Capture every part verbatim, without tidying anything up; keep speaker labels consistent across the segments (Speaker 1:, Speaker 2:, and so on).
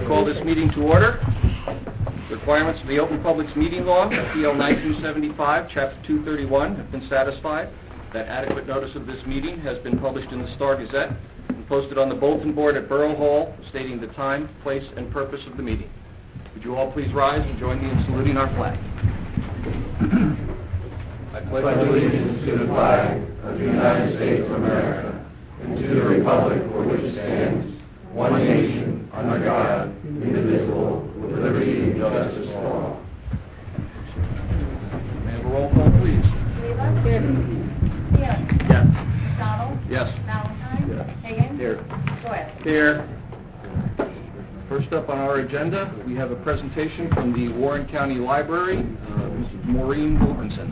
Speaker 1: call this meeting to order. Requirements of the Open Publics Meeting Law, P L nineteen seventy-five, Chapter two thirty-one, have been satisfied. That adequate notice of this meeting has been published in the Star Gazette and posted on the bulletin board at Borough Hall, stating the time, place, and purpose of the meeting. Would you all please rise and join me in saluting our flag? I
Speaker 2: pledge allegiance to the flag of the United States of America and to the republic for which it stands, one nation, under God, indivisible, with liberty and justice for all.
Speaker 1: May I have a roll call, please?
Speaker 3: Taylor? Here. Here.
Speaker 1: Yes.
Speaker 3: McDonald?
Speaker 1: Yes.
Speaker 3: Valentine?
Speaker 2: Yes.
Speaker 3: Higgins?
Speaker 1: Here.
Speaker 3: Doyle?
Speaker 1: Here. First up on our agenda, we have a presentation from the Warren County Library, uh, Missus Maureen Wilkinson.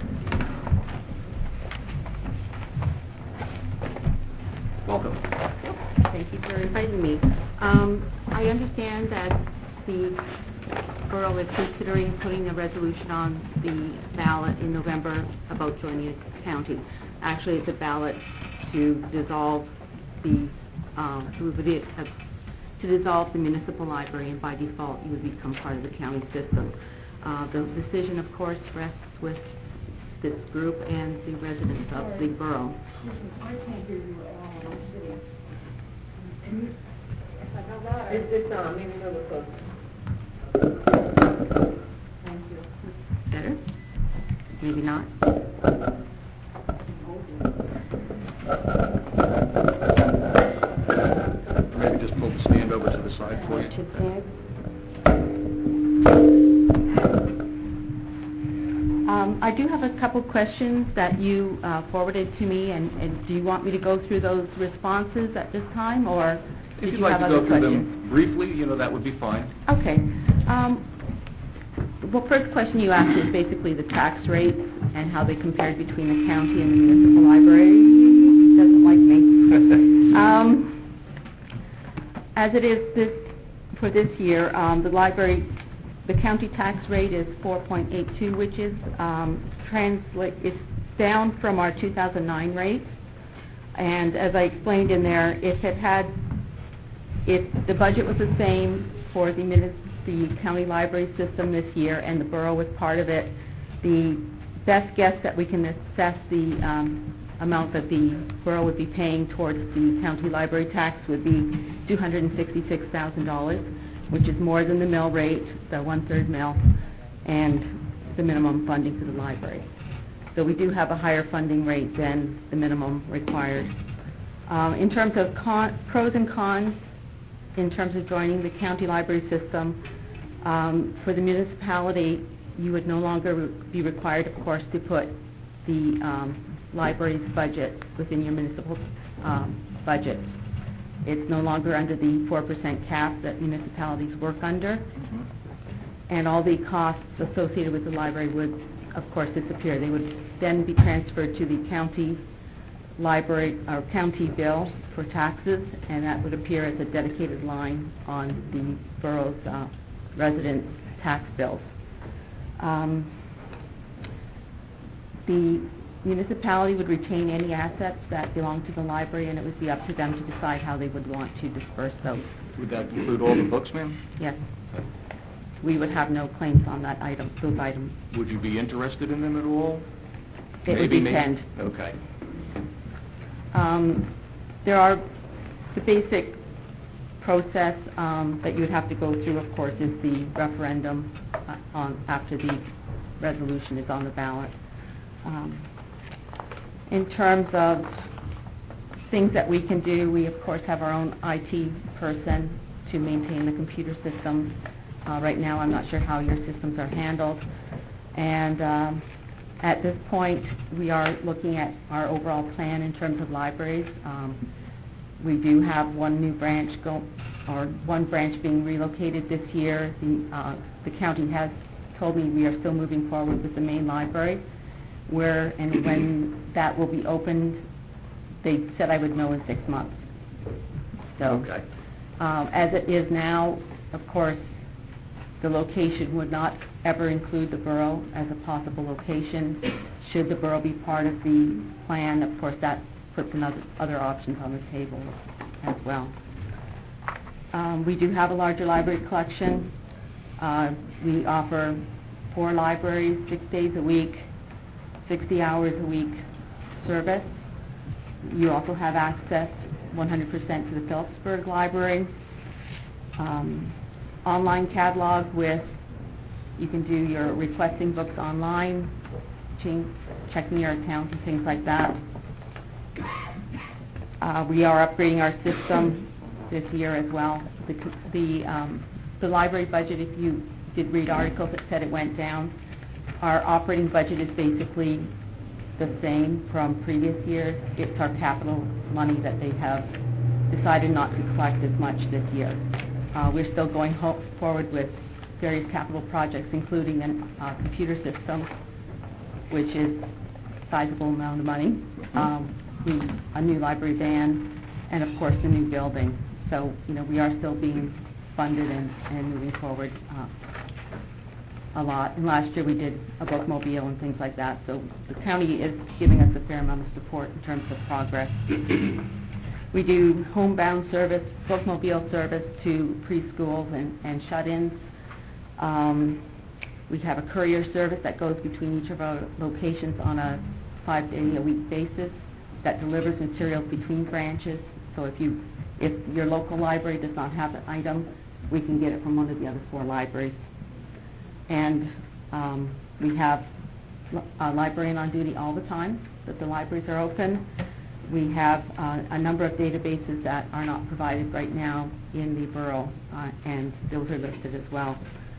Speaker 1: Welcome.
Speaker 4: Thank you for inviting me. Um, I understand that the borough is considering putting a resolution on the ballot in November about joining the county. Actually, it's a ballot to dissolve the um, to, uh, to dissolve the municipal library, and by default, you would become part of the county system. Uh, the decision, of course, rests with this group and the residents of the borough.
Speaker 3: I can't hear you at all. I'm sitting. Can you?
Speaker 4: It's, it's on. Maybe a little closer.
Speaker 3: Thank you.
Speaker 4: Better? Maybe not.
Speaker 1: Maybe just pull the stand over to the side for you.
Speaker 4: Um, I do have a couple questions that you uh, forwarded to me, and, and do you want me to go through those responses at this time, or
Speaker 1: If
Speaker 4: did
Speaker 1: you'd
Speaker 4: you
Speaker 1: like
Speaker 4: have
Speaker 1: to
Speaker 4: other
Speaker 1: go through
Speaker 4: questions?
Speaker 1: them briefly, you know, that would be fine.
Speaker 4: Okay. Um, well, first question you asked is basically the tax rates and how they compared between the county and the municipal library. Doesn't like me. um, as it is this for this year, um, the library, the county tax rate is four point eight two, which is um, translate. It's down from our two thousand nine rate. And as I explained in there, if it had, if the budget was the same for the munis- the county library system this year, and the borough was part of it, the best guess that we can assess the um, amount that the borough would be paying towards the county library tax would be two hundred sixty-six thousand dollars, which is more than the mill rate, the one-third mill, and the minimum funding for the library. So we do have a higher funding rate than the minimum required. Um, in terms of con- pros and cons, in terms of joining the county library system, um, for the municipality, you would no longer re- be required, of course, to put the um, library's budget within your municipal um, budget. It's no longer under the four percent cap that municipalities work under,
Speaker 1: Mm-hmm.
Speaker 4: and all the costs associated with the library would, of course, disappear. They would then be transferred to the county library or county bill for taxes, and that would appear as a dedicated line on the borough's uh, resident tax bills. Um, the municipality would retain any assets that belong to the library, and it would be up to them to decide how they would want to disperse those.
Speaker 1: Would that include all the books, ma'am?
Speaker 4: Yes. We would have no claims on that item, those items.
Speaker 1: Would you be interested in them at all?
Speaker 4: It would
Speaker 1: Maybe,
Speaker 4: depend.
Speaker 1: maybe? Okay.
Speaker 4: Um, there are the basic process um, that you would have to go through, of course, is the referendum uh, on after the resolution is on the ballot. Um, in terms of things that we can do, we of course have our own I T person to maintain the computer systems. Uh, right now, I'm not sure how your systems are handled, and um, at this point, we are looking at our overall plan in terms of libraries. Um, we do have one new branch go, or one branch being relocated this year. The, uh, the county has told me we are still moving forward with the main library, where and when that will be opened, they said I would know in six months. So,
Speaker 1: Okay.
Speaker 4: um, as it is now, of course, the location would not ever include the borough as a possible location. Should the borough be part of the plan, of course, that puts another other options on the table as well. Um, we do have a larger library collection. Uh, we offer four libraries, six days a week, sixty hours a week service. You also have access one hundred percent to the Phillipsburg Library. Um, online catalog with, you can do your requesting books online, change, checking your account and things like that. Uh, we are upgrading our system this year as well. The, the, um, the library budget, if you did read articles that said it went down, our operating budget is basically the same from previous years. It's our capital money that they have decided not to collect as much this year. Uh, we're still going ho- forward with various capital projects, including a uh, computer system, which is a sizable amount of money, um, we, a new library van, and of course the new building. So, you know, we are still being funded and, and moving forward uh, a lot. And last year we did a bookmobile and things like that. So the county is giving us a fair amount of support in terms of progress. We do homebound service, bookmobile service to preschools and, and shut-ins. Um, we have a courier service that goes between each of our locations on a five-day-a-week basis that delivers materials between branches. So if you, if your local library does not have an item, we can get it from one of the other four libraries. And um, we have a librarian on duty all the time, that the libraries are open. We have uh, a number of databases that are not provided right now in the borough, uh, and those are listed as well.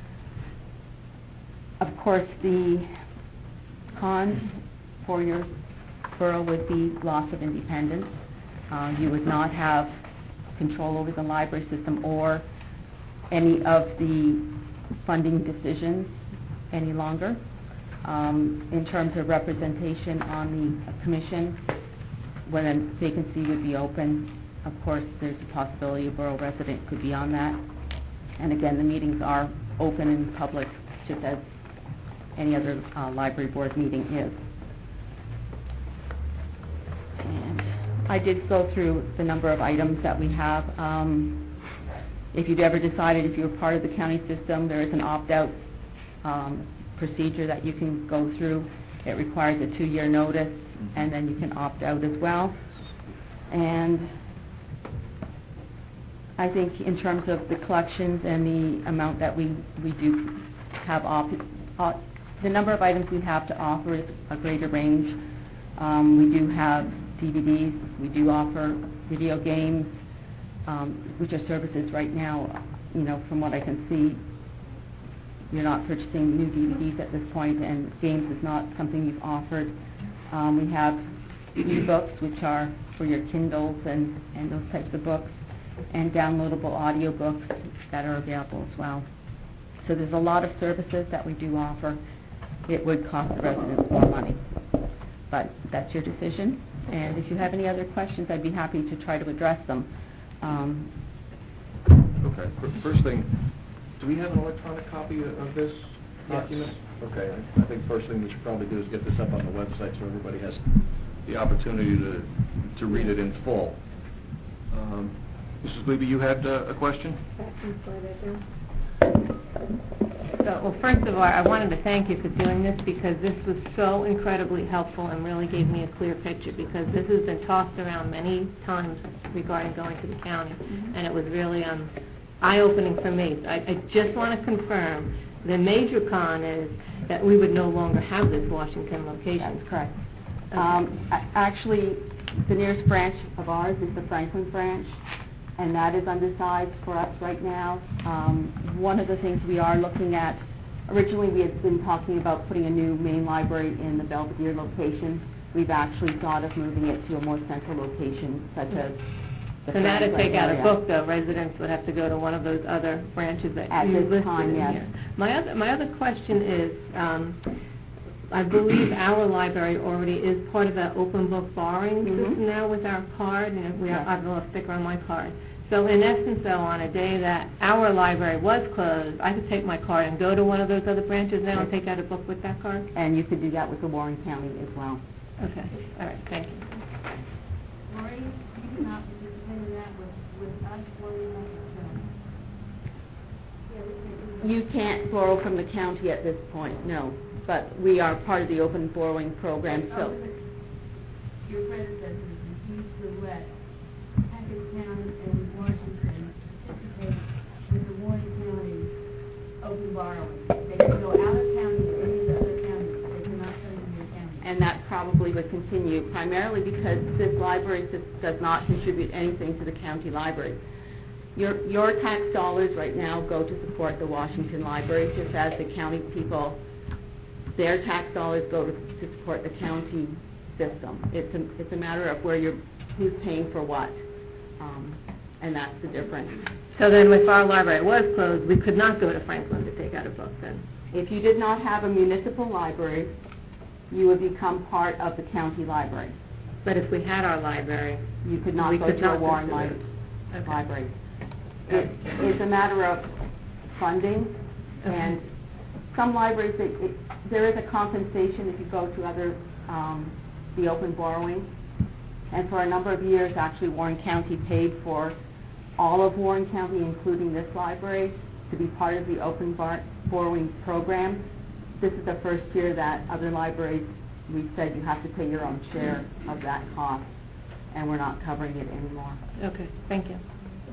Speaker 4: Of course, the con for your borough would be loss of independence. Uh, you would not have control over the library system or any of the funding decisions any longer. Um, in terms of representation on the uh, commission, when a vacancy would be open, of course, there's a possibility a borough resident could be on that. And again, the meetings are open and public, just as any other uh, library board meeting is. And I did go through the number of items that we have. Um, if you've ever decided if you're part of the county system, there is an opt-out um, procedure that you can go through. It requires a two-year notice, and then you can opt out as well. And I think in terms of the collections and the amount that we, we do have, op, op, the number of items we have to offer is a greater range. Um, we do have D V Ds, we do offer video games, um, which are services right now, you know, from what I can see, you're not purchasing new D V Ds at this point, and games is not something you've offered. Um, we have e-books, which are for your Kindles and, and those types of books, and downloadable audio books that are available as well. So there's a lot of services that we do offer. It would cost the residents more money, but that's your decision. And if you have any other questions, I'd be happy to try to address them. Um,
Speaker 1: Okay. First thing, do we have an electronic copy of this
Speaker 2: Yes.
Speaker 1: document? Okay. I think first thing we should probably do is get this up on the website so everybody has the opportunity to to read it in full. Um, Missus Glebe, you had uh, a question?
Speaker 5: So, well, first of all, I wanted to thank you for doing this, because this was so incredibly helpful and really gave me a clear picture, because this has been tossed around many times regarding going to the county,
Speaker 4: Mm-hmm.
Speaker 5: and it was really um, eye-opening for me. I, I just want to confirm, the major con is that we would no longer have this Washington location.
Speaker 4: That's correct.
Speaker 5: Okay.
Speaker 4: Um, a- actually, the nearest branch of ours is the Franklin branch, and that is undersized for us right now. Um, one of the things we are looking at, originally we had been talking about putting a new main library in the Belvedere location. We've actually thought of moving it to a more central location, such as the
Speaker 5: So now to
Speaker 4: Franklin
Speaker 5: take out a
Speaker 4: area.
Speaker 5: book, though, residents would have to go to one of those other branches that
Speaker 4: At
Speaker 5: you
Speaker 4: this
Speaker 5: listed
Speaker 4: time,
Speaker 5: in
Speaker 4: yes.
Speaker 5: here. My other, my other question is, um, I believe our library already is part of that open book borrowing
Speaker 4: Mhm.
Speaker 5: system now with our card, and we have,
Speaker 4: Yes.
Speaker 5: I have a little sticker on my card. So in essence, though, on a day that our library was closed, I could take my card and go to one of those other branches now and take out a book with that card?
Speaker 4: And you could do that with the Warren County as well.
Speaker 5: Okay, all right, thank you.
Speaker 3: Maureen, you cannot participate in that with, with us or with us.
Speaker 4: You can't borrow from the county at this point, no. But we are part of the open borrowing program, so...
Speaker 3: Your predecessors refused to let Hackettstown and Washington participate in the Warren County open borrowing. They can go out of county to any of the other counties, but they cannot come in your county.
Speaker 4: And that probably would continue, primarily because this library sys- does not contribute anything to the county library. Your, your tax dollars right now go to support the Washington Library, just as the county people, their tax dollars go to, to support the county system. It's a, it's a matter of where you're, who's paying for what, um, and that's the difference.
Speaker 5: So then if our library was closed, we could not go to Franklin to take out a book then?
Speaker 4: If you did not have a municipal library, you would become part of the county library.
Speaker 5: But if we had our library,
Speaker 4: You could not
Speaker 5: we
Speaker 4: go
Speaker 5: could
Speaker 4: to a
Speaker 5: not
Speaker 4: Warren
Speaker 5: consider
Speaker 4: li-
Speaker 5: it. Okay.
Speaker 4: library. It, it's a matter of funding, and some libraries, it, it, there is a compensation if you go to other, um, the open borrowing. And for a number of years, actually, Warren County paid for all of Warren County, including this library, to be part of the open bar- borrowing program. This is the first year that other libraries, we said you have to pay your own share of that cost, and we're not covering it anymore.
Speaker 5: Okay, thank you.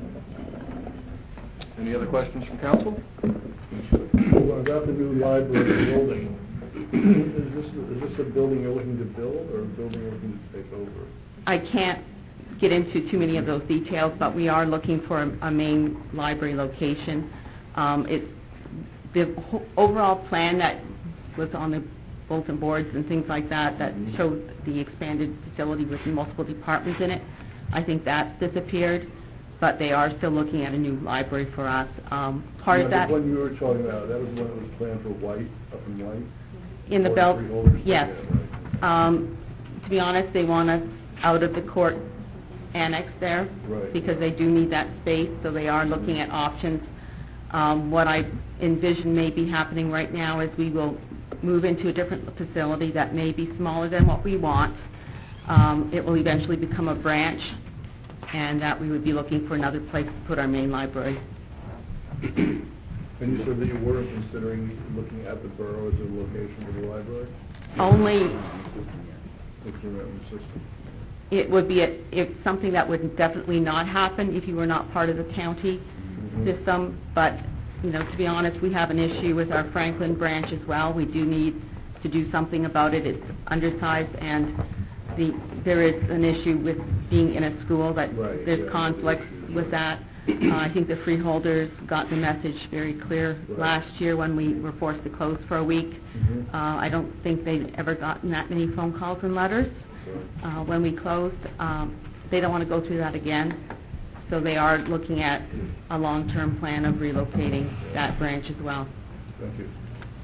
Speaker 1: Any other questions from council?
Speaker 2: Well, about the new library building, is this, is this a building you're looking to build or a building you're looking to take over?
Speaker 4: I can't get into too many of those details, but we are looking for a, a main library location. Um, it, the ho- overall plan that was on the bulletin boards and things like that, that showed the expanded facility with multiple departments in it, I think that's disappeared, but they are still looking at a new library for us. Um, part
Speaker 2: No,
Speaker 4: of that...
Speaker 2: The one you were talking about, that was the one that was planned for White, up in White?
Speaker 4: In the
Speaker 2: Or
Speaker 4: belt,
Speaker 2: freeholders?
Speaker 4: yes.
Speaker 2: Yeah, right.
Speaker 4: Um, to be honest, they want us out of the court annex there,
Speaker 2: Right.
Speaker 4: because they do need that space, so they are looking at options. Um, what I envision may be happening right now is we will move into a different facility that may be smaller than what we want. Um, it will eventually become a branch, and that we would be looking for another place to put our main library.
Speaker 2: And you said that you were considering looking at the borough as a location for the library?
Speaker 4: Only
Speaker 2: Looking around the system.
Speaker 4: it would be, a, it's something that would definitely not happen if you were not part of the county
Speaker 2: Mhm.
Speaker 4: system, but, you know, to be honest, we have an issue with our Franklin branch as well. We do need to do something about it. It's undersized, and the, there is an issue with being in a school, that
Speaker 2: Right,
Speaker 4: there's
Speaker 2: yeah,
Speaker 4: conflict
Speaker 2: issues,
Speaker 4: with
Speaker 2: right.
Speaker 4: that. Uh, I think the freeholders got the message very clear
Speaker 2: Right.
Speaker 4: last year when we were forced to close for a week.
Speaker 2: Mhm.
Speaker 4: Uh, I don't think they've ever gotten that many phone calls and letters
Speaker 2: Right.
Speaker 4: uh, when we closed. Um, they don't want to go through that again, so they are looking at a long-term plan of relocating that branch as well.
Speaker 2: Thank you.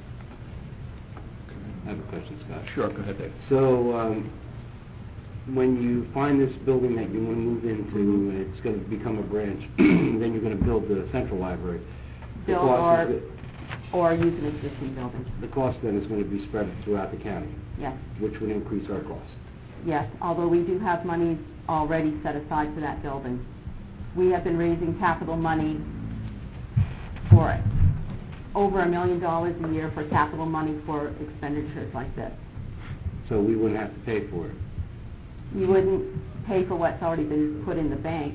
Speaker 6: I have a question, Scott.
Speaker 1: Sure, go ahead, Dave.
Speaker 6: So, um, when you find this building that you want to move into, and it's going to become a branch, then you're going to build the central library. The
Speaker 4: Build
Speaker 6: cost
Speaker 4: or,
Speaker 6: is-
Speaker 4: or use an existing building.
Speaker 6: The cost then is going to be spread throughout the county,
Speaker 4: Yes,
Speaker 6: which would increase our cost.
Speaker 4: yes, although we do have money already set aside for that building. We have been raising capital money for it, over a million dollars a year for capital money for expenditures like this.
Speaker 6: So we wouldn't have to pay for it.
Speaker 4: You wouldn't pay for what's already been put in the bank.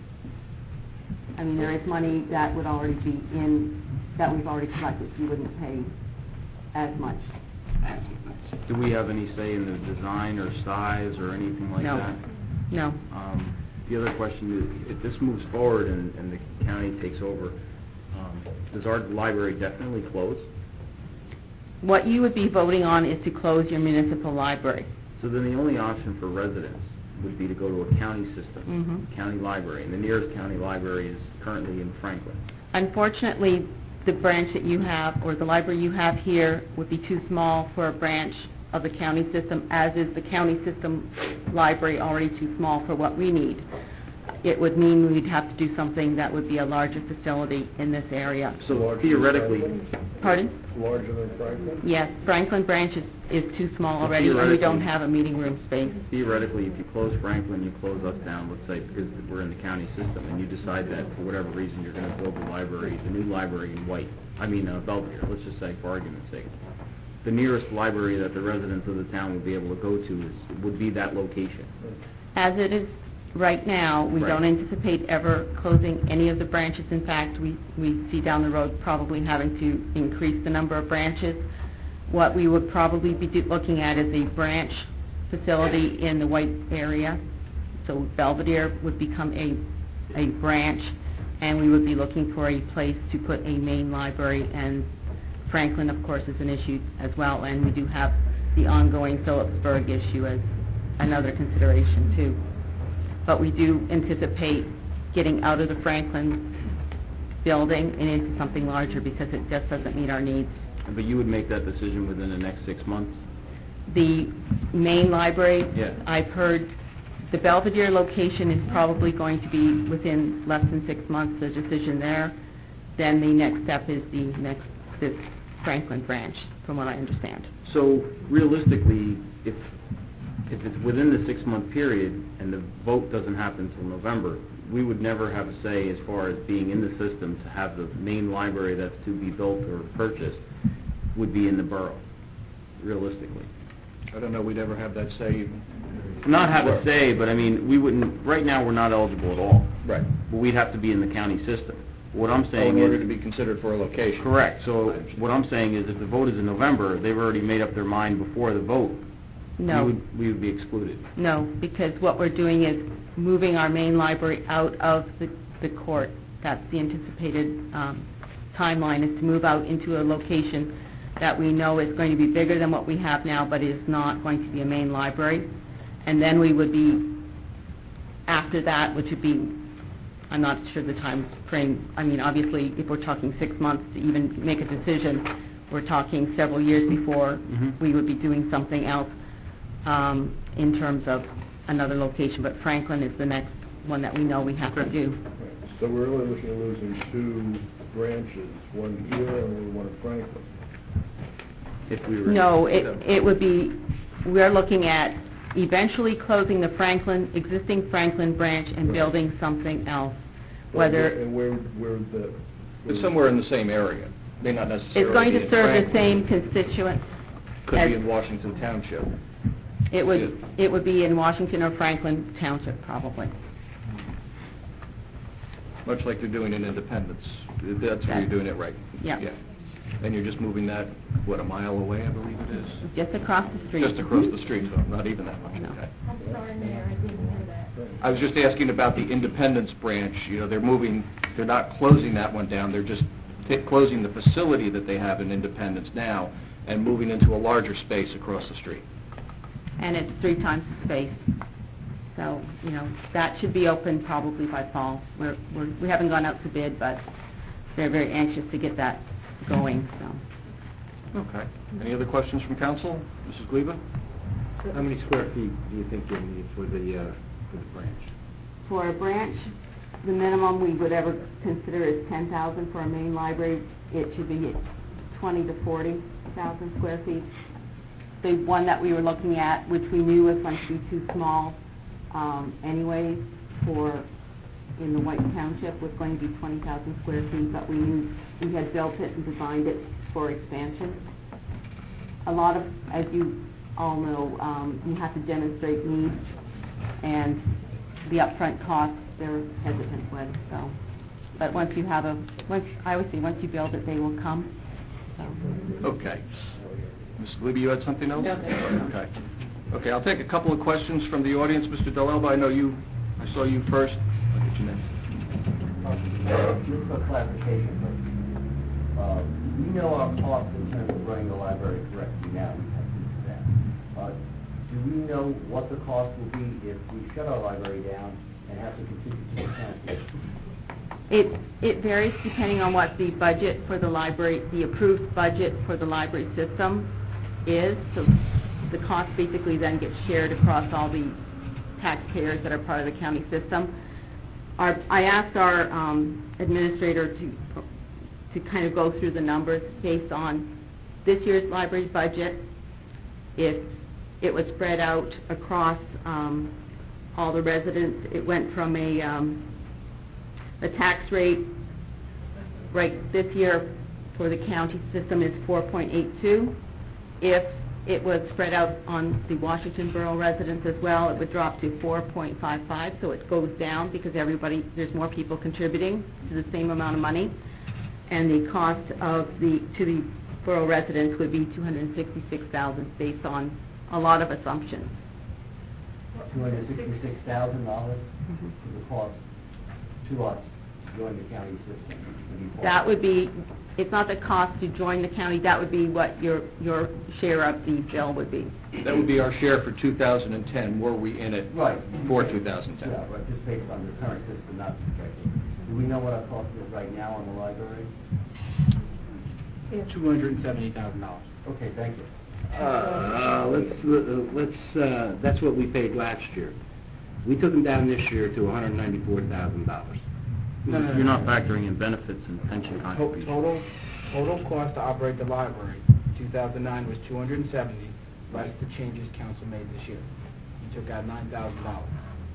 Speaker 4: I mean, there is money that would already be in, that we've already collected. You wouldn't pay as much.
Speaker 1: Do we have any say in the design or size or anything like
Speaker 4: No.
Speaker 1: that?
Speaker 4: No.
Speaker 1: Um, the other question is, if this moves forward and, and the county takes over, um, does our library definitely close?
Speaker 4: What you would be voting on is to close your municipal library.
Speaker 1: So then the only option for residents would be to go to a county system,
Speaker 4: Mhm.
Speaker 1: county library, and the nearest county library is currently in Franklin.
Speaker 4: Unfortunately, the branch that you have, or the library you have here, would be too small for a branch of the county system, as is the county system library already too small for what we need. it would mean we'd have to do something that would be a larger facility in this area.
Speaker 6: So theoretically,
Speaker 4: Pardon?
Speaker 2: Larger than Franklin?
Speaker 4: Yes, Franklin branch is, is too small already, and we don't
Speaker 6: Theoretically-
Speaker 4: have a meeting room space.
Speaker 6: theoretically, if you close Franklin, you close us down, let's say, because we're in the county system, and you decide that for whatever reason you're going to build the library, the new library in White, I mean, uh, Belvedere, let's just say, for argument's sake. The nearest library that the residents of the town would be able to go to is, would be that location.
Speaker 4: As it is right now, we don't
Speaker 6: Right.
Speaker 4: anticipate ever closing any of the branches. In fact, we, we see down the road probably having to increase the number of branches. What we would probably be do- looking at is a branch facility in the White area. So Belvedere would become a, a branch, and we would be looking for a place to put a main library, and Franklin, of course, is an issue as well, and we do have the ongoing Phillipsburg issue as another consideration, too. But we do anticipate getting out of the Franklin building and into something larger because it just doesn't meet our needs.
Speaker 6: But you would make that decision within the next six months?
Speaker 4: The main library,
Speaker 6: Yeah.
Speaker 4: I've heard the Belvedere location is probably going to be within less than six months, the decision there. Then the next step is the next, this Franklin branch, from what I understand.
Speaker 6: So realistically, if, if it's within the six-month period and the vote doesn't happen until November, we would never have a say as far as being in the system to have the main library that's to be built or purchased would be in the borough, realistically.
Speaker 1: I don't know, we'd ever have that say.
Speaker 6: Not have a say, but I mean, we wouldn't, right now, we're not eligible at all.
Speaker 1: Right.
Speaker 6: But we'd have to be in the county system. What I'm
Speaker 1: Oh,
Speaker 6: saying
Speaker 1: in order
Speaker 6: is...
Speaker 1: to be considered for a location.
Speaker 6: Correct. So what I'm saying is if the vote is in November, they've already made up their mind before the vote.
Speaker 4: No.
Speaker 6: We would, we would be excluded.
Speaker 4: No, because what we're doing is moving our main library out of the, the court. That's the anticipated um, timeline, is to move out into a location that we know is going to be bigger than what we have now, but is not going to be a main library. And then we would be, after that, which would be, I'm not sure the time frame, I mean, obviously, if we're talking six months to even make a decision, we're talking several years before
Speaker 6: Mhm.
Speaker 4: we would be doing something else um, in terms of another location, but Franklin is the next one that we know we have to do.
Speaker 2: So we're really looking at losing two branches, one here and one at Franklin.
Speaker 6: If we were...
Speaker 4: No, it, it would be, we're looking at eventually closing the Franklin, existing Franklin branch and
Speaker 2: Right.
Speaker 4: building something else,
Speaker 2: And
Speaker 4: whether,
Speaker 2: where, where the...
Speaker 1: It's somewhere in the same area, may not necessarily
Speaker 4: it's going
Speaker 1: be
Speaker 4: to
Speaker 1: in
Speaker 4: serve the
Speaker 1: Franklin.
Speaker 4: same constituents.
Speaker 1: Could
Speaker 4: as-
Speaker 1: be in Washington Township.
Speaker 4: It would, it would be in Washington or Franklin Township, probably.
Speaker 1: Much like they're doing in Independence. That's where you're doing it right.
Speaker 4: Yeah.
Speaker 1: And you're just moving that, what, a mile away, I believe it is?
Speaker 4: Just across the street.
Speaker 1: Just across the street, so not even that much,
Speaker 4: No.
Speaker 1: okay.
Speaker 3: I'm sorry, Mayor, I didn't hear that.
Speaker 1: I was just asking about the Independence branch, you know, they're moving, they're not closing that one down, they're just t- closing the facility that they have in Independence now and moving into a larger space across the street.
Speaker 4: And it's three times the space. So, you know, that should be open probably by fall. We're, we're, we haven't gone out to bid, but they're very anxious to get that going, so.
Speaker 1: Okay. Any other questions from council? Missus Gleba?
Speaker 6: How many square feet do you think you'll need for the, uh, for the branch?
Speaker 4: For a branch, the minimum we would ever consider is ten thousand. For a main library, it should be twenty to forty thousand square feet. The one that we were looking at, which we knew was going to be too small um, anyways, for in the White Township, was going to be twenty thousand square feet, but we knew we had built it and designed it for expansion. A lot of, as you all know, um, you have to demonstrate needs, and the upfront costs, they're hesitant with, so. But once you have a, once, I would say, once you build it, they will come, so.
Speaker 1: Okay. Missus Gleba, you had something else?
Speaker 4: No, thank you.
Speaker 1: Okay. Okay, I'll take a couple of questions from the audience. Mister Delelba, I know you, I saw you first. I'll get you next.
Speaker 7: Just for clarification, but, uh, we know our costs in terms of running the library correctly now, we have to do that. Uh, do we know what the cost will be if we shut our library down and have to contribute to the county?
Speaker 4: It, it varies depending on what the budget for the library, the approved budget for the library system is. So the cost basically then gets shared across all the taxpayers that are part of the county system. our, I asked our um, administrator to, to kind of go through the numbers based on this year's library budget. If it was spread out across um, all the residents, it went from a, um, the tax rate right this year for the county system is four point eight two. If it was spread out on the Washington Borough residents as well, it would drop to four point five five, so it goes down because everybody, there's more people contributing to the same amount of money. And the cost of the, to the borough residents would be two hundred sixty-six thousand dollars based on a lot of assumptions.
Speaker 7: two hundred sixty-six thousand dollars for the cost to us to join the county system.
Speaker 4: That would be, it's not the cost to join the county, that would be what your, your share of the bill would be.
Speaker 1: That would be our share for two thousand ten, were we in it
Speaker 7: Right.
Speaker 1: for two thousand ten.
Speaker 7: Yeah, right, just based on the current system, not the projected. Do we know what our cost is right now on the library?
Speaker 8: two hundred seventy thousand dollars.
Speaker 7: Okay, thank you.
Speaker 8: Uh, let's, uh, let's, uh, that's what we paid last year. We took them down this year to one hundred ninety-four thousand dollars.
Speaker 6: You're not factoring in benefits and pension contributions.
Speaker 8: Total, total cost to operate the library, two thousand nine was two hundred seventy, less the changes council made this year. We took out nine thousand dollars.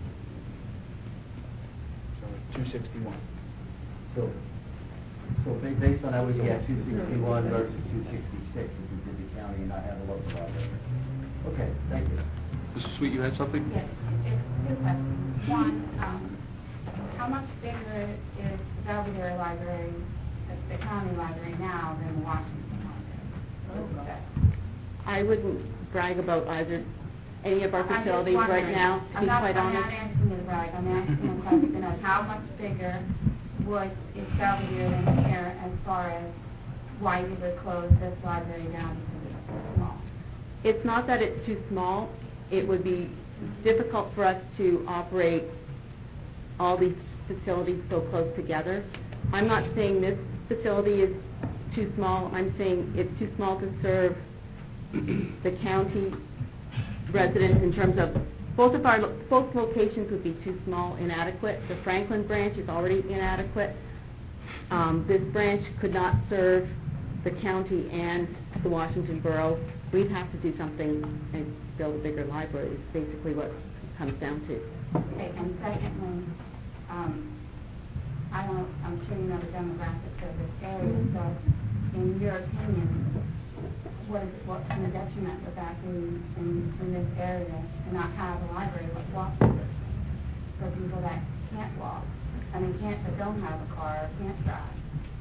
Speaker 8: So it's two sixty-one.
Speaker 7: So, so ba- based on that, we get two sixty-one versus two sixty-six if we did the county and not have a local library. Okay, thank you.
Speaker 1: Missus Sweet, you had something?
Speaker 3: Yes, it's two questions. One, um, how much bigger is Belvedere Library, the, the county library now than the Washington Library?
Speaker 4: I wouldn't brag about either, any of our
Speaker 3: I'm just
Speaker 4: facilities right
Speaker 3: wondering.
Speaker 4: now, to
Speaker 3: I'm
Speaker 4: be
Speaker 3: not-
Speaker 4: quite
Speaker 3: I'm
Speaker 4: honest.
Speaker 3: not asking you to brag, I'm asking a question of how much bigger was, is Belvedere than here as far as why you would close this library down because it's so small?
Speaker 4: It's not that it's too small, it would be difficult for us to operate all these facilities so close together. I'm not saying this facility is too small, I'm saying it's too small to serve the county residents in terms of, both of our, lo- both locations would be too small, inadequate. The Franklin branch is already inadequate. Um, this branch could not serve the county and the Washington Borough. We'd have to do something and build a bigger library, is basically what it comes down to.
Speaker 3: Okay, and secondly, um, I don't, I'm sure you know the demographics of this area, so in your opinion, what is, what kind of detriment would that be in, in this area to not have a library like Washington for people that can't walk, I mean, can't, that don't have a car, or can't drive?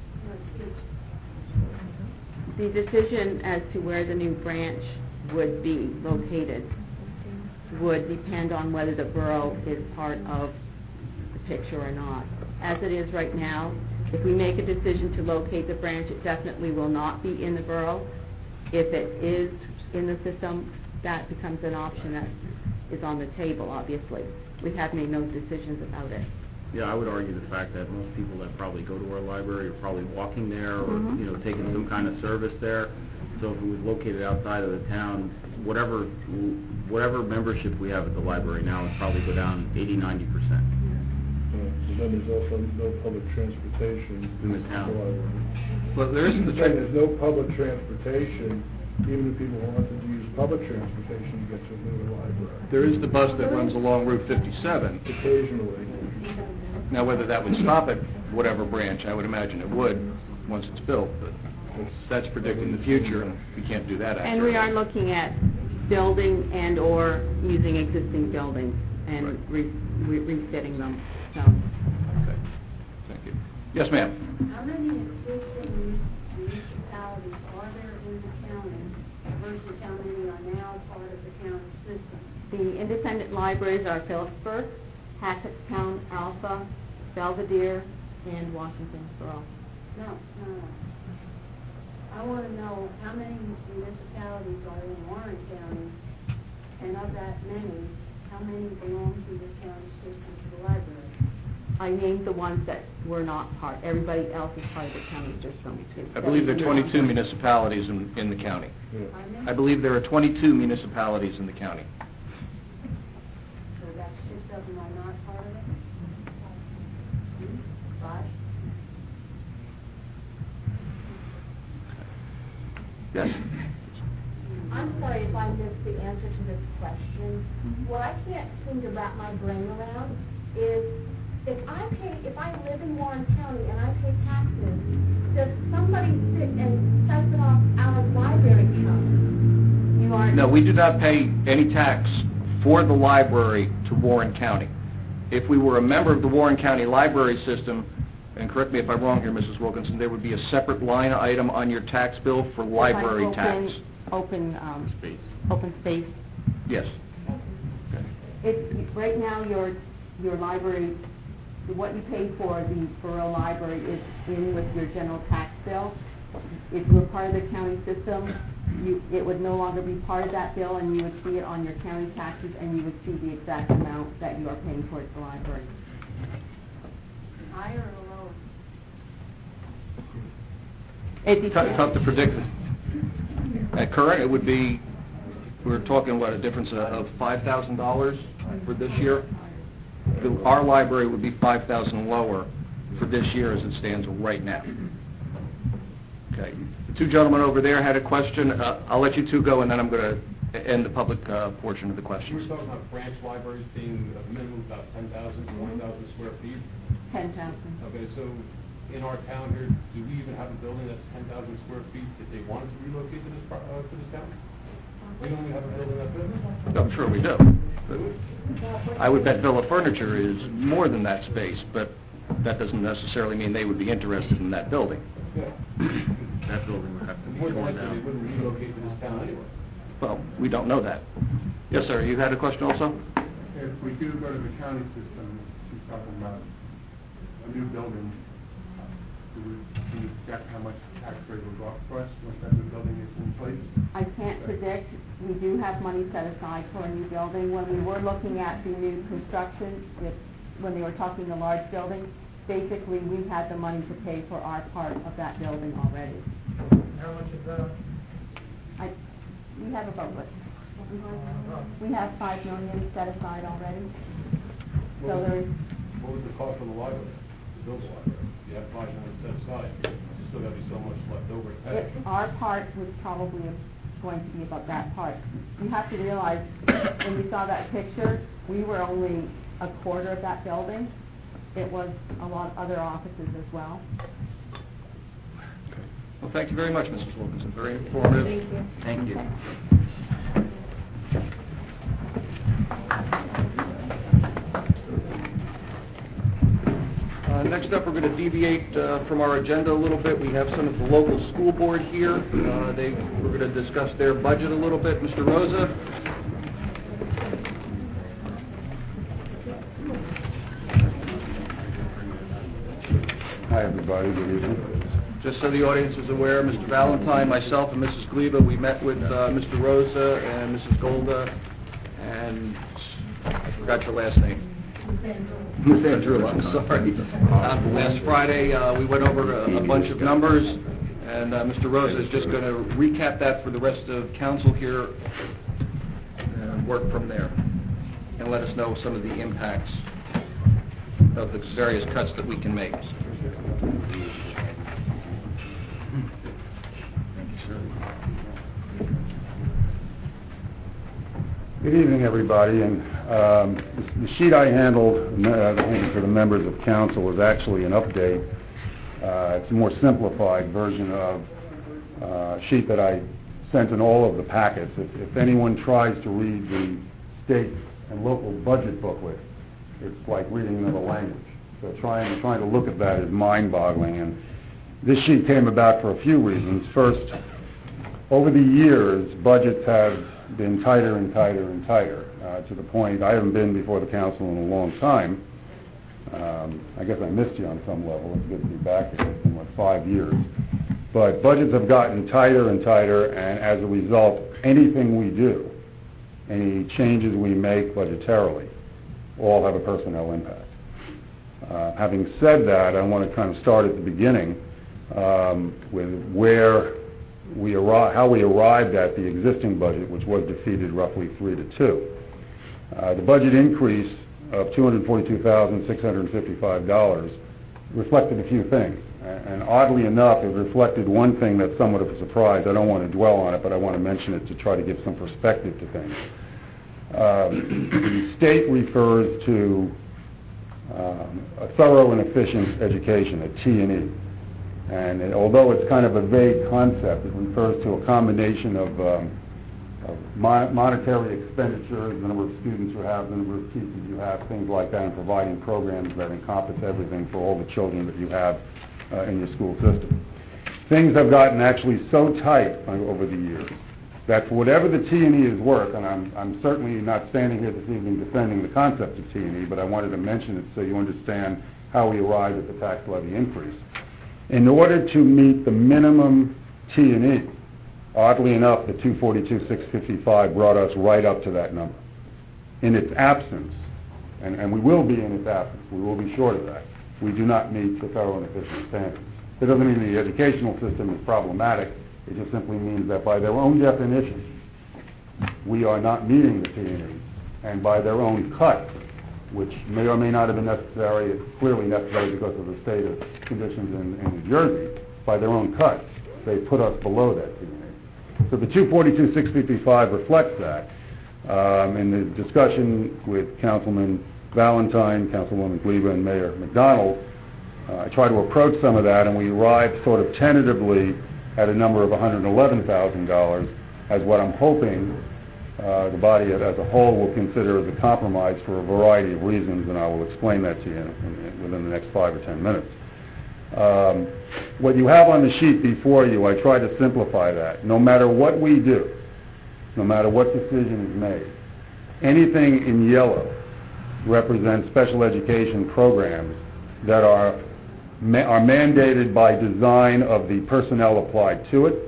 Speaker 4: The decision as to where the new branch would be located would depend on whether the borough is part of the picture or not. As it is right now, if we make a decision to locate the branch, it definitely will not be in the borough. If it is in the system, that becomes an option that is on the table, obviously. We have made no decisions about it.
Speaker 6: Yeah, I would argue the fact that most people that probably go to our library are probably walking there or,
Speaker 4: Mhm.
Speaker 6: you know, taking some kind of service there. So if it was located outside of the town, whatever, whatever membership we have at the library now would probably go down eighty, ninety percent.
Speaker 2: And then there's also no public transportation
Speaker 6: In the town.
Speaker 1: Well, there isn't the...
Speaker 2: Then there's no public transportation, even if people wanted to use public transportation to get to the library.
Speaker 1: There is the bus that runs along Route fifty-seven.
Speaker 2: Occasionally.
Speaker 1: Now, whether that would stop at whatever branch, I would imagine it would, once it's built, but that's predicting the future, and we can't do that
Speaker 4: And we
Speaker 1: accurately.
Speaker 4: are looking at building and/or using existing buildings and
Speaker 1: Right.
Speaker 4: re- re- refitting them, so.
Speaker 1: Okay, thank you. Yes, ma'am?
Speaker 3: How many existing municipalities are there in the county versus how many are now part of the county system?
Speaker 4: The independent libraries are Phillipsburg, Hackettstown, Alpha, Belvedere, and Washington Borough.
Speaker 3: No, no, no. I want to know how many municipalities are in Warren County, and of that many, how many belong to the county system, to the library?
Speaker 4: I named the ones that were not part, everybody else is part of the county system. It's
Speaker 1: I believe there are
Speaker 4: seventeen.
Speaker 1: twenty-two municipalities in, in the county.
Speaker 3: Pardon me?
Speaker 1: I believe there are twenty-two municipalities in the county.
Speaker 3: So that's six of them are not part of it?
Speaker 1: Yes.
Speaker 3: I'm sorry if I missed the answer to this question.
Speaker 1: Mhm.
Speaker 3: What I can't seem to wrap my brain around is if I pay, if I live in Warren County and I pay taxes, does somebody sit and sets it off our library account?
Speaker 4: You aren't...
Speaker 1: No, we do not pay any tax for the library to Warren County. If we were a member of the Warren County Library System, and correct me if I'm wrong here, Missus Wilkinson, there would be a separate line item on your tax bill for library
Speaker 4: Like
Speaker 1: tax.
Speaker 4: open, open, um,
Speaker 6: Space.
Speaker 4: open space.
Speaker 1: Yes.
Speaker 4: If, right now, your, your library, what you pay for the borough library is in with your general tax bill. If you were part of the county system, you, it would no longer be part of that bill, and you would see it on your county taxes, and you would see the exact amount that you are paying towards the library.
Speaker 3: Higher or lower?
Speaker 4: It
Speaker 1: Tough
Speaker 4: depends.
Speaker 1: tough to predict. At current, it would be, we're talking, what, a difference of- of five thousand dollars for this year? The- Our library would be five thousand dollars lower for this year as it stands right now. Okay. The two gentlemen over there had a question. Uh, I'll let you two go, and then I'm going to end the public uh, portion of the
Speaker 9: You were
Speaker 1: questions.
Speaker 9: talking about branch libraries being a minimum about ten thousand, twenty thousand square feet.
Speaker 4: Ten thousand.
Speaker 9: Okay, so in our town here, do we even have a building that's ten thousand square feet if they wanted to relocate to this, pro- uh, to this town? We only have a building that big?
Speaker 1: I'm sure we do. I would bet Villa Furniture is more than that space, but that doesn't necessarily mean they would be interested in that building.
Speaker 9: Yeah.
Speaker 6: That building would have to be
Speaker 9: More than
Speaker 6: torn
Speaker 9: likely, they
Speaker 6: down.
Speaker 9: wouldn't relocate to this town anyway.
Speaker 1: Well, we don't know that. Yes, sir, you had a question also?
Speaker 10: If we do go to the county system, she's talking about a new building, do we, can you project how much tax rate will go up for us once that new building is in place?
Speaker 4: I can't predict. We do have money set aside for a new building. When we were looking at the new construction, if, when they were talking the large building, basically, we had the money to pay for our part of that building already.
Speaker 8: How much is that?
Speaker 4: I, we have about, what, we have five million set aside already. So there's,
Speaker 9: What was the cost of the library, to build the library? You have five million set aside, there's still gotta be so much left over to pay.
Speaker 4: it, our part was probably going to be about that part. You have to realize, when you saw that picture, we were only a quarter of that building. It was a lot of other offices as well.
Speaker 1: Well, thank you very much, Missus Wilkinson. Very informative.
Speaker 4: Thank you.
Speaker 6: Thank you.
Speaker 1: Uh, Next up, we're going to deviate uh, from our agenda a little bit. We have some of the local school board here. Uh, They, we're going to discuss their budget a little bit. Mister Rosa?
Speaker 10: Hi, everybody, good evening.
Speaker 1: Just so the audience is aware, Mister Valentine, myself, and Missus Gleba, we met with uh, Mister Rosa and Missus Golda, and I forgot your last name. Miz Andrew, I'm sorry. Uh, Last Friday, uh, we went over a a bunch of numbers, and uh, Mister Rosa is just going to recap that for the rest of council here and work from there, and let us know some of the impacts of the various cuts that we can make.
Speaker 10: Good evening, everybody, and um, the sheet I handled, uh, handed to the members of council is actually an update. Uh, It's a more simplified version of uh, a sheet that I sent in all of the packets. If if anyone tries to read the state and local budget booklet, it's like reading another language. So trying, trying to look at that is mind-boggling, and this sheet came about for a few reasons. First, over the years, budgets have been tighter and tighter and tighter, uh, to the point I haven't been before the council in a long time. Um, I guess I missed you on some level. It's good to be back here. It's been like five years. But budgets have gotten tighter and tighter, and as a result, anything we do, any changes we make budgetarily, all have a personnel impact. Uh, having said that, I want to kind of start at the beginning um, with where we arri- how we arrived at the existing budget, which was defeated roughly three to two. Uh, the budget increase of two hundred forty-two thousand six hundred fifty-five dollars reflected a few things. A- And oddly enough, it reflected one thing that's somewhat of a surprise. I don't want to dwell on it, but I want to mention it to try to give some perspective to things. Um, the state refers to um, a thorough and efficient education, a T and E. And it- although it's kind of a vague concept, it refers to a combination of, um, of mon- monetary expenditures, the number of students you have, the number of teachers you have, things like that, and providing programs that encompass everything for all the children that you have uh, in your school system. Things have gotten actually so tight uh, over the years that for whatever the T and E is worth, and I'm, I'm certainly not standing here this evening defending the concept of T and E, but I wanted to mention it so you understand how we arrived at the tax levy increase. In order to meet the minimum T and E, oddly enough, the two forty-two six fifty-five brought us right up to that number. In its absence, and, and we will be in its absence, we will be short of that, we do not meet the thorough and efficient standards. It doesn't mean the educational system is problematic, it just simply means that by their own definition, we are not meeting the T and E, and by their own cut, which may or may not have been necessary, it's clearly necessary because of the state of conditions in, in New Jersey, by their own cut, they put us below that T and E. So the two forty-two six fifty-five reflects that. Um, in the discussion with Councilman Valentine, Councilwoman Gleba, and Mayor McDonald, uh, I tried to approach some of that, and we arrived sort of tentatively at a number of one hundred eleven thousand dollars as what I'm hoping uh, the body as a whole will consider as a compromise for a variety of reasons, and I will explain that to you in, in, within the next five or ten minutes. Um, what you have on the sheet before you, I try to simplify that. No matter what we do, no matter what decision is made, anything in yellow represents special education programs that are ma- are mandated by design of the personnel applied to it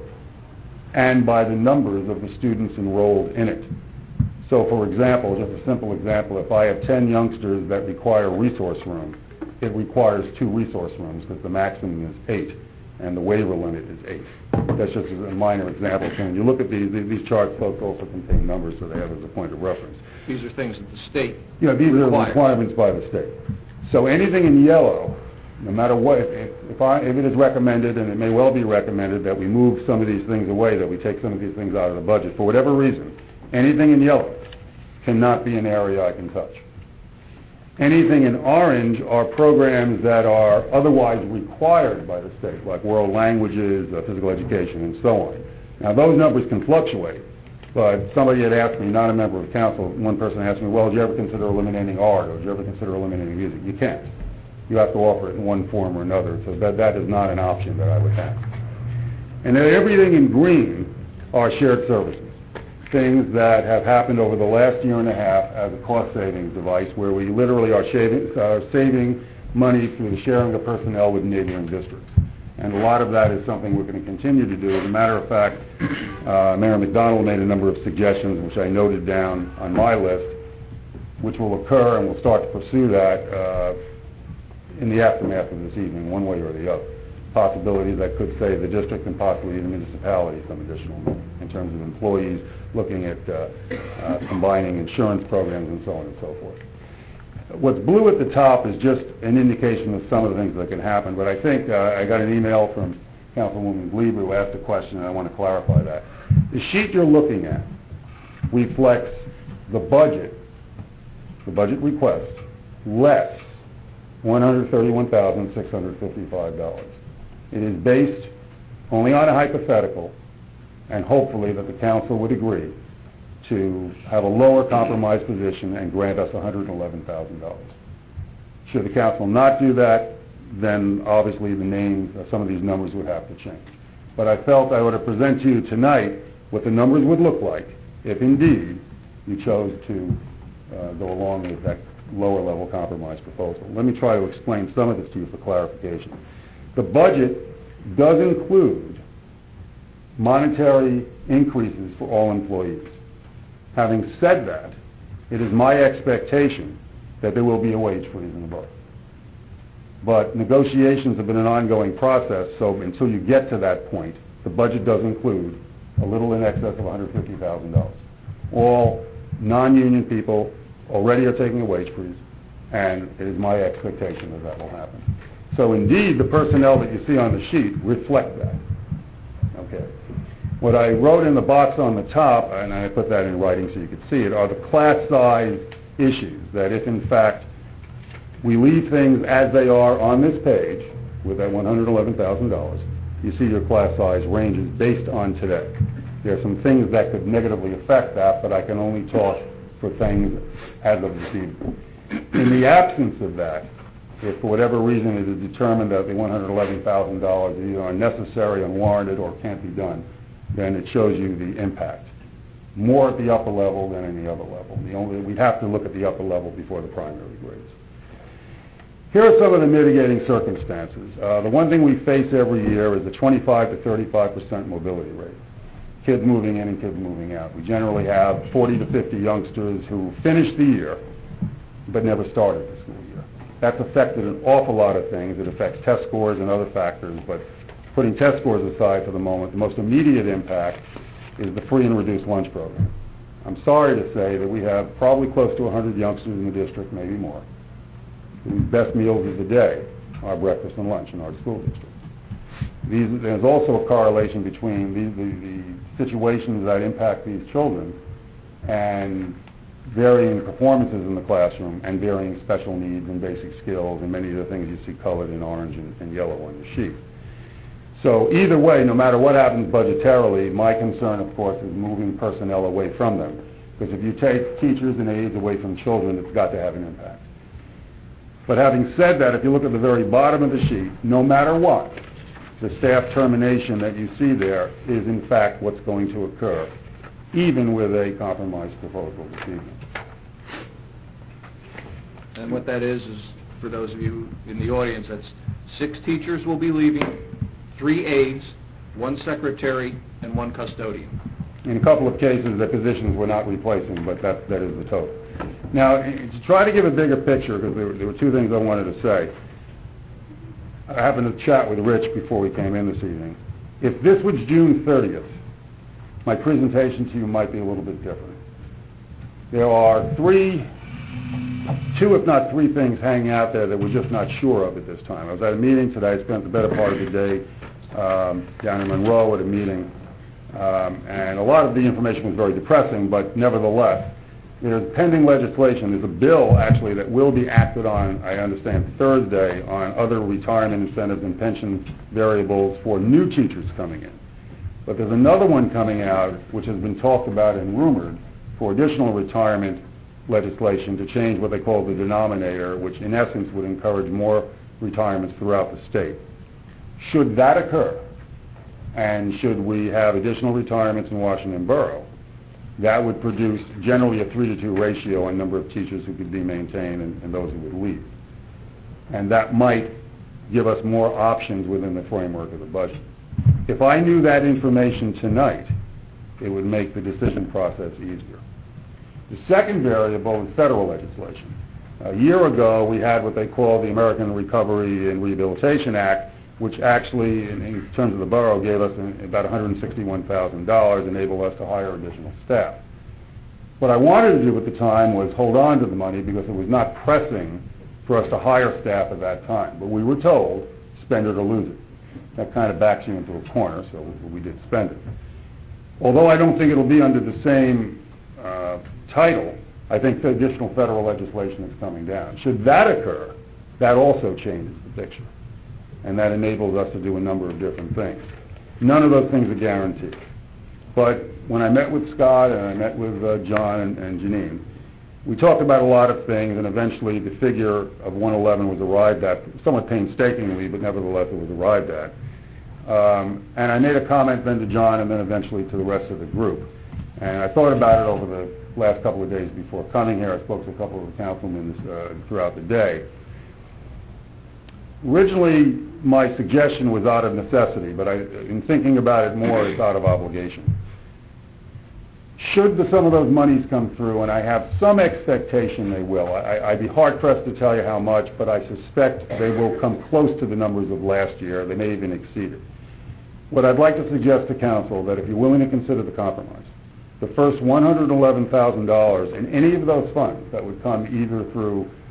Speaker 10: and by the numbers of the students enrolled in it. So, for example, just a simple example, if I have ten youngsters that require a resource room, it requires two resource rooms because the maximum is eight and the waiver limit is eight. That's just a minor example. So when you look at these, these charts, folks also contain numbers, so they have as a point of reference.
Speaker 1: These are things that the state
Speaker 10: Yeah, these are
Speaker 1: requires.
Speaker 10: requirements by the state. So anything in yellow, no matter what, if, if, I, if it is recommended, and it may well be recommended, that we move some of these things away, that we take some of these things out of the budget, for whatever reason, anything in yellow cannot be an area I can touch. Anything in orange are programs that are otherwise required by the state, like world languages, uh, physical education, and so on. Now, those numbers can fluctuate, but somebody had asked me, not a member of council, one person asked me, well, did you ever consider eliminating art, or did you ever consider eliminating music? You can't. You have to offer it in one form or another, so that, that is not an option that I would have. And then everything in green are shared services. Things that have happened over the last year and a half as a cost savings device, where we literally are shaving, uh, saving money through the sharing of personnel with neighboring districts. And a lot of that is something we're going to continue to do. As a matter of fact, uh, Mayor McDonald made a number of suggestions, which I noted down on my list, which will occur, and we'll start to pursue that uh, in the aftermath of this evening, one way or the other. Possibilities that could save the district and possibly the municipality some additional money in terms of employees, looking at uh, uh, combining insurance programs and so on and so forth. What's blue at the top is just an indication of some of the things that can happen, but I think uh, I got an email from Councilwoman Gleba who asked a question, and I want to clarify that. The sheet you're looking at reflects the budget, the budget request, less one hundred thirty-one thousand six hundred fifty-five dollars. It is based only on a hypothetical, and hopefully that the council would agree to have a lower compromise position and grant us one hundred eleven thousand dollars. Should the council not do that, then obviously the names, some of these numbers would have to change. But I felt I ought to present to you tonight what the numbers would look like if indeed you chose to uh, go along with that lower level compromise proposal. Let me try to explain some of this to you for clarification. The budget does include monetary increases for all employees. Having said that, it is my expectation that there will be a wage freeze in the budget. But negotiations have been an ongoing process, so until you get to that point, the budget does include a little in excess of one hundred fifty thousand dollars. All non-union people already are taking a wage freeze, and it is my expectation that that will happen. So indeed, the personnel that you see on the sheet reflect that. Okay. What I wrote in the box on the top, and I put that in writing so you could see it, are the class size issues, that if in fact we leave things as they are on this page with that one hundred eleven thousand dollars, you see your class size ranges based on today. There are some things that could negatively affect that, but I can only talk for things as of this evening. In the absence of that, if for whatever reason it is determined that the one hundred eleven thousand dollars is either unnecessary, unwarranted, or can't be done, then it shows you the impact. More at the upper level than any other level. The only, we have to look at the upper level before the primary grades. Here are some of the mitigating circumstances. Uh, the one thing we face every year is a twenty-five to thirty-five percent mobility rate. Kids moving in and kids moving out. We generally have forty to fifty youngsters who finish the year but never started the school year. That's affected an awful lot of things. It affects test scores and other factors, but putting test scores aside for the moment, the most immediate impact is the free and reduced lunch program. I'm sorry to say that we have probably close to one hundred youngsters in the district, maybe more, whose best meals of the day are breakfast and lunch in our school district. These, there's also a correlation between the, the, the situations that impact these children and varying performances in the classroom and varying special needs and basic skills and many of the things you see colored in orange and, and yellow on your sheet. So either way, no matter what happens budgetarily, my concern, of course, is moving personnel away from them. Because if you take teachers and aides away from children, it's got to have an impact. But having said that, if you look at the very bottom of the sheet, no matter what, the staff termination that you see there is in fact what's going to occur, even with a compromise proposal this evening.
Speaker 1: And what that is, is for those of you in the audience, that's six teachers will be leaving, three aides, one secretary, and one custodian.
Speaker 10: In a couple of cases, the positions we're not replacing, but that, that is the total. Now, to try to give a bigger picture, because there, there were two things I wanted to say. I happened to chat with Rich before we came in this evening. If this was June thirtieth, my presentation to you might be a little bit different. There are three, two if not three things hanging out there that we're just not sure of at this time. I was at a meeting today, I spent the better part of the day um, down in Monroe at a meeting, um, and a lot of the information was very depressing, but nevertheless, there's pending legislation. There's a bill, actually, that will be acted on, I understand, Thursday on other retirement incentives and pension variables for new teachers coming in. But there's another one coming out, which has been talked about and rumored, for additional retirement legislation to change what they call the denominator, which in essence would encourage more retirements throughout the state. Should that occur, and should we have additional retirements in Washington Borough, that would produce generally a three to two ratio on number of teachers who could be maintained and, and those who would leave. And that might give us more options within the framework of the budget. If I knew that information tonight, it would make the decision process easier. The second variable is federal legislation. A year ago, we had what they call the American Recovery and Rehabilitation Act, which actually, in, in terms of the borough, gave us an, about one hundred sixty-one thousand dollars, enabled us to hire additional staff. What I wanted to do at the time was hold on to the money because it was not pressing for us to hire staff at that time. But we were told, spend it or lose it. That kind of backs you into a corner, so we did spend it. Although I don't think it'll be under the same uh, title, I think the additional federal legislation is coming down. Should that occur, that also changes the picture. And that enables us to do a number of different things. None of those things are guaranteed. But when I met with Scott and I met with uh, John and, and Janine, we talked about a lot of things, and eventually the figure of one eleven was arrived at, somewhat painstakingly, but nevertheless it was arrived at. Um, and I made a comment then to John and then eventually to the rest of the group. And I thought about it over the last couple of days before coming here. I spoke to a couple of the councilmen uh, throughout the day. Originally, my suggestion was out of necessity, but I, in thinking about it more, it's out of obligation. Should the, some of those monies come through, and I have some expectation they will, I, I'd be hard-pressed to tell you how much, but I suspect they will come close to the numbers of last year. They may even exceed it. What I'd like to suggest to council, that if you're willing to consider the compromise, the first one hundred eleven thousand dollars in any of those funds that would come either through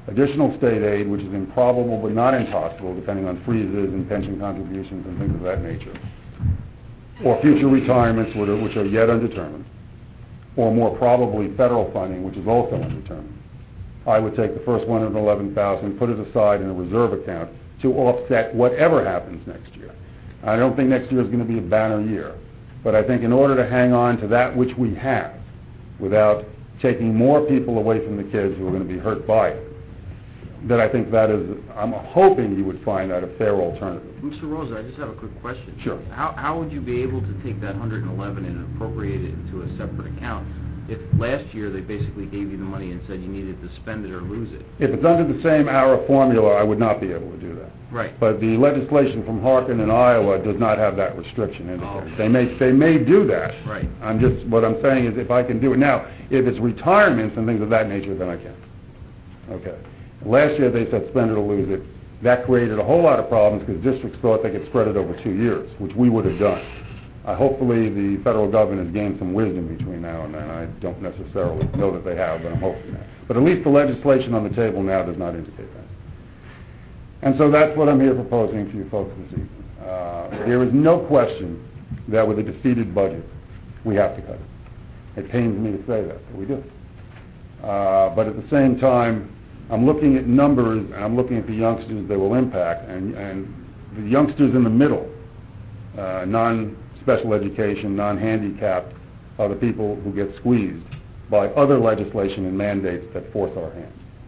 Speaker 10: additional state aid, which is improbable but not impossible, depending on freezes and pension contributions and things of that nature, or future retirements which are, which are yet undetermined, or more probably federal funding, which is also undetermined, I would take the first one hundred eleven thousand dollars, put it aside in a reserve account to offset whatever happens next year. I don't think next year is going to be a banner year, but I think in order to hang on to that which we have without taking more people away from the kids who are going to be hurt by it, that I think that is, I'm hoping you would find that a fair alternative.
Speaker 6: Mister Rosa, I just have a quick question.
Speaker 10: Sure.
Speaker 6: How, how would you be able to take that one hundred eleven and appropriate it into a separate account if last year they basically gave you the money and said you needed to spend it or lose it?
Speaker 10: If it's under the same hour formula, I would not be able to do that.
Speaker 6: Right.
Speaker 10: But the legislation from Harkin in Iowa does not have that restriction indicated.
Speaker 6: Oh.
Speaker 10: They may they may do that.
Speaker 6: Right.
Speaker 10: I'm just what I'm saying is if I can do it now, if it's retirements and things of that nature, then I can. Okay. Last year they said spend it or lose it. That created a whole lot of problems because districts thought they could spread it over two years, which we would have done. Uh, hopefully the federal government has gained some wisdom between now and then. I don't necessarily know that they have, but I'm hoping that. But at least the legislation on the table now does not indicate that. And so that's what I'm here proposing to you folks this evening. Uh, there is no question that with a defeated budget, we have to cut it. It pains me to say that, but we do. Uh, but at the same time, I'm looking at numbers, and I'm looking at the youngsters they will impact, and, and the youngsters in the middle, uh, non-special education, non-handicapped, are the people who get squeezed by other legislation and mandates that force our hand.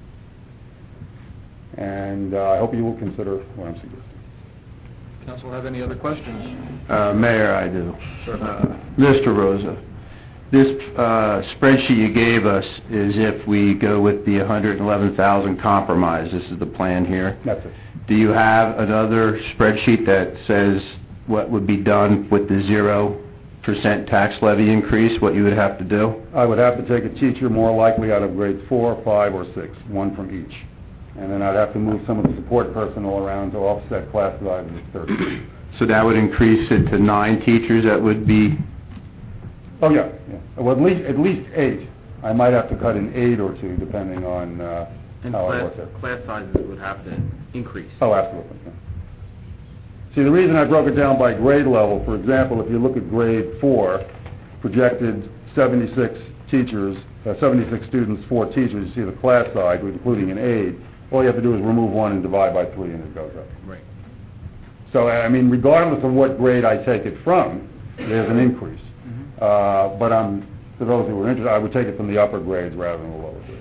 Speaker 10: And uh, I hope you will consider what I'm suggesting.
Speaker 1: Council have any other questions?
Speaker 2: Uh, Mayor, I do.
Speaker 1: Sure.
Speaker 2: Uh, Mister Rosa, this uh, spreadsheet you gave us is if we go with the one hundred eleven thousand compromise. This is the plan here.
Speaker 10: That's it.
Speaker 2: Do you have another spreadsheet that says what would be done with the zero percent tax levy increase, what you would have to do?
Speaker 10: I would have to take a teacher more likely out of grades four, five, or six, one from each. And then I'd have to move some of the support personnel around to offset class sizes of thirty.
Speaker 2: So that would increase it to nine teachers that would be...
Speaker 10: Oh, yeah, yeah. Well, at least, at least eight. I might have to cut an eight or two, depending on uh,
Speaker 6: And
Speaker 10: how I
Speaker 6: class,
Speaker 10: work it.
Speaker 6: class sizes would have to increase.
Speaker 10: Oh, absolutely. Yeah. See, the reason I broke it down by grade level, for example, if you look at grade four, projected seventy-six teachers, uh, seventy-six students, four teachers, you see the class size, including an aide. All you have to do is remove one and divide by three, and it goes up.
Speaker 6: Right.
Speaker 10: So, I mean, regardless of what grade I take it from, there's an increase.
Speaker 6: Mm-hmm.
Speaker 10: Uh, but I'm, for those who are interested, I would take it from the upper grades rather than the lower grades.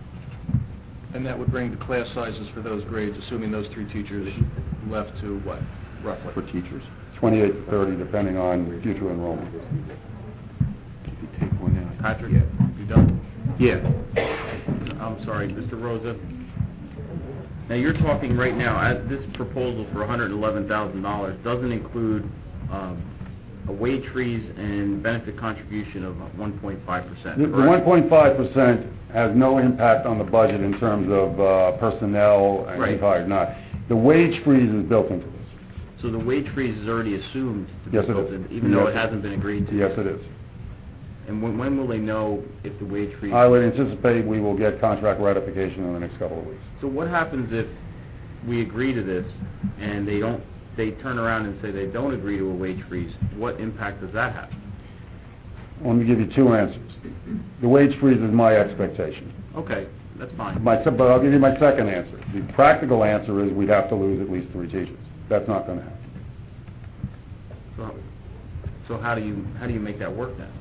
Speaker 1: And that would bring the class sizes for those grades, assuming those three teachers left to what, roughly?
Speaker 10: For teachers, twenty-eight to thirty, depending on future enrollment.
Speaker 2: If you take one out.
Speaker 6: Patrick, you done?
Speaker 2: Yeah.
Speaker 6: I'm sorry, Mister Rosa. Now, you're talking right now, as this proposal for one hundred eleven thousand dollars doesn't include um, a wage freeze and benefit contribution of one point five percent.
Speaker 10: The the one point five percent has no impact on the budget in terms of uh, personnel and
Speaker 6: Right.
Speaker 10: who's hired, not. The wage freeze is built into this.
Speaker 6: So the wage freeze is already assumed to be
Speaker 10: Yes, it
Speaker 6: built
Speaker 10: is.
Speaker 6: in, even though
Speaker 10: Yes.
Speaker 6: it hasn't been agreed to?
Speaker 10: Yes, it is.
Speaker 6: And when, when will they know if the wage freeze...
Speaker 10: I would anticipate we will get contract ratification in the next couple of weeks.
Speaker 6: So what happens if we agree to this and they don't, they turn around and say they don't agree to a wage freeze? What impact does that have?
Speaker 10: Let me give you two answers. The wage freeze is my expectation.
Speaker 6: Okay, that's fine.
Speaker 10: My, se- but I'll give you my second answer. The practical answer is we'd have to lose at least three teachers. That's not going to happen.
Speaker 6: So, so how do you, how do you make that work then?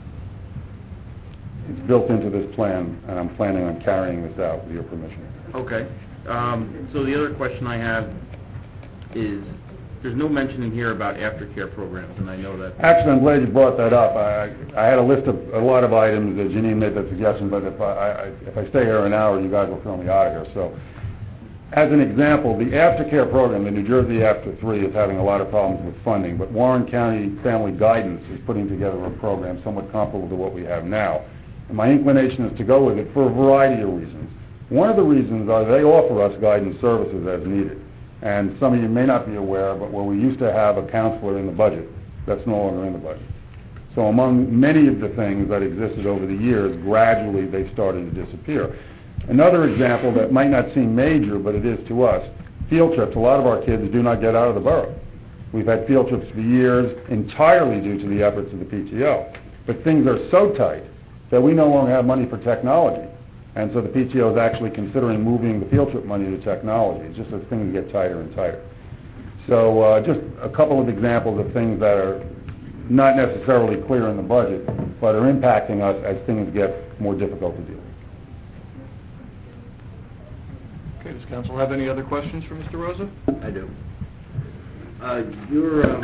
Speaker 10: It's built into this plan, and I'm planning on carrying this out with your permission.
Speaker 6: Okay. Um, so the other question I have is, there's no mention in here about aftercare programs, and I know that...
Speaker 10: Actually, I'm glad you brought that up. I, I had a list of a lot of items that Janine made that suggestion, but if I, I, if I stay here an hour, you guys will throw me out of here. So, as an example, the aftercare program, the New Jersey After Three, is having a lot of problems with funding, but Warren County Family Guidance is putting together a program somewhat comparable to what we have now. And my inclination is to go with it for a variety of reasons. One of the reasons are they offer us guidance services as needed. And some of you may not be aware, but where we used to have a counselor in the budget, that's no longer in the budget. So among many of the things that existed over the years, gradually they've started to disappear. Another example that might not seem major, but it is to us, field trips. A lot of our kids do not get out of the borough. We've had field trips for years entirely due to the efforts of the P T O. But things are so tight that we no longer have money for technology. And so the P T O is actually considering moving the field trip money to technology. It's just as things get tighter and tighter. So uh, just a couple of examples of things that are not necessarily clear in the budget, but are impacting us as things get more difficult to deal with.
Speaker 1: Okay, does council have any other questions for Mister Rosa?
Speaker 6: I do. Uh, your, um,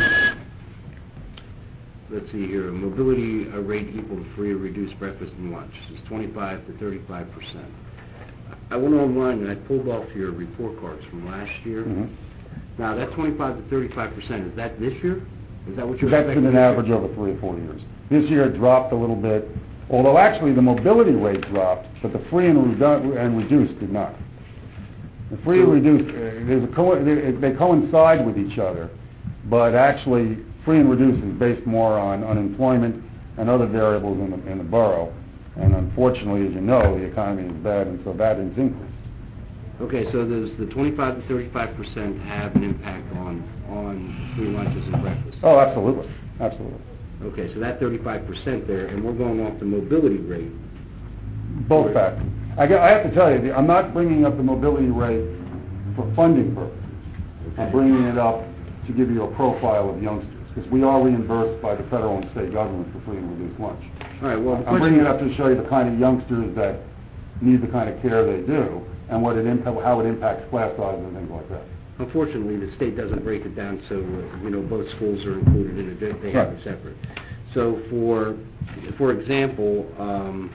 Speaker 6: let's see here, mobility uh, rate equal to free or reduced breakfast and lunch is twenty-five to thirty-five percent. I went online and I pulled off your report cards from last year.
Speaker 10: Mm-hmm.
Speaker 6: Now, that twenty-five to thirty-five percent, is that this year? Is that what you're
Speaker 10: That's
Speaker 6: expecting?
Speaker 10: been an average over three or four years. This year it dropped a little bit, although actually the mobility rate dropped, but the free and, redu- and reduced did not. The free and reduced, uh, there's a co- they, they coincide with each other, but actually free and reduced is based more on unemployment and other variables in the, in the borough. And unfortunately, as you know, the economy is bad, and so that has increased.
Speaker 6: Okay, so does the twenty-five to thirty-five percent have an impact on, on free lunches and breakfast?
Speaker 10: Oh, absolutely, absolutely.
Speaker 6: Okay, so that thirty-five percent there, and we're going off the mobility rate.
Speaker 10: Both factors. I, got- I have to tell you, the- I'm not bringing up the mobility rate for funding purposes. I'm bringing it up to give you a profile of youngsters, because we are reimbursed by the federal and state government for free and reduced lunch.
Speaker 6: All right, well, the
Speaker 10: I'm bringing it
Speaker 6: question-
Speaker 10: up to show you the kind of youngsters that need the kind of care they do, and what it impa- how it impacts class sizes and things like that.
Speaker 6: Unfortunately, the state doesn't break it down, so, uh, you know, both schools are included in it, they have it
Speaker 10: Right.
Speaker 6: separate. So for, for example, um,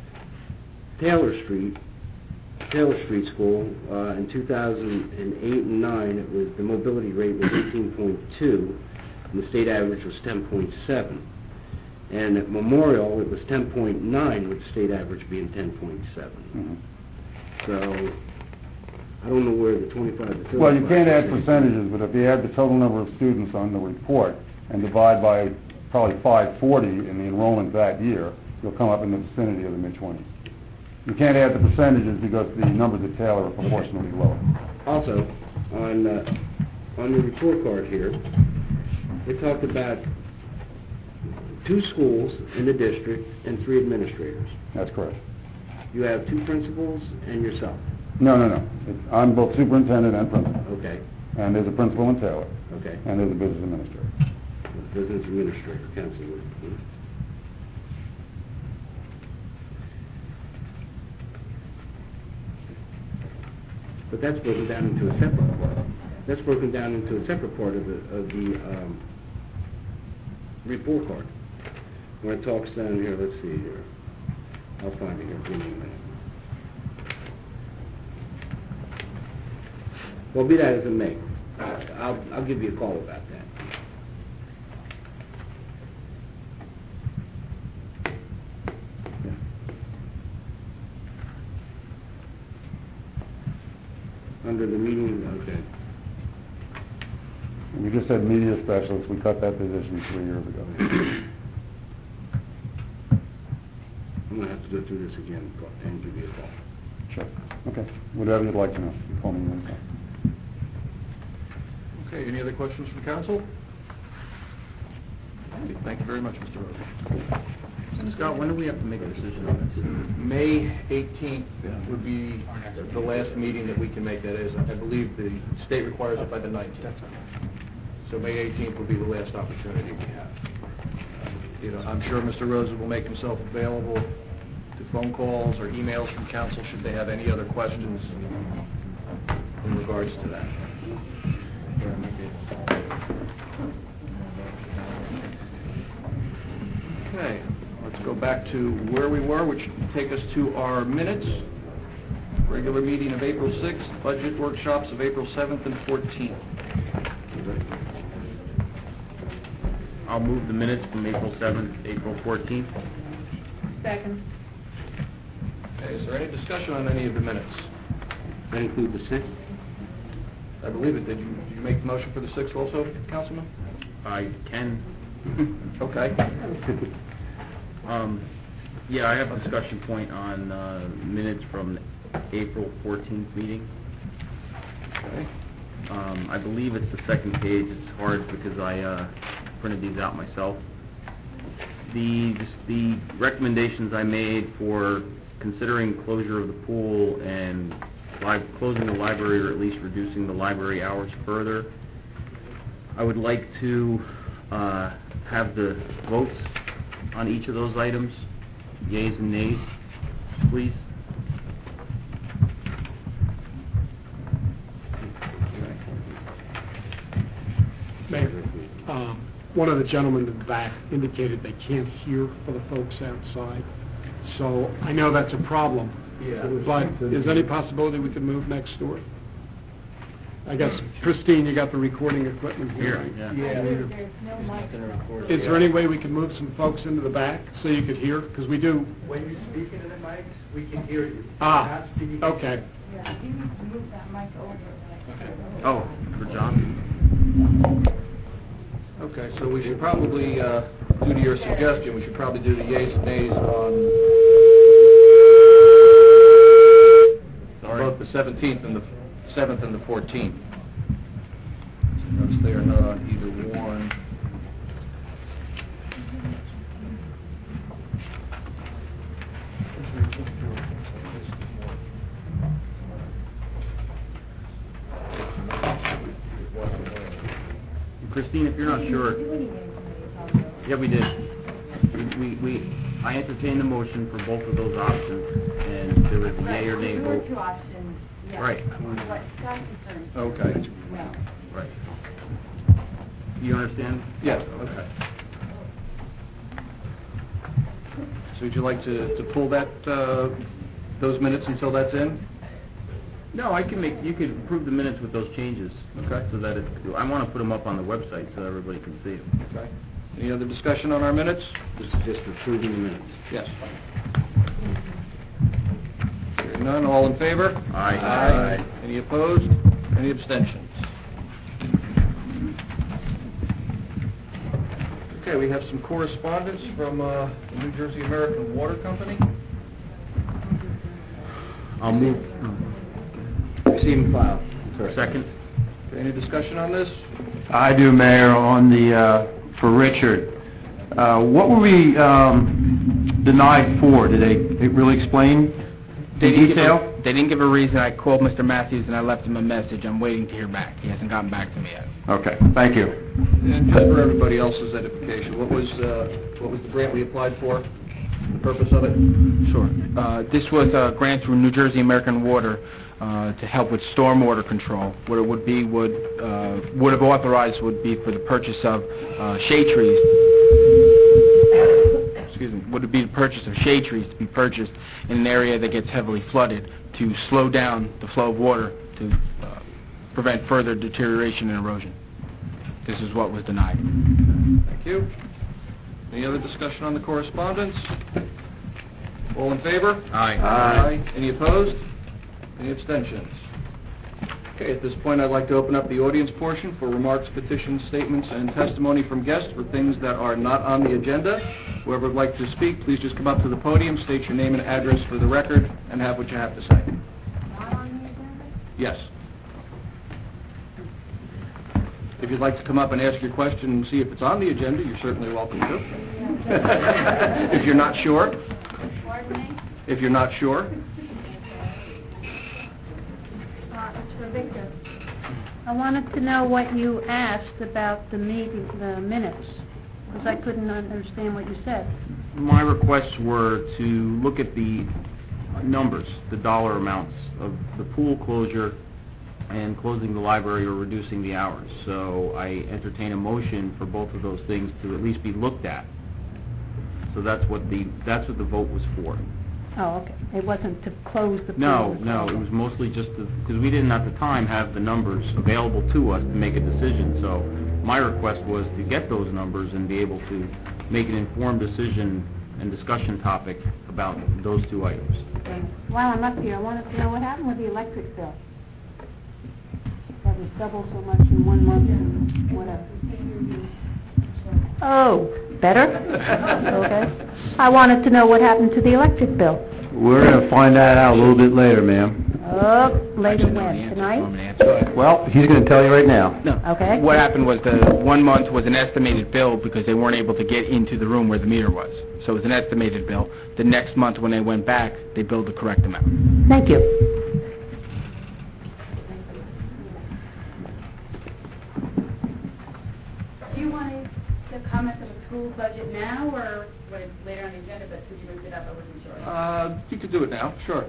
Speaker 6: Taylor Street, Taylor Street School, uh, in two thousand eight and nine, it was, the mobility rate was eighteen point two, and the state average was ten point seven. And at Memorial, it was ten point nine, with the state average being ten point seven.
Speaker 10: Mhm.
Speaker 6: So, I don't know where the twenty-five to thirty-five...
Speaker 10: Well, you can't add percentages, but if you add the total number of students on the report and divide by probably five forty in the enrollment that year, you'll come up in the vicinity of the mid-twenties. You can't add the percentages because the numbers at Taylor are proportionally lower.
Speaker 6: Also, on, uh, on your report card here, it talked about two schools in the district and three administrators.
Speaker 10: That's correct.
Speaker 6: You have two principals and yourself.
Speaker 10: No, no, no. It- I'm both superintendent and principal.
Speaker 6: Okay,
Speaker 10: And there's a principal in Taylor,
Speaker 6: okay.
Speaker 10: and there's a business administrator.
Speaker 6: Business administrator, Council Wood. But that's broken down into a separate part. That's broken down into a separate part of the, of the, um, report card. When it talks down here, let's see here. I'll find it here, give me a minute. Well, be that as it may, I'll, I'll give you a call about that. Under the meeting, okay.
Speaker 10: We just had media specialists. We cut that position three years ago.
Speaker 6: I'm gonna have to go through this again and give you a call.
Speaker 10: Sure. Okay. Whatever you'd like to know. You call me anytime.
Speaker 1: Okay, any other questions from council? Okay, thank you very much, Mister Rosa.
Speaker 6: Scott, when do we have to make a decision on this?
Speaker 1: May eighteenth would be the last meeting that we can make that is. I believe the state requires it by the nineteenth. So May eighteenth will be the last opportunity we have. You know, I'm sure Mister Rosa will make himself available to phone calls or emails from council should they have any other questions in regards to that. Okay, let's go back to where we were, which will take us to our minutes. Regular meeting of April sixth, budget workshops of April seventh and fourteenth.
Speaker 6: I'll move the minutes from April seventh, April fourteenth.
Speaker 5: Second.
Speaker 1: Okay, is there any discussion on any of the minutes?
Speaker 6: That include the sixth?
Speaker 1: I believe it. Did you, did you make the motion for the sixth also, Councilman?
Speaker 6: I can.
Speaker 1: Okay.
Speaker 6: Um, yeah, I have a discussion point on, uh, minutes from April fourteenth meeting.
Speaker 1: Okay.
Speaker 6: Um, I believe it's the second page. It's hard because I uh, printed these out myself. The, the recommendations I made for considering closure of the pool and li- closing the library, or at least reducing the library hours further, I would like to uh, have the votes on each of those items, yeas and nays, please.
Speaker 11: Mayor, um, one of the gentlemen in the back indicated they can't hear for the folks outside, so I know that's a problem.
Speaker 7: Yeah.
Speaker 11: But is there any possibility we could move next door? I guess, Christine, you got the recording equipment here, right?
Speaker 6: Yeah.
Speaker 7: Yeah.
Speaker 3: There's there's no mic.
Speaker 11: Is there any way we could move some folks into the back so you could hear? Because we do...
Speaker 7: When you speak into the mics, we can hear you.
Speaker 11: Ah,
Speaker 7: Not speaking-
Speaker 11: okay.
Speaker 3: Yeah, you need to move that mic over.
Speaker 6: Oh, for John?
Speaker 1: Okay, so we should probably, uh, due to your suggestion, we should probably do the yeas and nays on both the seventeenth and the seventh and the fourteenth. Notice they are not on either one.
Speaker 6: Christine, if you're not sure... Yeah, we did. We, we, we, I entertained the motion for both of those options, and there was a yea or nay
Speaker 3: There were
Speaker 6: vote.
Speaker 3: two options, yeah.
Speaker 6: Right.
Speaker 3: What Scott's concerned.
Speaker 1: Okay.
Speaker 3: No.
Speaker 6: Right. You understand?
Speaker 1: Yeah, okay. So would you like to, to pull that, uh, those minutes until that's in?
Speaker 6: No, I can make, you could approve the minutes with those changes.
Speaker 1: Okay.
Speaker 6: So that it, I want to put them up on the website so everybody can see them.
Speaker 1: Okay. Any other discussion on our minutes?
Speaker 6: This is just approving the minutes.
Speaker 1: Yes. Hearing none, all in favor?
Speaker 6: Aye.
Speaker 1: Aye. Any opposed? Any abstentions? Okay, we have some correspondence from uh, the New Jersey American Water Company.
Speaker 6: I'll move.
Speaker 1: Receiving file.
Speaker 6: Second.
Speaker 1: Okay, any discussion on this?
Speaker 12: I do, Mayor, on the, uh, for Richard. Uh, What were we um, denied for? Did they they really explain
Speaker 8: They
Speaker 12: in
Speaker 8: didn't give a-
Speaker 12: detail?
Speaker 8: They didn't give a reason. I called Mister Matthews and I left him a message. I'm waiting to hear back. He hasn't gotten back to me yet.
Speaker 12: Okay, thank you.
Speaker 1: And just for everybody else's edification, what was, uh, what was the grant we applied for? The purpose of it?
Speaker 8: Sure. Uh, This was a grant through New Jersey American Water uh, to help with stormwater control. What it would be, would, uh, would have authorized would be for the purchase of uh, shade trees. Excuse me, would it be the purchase of shade trees to be purchased in an area that gets heavily flooded to slow down the flow of water to uh, prevent further deterioration and erosion. This is what was denied.
Speaker 1: Thank you. Any other discussion on the correspondence? All in favor?
Speaker 6: Aye.
Speaker 1: Aye. Any opposed? Any abstentions? Okay, at this point, I'd like to open up the audience portion for remarks, petitions, statements, and testimony from guests for things that are not on the agenda. Whoever would like to speak, please just come up to the podium, state your name and address for the record, and have what you have to say.
Speaker 3: Not on the agenda?
Speaker 1: Yes. If you'd like to come up and ask your question and see if it's on the agenda, you're certainly welcome to. If you're not sure,
Speaker 3: Pardon me?
Speaker 1: if you're not sure.
Speaker 3: Uh, it's for Victor.
Speaker 13: I wanted to know what you asked about the meeting, the minutes, because I couldn't understand what you said.
Speaker 6: My requests were to look at the numbers, the dollar amounts of the pool closure and closing the library or reducing the hours. So I entertain a motion for both of those things to at least be looked at. So that's what the, that's what the vote was for.
Speaker 13: Oh, okay. It wasn't to close the pool?
Speaker 6: No, no, it was mostly just because we didn't at the time have the numbers available to us to make a decision. So my request was to get those numbers and be able to make an informed decision and discussion topic about those two items.
Speaker 13: While I'm up here, I wanted to know what happened with the electric bill. That was double so much in one month and whatever. Oh, better? Okay. I wanted to know what happened to the electric bill.
Speaker 12: We're going to find that out a little bit later, ma'am.
Speaker 13: Oh, later
Speaker 8: Actually, know the
Speaker 13: when,
Speaker 8: answer
Speaker 13: tonight?
Speaker 8: for me. Answer.
Speaker 12: Well, he's going to tell you right now.
Speaker 8: No.
Speaker 13: Okay.
Speaker 8: What happened was the one month was an estimated bill because they weren't able to get into the room where the meter was. So it was an estimated bill. The next month when they went back, they billed the correct amount.
Speaker 13: Thank you.
Speaker 4: Do you want to comment on the school budget now, or when it's later on the agenda, but since you looked it up, I wasn't sure?
Speaker 1: Uh, you could do it now, sure.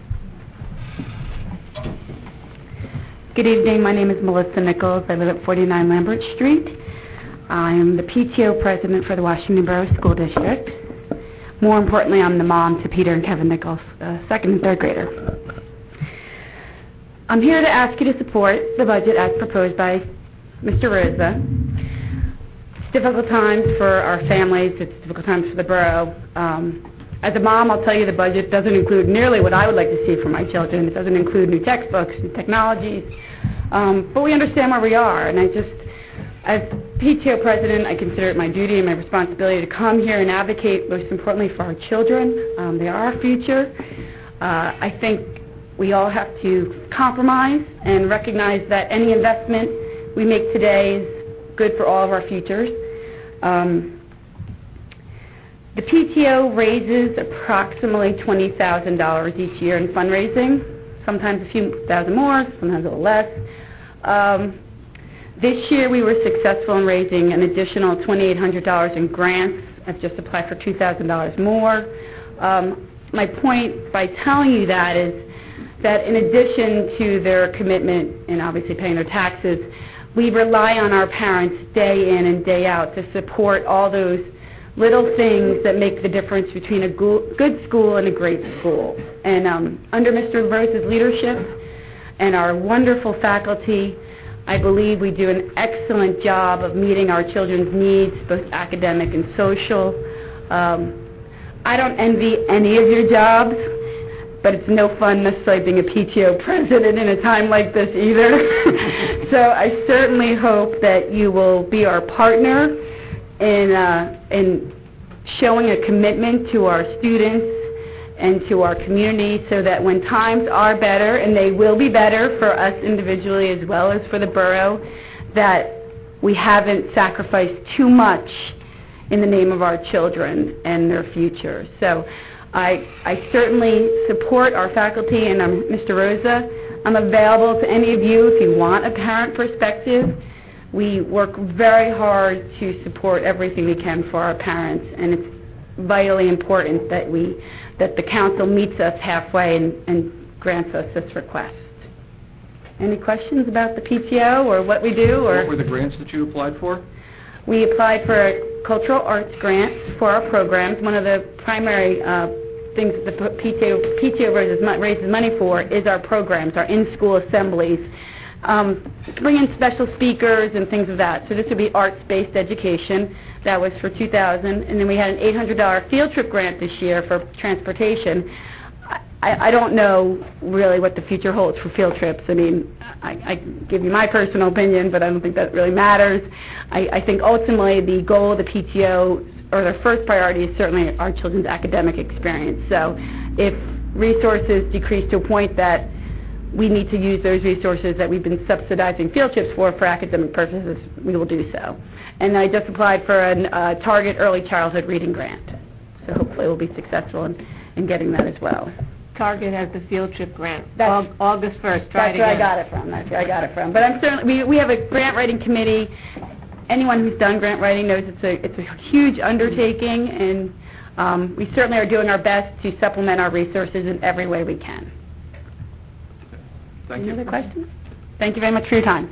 Speaker 4: Good evening, my name is Melissa Nichols. I live at forty-nine Lambert Street. I am the P T O president for the Washington Borough School District. More importantly, I'm the mom to Peter and Kevin Nichols, uh, second and third grader. I'm here to ask you to support the budget as proposed by Mister Rosa. It's difficult times for our families. It's difficult times for the borough. Um, as a mom, I'll tell you the budget doesn't include nearly what I would like to see for my children. It doesn't include new textbooks, new technologies. Um, but we understand where we are, and I just, as P T O president, I consider it my duty and my responsibility to come here and advocate, most importantly, for our children. Um, they are our future. Uh, I think we all have to compromise and recognize that any investment we make today is good for all of our futures. Um, the P T O raises approximately twenty thousand dollars each year in fundraising, sometimes a few thousand more, sometimes a little less. Um, this year we were successful in raising an additional two thousand eight hundred dollars in grants. I've just applied for two thousand dollars more. Um, my point by telling you that is that in addition to their commitment and obviously paying their taxes, we rely on our parents day in and day out to support all those little things that make the difference between a go- good school and a great school. And um, under Mister Rose's leadership and our wonderful faculty, I believe we do an excellent job of meeting our children's needs, both academic and social. Um, I don't envy any of your jobs, but it's no fun necessarily being a P T O president in a time like this either. So I certainly hope that you will be our partner in, uh, in showing a commitment to our students and to our community so that when times are better, and they will be better for us individually as well as for the borough, that we haven't sacrificed too much in the name of our children and their future. So I, I certainly support our faculty and um, Mister Rosa. I'm available to any of you if you want a parent perspective. We work very hard to support everything we can for our parents, and it's vitally important that we that the council meets us halfway and, and grants us this request. Any questions about the P T O or what we do? Or
Speaker 1: What were the grants that you applied for?
Speaker 4: We applied for a cultural arts grant for our programs. One of the primary uh, things that the P T O, P T O raises, raises money for is our programs, our in-school assemblies, um, bring in special speakers and things of that. So this would be arts-based education. That was for two thousand dollars. And then we had an eight hundred dollars field trip grant this year for transportation. I, I don't know really what the future holds for field trips. I mean, I, I give you my personal opinion, but I don't think that really matters. I, I think ultimately the goal of the P T O, or their first priority, is certainly our children's academic experience. So if resources decrease to a point that we need to use those resources that we've been subsidizing field trips for for academic purposes, we will do so. And I just applied for a uh, Target Early Childhood Reading Grant. So hopefully we'll be successful in, in getting that as well.
Speaker 5: Target has the field trip grant,
Speaker 4: That's-
Speaker 5: Aug- August first, try it
Speaker 4: That's where I
Speaker 5: again.
Speaker 4: got it from. That's where I got it from. But I'm certainly, we, we have a grant writing committee. Anyone who's done grant writing knows it's a, it's a huge undertaking, and um, we certainly are doing our best to supplement our resources in every way we can.
Speaker 1: Thank
Speaker 4: Any
Speaker 1: you.
Speaker 4: other questions? Thank you very much for your time.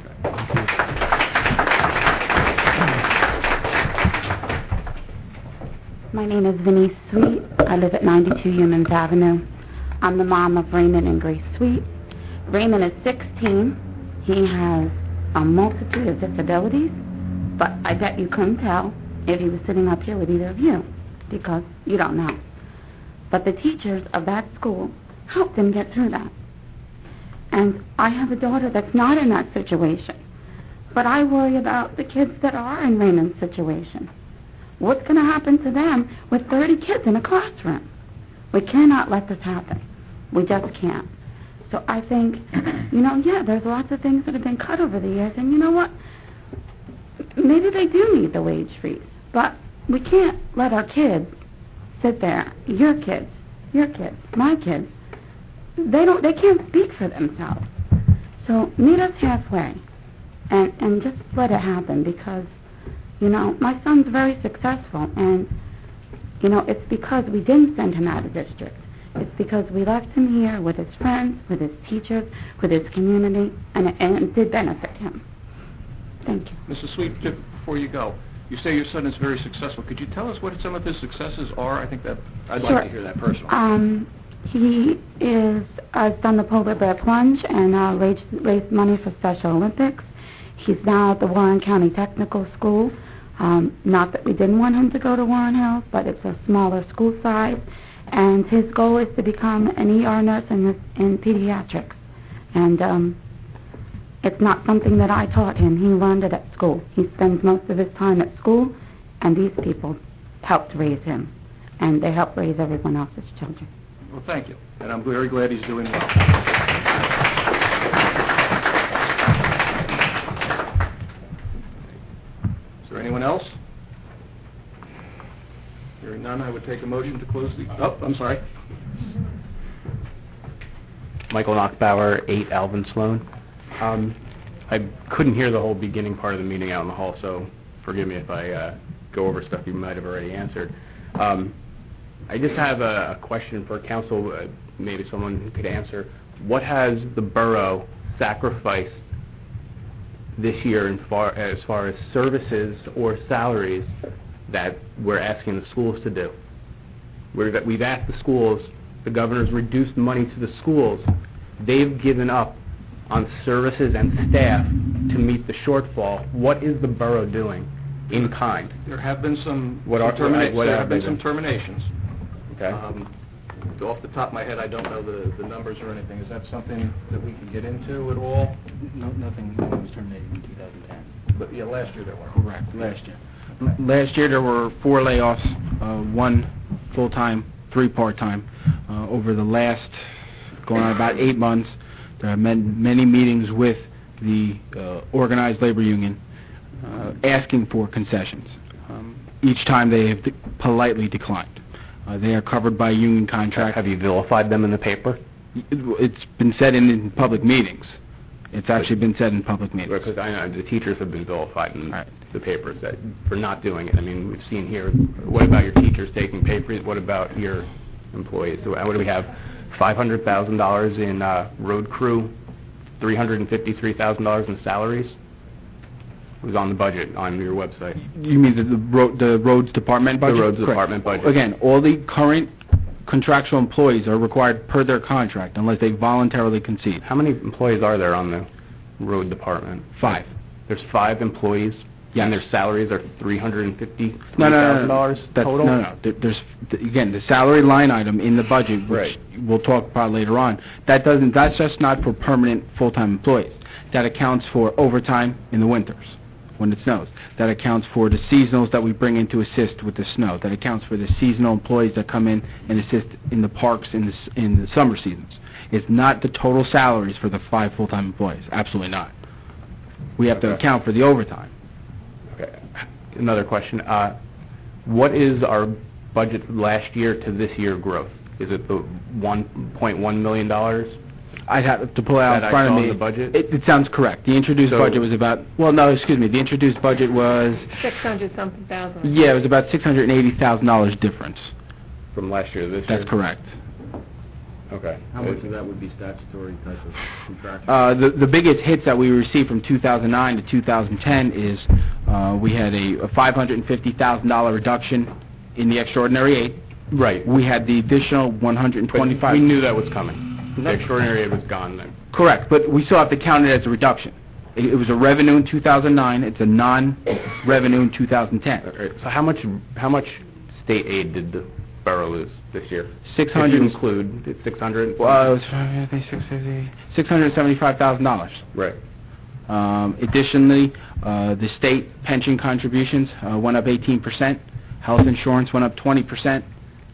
Speaker 4: My name is Vinnie Sweet. I live at ninety-two Humans Avenue. I'm the mom of Raymond and Grace Sweet. Raymond is sixteen. He has a multitude of disabilities, but I bet you couldn't tell if he was sitting up here with either of you, because you don't know. But the teachers of that school helped him get through that. And I have a daughter that's not in that situation, but I worry about the kids that are in Raymond's situation. What's going to happen to them with thirty kids in a classroom?
Speaker 14: We cannot let this happen. We just can't. So I think, you know, yeah, there's lots of things that have been cut over the years, and you know what? Maybe they do need the wage freeze, but we can't let our kids sit there, your kids, your kids, my kids, they don't, they can't speak for themselves. So meet us halfway and, and just let it happen, because, you know, my son's very successful, and, you know, it's because we didn't send him out of district. It's because we left him here with his friends, with his teachers, with his community, and it, and it did benefit him. Thank you.
Speaker 1: Missus Sweet, just before you go, you say your son is very successful. Could you tell us what some of his successes are? I think that, I'd
Speaker 14: Sure.
Speaker 1: like to hear that personally.
Speaker 14: Um, he is, has done the polar bear plunge and uh, raised, raised money for Special Olympics. He's now at the Warren County Technical School. Um, not that we didn't want him to go to Warren Hills, but it's a smaller school size. And his goal is to become an E R nurse in, in pediatrics. And um, it's not something that I taught him. He learned it at school. He spends most of his time at school, and these people helped raise him. And they help raise everyone else's children.
Speaker 1: Well, thank you. And I'm very glad he's doing well. Is there anyone else? Hearing none, I would take a motion to close the... Oh, I'm sorry.
Speaker 15: Michael Knockbauer, eight Alvin Sloan. Um, I couldn't hear the whole beginning part of the meeting out in the hall, so forgive me if I uh, go over stuff you might have already answered. Um, I just have a, a question for council, uh, maybe someone who could answer. What has the borough sacrificed this year in far, as far as services or salaries that we're asking the schools to do? We're, we've asked the schools, the governor's reduced money to the schools. They've given up on services and staff to meet the shortfall. What is the borough doing in kind?
Speaker 1: There have been some,
Speaker 15: What
Speaker 1: some
Speaker 15: are-
Speaker 1: termina-
Speaker 15: what
Speaker 1: there
Speaker 15: have
Speaker 1: have been
Speaker 15: they
Speaker 1: some
Speaker 15: been?
Speaker 1: terminations.
Speaker 15: Okay.
Speaker 1: Um, off the top of my head, I don't know the, the numbers or anything. Is that something that we can get into at all?
Speaker 8: No, nothing was terminated in two thousand ten.
Speaker 1: But yeah, last year there were.
Speaker 8: Correct, last year. L- Last year, there were four layoffs, uh, one full-time, three part-time. Uh, Over the last, going on about eight months, there have been many meetings with the uh, organized labor union uh, asking for concessions. Um, Each time, they have de- politely declined. Uh, They are covered by union contract.
Speaker 15: Have you vilified them in the paper?
Speaker 8: It- It's been said in in public meetings. It's actually been said in public meetings.
Speaker 15: Because I know the teachers have been vilified in
Speaker 8: Right.
Speaker 15: the papers that, for not doing it. I mean, we've seen here, what about your teachers taking pay freeze? What about your employees? So, uh, What do we have? five hundred thousand dollars in uh, road crew, three hundred fifty-three thousand dollars in salaries? It was on the budget on your website.
Speaker 8: You mean the, the road, the roads department budget?
Speaker 15: The roads
Speaker 8: Correct.
Speaker 15: department budget.
Speaker 8: Again, all the current contractual employees are required per their contract unless they voluntarily concede.
Speaker 15: How many employees are there on the road department?
Speaker 8: Five.
Speaker 15: There's five employees?
Speaker 8: Yes.
Speaker 15: And their salaries are three hundred fifty
Speaker 8: No, no, no,
Speaker 15: thousand
Speaker 8: no.
Speaker 15: dollars
Speaker 8: That's-
Speaker 15: total?
Speaker 8: No, no, There- there's, th- again, the salary line item in the budget, which
Speaker 15: Right.
Speaker 8: we'll talk about later on, that doesn't, that's just not for permanent full-time employees. That accounts for overtime in the winters, when it snows. That accounts for the seasonals that we bring in to assist with the snow. That accounts for the seasonal employees that come in and assist in the parks in the, s- in the summer seasons. It's not the total salaries for the five full-time employees, absolutely not. We have to
Speaker 15: Okay.
Speaker 8: account for the overtime.
Speaker 15: Okay. Another question. Uh, What is our budget from last year to this year growth? Is it the one point one million dollars?
Speaker 8: I'd have to pull out
Speaker 15: That
Speaker 8: in
Speaker 15: I
Speaker 8: front
Speaker 15: saw
Speaker 8: of
Speaker 15: in
Speaker 8: me.
Speaker 15: the budget?
Speaker 8: It, it sounds correct. The introduced
Speaker 15: So-
Speaker 8: budget was about, well, no, excuse me, the introduced budget was,
Speaker 5: six hundred something thousand.
Speaker 8: yeah, it was about six hundred eighty thousand dollars difference.
Speaker 15: From last year to this year?
Speaker 8: That's correct.
Speaker 15: Okay.
Speaker 6: How much of that would be statutory type of contraction?
Speaker 8: Uh, the, the biggest hits that we received from two thousand nine to two thousand ten is, uh, we had a, a five hundred fifty thousand dollars reduction in the extraordinary aid.
Speaker 15: Right.
Speaker 8: We had the additional one hundred
Speaker 15: But
Speaker 8: twenty-five.
Speaker 15: we knew that was coming. The extraordinary aid was gone then.
Speaker 8: Correct, but we still have to count it as a reduction. It, it was a revenue in two thousand nine, it's a non-revenue in two thousand ten.
Speaker 15: All right. So how much, how much state aid did the borough lose this year?
Speaker 8: Six
Speaker 15: If you
Speaker 8: hundred.
Speaker 15: include six hundred?
Speaker 8: Well, it was five fifty, six fifty, six hundred seventy-five thousand dollars.
Speaker 15: Right.
Speaker 8: Um, additionally, uh, the state pension contributions uh, went up eighteen percent, health insurance went up twenty percent,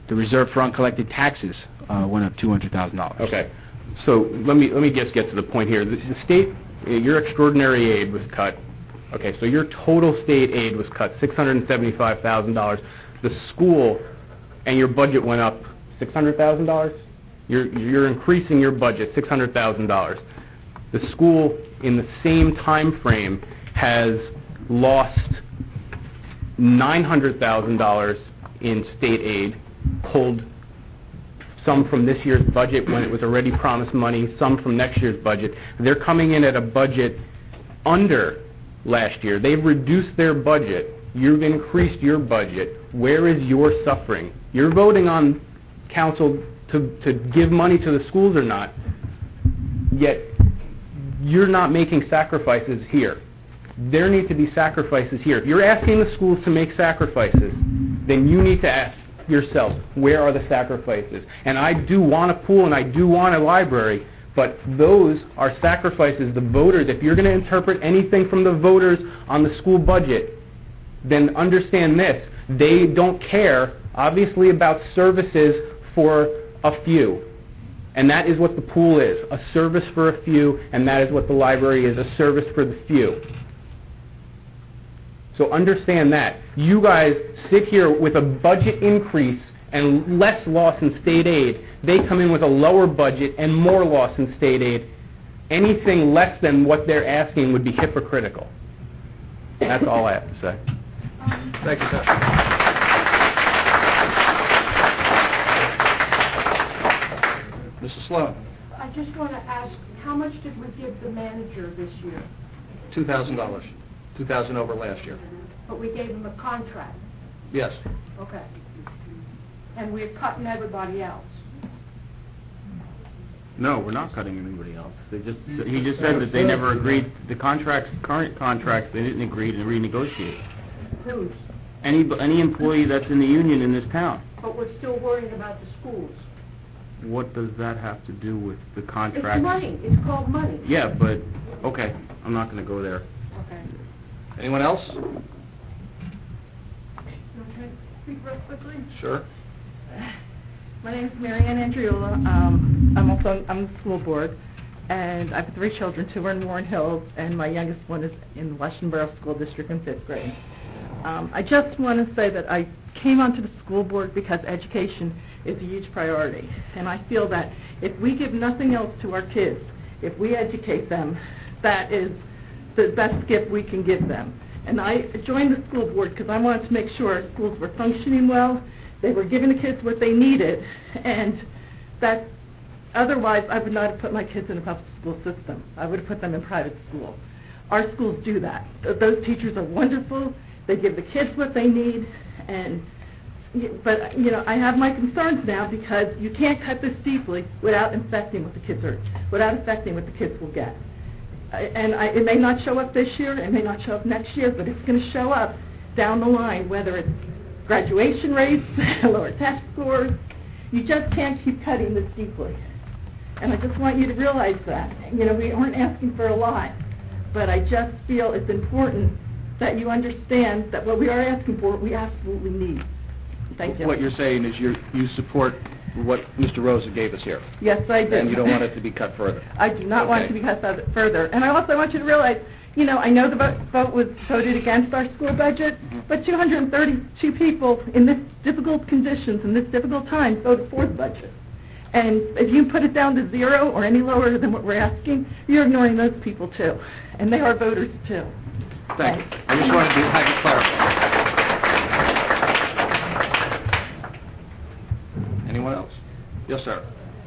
Speaker 8: the reserve for uncollected taxes uh, went up two hundred thousand dollars.
Speaker 15: Okay. So let me, let me just get to the point here. The the state, uh, your extraordinary aid was cut. Okay, so your total state aid was cut six hundred seventy-five thousand dollars. The school and your budget went up six hundred thousand dollars? You're, you're increasing your budget six hundred thousand dollars. The school, in the same time frame, has lost nine hundred thousand dollars in state aid, pulled some from this year's budget when it was already promised money, some from next year's budget. They're coming in at a budget under last year. They've reduced their budget. You've increased your budget. Where is your suffering? You're voting on council to, to give money to the schools or not, yet you're not making sacrifices here. There need to be sacrifices here. If you're asking the schools to make sacrifices, then you need to ask yourself, where are the sacrifices? And I do want a pool and I do want a library, but those are sacrifices the voters, if you're going to interpret anything from the voters on the school budget, then understand this. They don't care, obviously, about services for a few. And that is what the pool is, a service for a few, and that is what the library is, a service for the few. So understand that. You guys sit here with a budget increase and less loss in state aid. They come in with a lower budget and more loss in state aid. Anything less than what they're asking would be hypocritical. That's all I have to say.
Speaker 1: Thank you, sir. Missus Sloan,
Speaker 13: I just want to ask, how much did we give the manager this year?
Speaker 1: two thousand dollars. two thousand dollars over last year.
Speaker 13: But we gave him a contract.
Speaker 1: Yes.
Speaker 13: Okay. And we're cutting everybody else.
Speaker 6: No, we're not cutting anybody else. They just, he just said that they never agreed, the contracts, current contracts, they didn't agree to renegotiate.
Speaker 13: Whose?
Speaker 6: Any, any employee that's in the union in this town.
Speaker 13: But we're still worried about the schools.
Speaker 6: What does that have to do with the contract?
Speaker 13: It's money. It's called money.
Speaker 6: Yeah, but, okay, I'm not going to go there.
Speaker 13: Okay.
Speaker 1: Anyone else?
Speaker 4: Okay, speak real quickly.
Speaker 1: Sure.
Speaker 4: My name is Mary Ann Andriola. Um, I'm also I'm the school board, and I have three children. Two are in Warren Hills, and my youngest one is in the Washington Borough School District in fifth grade. Um, I just want to say that I came onto the school board because education is a huge priority, and I feel that if we give nothing else to our kids, if we educate them, that is the best gift we can give them. And I joined the school board because I wanted to make sure our schools were functioning well, they were giving the kids what they needed, and that otherwise I would not have put my kids in a public school system. I would have put them in private school. Our schools do that. Th- Those teachers are wonderful. They give the kids what they need, and but you know I have my concerns now because you can't cut this deeply without affecting what the kids are, without affecting what the kids will get. I- And I, it may not show up this year, it may not show up next year, but it's going to show up down the line, whether it's graduation rates, lower test scores. You just can't keep cutting this deeply. And I just want you to realize that. You know, we aren't asking for a lot, but I just feel it's important that you understand that what we are asking for, we absolutely need. Thank you.
Speaker 1: What you're saying is you you support what Mister Rosa gave us here.
Speaker 4: Yes, I do.
Speaker 1: And you don't want it to be cut further.
Speaker 4: I do not want it to
Speaker 1: Okay.
Speaker 4: be cut further- further. And I also want you to realize, you know, I know the vote, vote was voted against our school budget, but two hundred thirty-two people in this difficult conditions, in this difficult time, voted for the budget. And if you put it down to zero or any lower than what we're asking, you're ignoring those people too. And they are voters too.
Speaker 1: Thank you. I just wanted to have it clarified. Anyone else? Yes, sir.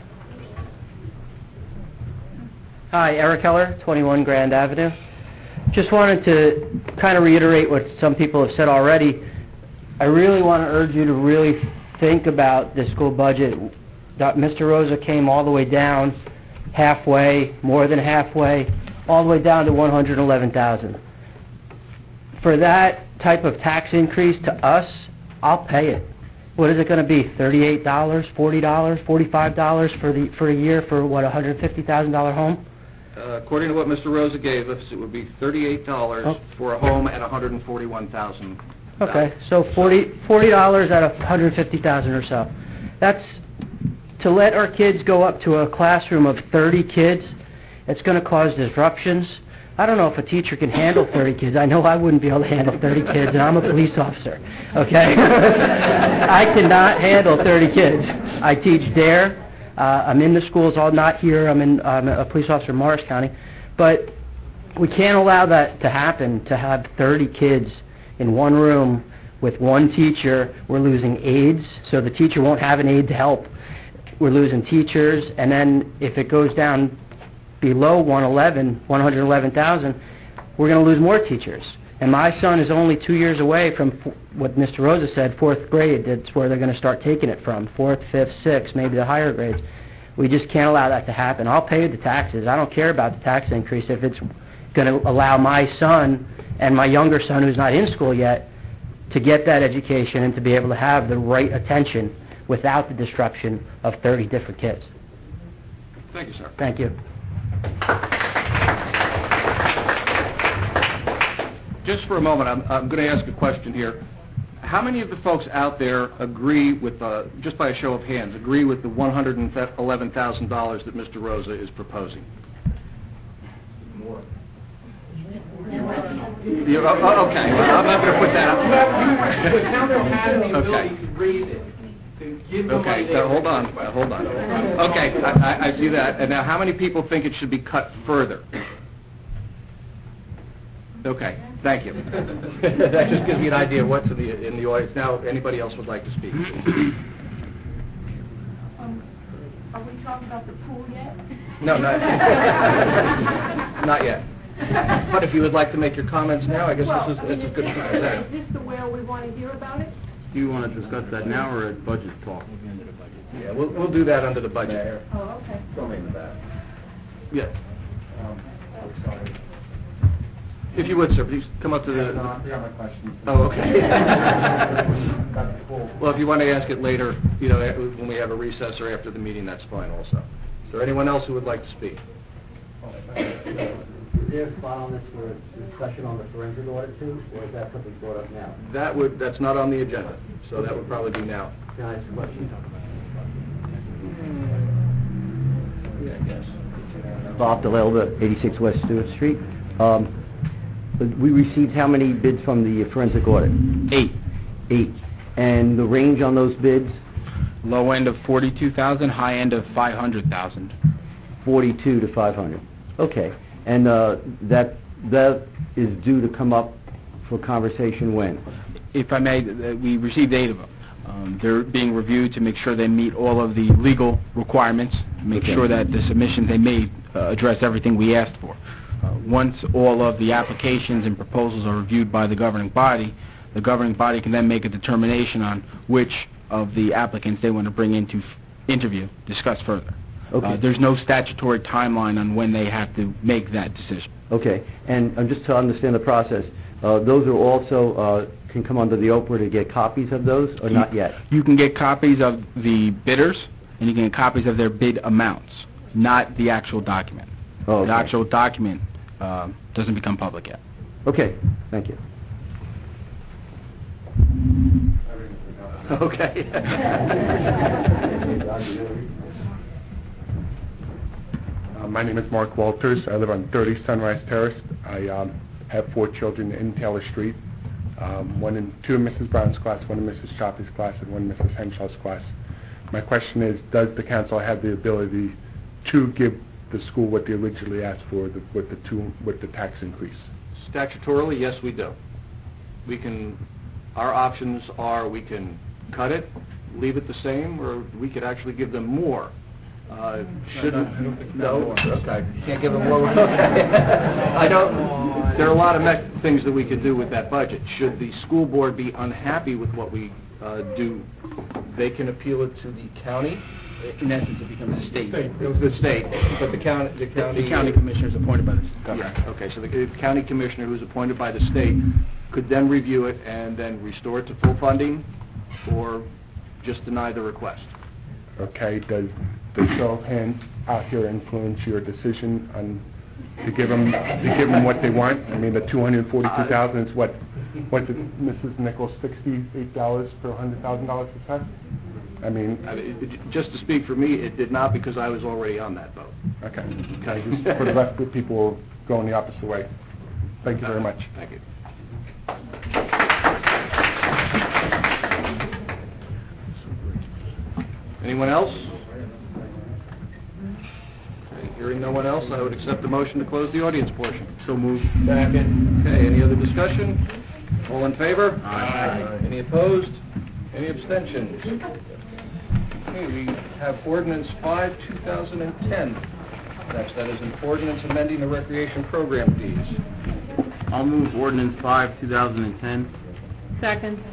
Speaker 16: Hi, Eric Keller, twenty-one Grand Avenue. Just wanted to kind of reiterate what some people have said already. I really want to urge you to really think about the school budget. That Mister Rosa came all the way down, halfway, more than halfway, all the way down to one hundred eleven thousand. For that type of tax increase to us, I'll pay it. What is it going to be, thirty-eight dollars, forty dollars, forty-five dollars for the for a year for, what, a one hundred fifty thousand dollars home?
Speaker 1: Uh, according to what Mister Rosa gave us, it would be thirty-eight dollars
Speaker 16: Oh.
Speaker 1: for a home at one hundred forty-one thousand dollars.
Speaker 16: Okay, so forty forty dollars out of one hundred fifty thousand or so. That's, to let our kids go up to a classroom of thirty kids, it's going to cause disruptions. I don't know if a teacher can handle thirty kids. I know I wouldn't be able to handle thirty kids, and I'm a police officer, okay? I cannot handle thirty kids. I teach DARE. Uh, I'm in the schools, I'm not here, I'm, in, I'm a police officer in Morris County. But we can't allow that to happen, to have thirty kids in one room with one teacher. We're losing aides, so the teacher won't have an aide to help. We're losing teachers, and then if it goes down below one eleven, one hundred eleven thousand, we're going to lose more teachers. And my son is only two years away from f- what Mister Rosa said, fourth grade. That's where they're going to start taking it from, fourth, fifth, sixth, maybe the higher grades. We just can't allow that to happen. I'll pay the taxes. I don't care about the tax increase if it's going to allow my son and my younger son, who's not in school yet, to get that education and to be able to have the right attention without the disruption of thirty different kids.
Speaker 1: Thank you, sir.
Speaker 16: Thank you.
Speaker 1: Just for a moment, I'm, I'm going to ask a question here. How many of the folks out there agree with, uh, just by a show of hands, agree with the one hundred eleven thousand dollars that Mister Rosa is proposing?
Speaker 7: More.
Speaker 1: You, oh, oh, okay, well, I'm not going to put that up.
Speaker 9: The council has the ability
Speaker 1: Okay.
Speaker 9: to raise it, to give the money
Speaker 1: Okay,
Speaker 9: there.
Speaker 1: so hold on, uh, hold on. Okay, I, I- I see that. And now, how many people think it should be cut further? Okay, thank you. That just gives me an idea of what's in the, in the audience. Now, anybody else would like to speak?
Speaker 3: Um, are we talking about the pool yet?
Speaker 1: No, not, not yet. But if you would like to make your comments now, I guess
Speaker 3: Well,
Speaker 1: this
Speaker 3: I
Speaker 1: is,
Speaker 3: mean,
Speaker 1: this is
Speaker 3: is
Speaker 1: good
Speaker 3: this-
Speaker 1: time.
Speaker 3: Is this the where we want to hear about it?
Speaker 6: Do you want to discuss that now or at budget talk?
Speaker 1: Yeah, we'll, we'll do that under the budget.
Speaker 3: Oh, okay.
Speaker 7: Don't make that.
Speaker 1: Yeah.
Speaker 7: Um, I'm sorry.
Speaker 1: If you would, sir, please come up to the...
Speaker 7: No, I forgot my question.
Speaker 1: Oh, okay.
Speaker 7: About the pool.
Speaker 1: Well, if you want to ask it later, you know, when we have a recess or after the meeting, that's fine also. Is there anyone else who would like to speak?
Speaker 7: Is there a spot on this for a discussion on the forensic audit too, or is that something brought up now?
Speaker 1: That would, that's not on the agenda, so that would probably be now.
Speaker 7: Can I ask a question?
Speaker 1: Yeah, I guess.
Speaker 16: Bob DeLelba, eighty-six West Stewart Street. Um, we received how many bids from the forensic audit?
Speaker 8: Eight.
Speaker 16: Eight. And the range on those bids?
Speaker 8: Low end of forty-two thousand, high end of five hundred thousand.
Speaker 16: forty-two to five hundred. Okay. And uh, that that is due to come up for conversation when?
Speaker 8: If I may, th- we received eight of them. Um, They're being reviewed to make sure they meet all of the legal requirements, make
Speaker 16: Okay.
Speaker 8: sure that the submissions they made uh, address everything we asked for. Uh, Once all of the applications and proposals are reviewed by the governing body, the governing body can then make a determination on which of the applicants they want to bring into f- interview, discuss further.
Speaker 16: Okay.
Speaker 8: Uh, There's no statutory timeline on when they have to make that decision.
Speaker 16: Okay. And uh, just to understand the process, uh, those are also, uh, can come under the Oprah to get copies of those, or not yet?
Speaker 8: You can get copies of the bidders, and you can get copies of their bid amounts, not the actual document.
Speaker 16: Oh, okay.
Speaker 8: The actual document um, doesn't become public yet.
Speaker 16: Okay. Thank you.
Speaker 1: Okay.
Speaker 17: Uh, My name is Mark Walters. I live on thirty Sunrise Terrace. I um, have four children in Taylor Street, um, one in two in Missus Brown's class, one in Missus Choppy's class, and one in Missus Henshaw's class. My question is, does the council have the ability to give the school what they originally asked for the, with the two with the tax increase?
Speaker 1: Statutorily, yes, we do. We can, our options are we can cut it, leave it the same, or we could actually give them more. Uh, Shouldn't,
Speaker 9: I don't think
Speaker 1: no,
Speaker 9: that's more.
Speaker 1: okay, can't give them more, okay. I don't, there are a lot of me- things that we could do with that budget. Should the school board be unhappy with what we uh, do, they can appeal it to the county.
Speaker 8: In essence, it becomes a state.
Speaker 1: The state, but the county, the county...
Speaker 8: The county commissioner is appointed by the governor.
Speaker 1: Yeah, okay, so the uh, county commissioner who's appointed by the state could then review it and then restore it to full funding, or just deny the request.
Speaker 17: Okay, does the show of hands out here influence your decision on to give them to give them what they want? I mean, the two hundred forty-two thousand is what? What's it, Missus Nichols, sixty-eight dollars per hundred thousand dollars assessed? I mean,
Speaker 1: I mean, it- it- just to speak for me, it did not because I was already on that boat.
Speaker 17: okay. Okay, just for the rest of the people going the opposite way. Thank you very much.
Speaker 1: Thank you. Anyone else? Okay, hearing no one else, I would accept the motion to close the audience portion.
Speaker 6: So moved.
Speaker 1: Second. Okay, any other discussion? All in favor?
Speaker 6: Aye.
Speaker 1: Any opposed? Any abstentions? Okay, we have ordinance five, two thousand ten. Next, that is an ordinance amending the recreation program fees.
Speaker 6: I'll move ordinance five, two thousand ten.
Speaker 5: Second.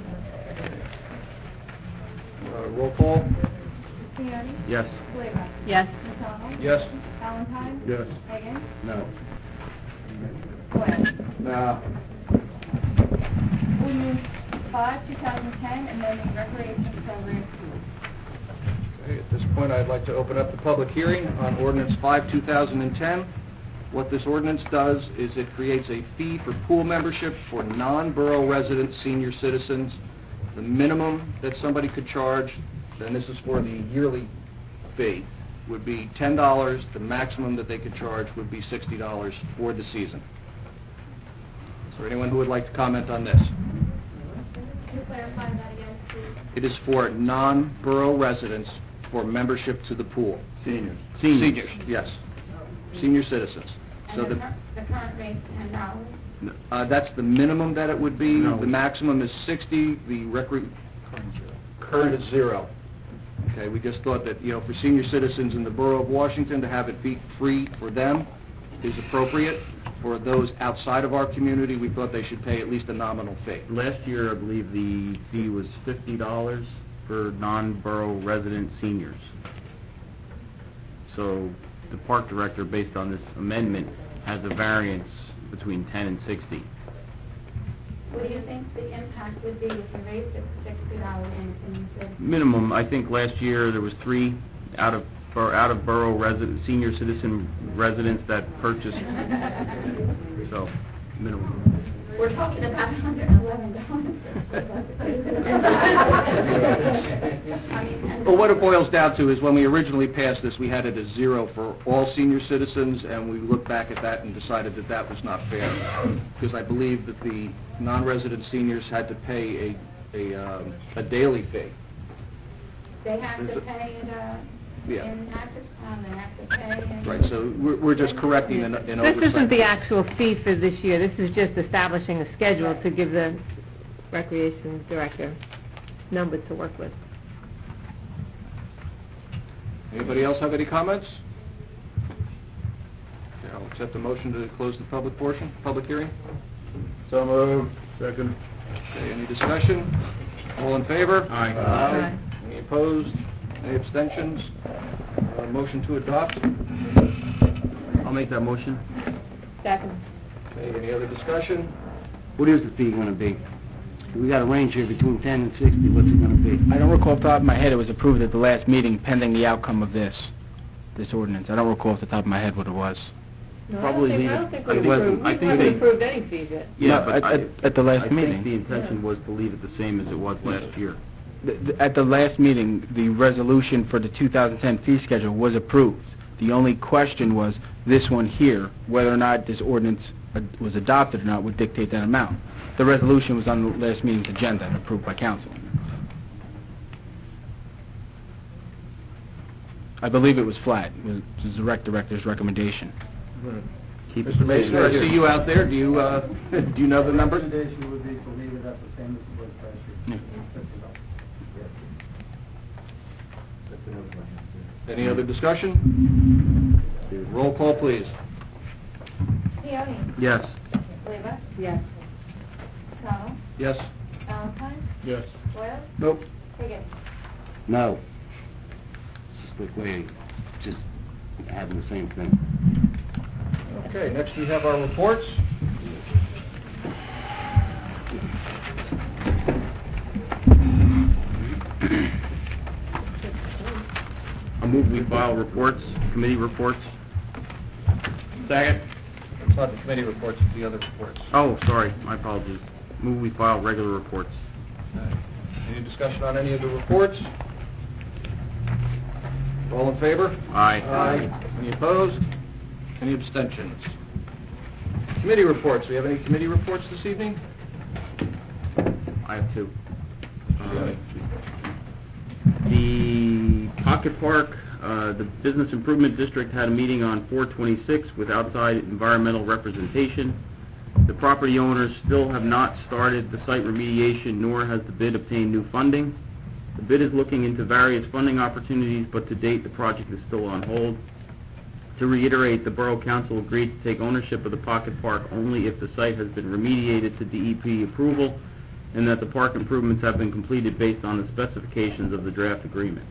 Speaker 1: Uh, Roll call?
Speaker 13: Bianchi?
Speaker 6: Yes.
Speaker 13: Cleva?
Speaker 5: Yes.
Speaker 13: McDonald?
Speaker 1: Yes.
Speaker 13: Valentine?
Speaker 17: Yes.
Speaker 13: Hagan?
Speaker 6: No.
Speaker 13: Boyle?
Speaker 1: No.
Speaker 13: Ordinance five, two thousand ten, amending recreation program fees.
Speaker 1: Okay, at this point, I'd like to open up the public hearing on ordinance five, two thousand ten. What this ordinance does is it creates a fee for pool membership for non-borough resident senior citizens. The minimum that somebody could charge, and this is for the yearly fee, would be ten dollars. The maximum that they could charge would be sixty dollars for the season. Is there anyone who would like to comment on this?
Speaker 13: Can you clarify that again, please?
Speaker 1: It is for non-borough residents for membership to the pool.
Speaker 6: Seniors.
Speaker 1: Seniors, yes. Senior citizens. So
Speaker 13: And the
Speaker 1: the,
Speaker 13: cur- the current rate is ten dollars?
Speaker 1: uh, that's the minimum that it would be.
Speaker 6: No.
Speaker 1: The maximum is sixty, the recre... Current is zero. Okay, we just thought that, you know, for senior citizens in the borough of Washington, to have it be free for them is appropriate. For those outside of our community, we thought they should pay at least a nominal fee.
Speaker 6: Last year, I believe the fee was fifty dollars for non-borough resident seniors. So the park director, based on this amendment, has a variance between ten and sixty.
Speaker 13: What do you think the impact would be if you raised it to sixty dollars and and you said...
Speaker 6: Minimum, I think last year there was three out of, or out of borough resident, senior citizen residents that purchased, so, minimum.
Speaker 13: We're talking about one hundred eleven dollars.
Speaker 1: Well, what it boils down to is when we originally passed this, we had it as zero for all senior citizens, and we looked back at that and decided that that was not fair, because I believe that the non-resident seniors had to pay a, a, um, a daily fee.
Speaker 13: They have
Speaker 1: Is
Speaker 13: to
Speaker 1: it-
Speaker 13: pay it, uh,
Speaker 1: Yeah.
Speaker 13: in Hackettstown, they have to pay in...
Speaker 1: Right, so we're, we're just correcting an, an
Speaker 5: This
Speaker 1: oversight.
Speaker 5: isn't the actual fee for this year, this is just establishing a schedule to give the recreation director numbers to work with.
Speaker 1: Anybody else have any comments? Okay, I'll accept the motion to close the public portion, public hearing.
Speaker 6: So moved. Second.
Speaker 1: Okay, any discussion? All in favor?
Speaker 6: Aye.
Speaker 5: Aye.
Speaker 1: Any opposed? Any abstentions? Uh, Motion to adopt?
Speaker 6: I'll make that motion.
Speaker 5: Second.
Speaker 1: Okay, any other discussion?
Speaker 7: What is the fee gonna be? We got a range here between ten and sixty, what's it gonna be?
Speaker 8: I don't recall off the top of my head, it was approved at the last meeting pending the outcome of this, this ordinance. I don't recall off the top of my head what it was.
Speaker 5: No, I
Speaker 6: Probably
Speaker 5: don't think,
Speaker 6: leave
Speaker 5: I
Speaker 6: it-
Speaker 5: don't think
Speaker 6: I
Speaker 5: we've
Speaker 6: wasn't-
Speaker 5: approved,
Speaker 6: I
Speaker 5: we
Speaker 6: think
Speaker 5: haven't
Speaker 6: they-
Speaker 5: approved any fees yet.
Speaker 6: Yeah,
Speaker 8: No,
Speaker 6: but
Speaker 8: at-
Speaker 6: I-
Speaker 8: at- at the last
Speaker 6: I
Speaker 8: meeting.
Speaker 6: think the intention was to leave it the same as it was last year.
Speaker 8: The- the- At the last meeting, the resolution for the two thousand ten fee schedule was approved. The only question was, this one here, whether or not this ordinance uh, was adopted or not would dictate that amount. The resolution was on the last meeting's agenda and approved by council. I believe it was flat. It was it was the rec director's recommendation.
Speaker 6: Keep it
Speaker 1: Mister Mason, I see you out there. Do you, uh, do you know the number?
Speaker 7: recommendation would be to leave it at the same as it was last year.
Speaker 1: Any other discussion? Roll call, please.
Speaker 13: Peony?
Speaker 6: Yes.
Speaker 13: Cleva?
Speaker 5: Yes.
Speaker 13: McDonald?
Speaker 1: Yes?
Speaker 13: Valentine?
Speaker 6: Yes.
Speaker 13: Boyle?
Speaker 1: Nope.
Speaker 13: Hagan?
Speaker 7: No. Just the way, just having the same thing.
Speaker 1: Okay, next we have our reports.
Speaker 6: I move we file reports, committee reports.
Speaker 1: Second. It's not the committee reports, it's the other reports.
Speaker 6: Oh, sorry, my apologies. Move we file regular reports.
Speaker 1: Okay. Any discussion on any of the reports? All in favor?
Speaker 6: Aye.
Speaker 1: Aye. Any opposed? Any abstentions? Committee reports. Do we have any committee reports this evening?
Speaker 6: I have two. Uh, The Pocket Park, uh, the Business Improvement District had a meeting on four twenty-six with outside environmental representation. The property owners still have not started the site remediation, nor has the bid obtained new funding. The bid is looking into various funding opportunities, but to date, the project is still on hold. To reiterate, the Borough Council agreed to take ownership of the Pocket Park only if the site has been remediated to D E P approval, and that the park improvements have been completed based on the specifications of the draft agreement.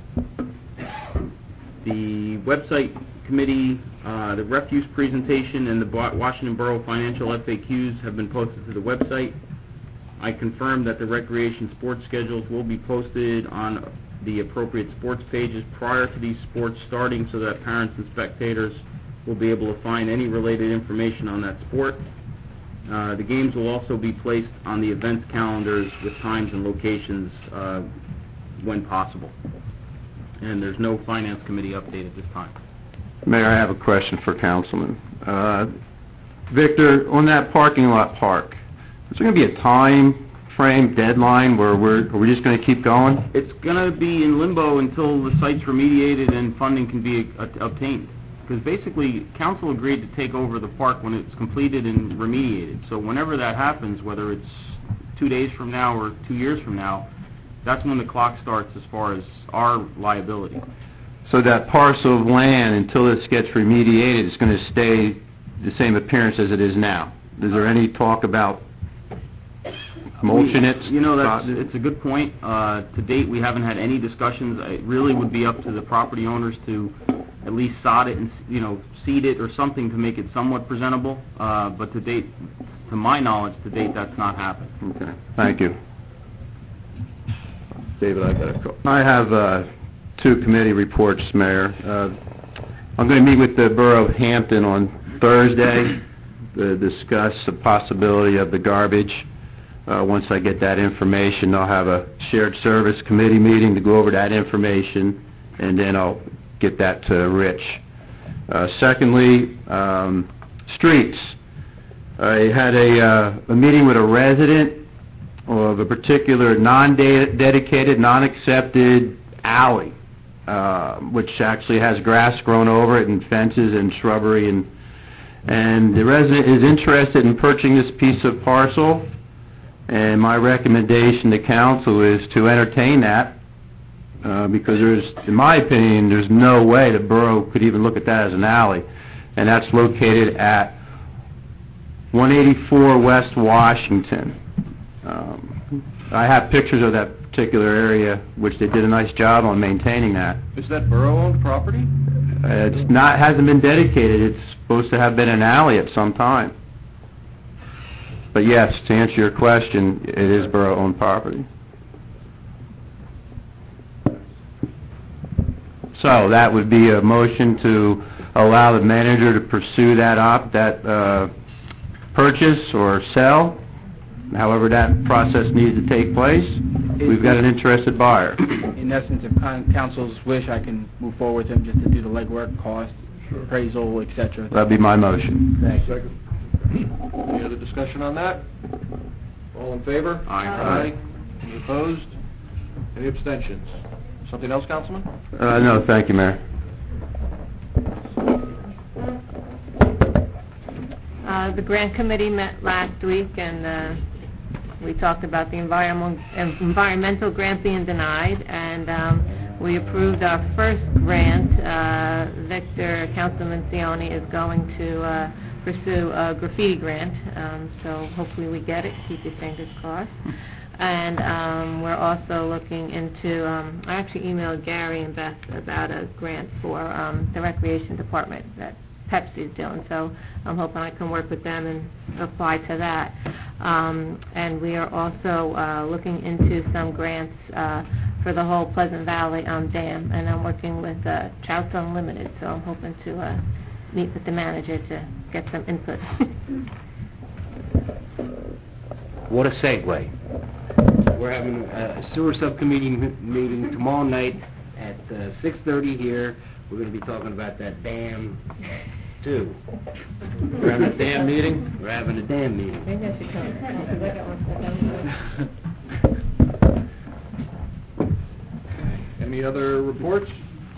Speaker 6: The website committee, uh, the refuse presentation, and the Bo- Washington Borough financial F A Qs have been posted to the website. I confirm that the recreation sports schedules will be posted on the appropriate sports pages prior to these sports starting so that parents and spectators will be able to find any related information on that sport. Uh, the games will also be placed on the events calendars with times and locations uh, when possible. And there's no finance committee update at this time.
Speaker 12: Mayor, I have a question for Councilman. Uh, Victor, on that parking lot park, is there going to be a time frame, deadline, where we're, are we just going to keep going?
Speaker 6: It's going to be in limbo until the site's remediated and funding can be uh, obtained. Because basically, council agreed to take over the park when it's completed and remediated. So whenever that happens, whether it's two days from now or two years from now, that's when the clock starts as far as our liability.
Speaker 12: So that parcel of land, until this gets remediated, is going to stay the same appearance as it is now? Is there any talk about mulching it?
Speaker 6: You know, that's, it's a good point. Uh, to date, we haven't had any discussions. It really would be up to the property owners to at least sod it and, you know, seed it or something to make it somewhat presentable. Uh, but to date, to my knowledge, to date, that's not happened.
Speaker 12: Okay, thank you. David, I got a call. I have uh, two committee reports, Mayor. Uh, I'm going to meet with the Borough of Hampton on Thursday to discuss the possibility of the garbage. Uh, once I get that information, I'll have a shared service committee meeting to go over that information, and then I'll get that to Rich. Uh, secondly, um, streets. I had a, uh, a meeting with a resident of a particular non-dedicated, non-accepted alley, uh, which actually has grass grown over it and fences and shrubbery, and and the resident is interested in purchasing this piece of parcel, and my recommendation to council is to entertain that, uh, because there's, in my opinion, there's no way the borough could even look at that as an alley, and that's located at one eighty-four West Washington. Um, I have pictures of that particular area, which they did a nice job on maintaining that.
Speaker 1: Is that borough-owned property?
Speaker 12: Uh, It's not, hasn't been dedicated. It's supposed to have been an alley at some time. But yes, to answer your question, it is borough-owned property. So that would be a motion to allow the manager to pursue that op, that uh, purchase or sell, however that process needs to take place. We've got an interested buyer.
Speaker 8: In essence, if con- council's wish, I can move forward with him just to do the legwork, cost, appraisal, et cetera.
Speaker 12: That'd be my motion.
Speaker 8: Thank you.
Speaker 1: Any other discussion on that? All in favor?
Speaker 6: Aye.
Speaker 1: Aye. Any opposed? Any abstentions? Something else, Councilman?
Speaker 12: Uh, no, thank you, Mayor.
Speaker 5: Uh, The grant committee met last week, and uh, we talked about the environmental environmental grant being denied, and um, we approved our first grant. Uh, Victor, Councilman Cioni, is going to uh, pursue a graffiti grant, um, so hopefully we get it. Keep your fingers crossed. And um, we're also looking into, um, I actually emailed Gary and Beth about a grant for um, the Recreation Department that Pepsi's doing, so I'm hoping I can work with them and apply to that. Um, and we are also uh, looking into some grants uh, for the whole Pleasant Valley um, Dam, and I'm working with uh, Trouts Unlimited, so I'm hoping to uh, meet with the manager to get some input.
Speaker 16: What a segue. We're having a sewer subcommittee m- meeting tomorrow night at
Speaker 6: uh, six thirty here, we're going to be talking about that dam, too. We're having a dam meeting? We're having a dam meeting.
Speaker 5: Maybe I should come, because I got one set down.
Speaker 1: Any other reports?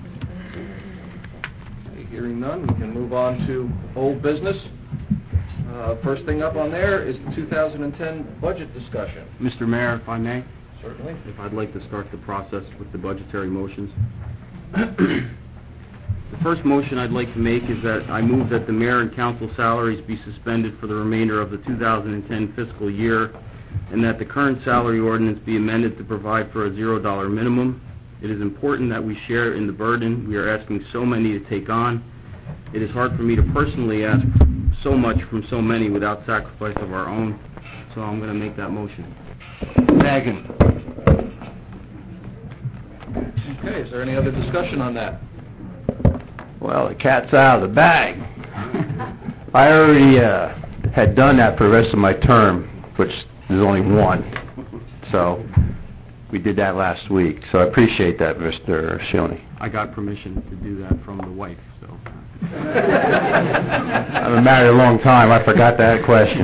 Speaker 1: Okay, hearing none, we can move on to old business. Uh, First thing up on there is the two thousand ten budget discussion.
Speaker 6: Mister Mayor, if I may?
Speaker 1: Certainly.
Speaker 6: If I'd like to start the process with the budgetary motions. The first motion I'd like to make is that I move that the mayor and council salaries be suspended for the remainder of the two thousand ten fiscal year, and that the current salary ordinance be amended to provide for a zero dollar minimum. It is important that we share in the burden we are asking so many to take on. It is hard for me to personally ask so much from so many without sacrifice of our own, so I'm going to make that motion. Second.
Speaker 1: Okay, is there any other discussion on that?
Speaker 12: Well, the cat's out of the bag. I already uh, had done that for the rest of my term, which is only one. So we did that last week. So I appreciate that, Mister Shielny.
Speaker 6: I got permission to do that from the wife, so...
Speaker 12: I've been married a long time. I forgot that question.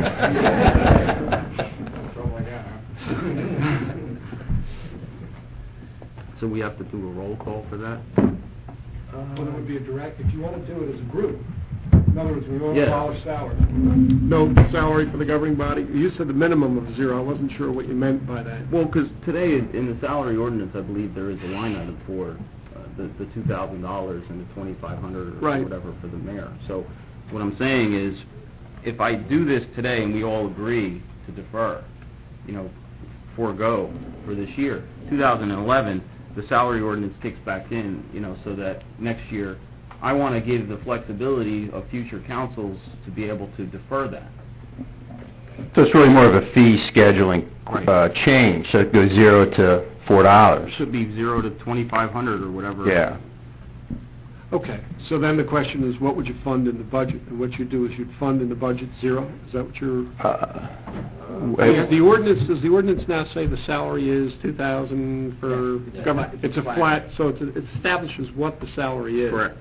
Speaker 6: So we have to do a roll call for that?
Speaker 11: Well, it would be a direct, if you want to do it as a group. In other words, we want to
Speaker 6: Yeah.
Speaker 11: abolish salary. No salary for the governing body. You said the minimum of zero. I wasn't sure what you meant by that.
Speaker 6: Well, because today, in in the salary ordinance, I believe there is a line item for uh, the the two thousand dollars and the twenty-five hundred dollars or
Speaker 11: Right.
Speaker 6: whatever for the mayor. So what I'm saying is, if I do this today and we all agree to defer, you know, forego for this year, two thousand eleven, the salary ordinance kicks back in, you know, so that next year, I want to give the flexibility of future councils to be able to defer that.
Speaker 12: So it's really more of a fee scheduling uh, change. So it goes zero to four dollars.
Speaker 6: It should be zero to twenty-five hundred or whatever.
Speaker 12: Yeah.
Speaker 11: Okay, so then the question is, what would you fund in the budget? And what you do is you'd fund in the budget zero? Is that what you're...
Speaker 12: Uh,
Speaker 11: Yeah, the ordinance, does the ordinance now say the salary is two thousand for government? It's a flat, so it's, it establishes what the salary is.
Speaker 6: Correct.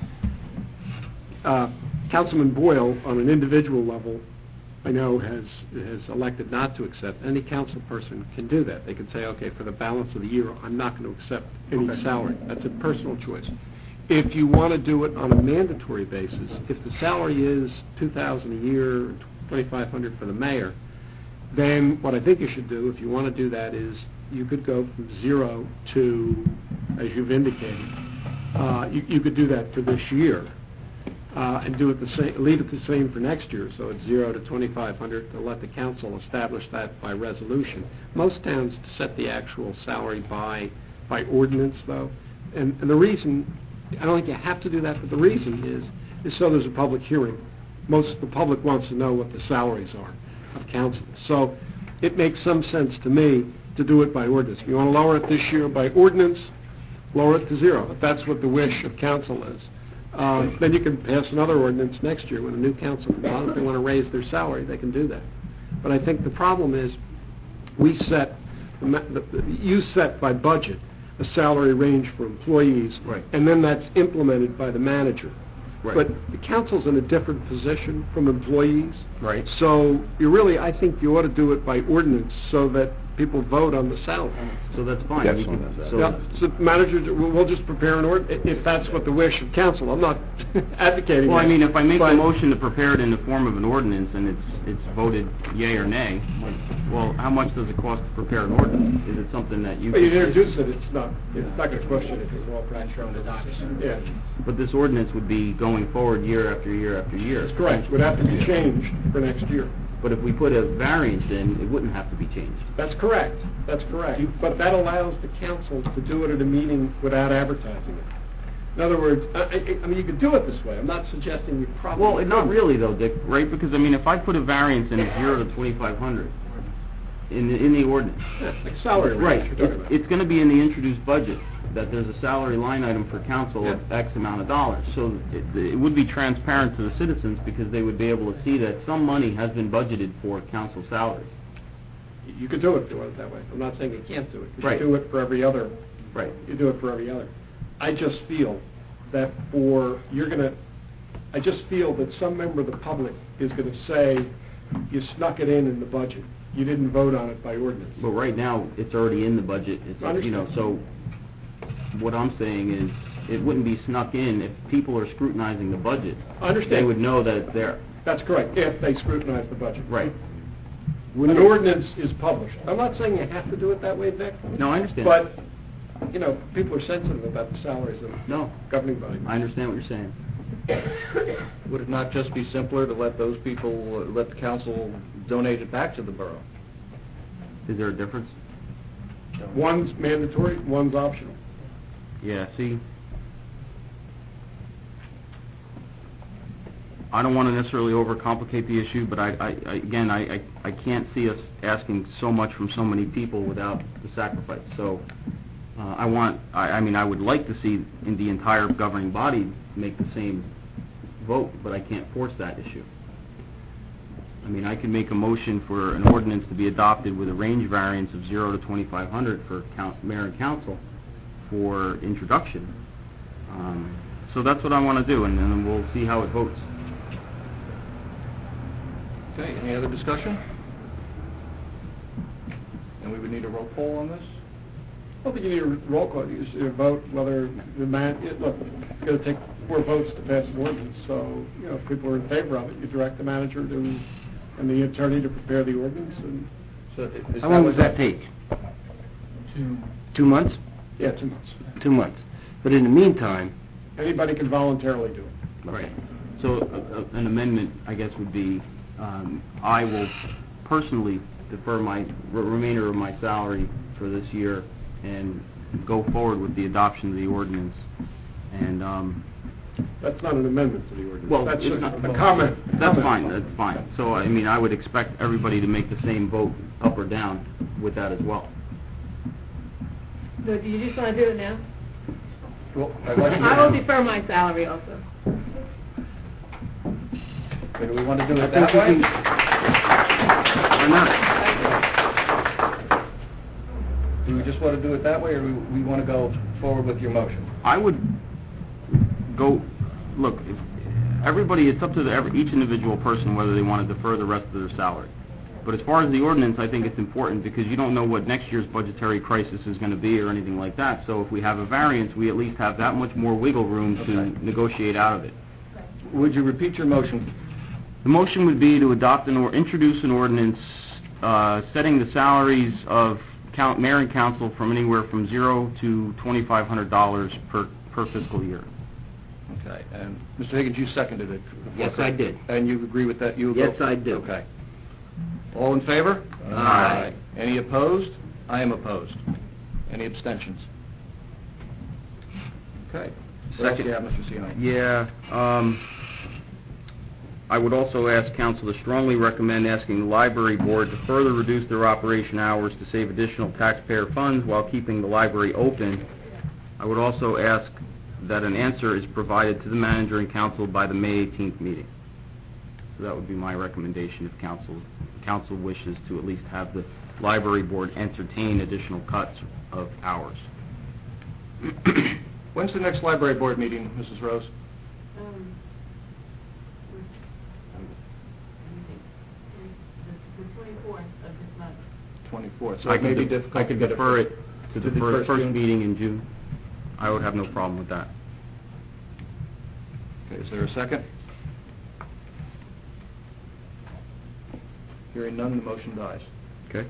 Speaker 11: Uh, Councilman Boyle, on an individual level, I know has, has elected not to accept. Any council person can do that. They can say, okay, for the balance of the year, I'm not going to accept any salary. That's a personal choice. If you want to do it on a mandatory basis, if the salary is two thousand a year, twenty-five hundred for the mayor, then what I think you should do, if you want to do that, is you could go from zero to, as you've indicated, uh, you, you could do that for this year, uh, and do it the same, leave it the same for next year, so it's zero to twenty-five hundred, to let the council establish that by resolution. Most towns set the actual salary by, by ordinance, though, and, and the reason, I don't think you have to do that, but the reason is, is so there's a public hearing. Most of the public wants to know what the salaries are of council. So it makes some sense to me to do it by ordinance. If you want to lower it this year by ordinance, lower it to zero, if that's what the wish of council is. Um, then you can pass another ordinance next year when a new council comes on. If they want to raise their salary, they can do that. But I think the problem is, we set, the ma- the- the- you set by budget a salary range for employees,
Speaker 6: Right.
Speaker 11: and then that's implemented by the manager.
Speaker 6: Right.
Speaker 11: But the council's in a different position from employees.
Speaker 6: Right.
Speaker 11: So you really, I think you ought to do it by ordinance so that people vote on the salary.
Speaker 6: So that's fine.
Speaker 12: Yes.
Speaker 6: We can- so-
Speaker 11: Yeah, so managers, we'll we'll just prepare an ord, if that's what the wish of council. I'm not advocating that.
Speaker 6: Well, I mean, if I make the
Speaker 11: but-
Speaker 6: motion to prepare it in the form of an ordinance and it's, it's voted yea or nay, well, how much does it cost to prepare an ordinance? Is it something that you...
Speaker 11: Well, you
Speaker 6: can-
Speaker 11: introduce it, it's not, it's not going to question it, because we're all pretty sure on the docs. Yeah,
Speaker 6: But this ordinance would be going forward year after year after year.
Speaker 11: that's correct. Would have to be changed for next year.
Speaker 6: But if we put a variance in, it wouldn't have to be changed.
Speaker 11: That's correct, that's correct. But that allows the council to do it at a meeting without advertising it. In other words, I, I I mean, you could do it this way. I'm not suggesting you probably...
Speaker 6: Well, not really though, Dick, right? Because, I mean, if I put a variance in at zero to twenty-five hundred in the, in the ordinance...
Speaker 11: Yeah, like salary range
Speaker 6: Right,
Speaker 11: you're talking
Speaker 6: it's,
Speaker 11: about.
Speaker 6: it's gonna be in the introduced budget, that there's a salary line item for council of
Speaker 11: Yeah.
Speaker 6: X amount of dollars. So it, it would be transparent to the citizens because they would be able to see that some money has been budgeted for council salaries.
Speaker 11: You could do it, do it that way. I'm not saying you can't do it. 'cause
Speaker 6: Right.
Speaker 11: You do it for every other,
Speaker 6: Right.
Speaker 11: you do it for every other. I just feel that for, you're going to, I just feel that some member of the public is going to say, you snuck it in in the budget. You didn't vote on it by ordinance.
Speaker 6: But right now, it's already in the budget. It's, you know, so what I'm saying is, it wouldn't be snuck in if people are scrutinizing the budget.
Speaker 11: I understand.
Speaker 6: They would know that it's there.
Speaker 11: That's correct, if they scrutinize the budget.
Speaker 6: Right.
Speaker 11: An ordinance is published. I'm not saying you have to do it that way, Vic.
Speaker 6: No, I understand.
Speaker 11: But, you know, people are sensitive about the salaries of
Speaker 6: No.
Speaker 11: governing bodies.
Speaker 6: I understand what you're saying.
Speaker 1: Would it not just be simpler to let those people, uh, let the council donate it back to the borough?
Speaker 6: Is there a difference?
Speaker 11: One's mandatory, one's optional.
Speaker 6: Yeah, see, I don't want to necessarily overcomplicate the issue, but I, I, I- again, I, I I can't see us asking so much from so many people without the sacrifice. So, uh, I want, I, I mean, I would like to see in the entire governing body make the same vote, but I can't force that issue. I mean, I can make a motion for an ordinance to be adopted with a range variance of zero to twenty-five hundred for coun- mayor and council for introduction. Um, So that's what I want to do, and then we'll see how it votes.
Speaker 1: Okay, any other discussion? And we would need a roll call on this?
Speaker 11: I don't think you need a roll call, you just need a vote whether the man, it- look, it's going to take four votes to pass an ordinance, so, you know, if people are in favor of it, you direct the manager to, and the attorney to prepare the ordinance, and...
Speaker 1: So i- is
Speaker 16: How long
Speaker 1: what
Speaker 16: does that take?
Speaker 11: Two.
Speaker 16: Two months?
Speaker 11: Yeah, two months.
Speaker 16: Two months. But in the meantime...
Speaker 11: Anybody can voluntarily do it.
Speaker 6: Right. So uh, uh, an amendment, I guess, would be, um, I will personally defer my, re- remainder of my salary for this year and go forward with the adoption of the ordinance. And, um...
Speaker 11: That's not an amendment to the ordinance.
Speaker 6: Well,
Speaker 11: That's
Speaker 6: it's
Speaker 11: a
Speaker 6: not...
Speaker 11: a comment.
Speaker 6: That's
Speaker 11: comment.
Speaker 6: fine, that's fine. So, I mean, I would expect everybody to make the same vote, up or down, with that as well.
Speaker 5: So do you just want to do it now?
Speaker 1: Well, I'd like to-
Speaker 5: I will defer my salary also.
Speaker 1: Okay, do we want to do it that way?
Speaker 6: Or not?
Speaker 1: Do we just want to do it that way, or we we want to go forward with your motion?
Speaker 6: I would go, look, if- everybody, it's up to the, every, each individual person whether they want to defer the rest of their salary. But as far as the ordinance, I think it's important because you don't know what next year's budgetary crisis is going to be or anything like that. So if we have a variance, we at least have that much more wiggle room to
Speaker 1: Okay.
Speaker 6: negotiate out of it.
Speaker 1: Would you repeat your motion?
Speaker 6: The motion would be to adopt an or, introduce an ordinance, uh, setting the salaries of count, mayor and council from anywhere from zero to twenty-five hundred dollars per, per fiscal year.
Speaker 1: Okay, and Mister Higgins, you seconded it.
Speaker 16: Yes, I did.
Speaker 1: And you agree with that? You
Speaker 16: Yes,
Speaker 1: go-
Speaker 16: I do.
Speaker 1: Okay. All in favor?
Speaker 16: Aye.
Speaker 1: Any opposed? I am opposed. Any abstentions? Okay. What else do you have, Mister Ciani?
Speaker 6: Yeah, um, I would also ask council to strongly recommend asking the library board to further reduce their operation hours to save additional taxpayer funds while keeping the library open. I would also ask that an answer is provided to the manager and council by the May eighteenth meeting. So that would be my recommendation if council, council wishes to at least have the library board entertain additional cuts of hours.
Speaker 1: When's the next library board meeting, Missus Rose?
Speaker 3: Um, the twenty-fourth of this month.
Speaker 1: twenty-fourth. So
Speaker 6: I
Speaker 1: it may
Speaker 6: could
Speaker 1: be
Speaker 6: de-
Speaker 1: difficult
Speaker 6: I could
Speaker 1: to get
Speaker 6: defer
Speaker 1: for-
Speaker 6: it to the
Speaker 1: the
Speaker 6: fir-
Speaker 1: first
Speaker 6: first
Speaker 1: June?
Speaker 6: meeting in June. I would have no problem with that.
Speaker 1: Okay, is there a second? Hearing none, the motion dies.
Speaker 6: Okay.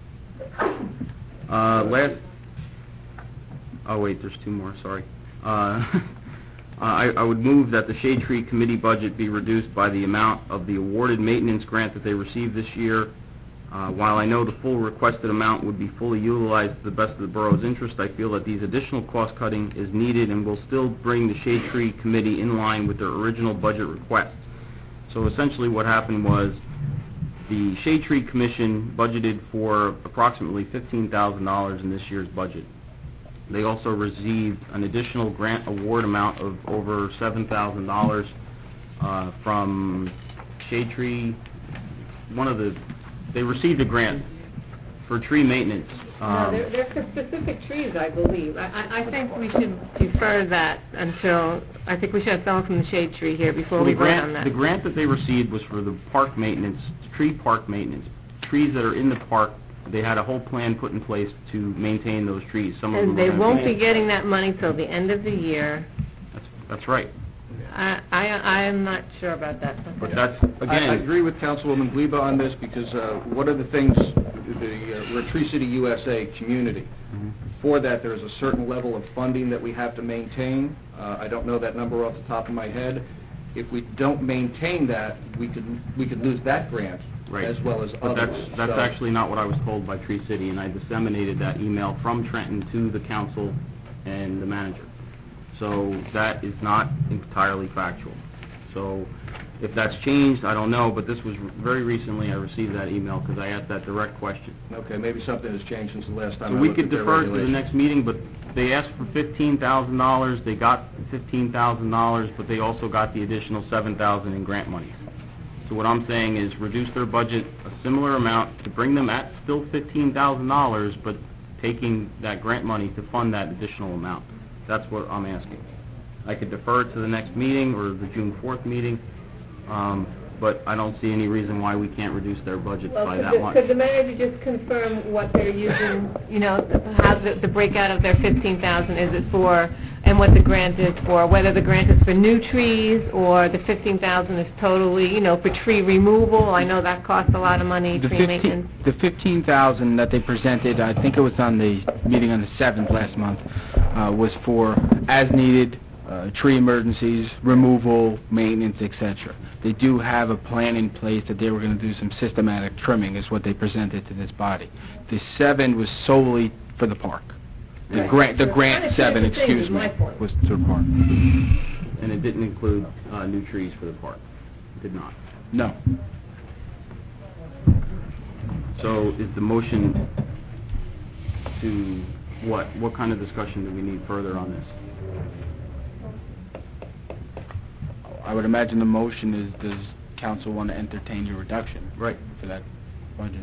Speaker 6: Uh, last, oh wait, there's two more, sorry. Uh, I, I would move that the Shade Tree Committee budget be reduced by the amount of the awarded maintenance grant that they received this year. Uh, while I know the full requested amount would be fully utilized to the best of the borough's interest, I feel that these additional cost cutting is needed and will still bring the Shade Tree Committee in line with their original budget request. So essentially what happened was the Shade Tree Commission budgeted for approximately fifteen thousand dollars in this year's budget. They also received an additional grant award amount of over seven thousand dollars uh, from Shade Tree. One of the, they received a grant for tree maintenance uh,
Speaker 5: No,
Speaker 6: Um,
Speaker 5: they're, they're for specific trees, I believe. I, I I think we should defer that until, I think we should have someone from the shade tree here before
Speaker 6: Well,
Speaker 5: we
Speaker 6: the
Speaker 5: vote on
Speaker 6: grant,
Speaker 5: that.
Speaker 6: the grant that they received was for the park maintenance, tree park maintenance. Trees that are in the park, they had a whole plan put in place to maintain those trees. Some of them
Speaker 5: And
Speaker 6: are
Speaker 5: they
Speaker 6: gonna
Speaker 5: won't be getting that money till the end of the year.
Speaker 6: That's, that's right.
Speaker 5: I, I, I am not sure about that.
Speaker 6: But that's,
Speaker 1: I-
Speaker 6: again...
Speaker 1: I agree with Councilwoman Gleba on this, because uh, one of the things, the, uh, we're a Tree City U S A community.
Speaker 6: Mhm.
Speaker 1: For that, there's a certain level of funding that we have to maintain. Uh, I don't know that number off the top of my head. If we don't maintain that, we could, we could lose that grant,
Speaker 6: Right.
Speaker 1: as well as
Speaker 6: But
Speaker 1: others.
Speaker 6: that's, that's
Speaker 1: So-
Speaker 6: actually not what I was told by Tree City, and I disseminated that email from Trenton to the council and the manager. So that is not entirely factual. So if that's changed, I don't know, but this was very recently I received that email because I asked that direct question.
Speaker 1: Okay, maybe something has changed since the last time
Speaker 6: So
Speaker 1: I
Speaker 6: we
Speaker 1: looked
Speaker 6: could
Speaker 1: at their
Speaker 6: defer to the
Speaker 1: regulations.
Speaker 6: next meeting, but they asked for fifteen thousand dollars, they got fifteen thousand dollars, but they also got the additional seven thousand dollars in grant money. So what I'm saying is reduce their budget a similar amount to bring them at still fifteen thousand dollars, but taking that grant money to fund that additional amount. That's what I'm asking. I could defer it to the next meeting or the June fourth meeting, um, but I don't see any reason why we can't reduce their budget
Speaker 5: Well,
Speaker 6: by
Speaker 5: could
Speaker 6: that
Speaker 5: the-
Speaker 6: much.
Speaker 5: Could the manager just confirm what they're using, you know, how the, the breakout of their fifteen thousand, is it for, and what the grant is for, whether the grant is for new trees, or the fifteen thousand is totally, you know, for tree removal? I know that costs a lot of money,
Speaker 8: The
Speaker 5: tree
Speaker 8: fifteen,
Speaker 5: maintenance.
Speaker 8: the fifteen thousand that they presented, I think it was on the meeting on the seventh last month, uh, was for as-needed, uh, tree emergencies, removal, maintenance, et cetera. They do have a plan in place that they were going to do some systematic trimming, is what they presented to this body. The seven was solely for the park. The
Speaker 5: Right.
Speaker 8: grant, the
Speaker 5: So
Speaker 8: grant
Speaker 5: it's
Speaker 8: seven,
Speaker 5: the same,
Speaker 8: excuse
Speaker 5: is
Speaker 8: me,
Speaker 5: my point.
Speaker 8: was to the park.
Speaker 6: And it didn't include uh, new trees for the park. It did not.
Speaker 8: No.
Speaker 6: So is the motion to what? What kind of discussion do we need further on this?
Speaker 8: I would imagine the motion is, does council want to entertain your reduction?
Speaker 6: Right.
Speaker 8: For that budget?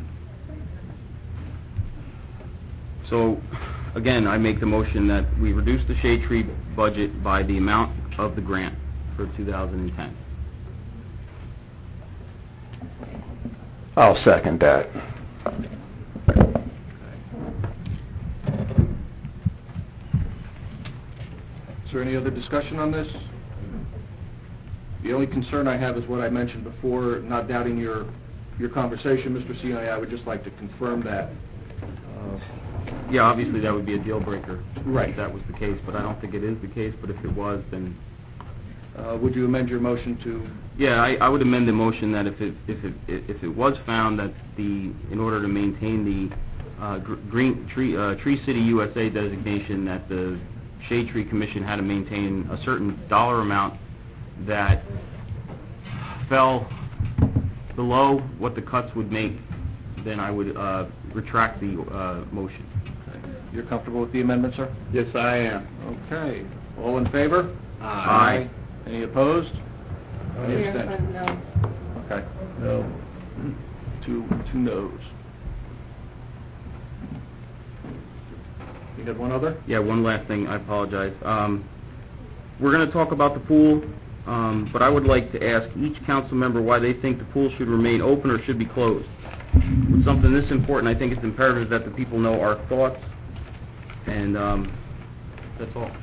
Speaker 6: So, again, I make the motion that we reduce the shade tree budget by the amount of the grant for two thousand ten.
Speaker 12: I'll second that.
Speaker 1: Is there any other discussion on this? The only concern I have is what I mentioned before, not doubting your, your conversation, Mister C I A. I would just like to confirm that. Uh,
Speaker 6: Yeah, obviously that would be a deal breaker.
Speaker 1: Right.
Speaker 6: If that was the case, but I don't think it is the case, but if it was, then...
Speaker 1: uh, Would you amend your motion to,
Speaker 6: Yeah, I, I would amend the motion that if it, if it, if it was found that the, in order to maintain the uh, gr- green, tree, uh, Tree City U S A designation, that the Shade Tree Commission had to maintain a certain dollar amount that fell below what the cuts would make, then I would uh, retract the uh, motion.
Speaker 1: you're comfortable with the amendment, sir?
Speaker 6: Yes, I am.
Speaker 1: Okay. All in favor?
Speaker 6: Aye.
Speaker 1: Any opposed? Any
Speaker 5: Here,
Speaker 1: abstentions?
Speaker 5: uh, no.
Speaker 1: Okay. No. Two, two noes. You got one other?
Speaker 6: Yeah, one last thing, I apologize. Um, We're going to talk about the pool, um, but I would like to ask each council member why they think the pool should remain open or should be closed. With something this important, I think it's imperative that the people know our thoughts, and um, that's all.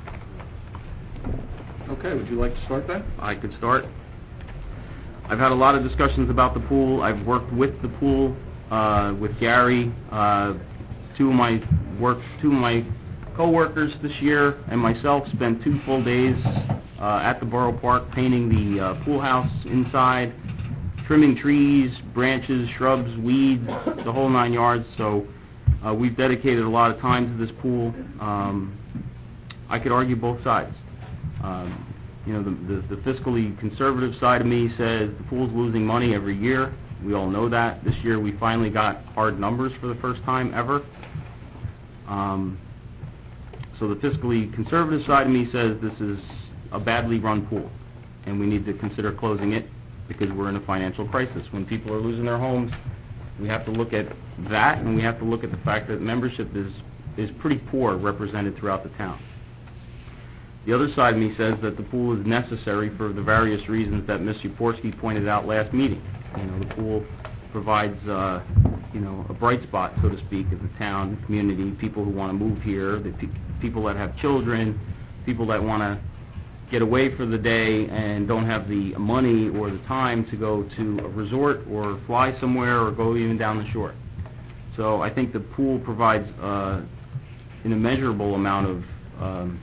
Speaker 1: Okay, would you like to start then?
Speaker 6: I could start. I've had a lot of discussions about the pool. I've worked with the pool, uh, with Gary. Uh, two of my work, two of my co-workers this year and myself spent two full days uh, at the Borough Park painting the uh, pool house inside, trimming trees, branches, shrubs, weeds, the whole nine yards. So uh, we've dedicated a lot of time to this pool. Um, I could argue both sides. Um, you know, the, the, the fiscally conservative side of me says the pool's losing money every year. We all know that. This year we finally got hard numbers for the first time ever. Um, so the fiscally conservative side of me says this is a badly run pool, and we need to consider closing it because we're in a financial crisis. When people are losing their homes, We have to look at that, and we have to look at the fact that membership is, is pretty poor represented throughout the town. The other side of me says that the pool is necessary for the various reasons that Miz Yaporsky pointed out last meeting. You know, the pool provides, uh, you know, a bright spot, so to speak, in the town, the community, people who want to move here, the pe- people that have children, people that want to get away for the day and don't have the money or the time to go to a resort or fly somewhere or go even down the shore. So I think the pool provides uh, an immeasurable amount of um,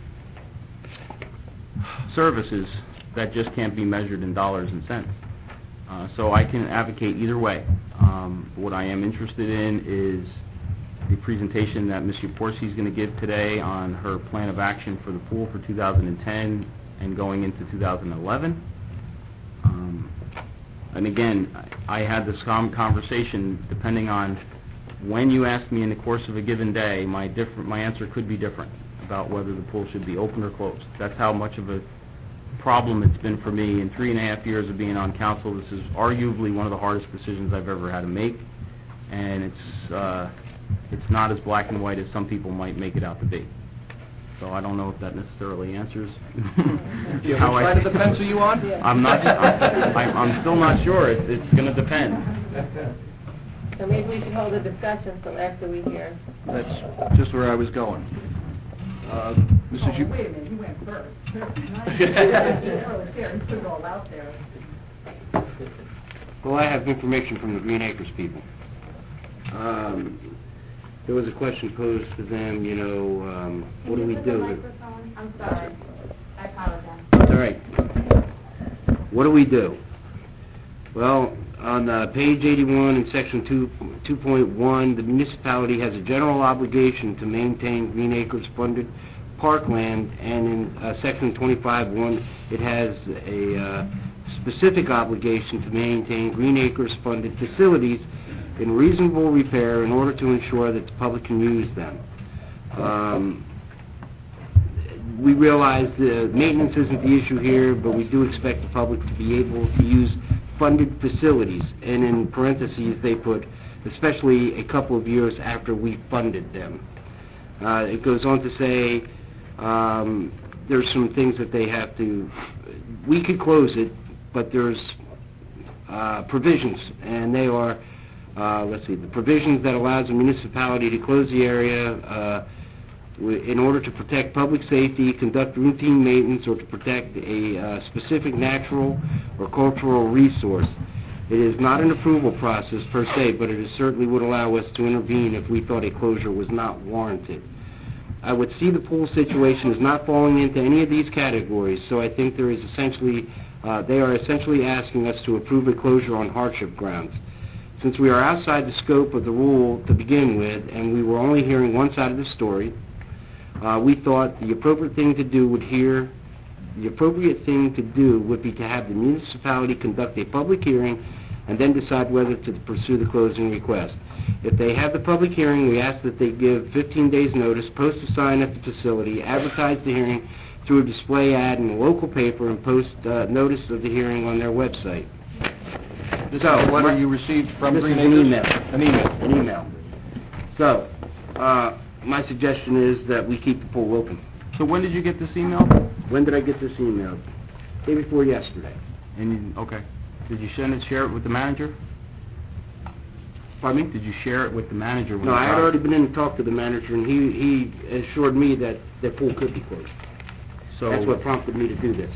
Speaker 6: services that just can't be measured in dollars and cents. Uh, so I can advocate either way. Um, what I am interested in is the presentation that Miz Yaporsky is going to give today on her plan of action for the pool for two thousand ten and going into two thousand eleven. Um, and again, I had this com- conversation depending on when you ask me in the course of a given day, my different my answer could be different about whether the pool should be open or closed. That's how much of a problem it's been for me in three and a half years of being on council. This is arguably one of the hardest decisions I've ever had to make, and it's uh, it's not as black and white as some people might make it out to be. So I don't know if that necessarily answers
Speaker 1: Yeah,
Speaker 6: how
Speaker 1: which
Speaker 6: I...
Speaker 1: side of the fence are you on?
Speaker 6: I'm not, I'm, I'm I'm still not sure. It's, it's going to depend.
Speaker 5: So maybe we should hold a discussion till after we hear.
Speaker 1: That's just where I was going. Uh, Missus Yu-
Speaker 3: Wait a minute, he went first.
Speaker 7: Well, I have information from the Green Acres people. Um, there was a question posed to them, you know, um, what do we do?
Speaker 3: I'm sorry. I apologize.
Speaker 7: It's all right. What do we do? Well, on uh, page eighty-one in section two, two point one, the municipality has a general obligation to maintain Green Acres funded parkland, and in uh, section twenty-five one, it has a uh, specific obligation to maintain Green Acres funded facilities in reasonable repair in order to ensure that the public can use them. Um, we realize the maintenance isn't the issue here, but we do expect the public to be able to use funded facilities, and in parentheses they put, especially a couple of years after we funded them. Uh, it goes on to say um, there's some things that they have to, we could close it, but there's uh, provisions, and they are, uh, let's see, the provisions that allows the municipality to close the area uh, in order to protect public safety, conduct routine maintenance, or to protect a uh, specific natural or cultural resource. It is not an approval process per se, but it is certainly would allow us to intervene if we thought a closure was not warranted. I would see the pool situation as not falling into any of these categories, so I think there is essentially, uh, they are essentially asking us to approve a closure on hardship grounds. Since we are outside the scope of the rule to begin with, and we were only hearing one side of the story, Uh, we thought the appropriate thing to do would hear, the appropriate thing to do would be to have the municipality conduct a public hearing and then decide whether to pursue the closing request. If they have the public hearing, we ask that they give fifteen days notice, post a sign at the facility, advertise the hearing through a display ad in the local paper, and post uh, notice of the hearing on their website.
Speaker 1: This
Speaker 7: So,
Speaker 1: is a letter
Speaker 7: what-
Speaker 1: you received from
Speaker 7: This
Speaker 1: Green
Speaker 7: is an
Speaker 1: Acres?
Speaker 7: email.
Speaker 1: An email.
Speaker 7: An email. So, uh, my suggestion is that we keep the pool open.
Speaker 6: So when did you get this email?
Speaker 7: When did I get this email? Day before yesterday.
Speaker 6: And you, okay. Did you send it, share it with the manager?
Speaker 7: Pardon me?
Speaker 6: Did you share it with the manager? when
Speaker 7: No,
Speaker 6: you
Speaker 7: I had
Speaker 6: got it?
Speaker 7: already been in and talked to the manager, and he, he assured me that the pool could be closed.
Speaker 6: So
Speaker 7: That's what prompted me to do this.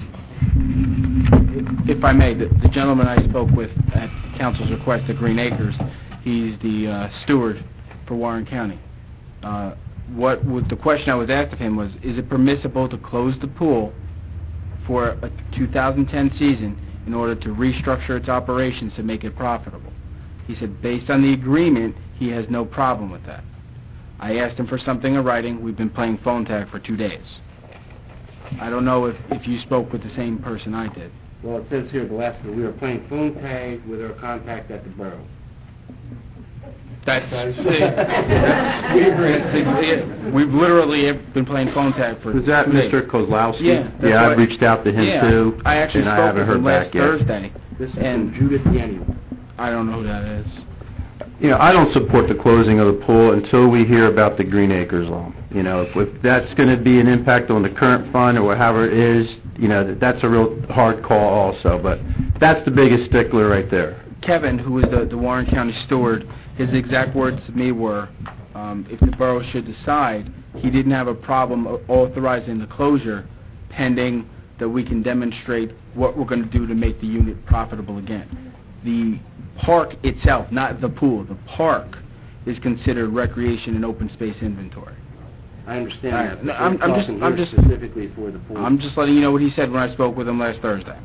Speaker 8: If I may, the the gentleman I spoke with at council's request at Green Acres, he's the uh, steward for Warren County. Uh, What would, the question I was asked of him was, is it permissible to close the pool for a two thousand ten season in order to restructure its operations to make it profitable? He said, based on the agreement, he has no problem with that. I asked him for something in writing. We've been playing phone tag for two days. I don't know if, if you spoke with the same person I did.
Speaker 7: Well, it says here, the last, we were playing phone tag with our contact at the borough.
Speaker 8: That's, we agree. We've literally been playing phone tag for
Speaker 12: Was that
Speaker 8: two days.
Speaker 12: Mister Kozlowski?
Speaker 8: Yeah. that's
Speaker 12: Yeah, I
Speaker 8: what-
Speaker 12: reached out to him
Speaker 8: yeah,
Speaker 12: too,
Speaker 8: I actually
Speaker 12: and I
Speaker 8: spoke
Speaker 12: haven't
Speaker 8: with him
Speaker 12: heard
Speaker 8: last
Speaker 12: back yet.
Speaker 8: Thursday.
Speaker 7: This is
Speaker 8: And
Speaker 7: from Judith Yenny.
Speaker 8: I don't know who that is.
Speaker 12: You know, I don't support the closing of the pool until we hear about the Green Acres loan. You know, if, if that's going to be an impact on the current fund or however it is, you know, that, that's a real hard call also. But that's the biggest stickler right there.
Speaker 8: Kevin, who is the, the Warren County steward, his exact words to me were, um, if the borough should decide, he didn't have a problem authorizing the closure pending that we can demonstrate what we're going to do to make the unit profitable again. The park itself, not the pool, the park is considered recreation and open space inventory.
Speaker 7: I understand
Speaker 8: All
Speaker 7: that,
Speaker 8: right,
Speaker 7: but
Speaker 8: I'm-
Speaker 7: you're
Speaker 8: I'm just-
Speaker 7: talking
Speaker 8: I'm
Speaker 7: here
Speaker 8: just-
Speaker 7: specifically for the pool.
Speaker 8: I'm just letting you know what he said when I spoke with him last Thursday.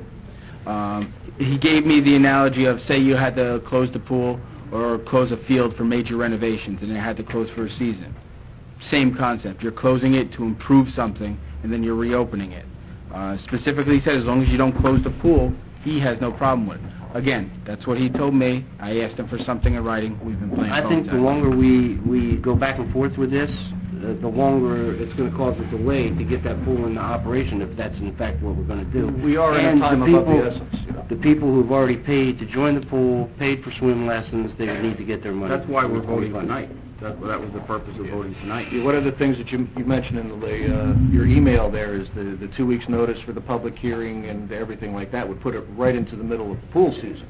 Speaker 8: Um, he gave me the analogy of, say you had to close the pool or close a field for major renovations and it had to close for a season. Same concept. You're closing it to improve something and then you're reopening it. Uh, specifically, he said as long as you don't close the pool, he has no problem with it. Again, that's what he told me. I asked him for something in writing. We've been playing
Speaker 7: I
Speaker 8: phone
Speaker 7: think the
Speaker 8: tag.
Speaker 7: longer we, we go back and forth with this, uh, the longer it's going to cause a delay to get that pool into operation, if that's in fact what we're going to do.
Speaker 1: We are in a
Speaker 7: And
Speaker 1: time
Speaker 7: the
Speaker 1: above the
Speaker 7: people-
Speaker 1: essence.
Speaker 7: The people who've already paid to join the pool, paid for swim lessons, they need to get their money.
Speaker 6: That's why we're voting tonight. That, that was the purpose of voting tonight.
Speaker 1: Yeah, one of the things that you, you mentioned in the, uh, your email there is the, the two weeks notice for the public hearing and everything like that would put it right into the middle of the pool season,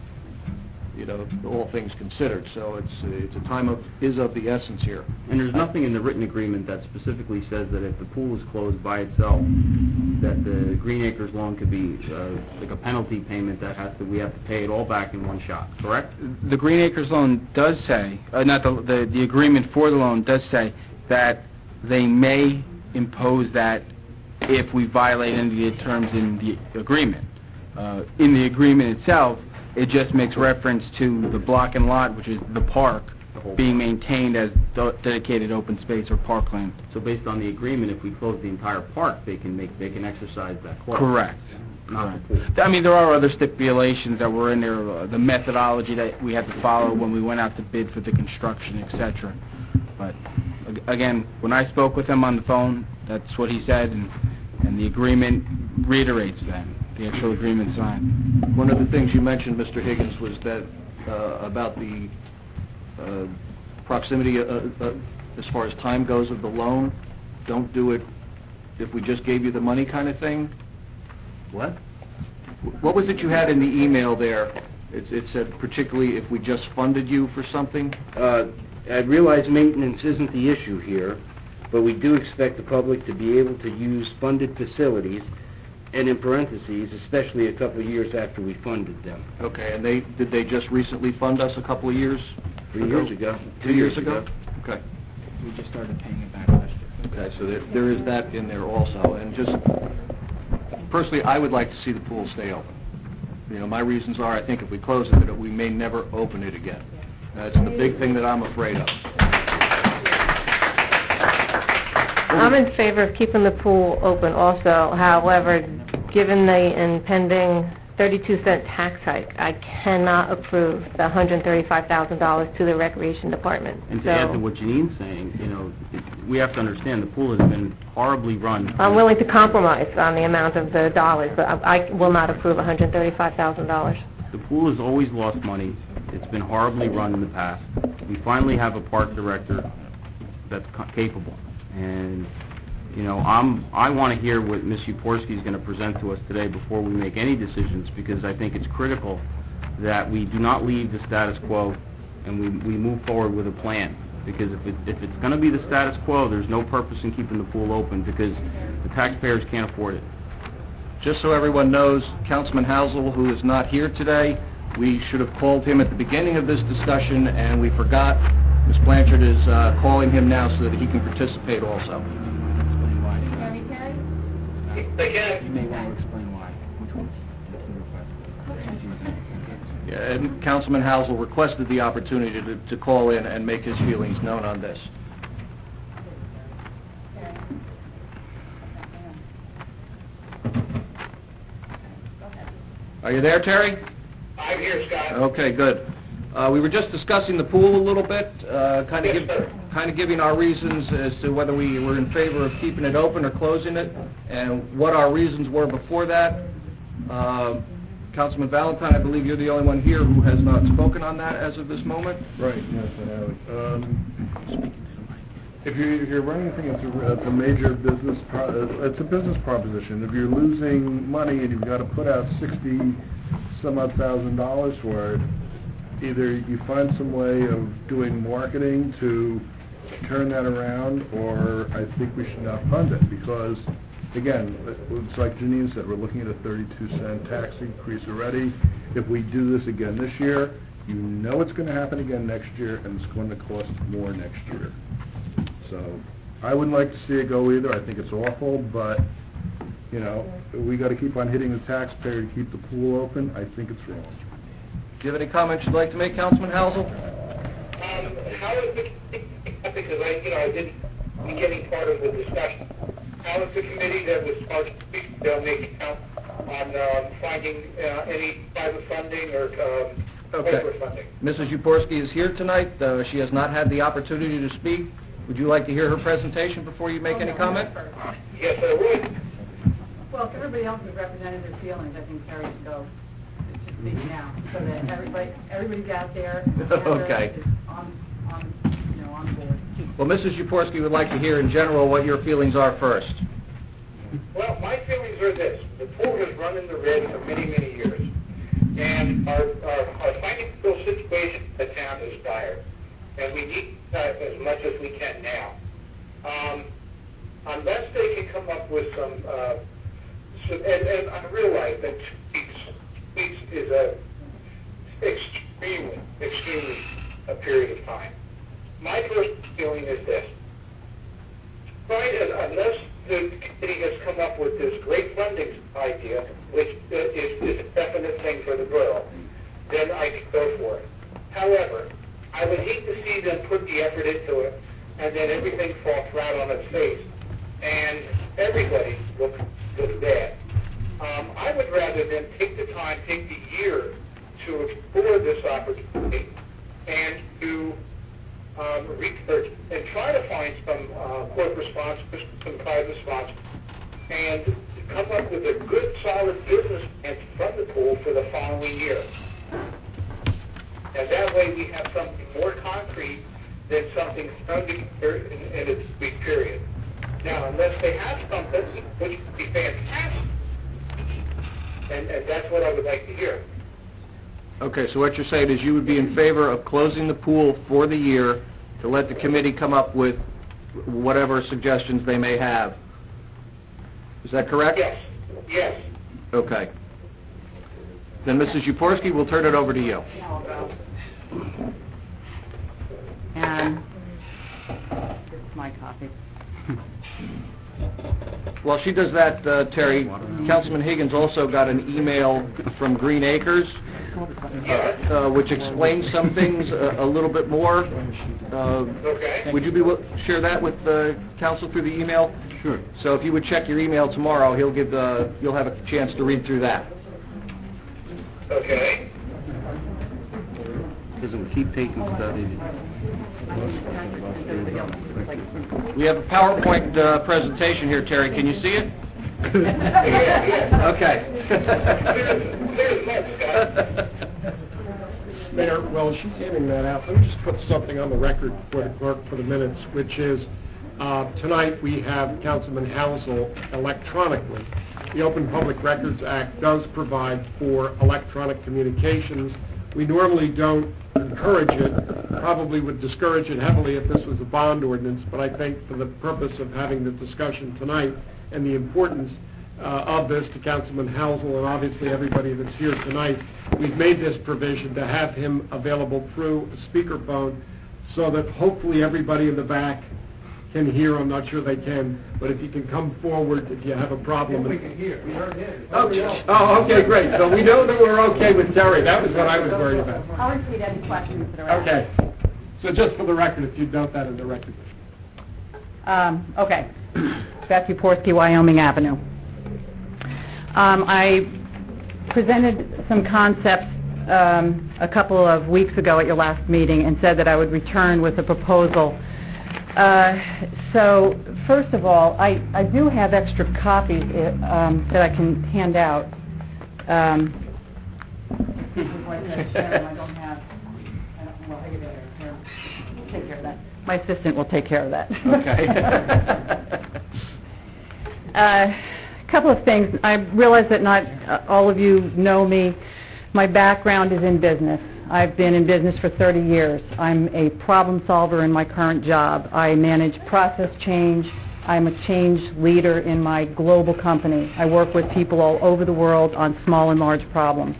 Speaker 1: you know, all things considered. So it's, it's a time of, is of the essence here.
Speaker 6: And there's nothing in the written agreement that specifically says that if the pool is closed by itself, that the Green Acres loan could be uh, like a penalty payment that has to, we have to pay it all back in one shot, correct?
Speaker 8: The Green Acres loan does say, uh, not the, the, the agreement for the loan does say that they may impose that if we violate any of the terms in the agreement. Uh, in the agreement itself, it just makes reference to the block and lot, which is the park, being maintained as de- dedicated open space or parkland.
Speaker 6: So based on the agreement, if we close the entire park, they can make, they can exercise that clause.
Speaker 8: Correct.
Speaker 6: Not the
Speaker 8: Correct.
Speaker 6: pool.
Speaker 8: I mean, there are other stipulations that were in there, uh, the methodology that we had to follow when we went out to bid for the construction, et cetera. But ag- again, when I spoke with him on the phone, that's what he said, and, and the agreement reiterates that, the actual agreement signed.
Speaker 1: One of the things you mentioned, Mister Higgins, was that, uh, about the, uh, proximity, uh, uh, as far as time goes of the loan. Don't do it if we just gave you the money kind of thing.
Speaker 7: What?
Speaker 1: What was it you had in the email there? It, it said particularly if we just funded you for something?
Speaker 7: Uh, I realize maintenance isn't the issue here, but we do expect the public to be able to use funded facilities, and in parentheses, especially a couple of years after we funded them.
Speaker 1: Okay, and they, did they just recently fund us a couple of years?
Speaker 7: Three years ago.
Speaker 1: Two years ago? Okay.
Speaker 8: We just started paying it back last year.
Speaker 1: Okay, so there, there is that in there also, and just, personally, I would like to see the pool stay open. You know, my reasons are, I think if we close it, that we may never open it again. That's the big thing that I'm afraid of.
Speaker 5: I'm in favor of keeping the pool open also. However, given the impending thirty-two cent tax hike, I cannot approve the one hundred thirty-five thousand dollars to the Recreation Department.
Speaker 6: And to
Speaker 5: So,
Speaker 6: add to what Janine's saying, you know, it- we have to understand the pool has been horribly run.
Speaker 5: I'm willing to compromise on the amount of the dollars, but I I will not approve one hundred thirty-five thousand dollars.
Speaker 6: The pool has always lost money. It's been horribly run in the past. We finally have a park director that's co- capable. And, you know, I'm, I want to hear what Miz Uporski is going to present to us today before we make any decisions, because I think it's critical that we do not leave the status quo and we, we move forward with a plan. Because if, it, if it's going to be the status quo, there's no purpose in keeping the pool open, because the taxpayers can't afford it.
Speaker 1: Just so everyone knows, Councilman Hausel, who is not here today, we should have called him at the beginning of this discussion, and we forgot. Miz Blanchard is uh, calling him now so that he can participate also.
Speaker 8: Explain why.
Speaker 2: Again.
Speaker 8: You may want to explain why. Which one?
Speaker 1: Yeah, and Councilman Hausel requested the opportunity to, to call in and make his feelings known on this. Are you there, Terry?
Speaker 2: I'm here, Scott.
Speaker 1: Okay, good. Uh, we were just discussing the pool a little bit, uh, kind of
Speaker 2: Yes, sir.
Speaker 1: kind of giving our reasons as to whether we were in favor of keeping it open or closing it, and what our reasons were before that. Uh, Councilman Valentine, I believe you're the only one here who has not spoken on that as of this moment.
Speaker 17: Right, yes, I have. Um, if you, if you're running a thing, it's a, it's a major business, pro- it's a business proposition. If you're losing money and you've got to put out sixty some odd thousand dollars for it, either you find some way of doing marketing to turn that around, or I think we should not fund it, because, again, it's like Janine said, we're looking at a thirty-two cent tax increase already. If we do this again this year, you know it's going to happen again next year, and it's going to cost more next year. So I wouldn't like to see it go either. I think it's awful, but, you know, we got to keep on hitting the taxpayer to keep the pool open. I think it's wrong.
Speaker 1: Do you have any comments you'd like to make, Councilman Housel?
Speaker 18: Um, how is the, because I, you know, I didn't beginning part of the discussion, how is the committee that was supposed to speak, they'll make count on um, finding uh, any private funding or um,
Speaker 1: Okay.
Speaker 18: corporate funding?
Speaker 1: Missus Uporski is here tonight. Uh, she has not had the opportunity to speak. Would you like to hear her presentation before you make any comment?
Speaker 18: Yes, I would.
Speaker 3: Well, if everybody else has represented their feelings, I think Terry should go, should speak now, so that everybody, everybody's out there.
Speaker 1: Okay.
Speaker 3: is on, on, you know, on board.
Speaker 1: Well, Missus Uporski would like to hear in general what your feelings are first.
Speaker 18: Well, my feelings are this. The pool has run in the red for many, many years. And our, our, our financial situation in the town is dire. And we need uh, as much as we can now. Um, unless they can come up with some, uh, some and, and I realize that two weeks, weeks is a extremely, extremely a period of time. My first feeling is this. Right, unless the committee has come up with this great funding idea, which is, is a definite thing for the borough, then I could go for it. However, I would hate to see them put the effort into it, and then everything falls flat on its face, and everybody looks good bad. Um, I would rather than take the time, take the year to explore this opportunity, and to um, research and try to find some uh, corporate sponsors, some private sponsors, and come up with a good, solid business plan to fund the pool for the following year. And that way we have something more concrete than something thrown together in, in a two-week period. Now, unless they have something, which would be fantastic, and, and that's what I would like to hear.
Speaker 1: Okay, so what you're saying is you would be in favor of closing the pool for the year to let the committee come up with whatever suggestions they may have. Is that correct?
Speaker 18: Yes, yes.
Speaker 1: Okay. Then, Missus Uporski, we'll turn it over to you.
Speaker 4: And this is my copy.
Speaker 1: While she does that, uh, Terry, Councilman Higgins also got an email from Green Acres, uh, which explains some things a, a little bit more. Uh,
Speaker 18: Okay.
Speaker 1: Would you be wi- share that with the council through the email?
Speaker 6: Sure.
Speaker 1: So if you would check your email tomorrow, he'll give the, you'll have a chance to read through that.
Speaker 18: Okay.
Speaker 6: Because it would keep taking studies.
Speaker 1: We have a PowerPoint uh, presentation here, Terry. Can you see it? Okay.
Speaker 11: Mayor, well, she's handing that out. Let me just put something on the record for the clerk for the minutes, which is, uh, tonight we have Councilman Housel electronically. The Open Public Records Act does provide for electronic communications. We normally don't encourage it, probably would discourage it heavily if this was a bond ordinance, but I think for the purpose of having the discussion tonight and the importance uh, of this to Councilman Housel and obviously everybody that's here tonight, we've made this provision to have him available through a speakerphone so that hopefully everybody in the back can hear. I'm not sure they can, but if you can come forward if you have a problem.
Speaker 9: We can hear. We heard him.
Speaker 11: Oh, oh, okay, great. So we know that we're okay with Terry. That was what I was worried about.
Speaker 3: I'll repeat any questions that are asked.
Speaker 11: Okay. So just for the record, if you'd note that in the record.
Speaker 4: Um, okay. Beth Uporski, Wyoming Avenue. Um, I presented some concepts um, a couple of weeks ago at your last meeting and said that I would return with a proposal. Uh, so, first of all, I, I do have extra copies uh, um, that I can hand out. Um, like that, Sharon, I don't have, I don't, well, I get it, Sharon, we'll take care of that. My assistant will take care of that.
Speaker 1: Okay.
Speaker 4: A couple of things. I realize that not uh, all of you know me. My background is in business. I've been in business for thirty years. I'm a problem solver in my current job. I manage process change. I'm a change leader in my global company. I work with people all over the world on small and large problems.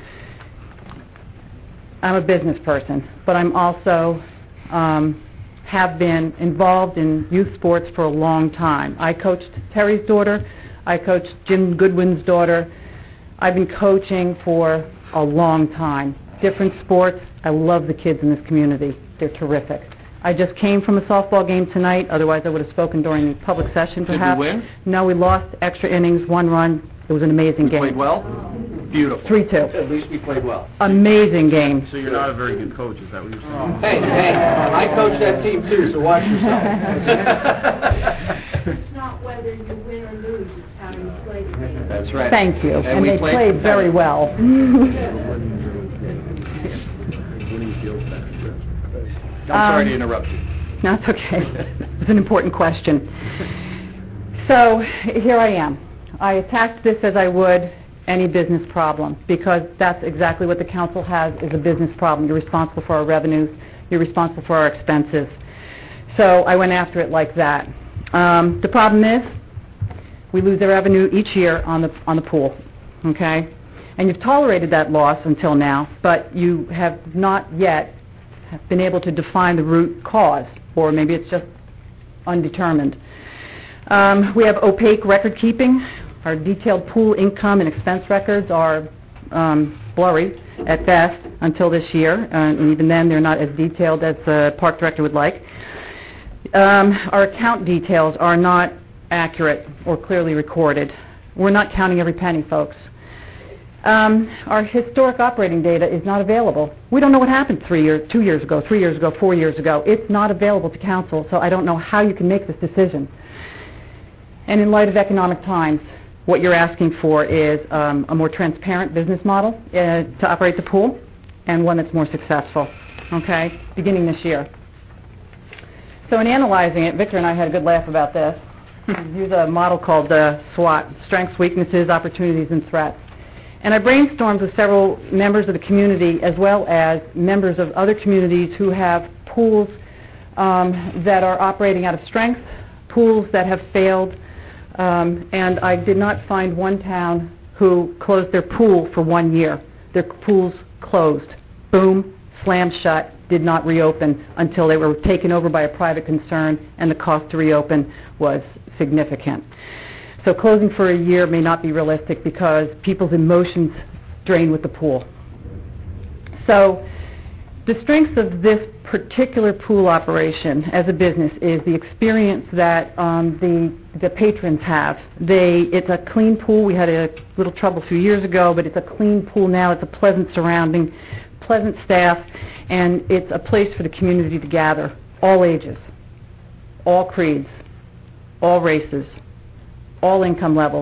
Speaker 4: I'm a business person, but I'm also um, have been involved in youth sports for a long time. I coached Terry's daughter. I coached Jim Goodwin's daughter. I've been coaching for a long time. Different sports. I love the kids in this community. They're terrific. I just came from a softball game tonight. Otherwise, I would have spoken during the public session, perhaps.
Speaker 1: Did we win?
Speaker 4: No, we lost extra innings, one run. It was an amazing
Speaker 1: We
Speaker 4: game.
Speaker 1: played well? Beautiful.
Speaker 4: three two.
Speaker 1: At least we played well.
Speaker 4: Amazing game.
Speaker 6: So you're not a very good coach, is that what you're saying?
Speaker 1: Hey, hey, I coached that team too, so watch yourself.
Speaker 3: It's not whether you win or lose, it's how you play the game.
Speaker 1: That's right.
Speaker 4: Thank you. And,
Speaker 1: we
Speaker 4: they played very well.
Speaker 1: I'm sorry to
Speaker 4: Um,
Speaker 1: interrupt you.
Speaker 4: No, it's okay. It's an important question. So here I am. I attacked this as I would any business problem, because that's exactly what the council has, is a business problem. You're responsible for our revenues. You're responsible for our expenses. So I went after it like that. Um, the problem is we lose the revenue each year on the on the pool, okay? And you've tolerated that loss until now, but you have not yet been able to define the root cause, or maybe it's just undetermined. Um, we have opaque record keeping. Our detailed pool income and expense records are um, blurry at best until this year, and even then they're not as detailed as the park director would like. Um, our account details are not accurate or clearly recorded. We're not counting every penny, folks. Um, our historic operating data is not available. We don't know what happened three years, two years ago, three years ago, four years ago. It's not available to council, so I don't know how you can make this decision. And in light of economic times, what you're asking for is um, a more transparent business model uh, to operate the pool, and one that's more successful, okay, beginning this year. So in analyzing it, Victor and I had a good laugh about this. Use a model called uh, SWOT, Strengths, Weaknesses, Opportunities, and Threats. And I brainstormed with several members of the community, as well as members of other communities who have pools um, that are operating out of strength, pools that have failed, um, and I did not find one town who closed their pool for one year. Their pools closed. Boom, slammed shut, did not reopen until they were taken over by a private concern, and the cost to reopen was significant. So closing for a year may not be realistic because people's emotions drain with the pool. So the strengths of this particular pool operation as a business is the experience that um, the the patrons have. They it's a clean pool. We had a little trouble a few years ago, but it's a clean pool now. It's a pleasant surrounding, pleasant staff, and it's a place for the community to gather, all ages, all creeds, all races, all income levels.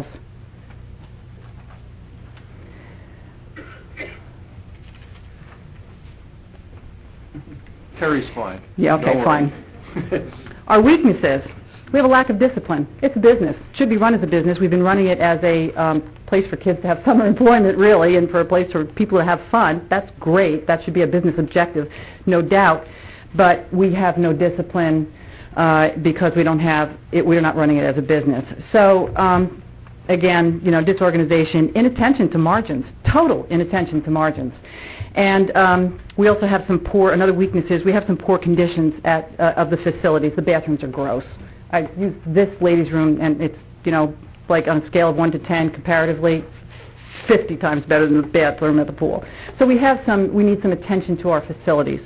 Speaker 1: Terry's fine.
Speaker 4: Yeah, okay,
Speaker 1: Don't
Speaker 4: fine.
Speaker 1: worry.
Speaker 4: Our weaknesses, we have a lack of discipline. It's a business. Should be run as a business. We've been running it as a um, place for kids to have summer employment, really, and for a place for people to have fun. That's great. That should be a business objective, no doubt. But we have no discipline uh, because we don't have it. We're not running it as a business. So, um, again, you know, disorganization, inattention to margins, total inattention to margins. And um, we also have some poor, another weakness is we have some poor conditions at, uh, of the facilities. The bathrooms are gross. I use this ladies' room, and it's, you know, like on a scale of one to ten, comparatively, fifty times better than the bathroom at the pool. So we have some, we need some attention to our facilities.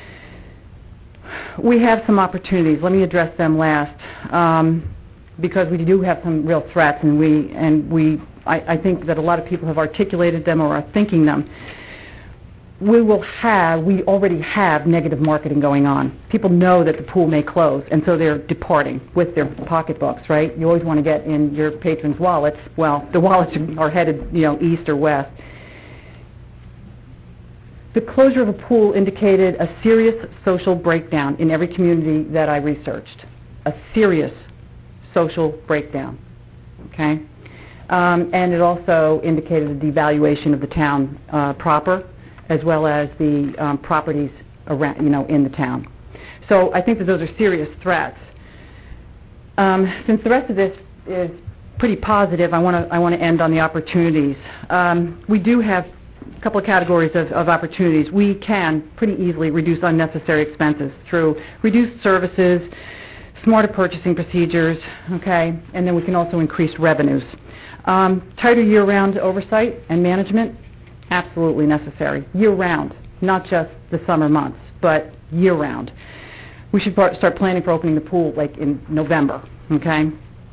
Speaker 4: We have some opportunities. Let me address them last, um, because we do have some real threats, and we, and we, I, I think that a lot of people have articulated them or are thinking them. We will have, we already have negative marketing going on. People know that the pool may close, and so they're departing with their pocketbooks, right? You always want to get in your patrons' wallets. Well, the wallets are headed, you know, east or west.
Speaker 19: the closure of a pool indicated a serious social breakdown in every community that I researched. A serious social breakdown, okay? Um, and it also indicated a devaluation of the town uh, proper, as well as the um, properties around, you know, in the town. So I think that those are serious threats. Um, since the rest of this is pretty positive, I want to I want to end on the opportunities. Um, we do have a couple of categories of, of opportunities. We can pretty easily reduce unnecessary expenses through reduced services, smarter purchasing procedures, okay, and then we can also increase revenues. Um, tighter year-round oversight and management, absolutely necessary. Year-round, not just the summer months, but year-round. We should start planning for opening the pool like in November, okay?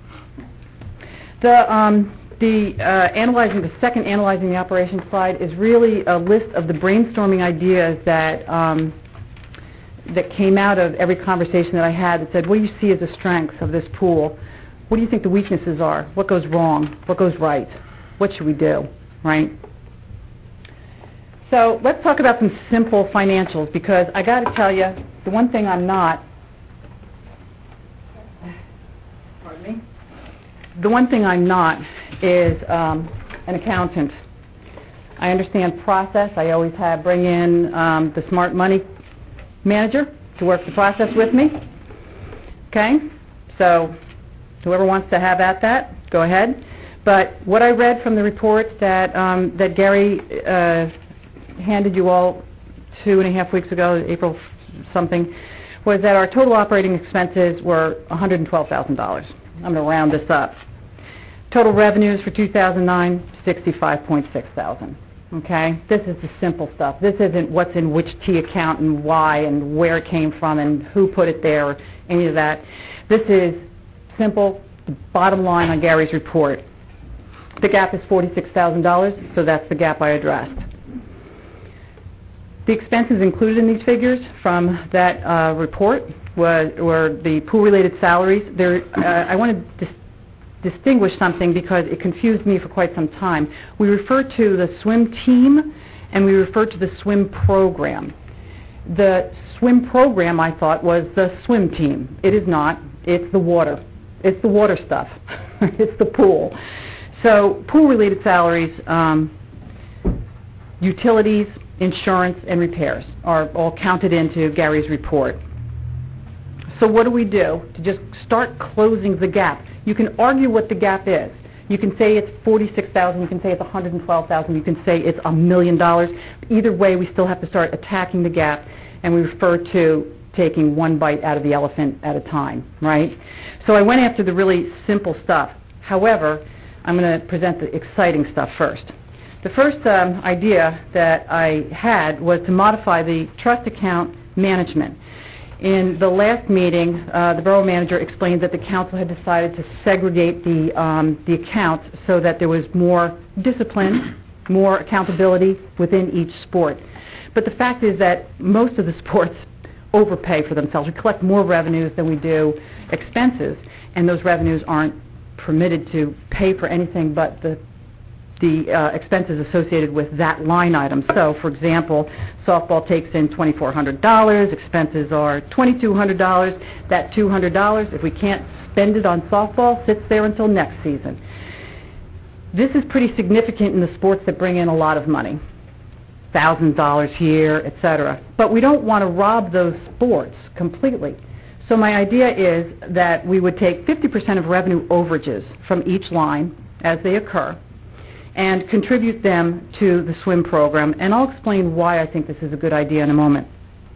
Speaker 19: The, um, the uh, analyzing, the second analyzing the operations slide is really a list of the brainstorming ideas that um, that came out of every conversation that I had that said, what do you see as the strengths of this pool? What do you think the weaknesses are? What goes wrong? What goes right? What should we do, right? So let's talk about some simple financials, because I got to tell you, the one thing I'm not, pardon me, the one thing I'm not is um, an accountant. I understand process. I always have bring in um, the smart money manager to work the process with me. Okay? So whoever wants to have at that, go ahead. But what I read from the report that um, that Gary uh, handed you all two and a half weeks ago, April something, was that our total operating expenses were one hundred twelve thousand dollars. I'm going to round this up. Total revenues for two thousand nine, sixty-five point six thousand. Okay? This is the simple stuff. This isn't what's in which T account and why and where it came from and who put it there or any of that. This is simple, the bottom line on Gary's report. The gap is forty-six thousand dollars, so that's the gap I addressed. The expenses included in these figures from that uh, report was, were the pool-related salaries. There, uh, I want to dis- distinguish something because it confused me for quite some time. We refer to the swim team and we refer to the swim program. The swim program, I thought, was the swim team. It is not. It's the water. It's the water stuff. It's the pool. So pool-related salaries, um, utilities, insurance, and repairs are all counted into Gary's report. So what do we do to just start closing the gap? You can argue what the gap is. You can say it's forty-six thousand dollars, you can say it's one hundred twelve thousand dollars, you can say it's a million dollars. Either way, we still have to start attacking the gap, and we refer to taking one bite out of the elephant at a time, right? So I went after the really simple stuff. However, I'm going to present the exciting stuff first. The first um, idea that I had was to modify the trust account management. In the last meeting, uh, the borough manager explained that the council had decided to segregate the, um, the accounts so that there was more discipline, more accountability within each sport. But the fact is that most of the sports overpay for themselves. We collect more revenues than we do expenses, and those revenues aren't permitted to pay for anything but the the uh, expenses associated with that line item. So, for example, softball takes in twenty-four hundred dollars, expenses are twenty-two hundred dollars. That two hundred dollars, if we can't spend it on softball, sits there until next season. This is pretty significant in the sports that bring in a lot of money, one thousand dollars here, et cetera. But we don't want to rob those sports completely. So my idea is that we would take fifty percent of revenue overages from each line as they occur and contribute them to the swim program, and I'll explain why I think this is a good idea in a moment.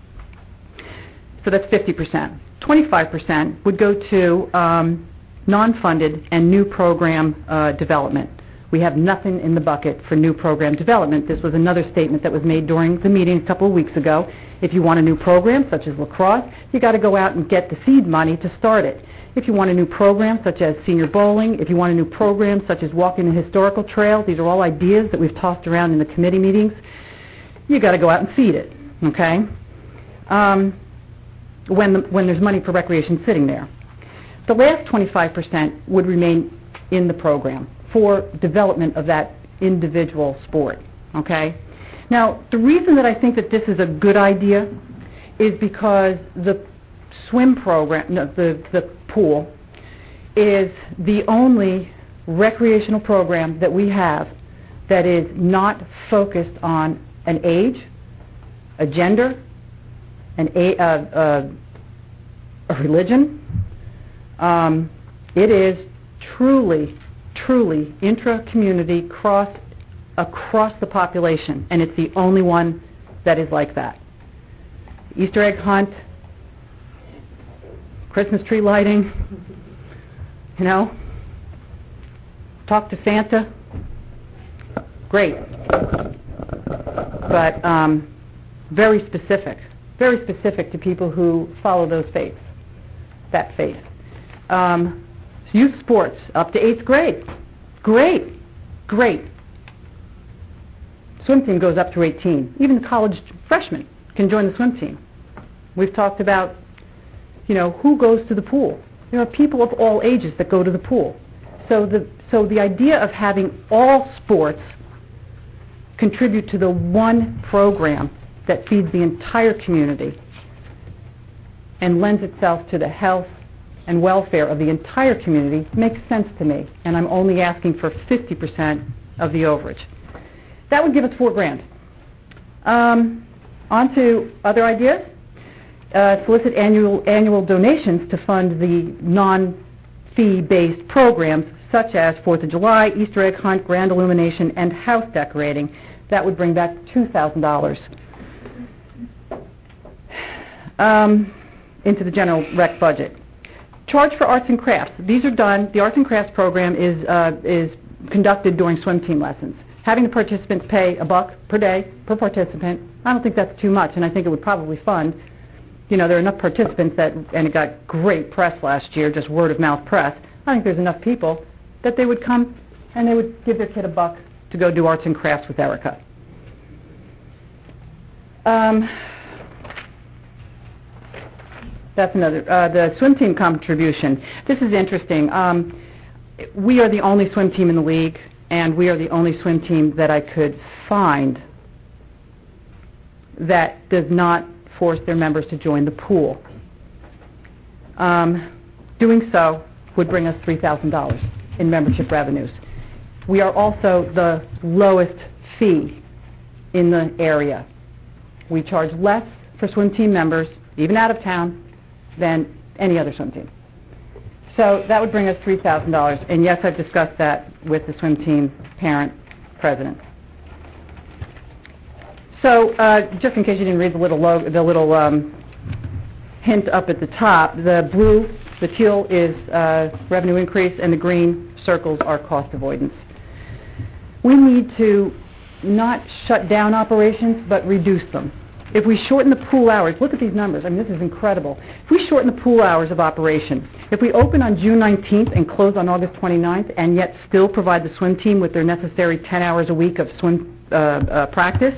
Speaker 19: So that's fifty percent. twenty-five percent would go to um, non-funded and new program uh, development. We have nothing in the bucket for new program development. This was another statement that was made during the meeting a couple of weeks ago. If you want a new program, such as lacrosse, you got to go out and get the seed money to start it. If you want a new program, such as senior bowling, if you want a new program, such as walking the historical trail, these are all ideas that we've tossed around in the committee meetings, you got to go out and feed it, okay? Um, when, the, when there's money for recreation sitting there. The last twenty-five percent would remain in the program for development of that individual sport, okay? Now, the reason that I think that this is a good idea is because the swim program, no, the, the pool, is the only recreational program that we have that is not focused on an age, a gender, an a, uh, uh, a religion. Um, it is truly, truly intra-community, cross, across the population, and it's the only one that is like that. Easter egg hunt, Christmas tree lighting, you know, talk to Santa, great, but um, very specific, very specific to people who follow those faiths, that faith. Um, youth sports up to eighth grade, great, great. Swim team goes up to eighteen. Even college freshmen can join the swim team. We've talked about, you know, who goes to the pool. There are people of all ages that go to the pool. So the so the idea of having all sports contribute to the one program that feeds the entire community and lends itself to the health and welfare of the entire community makes sense to me, and I'm only asking for fifty percent of the overage. That would give us four grand. Um, on to other ideas. Uh, solicit annual annual donations to fund the non-fee-based programs such as Fourth of July, Easter egg hunt, grand illumination, and house decorating. That would bring back two thousand dollars um, into the general rec budget. Charge for arts and crafts. These are done. The arts and crafts program is uh, is conducted during swim team lessons. Having the participants pay a buck per day per participant, I don't think that's too much, and I think it would probably fund. You know, there are enough participants that, and it got great press last year, just word of mouth press. I think there's enough people that they would come and they would give their kid a buck to go do arts and crafts with Erica. Um, that's another. Uh, the swim team contribution. This is interesting. Um, we are the only swim team in the league, and we are the only swim team that I could find that does not force their members to join the pool. Um, doing so would bring us three thousand dollars in membership revenues. We are also the lowest fee in the area. We charge less for swim team members, even out of town, than any other swim team. So that would bring us three thousand dollars. And yes, I've discussed that with the swim team parent president. So uh, just in case you didn't read the little, log- the little um, hint up at the top, the blue, the teal is uh, revenue increase, and the green circles are cost avoidance. We need to not shut down operations, but reduce them. If we shorten the pool hours, look at these numbers. I mean, this is incredible. If we shorten the pool hours of operation, if we open on June nineteenth and close on August twenty-ninth, and yet still provide the swim team with their necessary ten hours a week of swim uh, uh, practice,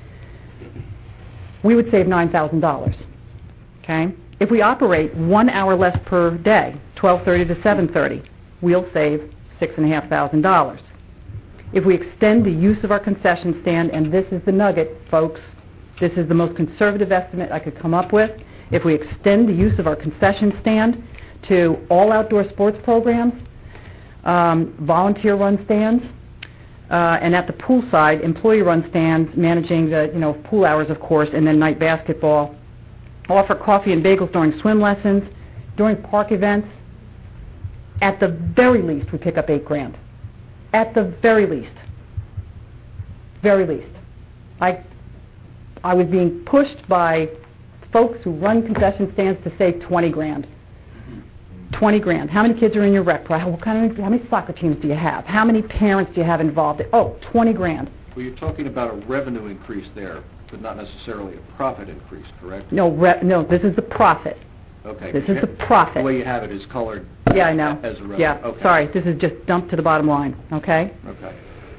Speaker 19: we would save nine thousand dollars. Okay? If we operate one hour less per day, twelve thirty to seven thirty, we'll save six thousand five hundred dollars. If we extend the use of our concession stand, and this is the nugget, folks, this is the most conservative estimate I could come up with. If we extend the use of our concession stand to all outdoor sports programs, um, volunteer-run stands, uh, and at the pool side, employee-run stands managing the you know pool hours, of course, and then night basketball, offer coffee and bagels during swim lessons, during park events. At the very least, we pick up eight grand. At the very least. Very least. I I was being pushed by folks who run concession stands to say twenty grand. twenty grand. How many kids are in your rec? What kind of, how many soccer teams do you have? How many parents do you have involved? Oh, twenty grand.
Speaker 1: Well, you're talking about a revenue increase there, but not necessarily a profit increase, correct?
Speaker 19: No, re- no, this is the profit.
Speaker 1: Okay.
Speaker 19: This is the profit.
Speaker 1: The way you have it is colored.
Speaker 19: Yeah, I know.
Speaker 1: As a revenue.
Speaker 19: Yeah,
Speaker 1: okay.
Speaker 19: Sorry, this is just dumped to the bottom line, okay?
Speaker 1: Okay.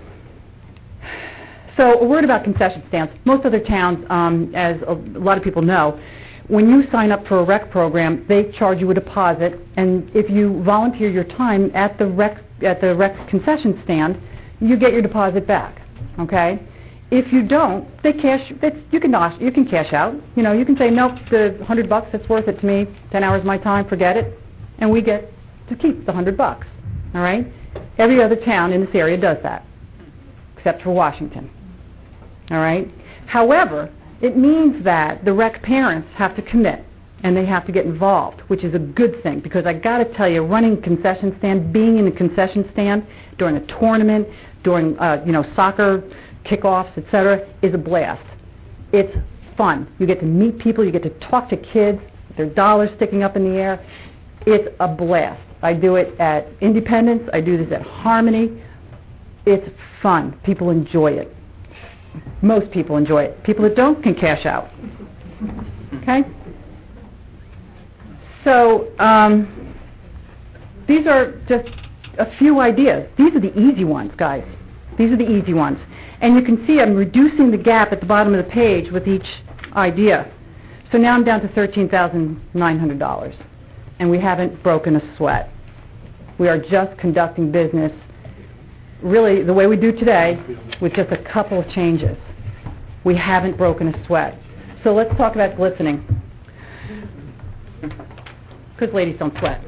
Speaker 19: So a word about concession stands. Most other towns, um, as a lot of people know, when you sign up for a rec program, they charge you a deposit, and if you volunteer your time at the rec at the rec concession stand, you get your deposit back. Okay? If you don't, they cash, that's, you can, nos- you can cash out. You know, you can say, nope, the hundred bucks, it's worth it to me, ten hours of my time, forget it, and we get to keep the hundred bucks, all right? Every other town in this area does that, except for Washington, all right? However, it means that the rec parents have to commit, and they have to get involved, which is a good thing, because I got to tell you, running a concession stand, being in a concession stand during a tournament, during, uh, you know, soccer kickoffs, et cetera, is a blast. It's fun. You get to meet people, you get to talk to kids, their dollars sticking up in the air. It's a blast. I do it at Independence, I do this at Harmony. It's fun. People enjoy it. Most people enjoy it. People that don't can cash out. Okay? So, um, these are just a few ideas. These are the easy ones, guys. These are the easy ones. And you can see I'm reducing the gap at the bottom of the page with each idea. So now I'm down to thirteen thousand nine hundred dollars. And we haven't broken a sweat. We are just conducting business really the way we do today with just a couple of changes. We haven't broken a sweat. So let's talk about glistening. Because ladies don't sweat.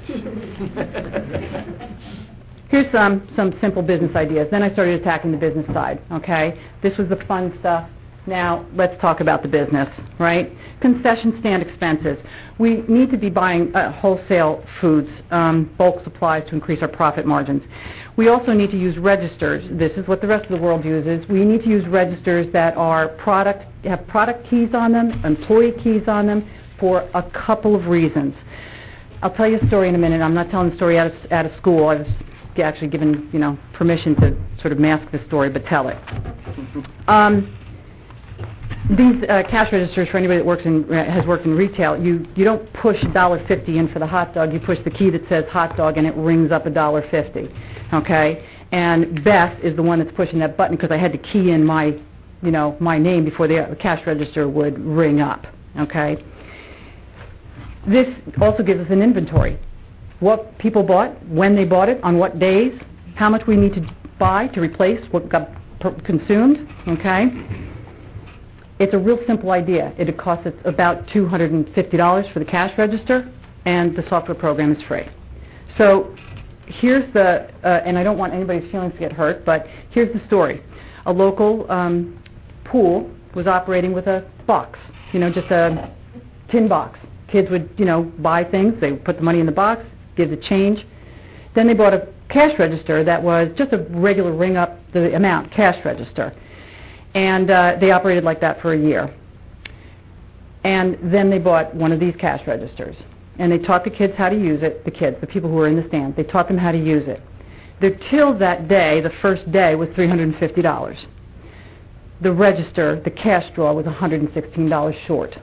Speaker 19: Here's some, some simple business ideas. Then I started attacking the business side, okay? This was the fun stuff. Now, let's talk about the business, right? Concession stand expenses. We need to be buying uh, wholesale foods, um, bulk supplies to increase our profit margins. We also need to use registers. This is what the rest of the world uses. We need to use registers that are product, have product keys on them, employee keys on them, for a couple of reasons. I'll tell you a story in a minute. I'm not telling the story out of, out of school. I was actually given, you know, permission to sort of mask the story, but tell it. Um, these uh, cash registers, for anybody that works in, has worked in retail, you, you don't push one dollar fifty in for the hot dog. You push the key that says hot dog, and it rings up one dollar fifty, okay? And Beth is the one that's pushing that button because I had to key in my, you know, my name before the cash register would ring up, okay? This also gives us an inventory. What people bought, when they bought it, on what days, how much we need to buy to replace what got per- consumed, okay? It's a real simple idea. It costs us about two hundred fifty dollars for the cash register, and the software program is free. So here's the, uh, and I don't want anybody's feelings to get hurt, but here's the story. A local um, pool was operating with a box, you know, just a tin box. Kids would, you know, buy things, they would put the money in the box, give the change. Then they bought a cash register that was just a regular ring up the amount cash register. And uh, they operated like that for a year. And then they bought one of these cash registers. And they taught the kids how to use it, the kids, the people who were in the stand, they taught them how to use it. The till that day, the first day, was three hundred fifty dollars. The register, the cash draw, was one hundred sixteen dollars short.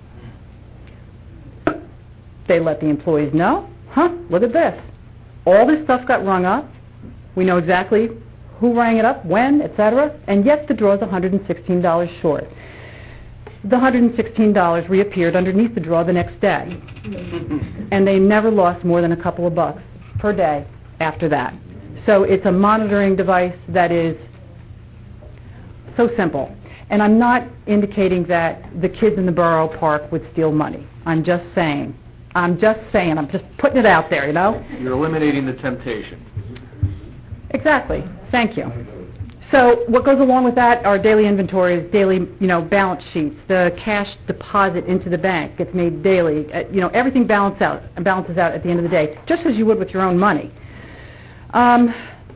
Speaker 19: They let the employees know, huh, look at this. All this stuff got rung up. We know exactly who rang it up, when, et cetera, and yet the draw is one hundred sixteen dollars short. The one hundred sixteen dollars reappeared underneath the draw the next day, and they never lost more than a couple of bucks per day after that. So it's a monitoring device that is so simple. And I'm not indicating that the kids in the borough park would steal money. I'm just saying. I'm just saying. I'm just putting it out there, you know?
Speaker 1: You're eliminating the temptation.
Speaker 19: Exactly. Thank you. So what goes along with that are daily inventories, daily, you know, balance sheets. The cash deposit into the bank gets made daily. Uh, you know, everything balances out, balances out at the end of the day, just as you would with your own money. Um,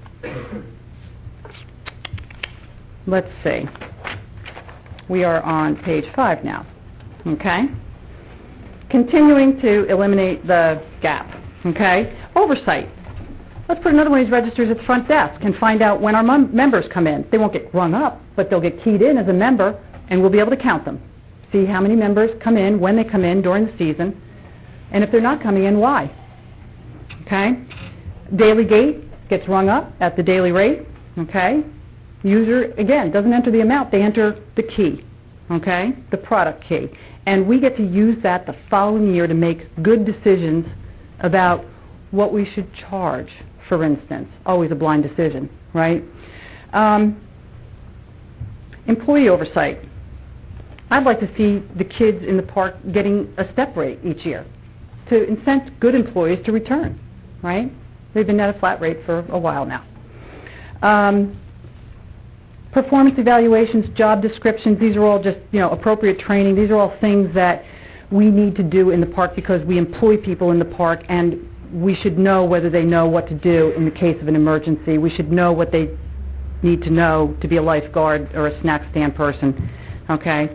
Speaker 19: let's see. We are on page five now. Okay? Continuing to eliminate the gap. Okay? Oversight. Let's put another one of these registers at the front desk and find out when our mem- members come in. They won't get rung up, but they'll get keyed in as a member, and we'll be able to count them. See how many members come in, when they come in during the season, and if they're not coming in, why. Okay? Daily gate gets rung up at the daily rate. Okay? User, again, doesn't enter the amount. They enter the key. Okay? The product key. And we get to use that the following year to make good decisions about what we should charge, for instance. Always a blind decision, right? Um, Employee oversight. I'd like to see the kids in the park getting a step rate each year to incent good employees to return, right? They've been at a flat rate for a while now. Um, performance evaluations, job descriptions, these are all just, you know, appropriate training. These are all things that we need to do in the park because we employ people in the park, and we should know whether they know what to do in the case of an emergency. We should know what they need to know to be a lifeguard or a snack stand person, okay?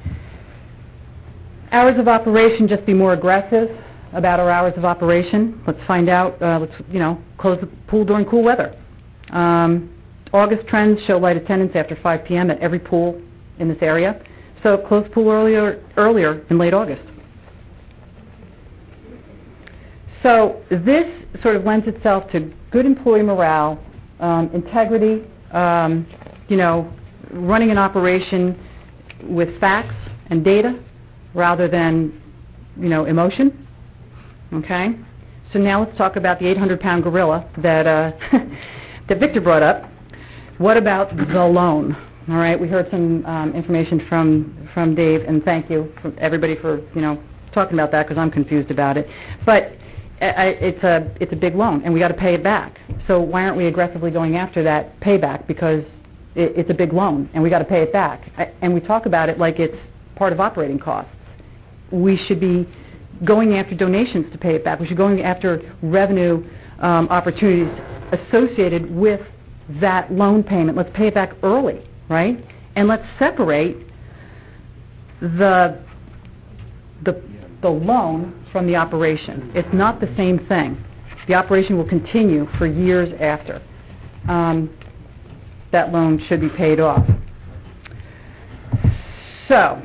Speaker 19: Hours of operation, just be more aggressive about our hours of operation. Let's find out, uh, let's, you know, close the pool during cool weather. Um, August trends show light attendance after five p m at every pool in this area. So close pool earlier, earlier in late August. So this sort of lends itself to good employee morale, um, integrity, um, you know, running an operation with facts and data rather than, you know, emotion. Okay? So now let's talk about the eight hundred pound gorilla that, uh, that Victor brought up. What about the loan? All right, we heard some um, information from from Dave, and thank you for everybody for, you know, talking about that because I'm confused about it. But I, it's a it's a big loan, and we got to pay it back. So why aren't we aggressively going after that payback? Because it, it's a big loan, and we got to pay it back. I, and we talk about it like it's part of operating costs. We should be going after donations to pay it back. We should be going after revenue um, opportunities associated with that loan payment. Let's pay it back early, right? And let's separate the the the loan from the operation. It's not the same thing. The operation will continue for years after. Um, that loan should be paid off. So,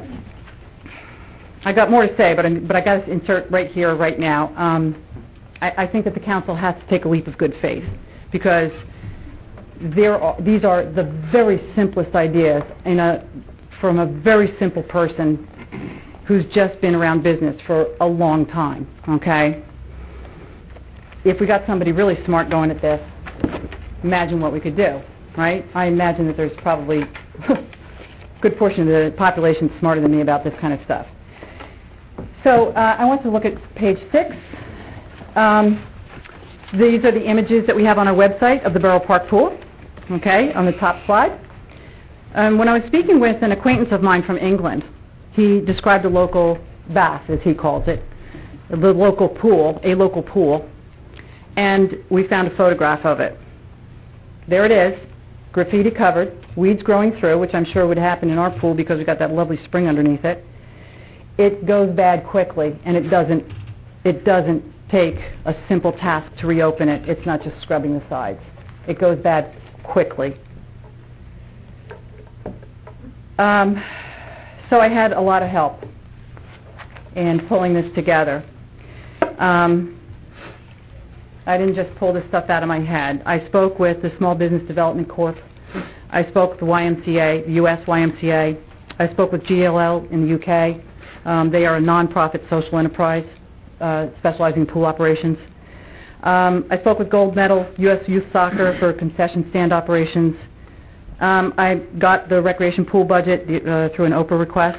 Speaker 19: I got more to say, but, I'm, but I got to insert right here, right now. Um, I, I think that the council has to take a leap of good faith because there are, these are the very simplest ideas in a, from a very simple person who's just been around business for a long time, okay? If we got somebody really smart going at this, imagine what we could do, right? I imagine that there's probably a good portion of the population smarter than me about this kind of stuff. So uh, I want to look at page six. Um, these are the images that we have on our website of the Borough Park Pool, okay, on the top slide. Um, when I was speaking with an acquaintance of mine from England, he described a local bath, as he calls it, the local pool, a local pool, and we found a photograph of it. There it is, graffiti covered, weeds growing through, which I'm sure would happen in our pool because we've got that lovely spring underneath it. It goes bad quickly, and it doesn't, it doesn't take a simple task to reopen it. It's not just scrubbing the sides. It goes bad quickly. Um, So I had a lot of help in pulling this together. Um, I didn't just pull this stuff out of my head. I spoke with the Small Business Development Corp. I spoke with the Y M C A, the U S Y M C A. I spoke with G L L in the U K. Um, they are a non-profit social enterprise uh, specializing in pool operations. Um, I spoke with Gold Medal, U S Youth Soccer for concession stand operations. Um, I got the recreation pool budget uh, through an Oprah request.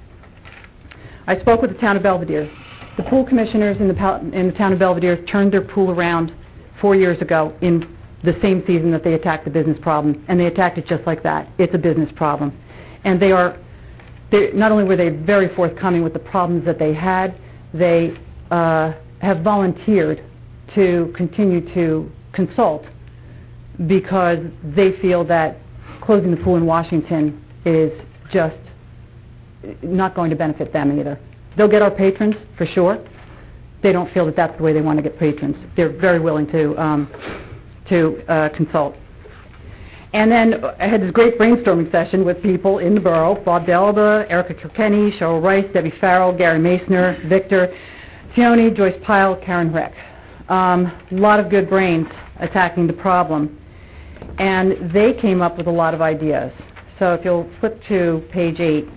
Speaker 19: I spoke with the town of Belvedere. The pool commissioners in the, pal- in the town of Belvedere turned their pool around four years ago in the same season that they attacked the business problem, and they attacked it just like that. It's a business problem. And they are, they, not only were they very forthcoming with the problems that they had, they uh, have volunteered to continue to consult because they feel that closing the pool in Washington is just not going to benefit them either. They'll get our patrons, for sure. They don't feel that that's the way they want to get patrons. They're very willing to um, to uh, consult. And then I had this great brainstorming session with people in the borough, Bob Delba, Erica Kilkenny, Cheryl Rice, Debbie Farrell, Gary Masner, Victor, Tioni, Joyce Pyle, Karen Rick. Um, a lot of good brains attacking the problem. And they came up with a lot of ideas. So if you'll flip to page eight.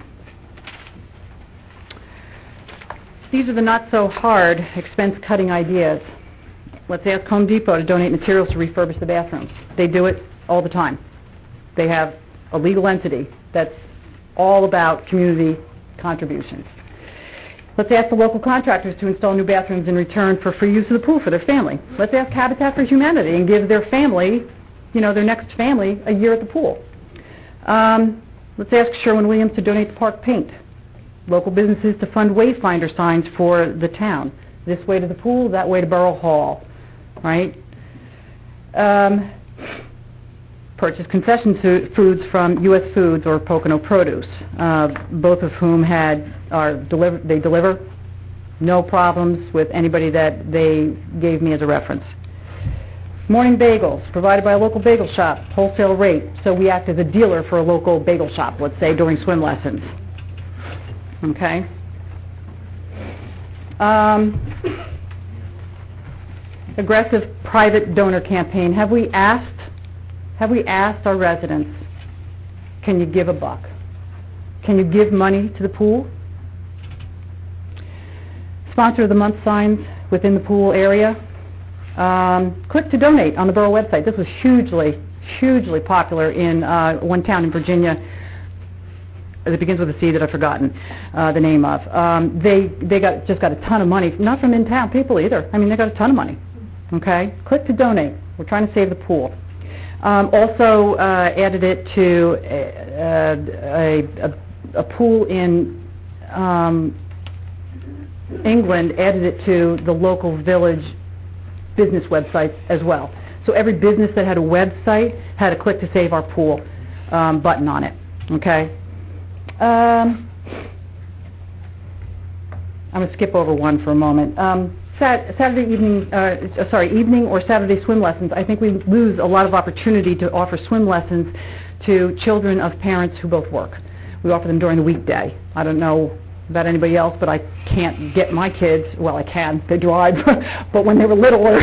Speaker 19: These are the not-so-hard expense-cutting ideas. Let's ask Home Depot to donate materials to refurbish the bathrooms. They do it all the time. They have a legal entity that's all about community contributions. Let's ask the local contractors to install new bathrooms in return for free use of the pool for their family. Let's ask Habitat for Humanity and give their family, you know, their next family a year at the pool. Um, let's ask Sherwin-Williams to donate the park paint. Local businesses to fund wayfinder signs for the town. This way to the pool, that way to Borough Hall, right? Um, purchase concession su- foods from U S Foods or Pocono Produce, uh, both of whom had are deliver they deliver no problems with anybody that they gave me as a reference. Morning bagels provided by a local bagel shop, wholesale rate, so we act as a dealer for a local bagel shop, let's say during swim lessons. Okay. Um, aggressive private donor campaign. Have we asked Have we asked our residents, can you give a buck? Can you give money to the pool? Sponsor of the month signs within the pool area. Um, click to donate on the borough website. This was hugely, hugely popular in uh, one town in Virginia that begins with a C that I've forgotten uh, the name of. Um, they they got just got a ton of money, not from in-town people either. I mean, they got a ton of money. Okay, click to donate. We're trying to save the pool. Um, also uh, added it to a, a, a, a pool in um, England, added it to the local village business websites as well. So every business that had a website had a click to save our pool um, button on it. Okay. Um, I'm going to skip over one for a moment. Um, Sat- Saturday evening, uh, sorry, evening or Saturday swim lessons. I think we lose a lot of opportunity to offer swim lessons to children of parents who both work. We offer them during the weekday. I don't know about anybody else, but I can't get my kids, well, I can, they drive, but when they were littler,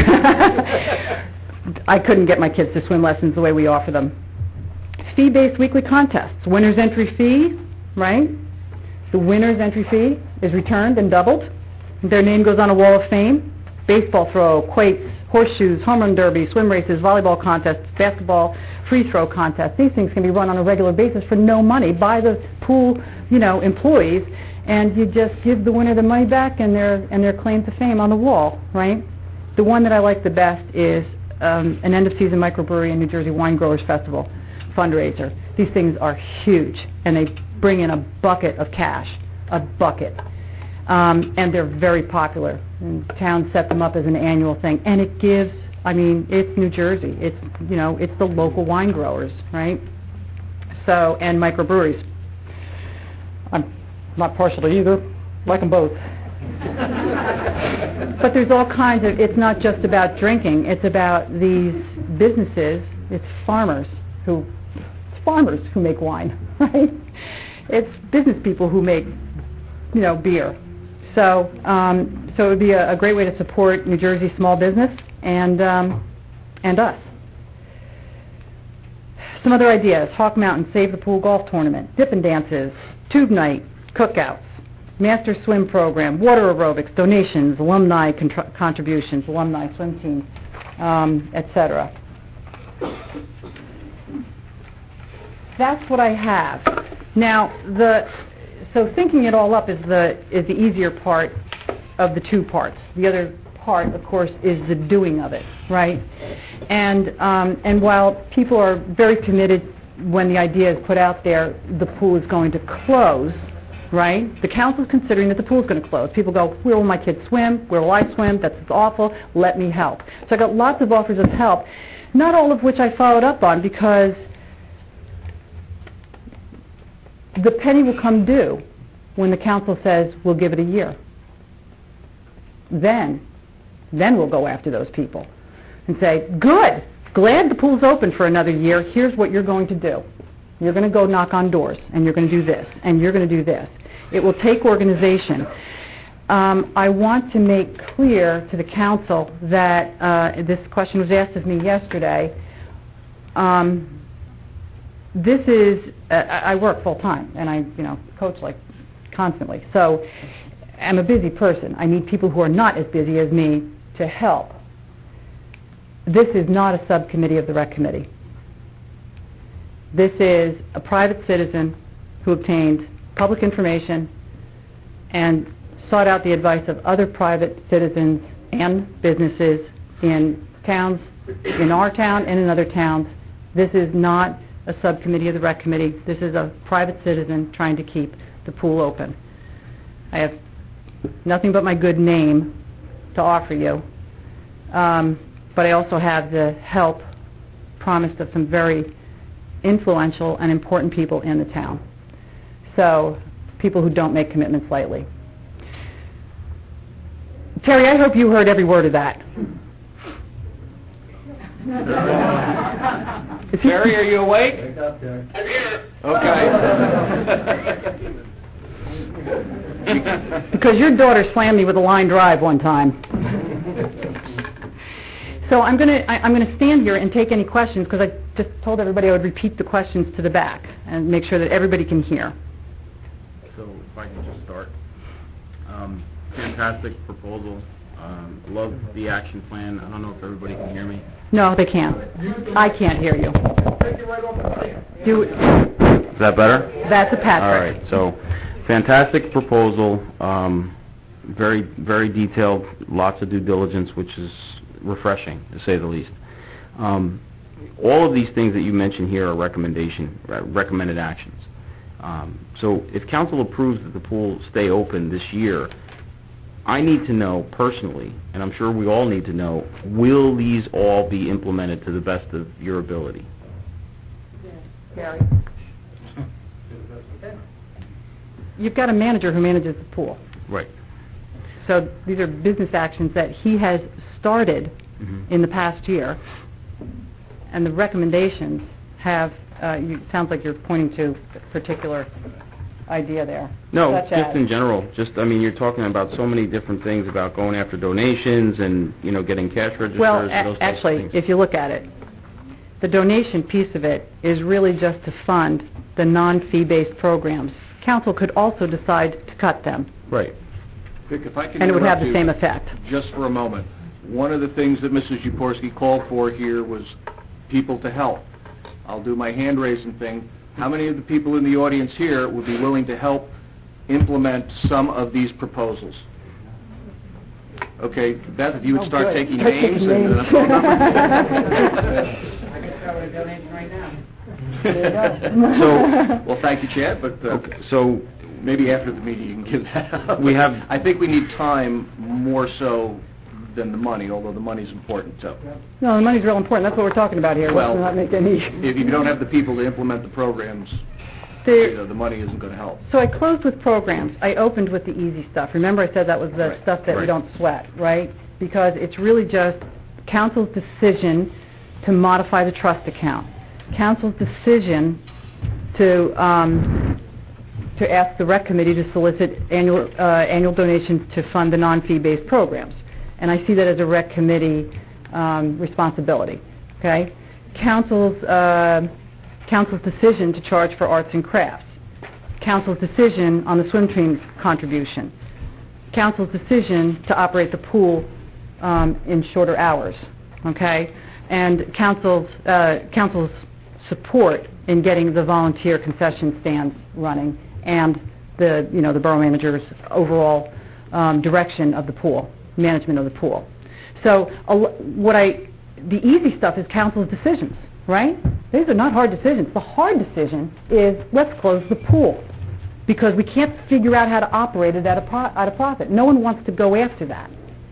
Speaker 19: I couldn't get my kids to swim lessons the way we offer them. Fee-based weekly contests. Winner's entry fee, right? The winner's entry fee is returned and doubled. Their name goes on a wall of fame. Baseball throw, quoits, horseshoes, home run derby, swim races, volleyball contests, basketball free throw contests. These things can be run on a regular basis for no money by the pool, you know, employees, and you just give the winner the money back and their and their claim to fame on the wall, right? The one that I like the best is um, an end-of-season microbrewery and New Jersey Wine Growers Festival fundraiser. These things are huge, and they bring in a bucket of cash, a bucket. Um, and they're very popular. And towns set them up as an annual thing, and it gives. I mean, it's New Jersey. It's you know, it's the local wine growers, right? So and microbreweries. I'm not partial to either. Like them both. But there's all kinds of. It's not just about drinking. It's about these businesses. It's farmers who, it's farmers who make wine, right? It's business people who make, you know, beer. So, um, so it would be a, a great way to support New Jersey small business and um, and us. Some other ideas: Hawk Mountain Save the Pool Golf Tournament, Dippin' Dances, Tube Night, Cookouts, Master Swim Program, Water Aerobics, donations, alumni contr- contributions, alumni swim teams, um, et cetera. That's what I have. Now, the so thinking it all up is the is the easier part of the two parts. The other part, of course, is the doing of it, right? And um, and while people are very committed when the idea is put out there, the pool is going to close, right? The council is considering that the pool is going to close. People go, where will my kids swim? Where will I swim? That's awful. Let me help. So I got lots of offers of help, not all of which I followed up on because the penny will come due when the council says we'll give it a year. Then, then we'll go after those people and say, good, glad the pool's open for another year. Here's what you're going to do. You're going to go knock on doors, and you're going to do this, and you're going to do this. It will take organization. Um, I want to make clear to the council that uh, this question was asked of me yesterday. Um, This is, uh, I work full-time, and I, you know, coach, like, constantly. So I'm a busy person. I need people who are not as busy as me to help. This is not a subcommittee of the rec committee. This is a private citizen who obtained public information and sought out the advice of other private citizens and businesses in towns, in our town and in other towns. This is not a subcommittee of the rec committee. This is a private citizen trying to keep the pool open. I have nothing but my good name to offer you, um, but I also have the help promised of some very influential and important people in the town. So, people who don't make commitments lightly. Terry, I hope you heard every word of that.
Speaker 1: Terry, are you awake?
Speaker 18: I'm here.
Speaker 1: Okay.
Speaker 19: Because your daughter slammed me with a line drive one time. So I'm going to I'm going to stand here and take any questions, because I just told everybody I would repeat the questions to the back and make sure that everybody can hear.
Speaker 6: So if I can just start. Um, fantastic proposal. Um, love the action plan. I don't know if everybody can hear me.
Speaker 19: No, they can't. I can't hear you. Do it.
Speaker 6: Is that better?
Speaker 19: That's a Patrick.
Speaker 6: All right. So, fantastic proposal. Um, very, very detailed. Lots of due diligence, which is refreshing, to say the least. Um, all of these things that you mentioned here are recommendation, uh, recommended actions. Um, so, if council approves that the pool stay open this year, I need to know personally, and I'm sure we all need to know, will these all be implemented to the best of your ability?
Speaker 19: Gary? You've got a manager who manages the pool.
Speaker 6: Right.
Speaker 19: So these are business actions that he has started
Speaker 6: Mm-hmm.
Speaker 19: in the past year, and the recommendations have, uh, you, sounds like you're pointing to a particular idea there.
Speaker 6: No,
Speaker 19: Such
Speaker 6: just
Speaker 19: as-
Speaker 6: in general. Just, I mean, you're talking about so many different things about going after donations and, you know, getting cash registers
Speaker 19: Well,
Speaker 6: and
Speaker 19: a-
Speaker 6: those types of
Speaker 19: actually,
Speaker 6: things.
Speaker 19: if you look at it, the donation piece of it is really just to fund the non-fee-based programs. Council could also decide to cut them,
Speaker 6: Right.
Speaker 1: Vic, if I can
Speaker 19: and it would have
Speaker 1: interrupt
Speaker 19: the
Speaker 1: you
Speaker 19: same effect.
Speaker 1: just for a moment. One of the things that Missus Jaworski called for here was people to help. I'll do my hand-raising thing. How many of the people in the audience here would be willing to help implement some of these proposals? Okay, Beth, if you would
Speaker 19: Oh,
Speaker 1: start
Speaker 19: good.
Speaker 1: taking
Speaker 19: Start
Speaker 1: names
Speaker 19: taking
Speaker 1: and uh,
Speaker 19: names.
Speaker 1: phone numbers.
Speaker 19: I can start with a donation right now. There you go.
Speaker 1: So, well, thank you, Chad, but uh,
Speaker 6: Okay, so
Speaker 1: maybe after the meeting you can give that up.
Speaker 6: We have-
Speaker 1: I think we need time more so than the money, although the money's important, so.
Speaker 19: No, the money's real important. That's what we're talking about here.
Speaker 1: Well,
Speaker 19: Let's not make any...
Speaker 1: If you don't have the people to implement the programs,
Speaker 19: There-
Speaker 1: you know, the money isn't going to help.
Speaker 19: So I closed with programs. I opened with the easy stuff. Remember I said that was the
Speaker 1: Right.
Speaker 19: stuff that we
Speaker 6: Right.
Speaker 19: don't sweat, right? Because it's really just council's decision to modify the trust account. Council's decision to um, to ask the rec committee to solicit annual uh, annual donations to fund the non-fee-based programs. And I see that as a rec committee um, responsibility, okay? Council's uh, council's decision to charge for arts and crafts, council's decision on the swim team contribution, council's decision to operate the pool um, in shorter hours, okay? And council's, uh, council's support in getting the volunteer concession stands running, and the, you know, the borough manager's overall um, direction of the pool, management of the pool. So a l- what I, the easy stuff is council's decisions, right? These are not hard decisions. The hard decision is, let's close the pool, because we can't figure out how to operate it at a, pro- at a profit. No one wants to go after that.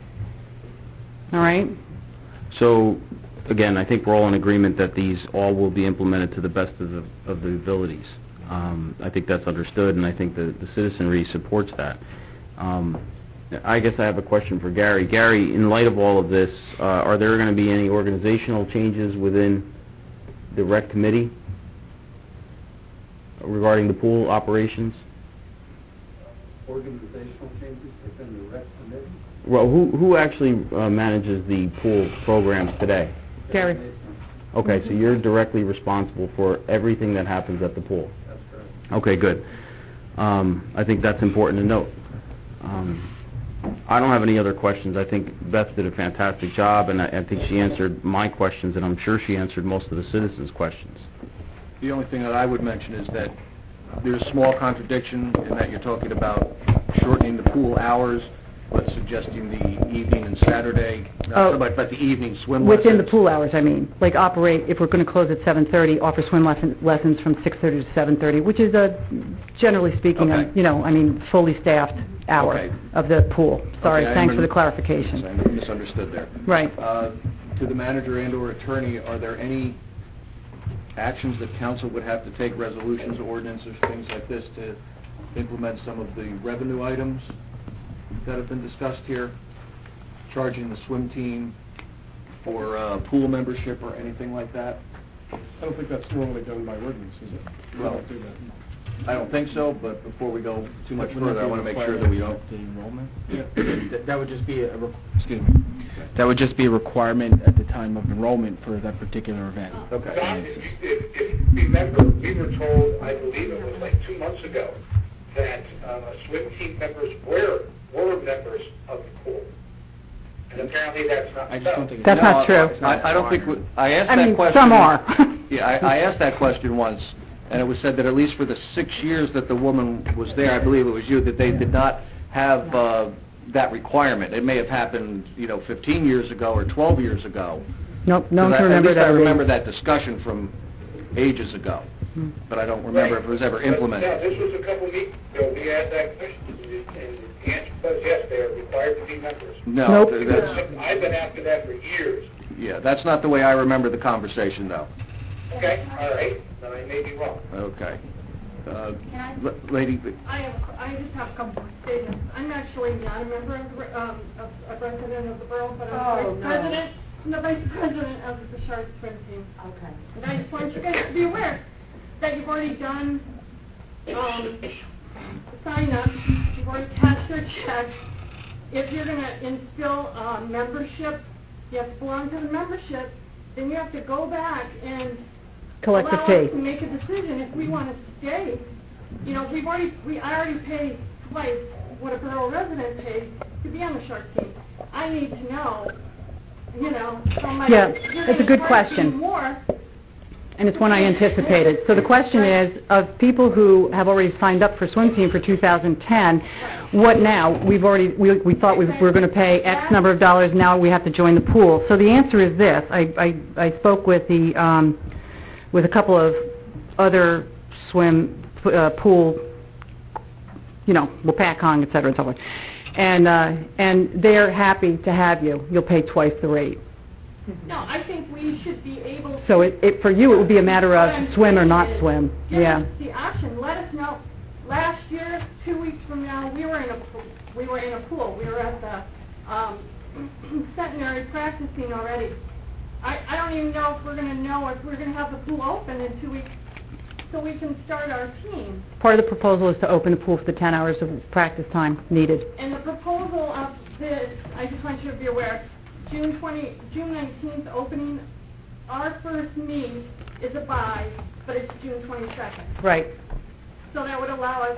Speaker 19: All right?
Speaker 6: So, again, I think we're all in agreement that these all will be implemented to the best of the, of the abilities. Um, I think that's understood, and I think the, the citizenry supports that. Um, I guess I have a question for Gary. Gary, in light of all of this, uh, are there going to be any organizational changes within the rec committee regarding the pool operations?
Speaker 7: Organizational changes within the rec committee?
Speaker 6: Well, who, who actually uh, manages the pool programs today?
Speaker 19: Gary?
Speaker 6: Okay, so you're directly responsible for everything that happens at the pool?
Speaker 7: That's correct.
Speaker 6: Okay, good. Um, I think that's important to note. Um, I don't have any other questions. I think Beth did a fantastic job, and I, I think she answered my questions, and I'm sure she answered most of the citizens' questions.
Speaker 1: The only thing that I would mention is that there's a small contradiction in that you're talking about shortening the pool hours, but suggesting the evening and Saturday, not
Speaker 19: Oh.
Speaker 1: so much, but the evening swim
Speaker 19: Within the
Speaker 1: lessons.
Speaker 19: pool hours, I mean, like operate, if we're going to close at seven thirty, offer swim lesson- lessons from six thirty to seven thirty, which is a, generally speaking, a,
Speaker 1: Okay.
Speaker 19: you know, I mean, fully staffed hour
Speaker 1: Okay.
Speaker 19: of the pool. Sorry,
Speaker 1: Okay, I
Speaker 19: thanks for the
Speaker 1: remember-
Speaker 19: clarification.
Speaker 1: I misunderstood there.
Speaker 19: Right.
Speaker 1: Uh, To the manager and/or attorney, are there any actions that council would have to take, resolutions, ordinances, things like this, to implement some of the revenue items that have been discussed here? Charging the swim team for uh, pool membership or anything like that?
Speaker 11: I don't think that's normally done by ordinance, is it? We
Speaker 1: Well,
Speaker 11: don't do that.
Speaker 1: I don't think so, but before we go too much
Speaker 8: Wouldn't
Speaker 1: further,
Speaker 8: that
Speaker 1: I
Speaker 8: be
Speaker 1: want to
Speaker 8: a
Speaker 1: make sure that we don't...
Speaker 8: requirement of the enrollment?
Speaker 1: Yeah.
Speaker 8: That- That would just be a, re- excuse me, that would just be a requirement at the time of enrollment for that particular event.
Speaker 1: Okay.
Speaker 18: Don, if you, if, if you remember, we were told, I believe it was like two months ago, that uh, swim team members were, were members of the pool. And apparently that's not so.
Speaker 1: I just don't think...
Speaker 19: That's
Speaker 1: No,
Speaker 19: not true.
Speaker 1: I I don't think, we- I asked
Speaker 19: I
Speaker 1: that
Speaker 19: mean,
Speaker 1: question...
Speaker 19: some are.
Speaker 1: Yeah, I I asked that question once, and it was said that at least for the six years that the woman was there, I believe it was you, that they did not have uh, that requirement. It may have happened, you know, fifteen years ago or twelve years ago.
Speaker 19: Nope, no one
Speaker 1: 'Cause
Speaker 19: can
Speaker 1: I-
Speaker 19: remember
Speaker 1: At
Speaker 19: that.
Speaker 1: least I
Speaker 19: being-
Speaker 1: remember that discussion from ages ago,
Speaker 19: Hmm.
Speaker 1: but I don't remember if it was ever
Speaker 18: But,
Speaker 1: implemented.
Speaker 18: No, this was a couple meetings ago, we asked that question, and the answer was yes, they are required to be members.
Speaker 1: No,
Speaker 19: Nope.
Speaker 1: th- that's,
Speaker 18: I've been after that for years.
Speaker 1: yeah, that's not the way I remember the conversation, though.
Speaker 18: Okay, all right, then I may be wrong.
Speaker 1: Okay. Uh,
Speaker 5: Can I-
Speaker 1: l- Lady,
Speaker 5: I have, I just have a couple of statements. I'm actually not a member of, the, um, of, a resident of the borough, but
Speaker 3: Oh,
Speaker 5: I'm
Speaker 3: no.
Speaker 5: the vice president, I'm the vice president of the Bouchard swim team.
Speaker 3: Okay.
Speaker 5: And I just want you guys to be aware that you've already done, um, the sign-up, you've already cashed your check. If you're gonna instill, uh, membership, you have to belong to the membership, then you have to go back and
Speaker 19: Collect the
Speaker 5: allow
Speaker 19: fee.
Speaker 5: us to make a decision if we want to stay. You know, we've already, we, I already paid twice what a borough resident pays to be on the Shark team. I need to know, you know, how much.
Speaker 19: Yeah,
Speaker 5: you're
Speaker 19: it's a
Speaker 5: gonna
Speaker 19: good
Speaker 5: charge me
Speaker 19: question.
Speaker 5: more.
Speaker 19: And it's one I anticipated. So the question is, of people who have already signed up for swim team for two thousand ten, what now? We've already, we, we thought we were going to pay X number of dollars, now we have to join the pool. So the answer is this. I, I, I spoke with the, um, with a couple of other swim, uh, pool, you know, Wapakong, et cetera, and so forth. And, uh, and they're happy to have you. You'll pay twice the rate.
Speaker 5: No, I think we should be able to.
Speaker 19: So it, it, for you, it would be a matter of swim or not swim.
Speaker 5: Give
Speaker 19: Yeah.
Speaker 5: us the option, let us know. Last year, two weeks from now, we were in a, pool- we were in a pool, we were at the, um, centenary practicing already. I, I don't even know if we're gonna know if we're gonna have the pool open in two weeks, so we can start our team.
Speaker 19: Part of the proposal is to open the pool for the ten hours of practice time needed.
Speaker 5: And the proposal of this, I just want you to be aware, June twenty, June nineteenth opening, our first meet is a buy, but it's June twenty-second.
Speaker 19: Right.
Speaker 5: So that would allow us,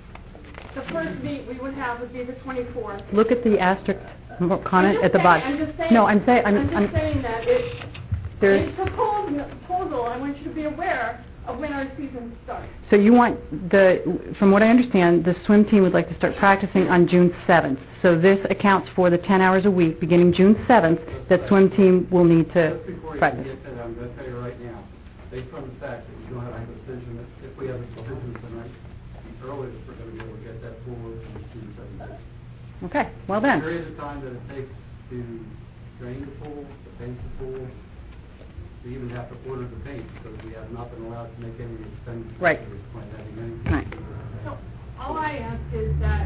Speaker 5: the first meet we would have would be the twenty-fourth.
Speaker 19: Look at the asterisk comment
Speaker 5: I'm just
Speaker 19: at the
Speaker 5: saying-
Speaker 19: bottom.
Speaker 5: I'm just saying.
Speaker 19: No, I'm saying, I'm,
Speaker 5: I'm just
Speaker 19: I'm,
Speaker 5: saying that it,
Speaker 19: there's,
Speaker 5: in proposal, proposal, I want you to be aware of when our season starts.
Speaker 19: so you want the, from what I understand, the swim team would like to start practicing on June seventh. So this accounts for the ten hours a week, beginning June seventh, that swim team will need to
Speaker 7: Just before you
Speaker 19: practice.
Speaker 7: get to that, I'm going to tell you right now, based on the fact that we don't have a decision, if we have a decision tonight, the earliest we're going to be able to get that pool open is June seventeenth.
Speaker 19: Okay, well then.
Speaker 7: The period of time that it takes to drain the pool, to paint the pool, we even have to order the paint, because we have not been allowed to make any expenditures.
Speaker 19: Right.
Speaker 7: at this point, having anything
Speaker 19: Right.
Speaker 7: to do with it.
Speaker 5: So all I ask is that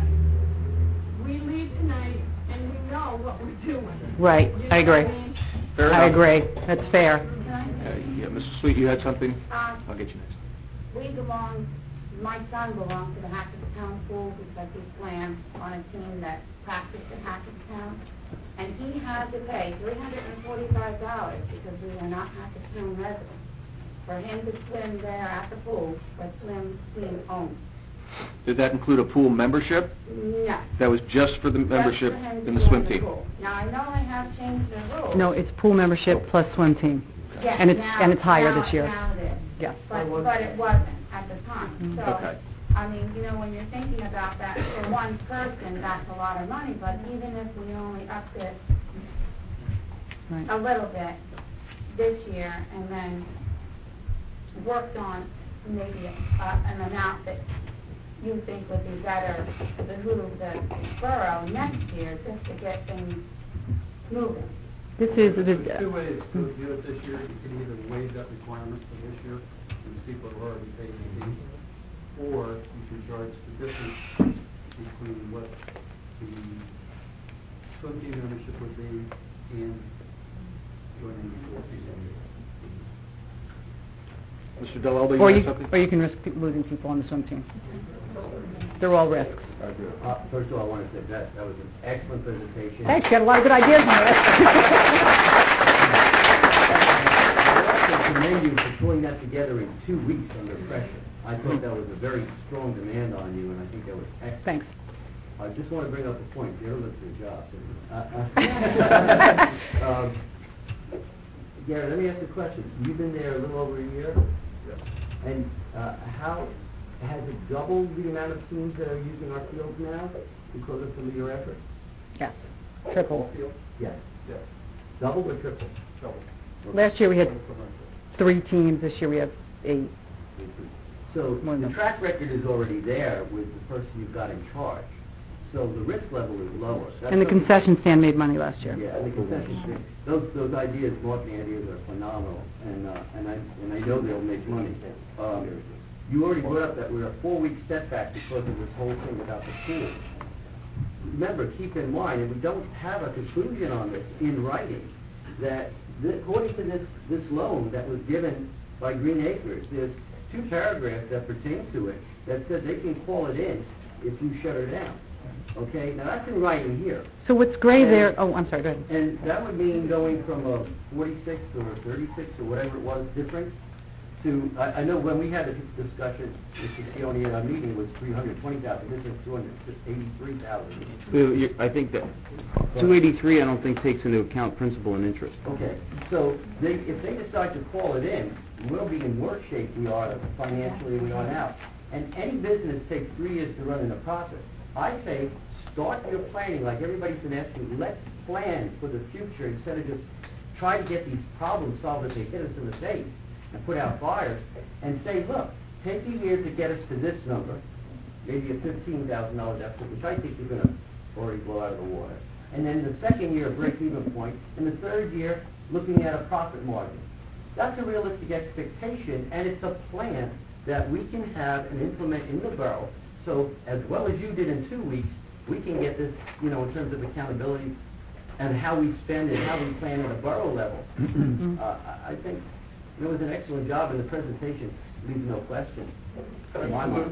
Speaker 5: we leave tonight and we know what we're doing.
Speaker 19: Right,
Speaker 5: You know
Speaker 19: I agree.
Speaker 5: what I mean?
Speaker 1: fair
Speaker 19: I
Speaker 1: enough.
Speaker 19: agree. That's fair.
Speaker 1: Okay, yeah, Missus Sweet, you had something?
Speaker 3: Uh,
Speaker 1: I'll get you next.
Speaker 3: We belong, my son belongs to the Hackettstown Pool because he swam on a team that practiced at Hackettstown. And he had to pay three hundred forty-five dollars because we are not Hackettstown residents for him to swim there at the pool, but swim team owned.
Speaker 1: Did that include a pool membership?
Speaker 3: No.
Speaker 1: That was just for the membership
Speaker 3: Just for him to
Speaker 1: in the
Speaker 3: be
Speaker 1: swim
Speaker 3: on the
Speaker 1: team?
Speaker 3: pool. Now, I know I have changed the rules.
Speaker 19: No, it's pool membership plus swim team.
Speaker 3: Yes,
Speaker 19: And it's,
Speaker 3: now-
Speaker 19: and it's higher
Speaker 3: now-
Speaker 19: this year.
Speaker 3: Now it is.
Speaker 19: Yes.
Speaker 3: But, but it wasn't at the time.
Speaker 19: Mm.
Speaker 3: So,
Speaker 6: Okay.
Speaker 3: I mean, you know, when you're thinking about that, for one person, that's a lot of money, but even if we only upped it
Speaker 19: Right.
Speaker 3: a little bit this year and then worked on maybe uh, an amount that you think would be better to behoove the borough next year just to get things moving.
Speaker 19: This is the...
Speaker 11: There's two ways to do it this year. You can either waive that requirement for this year, and people have already paid the fees, or you can charge the difference between what the swim team membership would be and joining the season.
Speaker 9: Mister Delalbo,
Speaker 19: Or
Speaker 9: you
Speaker 19: you,
Speaker 9: have something?
Speaker 19: or you can risk losing people on the swim team. They're all risks.
Speaker 7: Uh, First of all, I want to say that that was an excellent presentation.
Speaker 19: Thanks, you got a lot of good ideas in there.
Speaker 7: I also commend you for pulling that together in two weeks under pressure. I thought that was a very strong demand on you, and I think that was excellent.
Speaker 19: Thanks.
Speaker 7: I just want to bring up a point. You ever look for a job? Uh, uh, um, Gary, let me ask you a question. You've been there a little over a year?
Speaker 9: Yes.
Speaker 7: And uh, how, has it doubled the amount of teams that are using our fields now because of some of your efforts?
Speaker 19: Yes. Triple.
Speaker 7: Yes.
Speaker 9: Yes.
Speaker 7: Double or triple?
Speaker 9: Double.
Speaker 19: Last year we had three teams. This year we have eight.
Speaker 7: So
Speaker 19: More
Speaker 7: the
Speaker 19: than-
Speaker 7: track record is already there with the person you've got in charge. So the risk level is lower. That's
Speaker 19: And the
Speaker 7: something-
Speaker 19: concession stand made money last year.
Speaker 7: Yeah, and the concession stand, those, those ideas, marketing ideas are phenomenal, and, uh, and I, and I know they'll make money. Um, you already brought up that we're a four-week setback because of this whole thing about the pool. Remember, keep in mind, and we don't have a conclusion on this in writing, that th- according to this, this loan that was given by Green Acres, there's two paragraphs that pertain to it that said they can call it in if you shut her down. Okay, now that's in writing here.
Speaker 19: So what's gray
Speaker 7: And-
Speaker 19: there, oh, I'm sorry, go ahead.
Speaker 7: And that would mean going from a forty-six or a thirty-six or whatever it was difference to, I, I know when we had this discussion, Mister Cioni at our meeting, it was three hundred twenty thousand, this is two hundred eighty-three thousand.
Speaker 6: Well, you- I think that two eighty-three, I don't think takes into account principal and interest.
Speaker 7: Okay, so they, if they decide to call it in, we'll be in worse shape we are financially we are now. And any business takes three years to run in a profit. I say, start your planning like everybody's been asking. Let's plan for the future instead of just try to get these problems solved as they hit us in the face and put out fires and say, look, take a year to get us to this number, maybe a fifteen thousand dollar deficit, which I think you're going to already blow out of the water. And then the second year, a break-even point, and the third year, looking at a profit margin. That's a realistic expectation, and it's a plan that we can have and implement in the borough. So as well as you did in two weeks, we can get this, you know, in terms of accountability and how we spend and how we plan at a borough level. uh, I I think it was an excellent job, and the presentation leaves no question in my mind.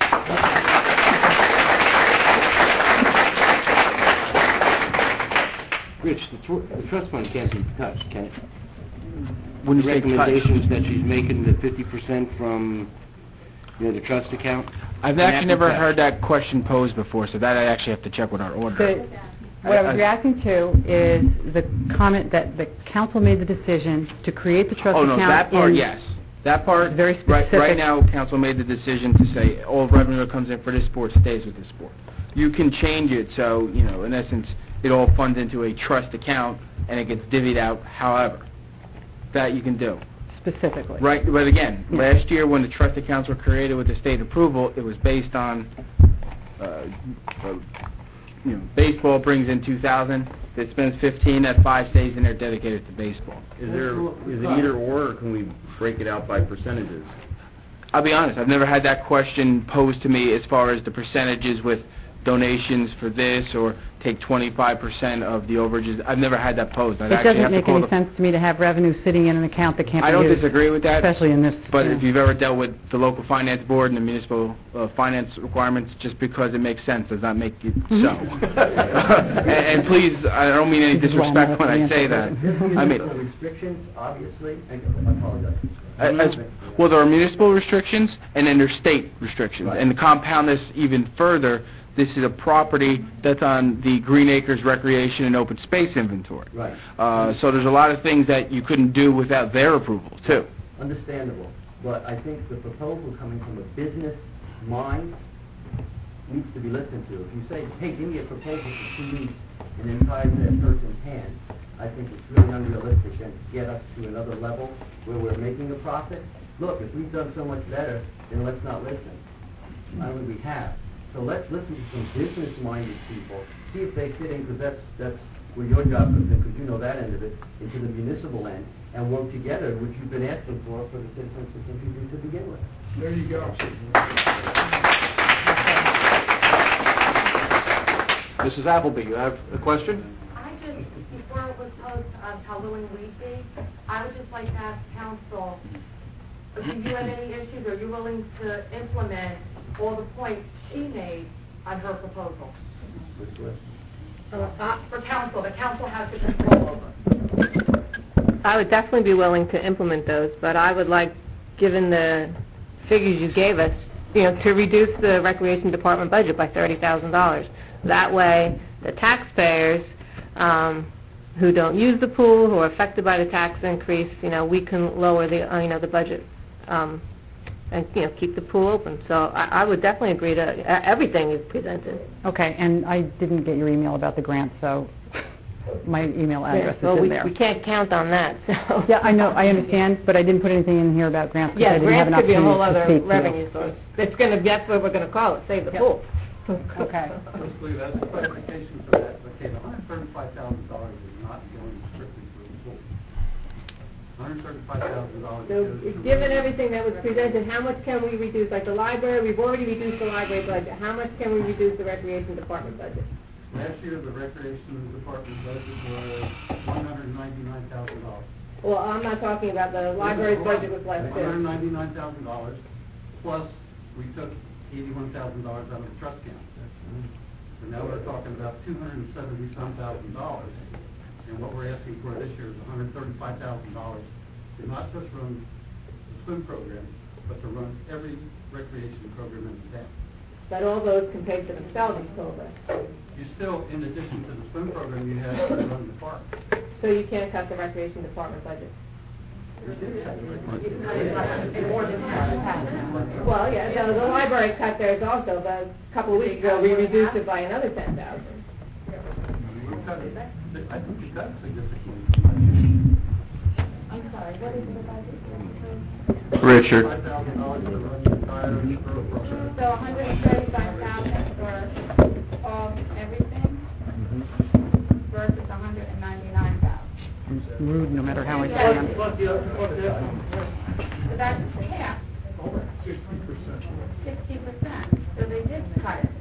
Speaker 6: Rich, the, tr- the trust fund can't be touched, can it?
Speaker 8: When
Speaker 6: The
Speaker 8: you say cut-
Speaker 6: recommendations that she's making, the fifty percent from, you know, the trust account?
Speaker 8: I've
Speaker 6: Can
Speaker 8: actually
Speaker 6: that be
Speaker 8: never
Speaker 6: touched?
Speaker 8: heard that question posed before, so that I actually have to check with our
Speaker 19: The,
Speaker 8: auditor.
Speaker 19: what I was
Speaker 8: I-
Speaker 19: reacting to is the comment that the council made the decision to create the trust
Speaker 8: Oh,
Speaker 19: account.
Speaker 8: no, that part,
Speaker 19: in-
Speaker 8: yes. That part,
Speaker 19: Very
Speaker 8: right, right
Speaker 19: specific.
Speaker 8: now, council made the decision to say all revenue that comes in for this sport stays with this sport. You can change it, so, you know, in essence, it all funds into a trust account, and it gets divvied out however. That you can do.
Speaker 19: Specifically.
Speaker 8: Right, but again,
Speaker 19: Yeah.
Speaker 8: last year when the trust accounts were created with the state approval, it was based on, uh, uh, you know, baseball brings in two thousand, it spends fifteen, that five stays in there dedicated to baseball.
Speaker 6: Is there, is it either or, or can we break it out by percentages?
Speaker 8: I'll be honest, I've never had that question posed to me as far as the percentages with donations for this, or take twenty-five percent of the overages. I've never had that posed. I'd
Speaker 19: It
Speaker 8: actually
Speaker 19: doesn't
Speaker 8: have to
Speaker 19: make
Speaker 8: call
Speaker 19: any
Speaker 8: the...
Speaker 19: sense to me to have revenue sitting in an account that can't be
Speaker 8: I don't
Speaker 19: used.
Speaker 8: disagree with that.
Speaker 19: Especially in this.
Speaker 8: But
Speaker 19: you
Speaker 8: if
Speaker 19: know.
Speaker 8: you've ever dealt with the local finance board and the municipal uh, finance requirements, just because it makes sense does not make it so. and, and please, I don't mean any
Speaker 19: This is why I'm not
Speaker 8: disrespect
Speaker 19: a
Speaker 8: when I say that.
Speaker 7: There's
Speaker 8: I
Speaker 7: municipal
Speaker 8: mean,
Speaker 7: restrictions, obviously, and I apologize.
Speaker 8: as, well, there are municipal restrictions, and then there's state restrictions.
Speaker 7: Right.
Speaker 8: And to compound this even further, this is a property that's on the Green Acres Recreation and Open Space Inventory.
Speaker 7: Right.
Speaker 8: Uh, so there's a lot of things that you couldn't do without their approval, too.
Speaker 7: understandable. But I think the proposal coming from a business mind needs to be listened to. If you say, hey, give me a proposal for two weeks, and then tie it to that person's hand, I think it's really unrealistic and to get us to another level where we're making a profit. Look, if we've done so much better, then let's not listen. I mean, we have. So let's listen to some business-minded people, see if they fit in, because that's, that's where your job comes in, because you know that end of it, into the municipal end, and work together, which you've been asking for, for the citizens to contribute to begin with.
Speaker 17: There you go.
Speaker 1: Missus Appleby, you have a question?
Speaker 20: I just, before it was posed of how willing we'd be, I would just like to ask council, do you have any issues, are you willing to implement all the points she made on her proposal? Uh, for council, the council has the control over.
Speaker 5: I would definitely be willing to implement those, but I would like, given the figures you gave us, you know, to reduce the recreation department budget by thirty thousand dollars. That way, the taxpayers um, who don't use the pool, who are affected by the tax increase, you know, we can lower the, uh, you know, the budget um, and, you know, keep the pool open. So I, I would definitely agree to uh, everything you've presented.
Speaker 19: Okay, and I didn't get your email about the grant, so my email address
Speaker 5: Yeah, well,
Speaker 19: is in
Speaker 5: we,
Speaker 19: there.
Speaker 5: we can't count on that, so.
Speaker 19: Yeah, I know, I understand, but I didn't put anything in here about grants because I
Speaker 5: Yeah,
Speaker 19: didn't have an
Speaker 5: grants could be a whole
Speaker 19: opportunity to
Speaker 5: other
Speaker 19: speak to you.
Speaker 5: revenue source. It's going to, that's what we're going to call it, save the
Speaker 19: Yep.
Speaker 5: pool.
Speaker 19: Okay.
Speaker 7: Basically, that's a clarification for that. Okay, the one hundred thirty-five thousand dollars is not going strictly for the pool. one hundred thirty-five thousand dollars
Speaker 5: So, given everything that was presented, how much can we reduce? Like the library, we've already reduced the library budget. How much can we reduce the recreation department budget?
Speaker 7: Last year, the recreation department budget was one hundred ninety-nine thousand dollars.
Speaker 5: Well, I'm not talking about the library's budget was less
Speaker 7: one hundred
Speaker 5: too.
Speaker 7: ninety-nine thousand dollars, plus we took eighty-one thousand dollars out of the trust account. So now we're talking about two hundred seventy-some thousand dollars. And what we're asking for this year is one hundred thirty-five thousand dollars to not just run the swim program, but to run every recreation program in the town.
Speaker 5: But all those can pay for themselves, you told us.
Speaker 7: You still, in addition to the swim program, you have to run the park.
Speaker 5: So you can't cut the recreation department budget?
Speaker 7: You did cut the recreation.
Speaker 5: You cut it by- in more than half. Well, yeah, so the library cut theirs also, but a couple of weeks ago, we reduced it by another ten thousand.
Speaker 7: We cut it, I think we cut significantly.
Speaker 20: I'm sorry, what is the budget?
Speaker 12: Richard.
Speaker 7: five thousand dollars to run the entire borough program.
Speaker 20: So one hundred thirty-five thousand for all, everything versus one hundred ninety-nine thousand.
Speaker 19: It's rude no matter how I
Speaker 7: Plus,
Speaker 19: can.
Speaker 7: plus the other, plus the other.
Speaker 20: So that's half,
Speaker 17: Sixty percent.
Speaker 20: sixty percent. So they did cut it.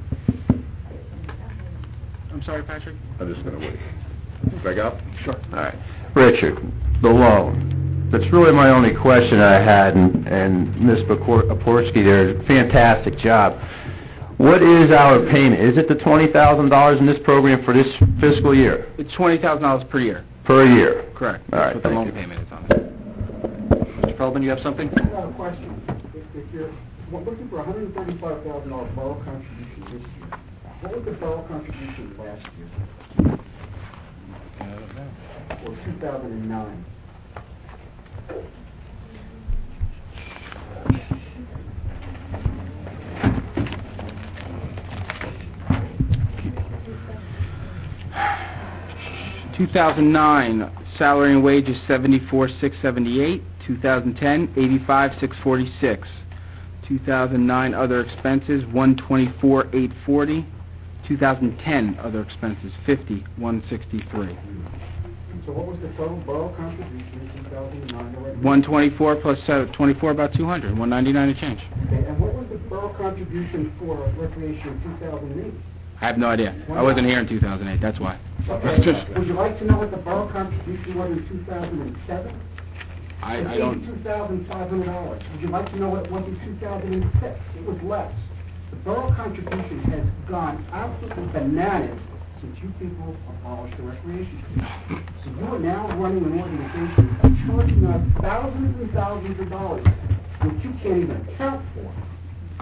Speaker 8: I'm sorry, Patrick?
Speaker 12: I'm just going to wait. Back up? Sure. All right. Richard, the loan. That's really my only question I had, and, and Miz Aporsky there, fantastic job. What is our payment? Is it the twenty thousand dollars in this program for this fiscal year?
Speaker 8: It's twenty thousand dollars per year.
Speaker 12: Per year?
Speaker 8: Correct.
Speaker 12: All right,
Speaker 8: That's what the
Speaker 12: thank
Speaker 8: loan
Speaker 12: you.
Speaker 8: payment is on it.
Speaker 1: Mister Feldman, you have something?
Speaker 17: I have a question. If, if you're looking for one hundred thirty-five thousand dollars borough contribution this year, what was the borough contribution last year? Or two thousand nine?
Speaker 8: two thousand nine, salary and wages seventy-four six seventy-eight. two thousand ten, eighty-five six forty-six. two thousand nine, other expenses one twenty-four eight forty. two thousand ten, other expenses fifty one sixty-three.
Speaker 17: So what was the total borough contribution in two thousand nine?
Speaker 8: one twenty-four plus uh, twenty-four, about two hundred. one ninety-nine to change.
Speaker 17: Okay, and what was the borough contribution for recreation in two thousand eight?
Speaker 8: I have no idea. I wasn't here in two thousand eight, that's why.
Speaker 17: Okay, would you like to know what the borough contribution was in two thousand seven?
Speaker 8: I,
Speaker 17: It's
Speaker 8: I don't...
Speaker 17: eighty-two thousand five hundred dollars. Would you like to know what it was in two thousand six? It was less. The borough contribution has gone absolutely bananas since you people abolished the recreation commission. So you are now running an organization charging us thousands and thousands of dollars, which you can't even account for.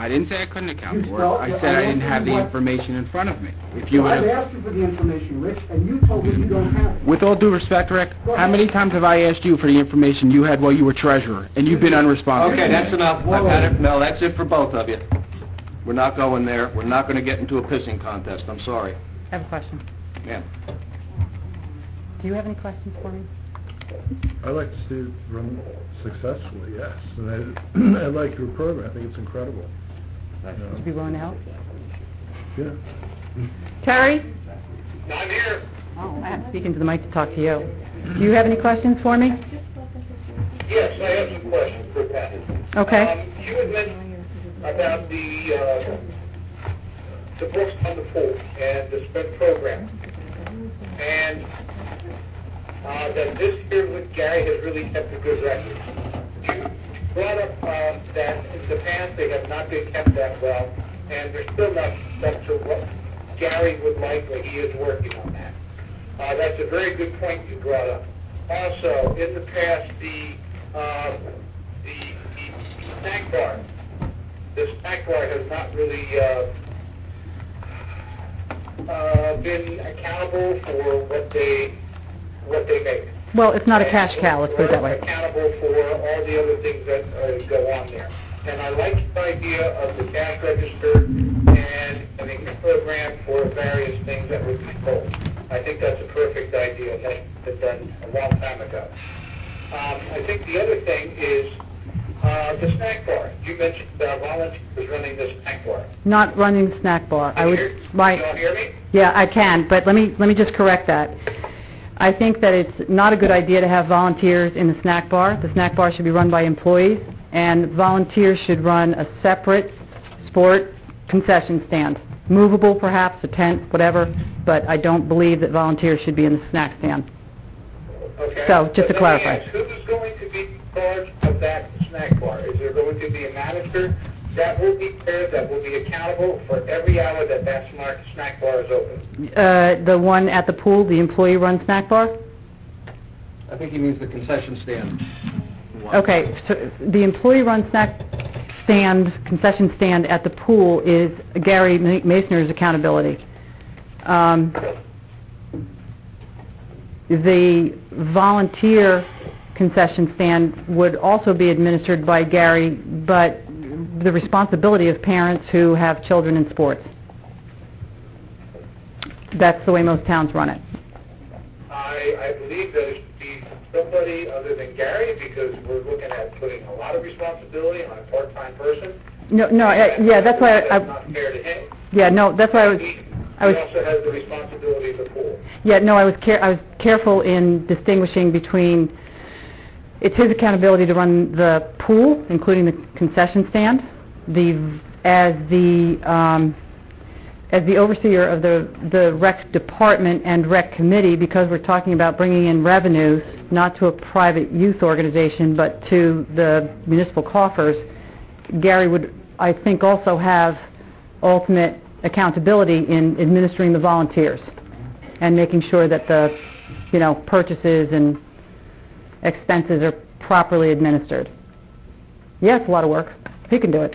Speaker 8: I didn't say I couldn't account
Speaker 11: You-
Speaker 8: for
Speaker 11: well,
Speaker 8: it. I
Speaker 11: I
Speaker 8: said I
Speaker 11: asked
Speaker 8: didn't
Speaker 11: you
Speaker 8: have the
Speaker 11: what-
Speaker 8: information in front of me. If you
Speaker 11: So
Speaker 8: would
Speaker 11: I've
Speaker 8: have...
Speaker 11: asked you for the information, Rich, and you told me you don't have it.
Speaker 8: With all due respect, Rick,
Speaker 11: Go
Speaker 8: how
Speaker 11: ahead.
Speaker 8: many times have I asked you for the information you had while you were treasurer, and you've been unresponsive?
Speaker 1: Okay, that's enough. I've had it. No, that's it for both of you. We're not going there. We're not going to get into a pissing contest. I'm sorry.
Speaker 19: I have a question.
Speaker 1: Ma'am.
Speaker 19: Do you have any questions for me?
Speaker 21: I like to see it run successfully, yes. And I, I like your program. I think it's incredible.
Speaker 19: Would you be willing to help?
Speaker 21: Yeah.
Speaker 19: Terry?
Speaker 18: I'm here.
Speaker 19: Oh, I have to speak into the mic to talk to you. Do you have any questions for me?
Speaker 18: Yes, I have some questions for Pat.
Speaker 19: Okay.
Speaker 18: Um, you had mentioned about the, uh, the books on the pool and the sped program. And, uh, that this year with Gary has really kept a good record. You brought up, uh, that in the past they have not been kept that well, and they're still not up to what Gary would like, but he is working on that. Uh, that's a very good point you brought up. Also, in the past, the, um, the, the snack bar, the snack bar has not really, uh, uh, been accountable for what they, what they make.
Speaker 19: Well, it's not a cash cow, let's put it that
Speaker 18: Or
Speaker 19: way.
Speaker 18: accountable for all the other things that uh, go on there. And I like the idea of the cash register and having a program for various things that would be sold. I think that's a perfect idea, and that's been done a long time ago. Um, I think the other thing is uh, the snack bar. You mentioned uh, volunteers running the snack bar.
Speaker 19: Not running the snack bar. I
Speaker 18: Can you
Speaker 19: would,
Speaker 18: hear-
Speaker 19: my,
Speaker 18: you all hear me?
Speaker 19: yeah, I can, but let me, let me just correct that. I think that it's not a good idea to have volunteers in the snack bar. The snack bar should be run by employees, and volunteers should run a separate sport concession stand. Movable perhaps, a tent, whatever, but I don't believe that volunteers should be in the snack stand.
Speaker 18: Okay.
Speaker 19: So, just to
Speaker 18: But let me
Speaker 19: clarify.
Speaker 18: ask, who's going to be in charge of that snack bar? Is there going to be a manager that will be there, that will be accountable for every hour that that smart snack bar is open?
Speaker 19: Uh, the one at the pool, the employee-run snack bar?
Speaker 1: I think he means the concession stand.
Speaker 19: Okay, so the employee-run snack stand, concession stand at the pool is Gary Ma- Masner's accountability. Um, the volunteer concession stand would also be administered by Gary, but the responsibility of parents who have children in sports. That's the way most towns run it.
Speaker 18: I, I believe that it should be somebody other than Gary, because we're looking at putting a lot of responsibility on a part-time person.
Speaker 19: No, no, I- yeah, that's why I-
Speaker 18: That's not fair to him.
Speaker 19: Yeah, no, that's why I was,
Speaker 18: He
Speaker 19: I was,
Speaker 18: he also has the responsibility of the pool.
Speaker 19: yeah, no, I was care, I was careful in distinguishing between, it's his accountability to run the pool, including the concession stand, the, as the, um, as the overseer of the, the rec department and rec committee, because we're talking about bringing in revenues, not to a private youth organization, but to the municipal coffers, Gary would, I think, also have ultimate accountability in administering the volunteers and making sure that the, you know, purchases and expenses are properly administered. Yeah, it's a lot of work. He can do it.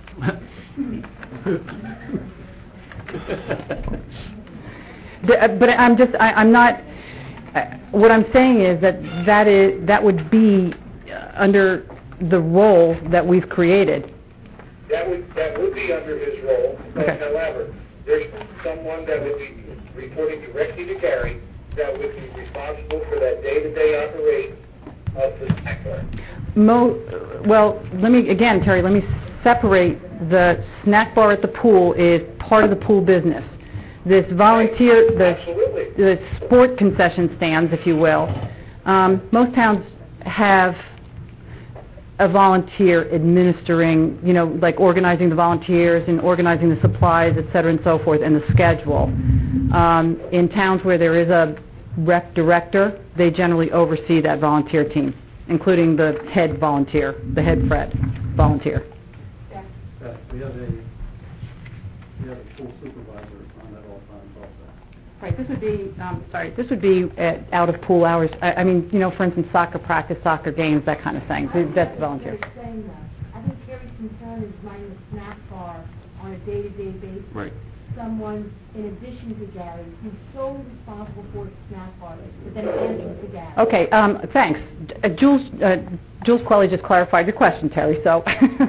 Speaker 19: The- uh, But I'm just, I- I'm not, uh, what I'm saying is that that is, that would be uh, under the role that we've created.
Speaker 18: That would, that would be under his role, but however, there's someone that would be reporting directly to Gary that would be responsible for that day-to-day operation of the snack bar.
Speaker 19: Mo, well, let me, again, Terry, let me separate the snack bar at the pool is part of the pool business. This volunteer, the, the sport concession stands, if you will, um, most towns have a volunteer administering, you know, like organizing the volunteers and organizing the supplies, et cetera, and so forth, and the schedule. Um, in towns where there is a rec director, they generally oversee that volunteer team, including the head volunteer, the head Fred volunteer.
Speaker 21: Uh, we have a, we have a full supervisor on that all times also.
Speaker 19: Right, this would be, um, sorry, this would be at out of pool hours. I, I mean, you know, for instance, soccer practice, soccer games, that kind of thing. That's volunteer.
Speaker 3: Saying that. I think Gary's concerned someone is running a snack bar on a day-to-day basis.
Speaker 1: Right.
Speaker 3: Someone, in addition to Gary, who's solely responsible for the snack bar, but then adding to Gary.
Speaker 19: Okay, um, thanks. Uh, Jules, uh, Jules Quelly just clarified your question, Terry, so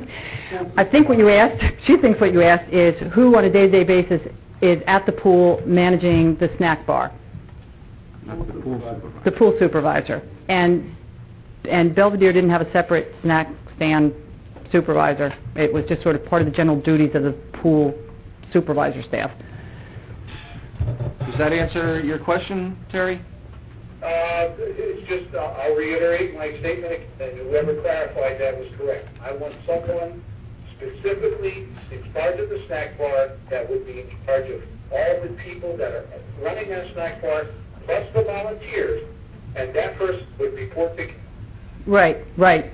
Speaker 19: I think what you asked, she thinks what you asked is who on a day-to-day basis is at the pool managing the snack bar?
Speaker 6: That's the pool supervisor.
Speaker 19: The pool supervisor. And, and Belvedere didn't have a separate snack stand supervisor. It was just sort of part of the general duties of the pool supervisor staff.
Speaker 1: Does that answer your question, Terry?
Speaker 18: Uh, it's just, uh, I'll reiterate my statement, and whoever clarified that was correct. I want someone specifically in charge of the snack bar that would be in charge of all the people that are running that snack bar, plus the volunteers, and that person would report to...
Speaker 19: Right, right.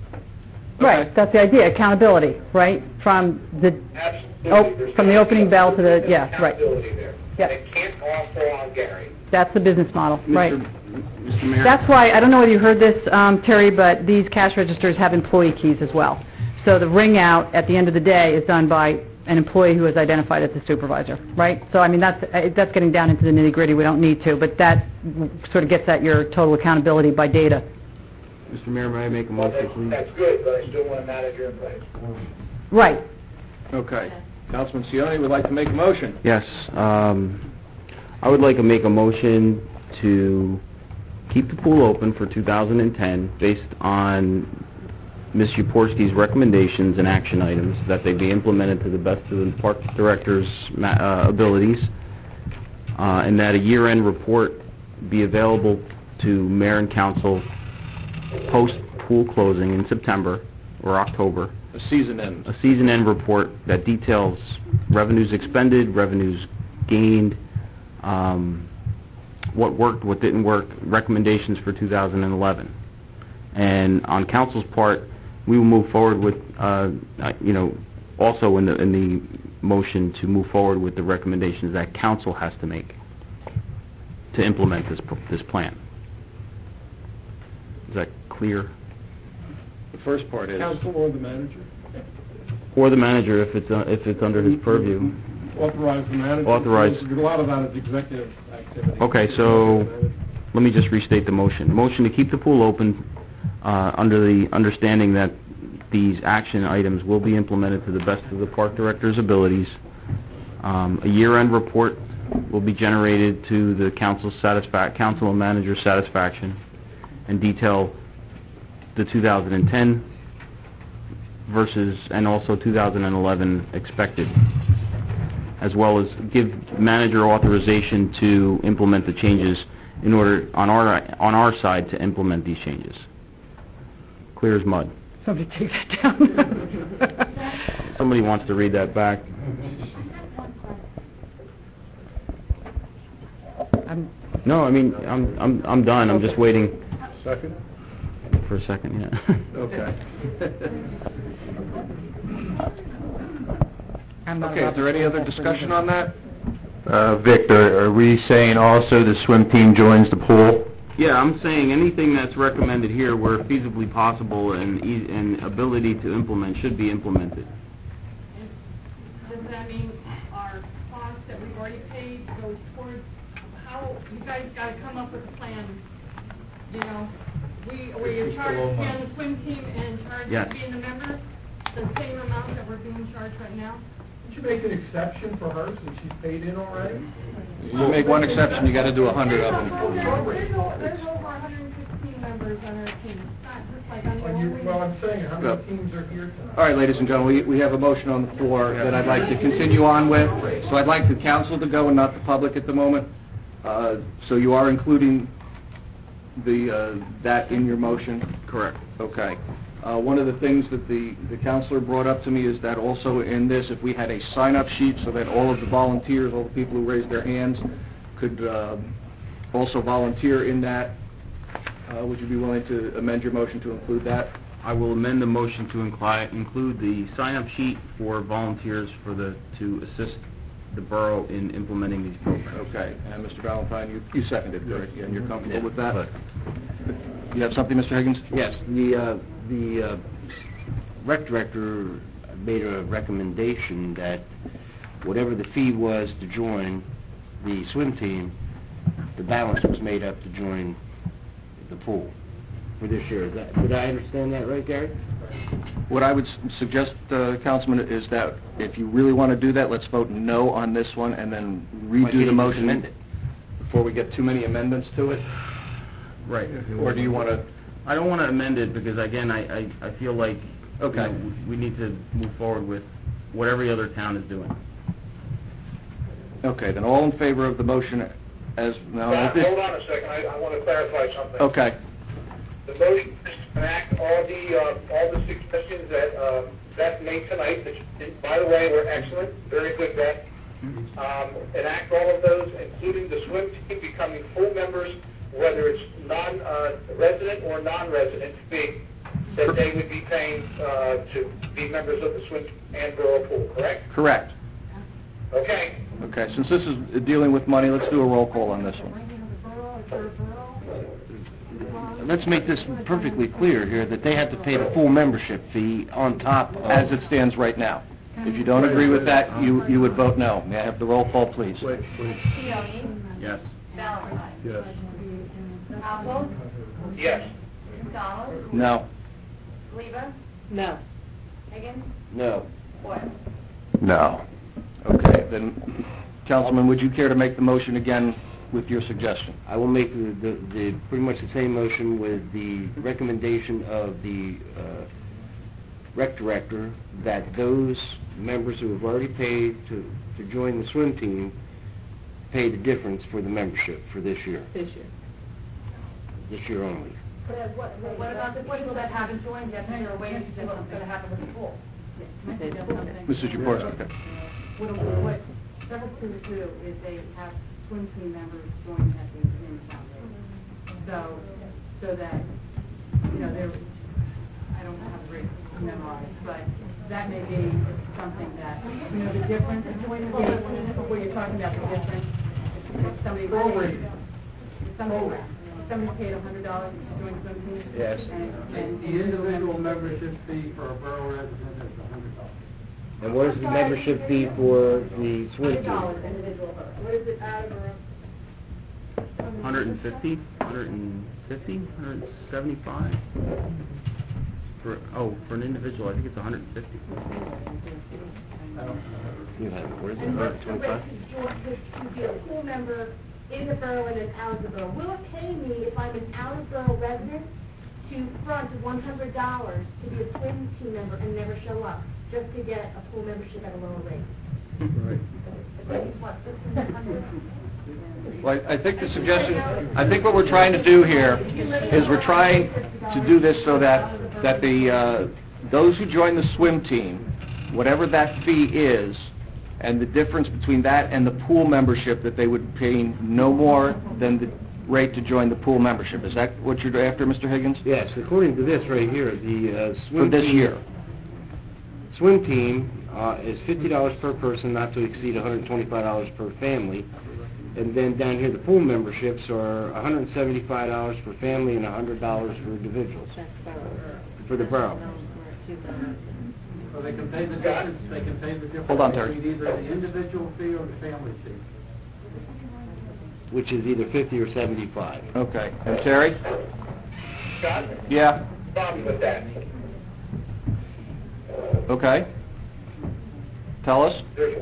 Speaker 19: Right, that's the idea, accountability, right? From the, oh, from the opening bell to the, yeah, right.
Speaker 18: Accountability there.
Speaker 19: Yeah.
Speaker 18: They can't all throw on Gary.
Speaker 19: That's the business model, right?
Speaker 6: Mister Mayor?
Speaker 19: That's why, I don't know whether you heard this, um, Terry, but these cash registers have employee keys as well. So the ring out at the end of the day is done by an employee who is identified as the supervisor, right? So, I mean, that's, uh, that's getting down into the nitty-gritty, we don't need to, but that sort of gets at your total accountability by data.
Speaker 6: Mister Mayor, may I make a
Speaker 18: Well,
Speaker 6: motion,
Speaker 18: that's,
Speaker 6: please?
Speaker 18: that's good, but I still want a manager in place.
Speaker 19: Right.
Speaker 1: Okay. Councilman Sione would like to make a motion.
Speaker 6: Yes, um, I would like to make a motion to keep the pool open for two thousand ten based on Miz Yaporski's recommendations and action items, that they be implemented to the best of the park director's ma- uh, abilities, uh, and that a year-end report be available to mayor and council post-pool closing in September or October.
Speaker 1: A season end.
Speaker 6: A season-end report that details revenues expended, revenues gained, um, what worked, what didn't work, recommendations for two thousand eleven. And on council's part, we will move forward with, uh, uh, you know, also in the, in the motion to move forward with the recommendations that council has to make to implement this, pro- this plan. Is that clear?
Speaker 1: The first part is...
Speaker 21: Council or the manager?
Speaker 6: Or the manager, if it's, uh, if it's under his purview.
Speaker 21: Authorize the manager.
Speaker 6: Authorize.
Speaker 21: A lot of that is executive activity.
Speaker 6: Okay, so let me just restate the motion. Motion to keep the pool open uh, under the understanding that these action items will be implemented to the best of the park director's abilities. Um, a year-end report will be generated to the council's satisfa- council and manager's satisfaction and detail the two thousand ten versus, and also two thousand eleven expected, as well as give manager authorization to implement the changes in order, on our, on our side, to implement these changes. Clear as mud.
Speaker 19: Somebody take that down.
Speaker 6: Somebody wants to read that back.
Speaker 19: I'm-
Speaker 6: No, I mean, I'm, I'm, I'm done. I'm just waiting
Speaker 21: Second?
Speaker 6: for a second, yeah.
Speaker 1: Okay.
Speaker 19: I'm not
Speaker 1: Okay, is there any other discussion on that?
Speaker 12: Uh, Victor, are we saying also the swim team joins the pool?
Speaker 6: Yeah, I'm saying anything that's recommended here where feasibly possible and, e- and ability to implement should be implemented.
Speaker 20: Does that mean our costs that we've already paid goes towards, how, you guys gotta come up with a plan, you know? We, we are charged to be on the swim team and charged
Speaker 6: Yes.
Speaker 20: to be in the members, the same amount that we're being charged right now?
Speaker 21: Would you make an exception for her since she's paid in already?
Speaker 1: You make one exception, you gotta do a hundred of them.
Speaker 20: There's, there's o- there's over one hundred fifteen members on our team, it's not just like I'm the
Speaker 21: Are you,
Speaker 20: only...
Speaker 21: well, I'm saying, how
Speaker 1: Yep.
Speaker 21: many teams are here tonight?
Speaker 1: All right, ladies and gentlemen, we, we have a motion on the floor that I'd like to continue on with. So I'd like the council to go and not the public at the moment. Uh, So you are including the, uh, that in your motion?
Speaker 6: Correct.
Speaker 1: Okay. Uh, One of the things that the, the counselor brought up to me is that also in this, if we had a sign-up sheet so that all of the volunteers, all the people who raised their hands could uh, also volunteer in that, uh, would you be willing to amend your motion to include that?
Speaker 6: I will amend the motion to incli- include the sign-up sheet for volunteers for the, to assist the borough in implementing these programs.
Speaker 1: Okay, and Mister Valentine, you, you seconded, correct? And you're comfortable with that? You have something, Mister Higgins?
Speaker 6: Yes, the, uh, the uh, rec director made a recommendation that whatever the fee was to join the swim team, the balance was made up to join the pool for this year. Is that, did I understand that right, Gary?
Speaker 1: What I would s- suggest, uh, Councilman, is that if you really want to do that, let's vote no on this one and then
Speaker 6: Why can't
Speaker 1: redo
Speaker 6: you
Speaker 1: the
Speaker 6: just
Speaker 1: motion
Speaker 6: amend it?
Speaker 1: before we get too many amendments to it.
Speaker 6: Right.
Speaker 1: Or do you want to?
Speaker 6: I don't want to amend it because, again, I, I, I feel like,
Speaker 1: Okay.
Speaker 6: you know, we need to move forward with what every other town is doing.
Speaker 1: Okay, then all in favor of the motion as, now,
Speaker 18: Scott,
Speaker 1: this-
Speaker 18: hold on a second, I, I want to clarify something.
Speaker 1: okay,
Speaker 18: The motion is to enact all the, uh, all the suggestions that, um, Beth made tonight, which, by the way, were excellent, very good, Beth. Um, enact all of those, including the swim team becoming full members, whether it's non, uh, resident or non-resident fee, that they would be paying, uh, to be members of the swim and borough pool, correct?
Speaker 1: correct.
Speaker 18: Okay?
Speaker 1: Okay, since this is dealing with money, let's do a roll call on this one.
Speaker 6: Let's make this perfectly clear here, that they have to pay the full membership fee on top of...
Speaker 1: As it stands right now. If you don't agree with that, you, you would vote no. May I have the roll call, please?
Speaker 21: Wait, wait,
Speaker 20: Keone.
Speaker 6: Yes.
Speaker 20: Valentine.
Speaker 21: yes.
Speaker 20: Alpo.
Speaker 18: Yes.
Speaker 20: McDonald.
Speaker 1: No.
Speaker 20: Leva.
Speaker 5: No.
Speaker 20: Higgins.
Speaker 6: No.
Speaker 20: Boyle.
Speaker 12: No.
Speaker 1: Okay, then, Councilman, would you care to make the motion again with your suggestion?
Speaker 6: I will make the, the, the, pretty much the same motion with the recommendation of the, uh, rec director that those members who have already paid to, to join the swim team pay the difference for the membership for this year,
Speaker 5: This year.
Speaker 6: this year only.
Speaker 20: But what, what about the people that haven't joined yet, and they're waiting to see what's going to happen with the pool?
Speaker 1: Missus Jaworski, okay.
Speaker 3: What, what several schools do is they have swim team members join at the in foundation. So, so that, you know, they're, I don't have the rates memorized, but that may be something that, you know, the difference between the where you're talking about the difference. If somebody, if somebody, if somebody paid a hundred dollars to join swim team.
Speaker 1: Yes.
Speaker 3: And, and.
Speaker 11: The individual membership fee for a borough resident is a hundred dollars.
Speaker 6: And what is the membership fee for the swim
Speaker 20: Hundred dollars
Speaker 6: team?
Speaker 20: individual vote. What is it out of borough?
Speaker 6: one hundred fifty, one hundred fifty, one hundred seventy-five? For, oh, for an individual, I think it's one hundred fifty. You have it, where is it,
Speaker 20: And
Speaker 6: one
Speaker 20: what's
Speaker 6: hundred
Speaker 20: the
Speaker 6: twenty-five?
Speaker 20: rate to join, to, to be a pool member in the borough and then out of the borough? Will it pay me if I'm an out-of-borough resident to front one hundred dollars to be a swim team member and never show up, just to get a pool membership at a lower rate?
Speaker 11: Right.
Speaker 20: It's what, fifteen hundred?
Speaker 1: Well, I I think the suggestion, I think what we're trying to do here is we're trying to do this so that, that the, uh, those who join the swim team, whatever that fee is, and the difference between that and the pool membership, that they would pay no more than the rate to join the pool membership. Is that what you're after, Mister Higgins?
Speaker 6: Yes, according to this right here, the uh, swim
Speaker 1: For this
Speaker 6: team-
Speaker 1: year?
Speaker 6: Swim team uh, is fifty dollars per person, not to exceed one hundred twenty-five dollars per family. And then down here, the pool memberships are one hundred seventy-five dollars for family and one hundred dollars for individuals, for the borough.
Speaker 11: So they can pay the difference, they can pay the difference.
Speaker 1: Hold on, Terry.
Speaker 11: Between either the individual fee or the family fee.
Speaker 6: Which is either fifty or seventy-five.
Speaker 1: Okay. And Terry?
Speaker 18: Scott?
Speaker 1: Yeah?
Speaker 18: Problem with that.
Speaker 1: Okay. Tell us.
Speaker 18: There's,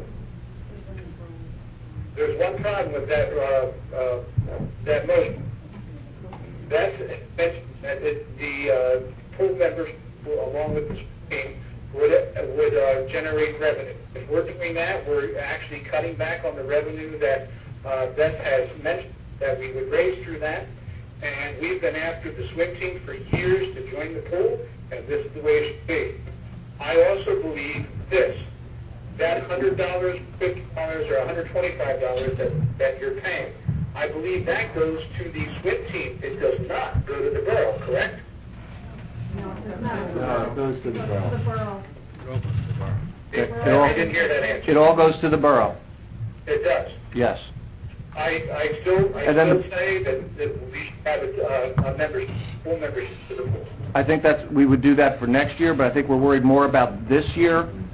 Speaker 18: there's one problem with that, uh, uh, that motion. That's, that's, that it- the, uh, pool members, along with the team, would, would, uh, generate revenue. If we're doing that, we're actually cutting back on the revenue that, uh, Beth has mentioned, that we would raise through that. And we've been after the swim team for years to join the pool, and this is the way it should be. I also believe this, that one hundred dollars, fifty dollars, or one hundred twenty-five dollars that, that you're paying, I believe that goes to the swim team. It does not go to the borough, correct?
Speaker 3: No, it does not.
Speaker 6: No, it goes to the borough.
Speaker 3: The borough.
Speaker 1: It, it
Speaker 18: I
Speaker 1: all,
Speaker 18: didn't hear that answer.
Speaker 1: it all goes to the borough.
Speaker 18: It does.
Speaker 1: Yes.
Speaker 18: I, I still, I
Speaker 1: And then-
Speaker 18: still say that, that we should have a, uh, a membership, full membership to the pool.
Speaker 1: I think that's, we would do that for next year, but I think we're worried more about this year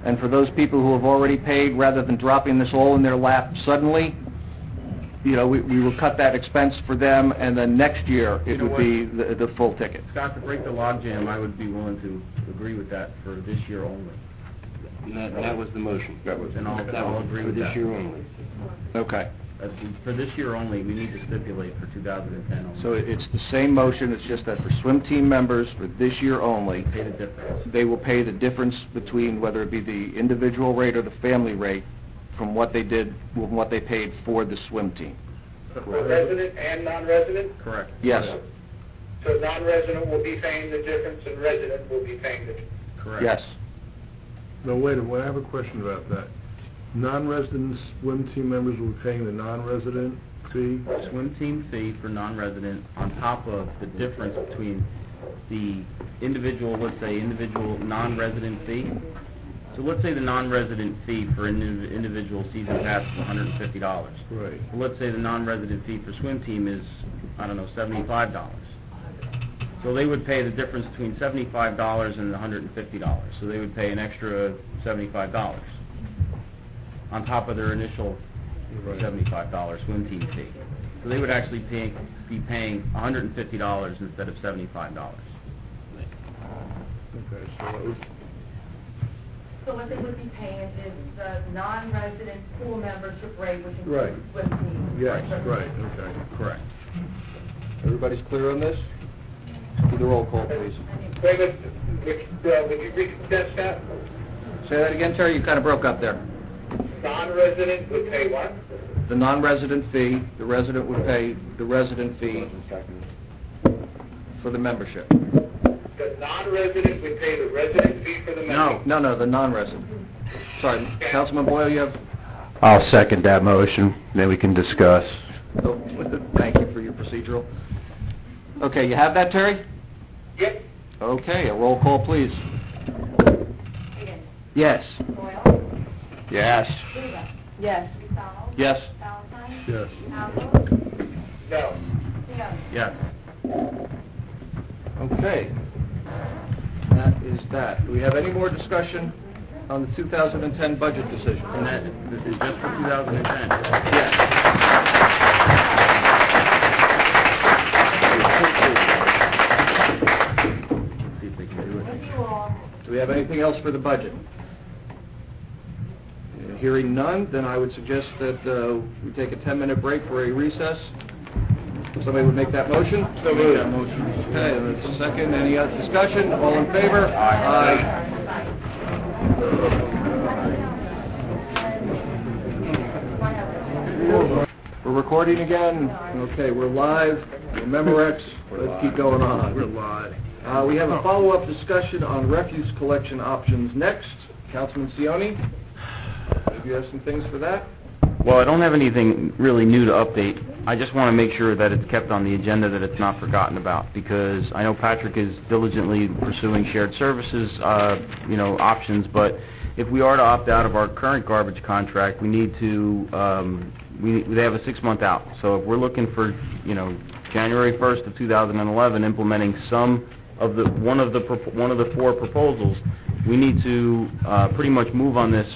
Speaker 1: And for those people who have already paid, rather than dropping this all in their lap suddenly, you know, we, we will cut that expense for them, and then next year,
Speaker 6: You
Speaker 1: it
Speaker 6: know
Speaker 1: would
Speaker 6: what?
Speaker 1: be the, the full ticket.
Speaker 6: Scott, to break the logjam, I would be willing to agree with that for this year only.
Speaker 2: That, that was the motion. That was.
Speaker 6: And I'll, I'll agree with
Speaker 2: For
Speaker 6: that.
Speaker 2: this year only.
Speaker 1: Okay.
Speaker 6: That's- For this year only, we need to stipulate for two thousand ten only.
Speaker 1: So it- it's the same motion, it's just that for swim team members, for this year only,
Speaker 6: Pay the difference.
Speaker 1: they will pay the difference between whether it be the individual rate or the family rate from what they did, from what they paid for the swim team.
Speaker 18: For resident and non-resident?
Speaker 6: Correct.
Speaker 1: Yes,
Speaker 18: So non-resident will be paying the difference and resident will be paying the difference?
Speaker 6: Correct.
Speaker 1: yes.
Speaker 21: No, wait a minute, I have a question about that. Non-resident swim team members will be paying the non-resident fee?
Speaker 6: Swim team fee for non-resident on top of the difference between the individual, let's say, individual non-resident fee. So let's say the non-resident fee for an indiv- individual season pass is one hundred fifty dollars.
Speaker 21: Right.
Speaker 6: Well, let's say the non-resident fee for swim team is, I don't know, seventy-five dollars. So they would pay the difference between seventy-five dollars and one hundred fifty dollars. So they would pay an extra seventy-five dollars on top of their initial
Speaker 21: Right.
Speaker 6: seventy-five dollars swim team fee. So they would actually pay, be paying one hundred fifty dollars instead of seventy-five dollars.
Speaker 21: Okay, so that would,
Speaker 20: So what they would be paying is the non-resident pool membership rate, which
Speaker 21: Right.
Speaker 20: includes swim team.
Speaker 21: yes, right, okay.
Speaker 6: Correct.
Speaker 1: Everybody's clear on this? Do the roll call, please.
Speaker 18: Wait a minute, would, uh, would you repeat that, Scott?
Speaker 1: Say that again, Terry, you kind of broke up there.
Speaker 18: Non-resident would pay what?
Speaker 1: The non-resident fee, the resident would pay the resident fee for the membership.
Speaker 18: The non-resident would pay the resident fee for the membership?
Speaker 1: No, no, the non-resident. Sorry, Councilman Boyle, you have,
Speaker 12: I'll second that motion, then we can discuss.
Speaker 1: oh, thank you for your procedural. Okay, you have that, Terry?
Speaker 18: Yep.
Speaker 1: Okay, a roll call, please.
Speaker 20: Higgins,
Speaker 1: Yes.
Speaker 20: Doyle,
Speaker 12: Yes.
Speaker 20: Reba,
Speaker 19: Yes.
Speaker 20: McDonald,
Speaker 1: Yes.
Speaker 20: Valentine,
Speaker 21: Yes.
Speaker 20: Allen,
Speaker 18: No.
Speaker 20: Leon.
Speaker 6: Yes.
Speaker 1: Okay. That is that. Do we have any more discussion on the two thousand ten budget decision?
Speaker 6: And that, this is just for two thousand ten.
Speaker 1: Yes.
Speaker 6: See if they can do it.
Speaker 20: Thank you all.
Speaker 1: Do we have anything else for the budget? Uh, Hearing none, then I would suggest that uh, we take a ten-minute break for a recess. Somebody would make that motion? So
Speaker 6: Make that motion.
Speaker 1: Okay, and a second, any other discussion? All in favor? Aye. We're recording again. Okay, we're live. Remember, X, let's keep going on.
Speaker 21: We're live.
Speaker 1: Uh, we have a follow-up discussion on refuse collection options next. Councilman Sioni, maybe you have some things for that?
Speaker 6: Well, I don't have anything really new to update. I just want to make sure that it's kept on the agenda, that it's not forgotten about, because I know Patrick is diligently pursuing shared services, uh, you know, options, but if we are to opt out of our current garbage contract, we need to, um, we, they have a six-month out. So if we're looking for, you know, January first of two thousand eleven, implementing some of the, one of the, prop- one of the four proposals, we need to uh, pretty much move on this,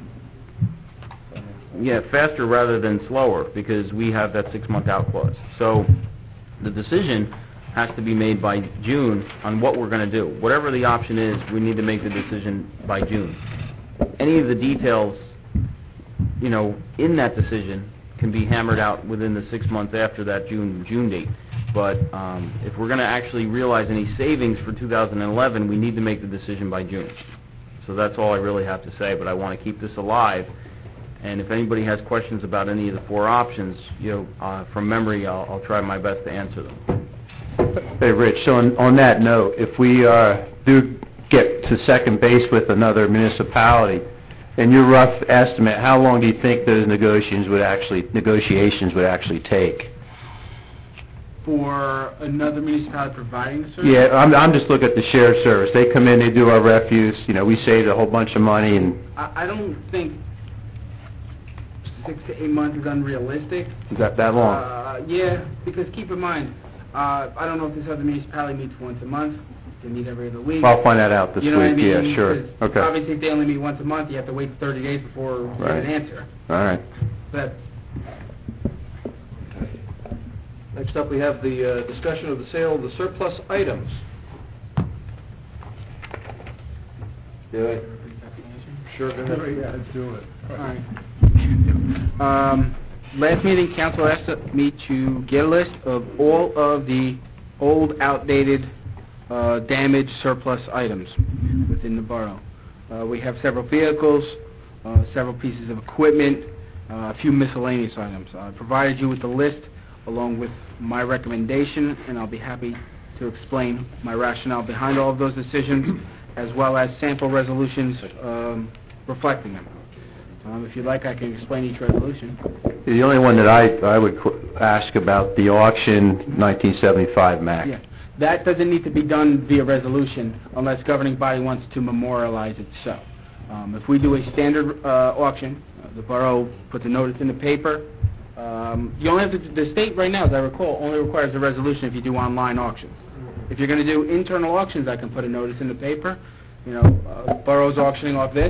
Speaker 6: yeah, faster rather than slower, because we have that six-month out clause. So the decision has to be made by June on what we're going to do. Whatever the option is, we need to make the decision by June. Any of the details, you know, in that decision can be hammered out within the six months after that June, June date. But um, if we're going to actually realize any savings for two thousand eleven, we need to make the decision by June. So that's all I really have to say, but I want to keep this alive. And if anybody has questions about any of the four options, you know, uh, from memory, I'll, I'll try my best to answer them.
Speaker 12: Hey, Rich, so on, on that note, if we uh, do get to second base with another municipality, in your rough estimate, how long do you think those negotiations would actually, negotiations would actually take?
Speaker 8: For another municipality providing the service?
Speaker 12: Yeah, I'm, I'm just looking at the shared service. They come in, they do our refuse, you know, we saved a whole bunch of money, and
Speaker 8: I, I don't think six to eight months is unrealistic.
Speaker 12: is that that long?
Speaker 8: Uh, yeah, because keep in mind, uh, I don't know if this other municipality meets once a month, they meet every other week.
Speaker 12: I'll find that out this
Speaker 8: You know what I
Speaker 12: week, yeah,
Speaker 8: mean?
Speaker 12: sure.
Speaker 8: 'Cause
Speaker 12: Okay.
Speaker 8: Obviously, if they only meet once a month, you have to wait thirty days before you get
Speaker 12: Right.
Speaker 8: an answer.
Speaker 12: All right.
Speaker 8: But
Speaker 1: Next up, we have the uh, discussion of the sale of the surplus items.
Speaker 7: Do it.
Speaker 1: Sure, go ahead.
Speaker 21: Yeah, let's do it.
Speaker 8: All right. Um, last meeting, council asked me to get a list of all of the old, outdated, uh, damaged surplus items within the borough. Uh, we have several vehicles, uh, several pieces of equipment, uh, a few miscellaneous items. I provided you with the list along with my recommendation, and I'll be happy to explain my rationale behind all of those decisions, as well as sample resolutions um, reflecting them. Um, If you'd like, I can explain each resolution.
Speaker 12: The only one that I, I would qu- ask about the auction nineteen seventy-five Mack.
Speaker 8: Yeah. That doesn't need to be done via resolution unless governing body wants to memorialize it so. Um, If we do a standard uh, auction, uh, the borough puts a notice in the paper. Um, You only have to, the state right now, as I recall, only requires a resolution if you do online auctions. If you're going to do internal auctions, I can put a notice in the paper, you know, uh, borough's auctioning off this,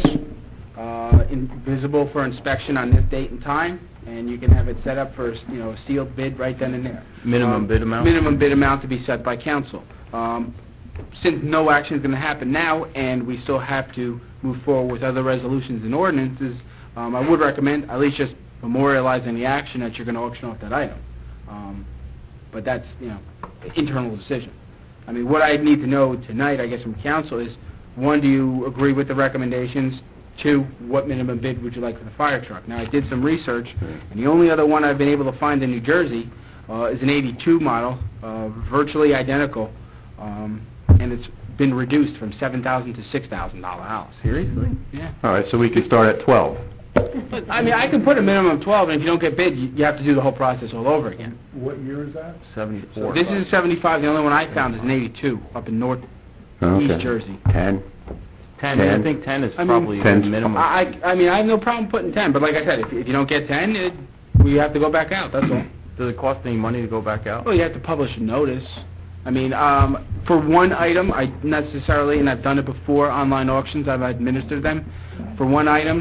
Speaker 8: uh, in- visible for inspection on this date and time, and you can have it set up for, you know, a sealed bid right then and there.
Speaker 6: Minimum
Speaker 8: Um,
Speaker 6: bid amount?
Speaker 8: Minimum bid amount to be set by council. Um, Since no action is going to happen now, and we still have to move forward with other resolutions and ordinances, um, I would recommend at least just memorializing the action that you're going to auction off that item. Um, But that's, you know, internal decision. I mean, what I need to know tonight, I guess, from council is, one, do you agree with the recommendations? Two, what minimum bid would you like for the fire truck? Now, I did some research, and the only other one I've been able to find in New Jersey uh, is an eighty-two model, uh, virtually identical, um, and it's been reduced from seven thousand dollars to six thousand dollars house.
Speaker 12: Seriously?
Speaker 8: Yeah.
Speaker 12: All right, so we could start at twelve.
Speaker 8: But, I mean, I can put a minimum of twelve, and if you don't get bid, you you have to do the whole process all over again.
Speaker 21: What year is that?
Speaker 6: seventy-four.
Speaker 8: This is a seventy-five, the only one I found is an eighty-two up in north
Speaker 12: Okay.
Speaker 8: East Jersey.
Speaker 12: Ten?
Speaker 6: ten, I think ten is
Speaker 8: I mean,
Speaker 6: probably the
Speaker 12: Ten's-
Speaker 6: minimum.
Speaker 8: I, I I mean, I have no problem putting ten, but like I said, if if you don't get ten, it, we have to go back out, that's all.
Speaker 6: Does it cost any money to go back out?
Speaker 8: Well, you have to publish a notice. I mean, um, for one item, I necessarily, and I've done it before, online auctions, I've administered them. For one item,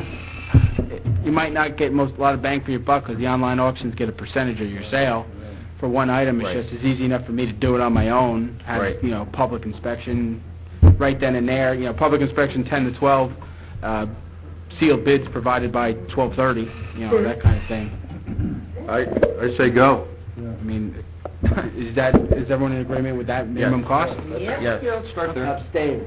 Speaker 8: you might not get most, a lot of bang for your buck, because the online auctions get a percentage of your sale. For one item, it's
Speaker 6: Right.
Speaker 8: just as easy enough for me to do it on my own, have,
Speaker 6: Right.
Speaker 8: you know, public inspection right then and there, you know, public inspection ten to twelve, uh, sealed bids provided by twelve thirty, you know, that kind of thing.
Speaker 12: I, I say go.
Speaker 8: I mean, is that, is everyone in agreement with that minimum cost?
Speaker 6: Yes.
Speaker 1: Yeah, let's start there.
Speaker 16: Abstain.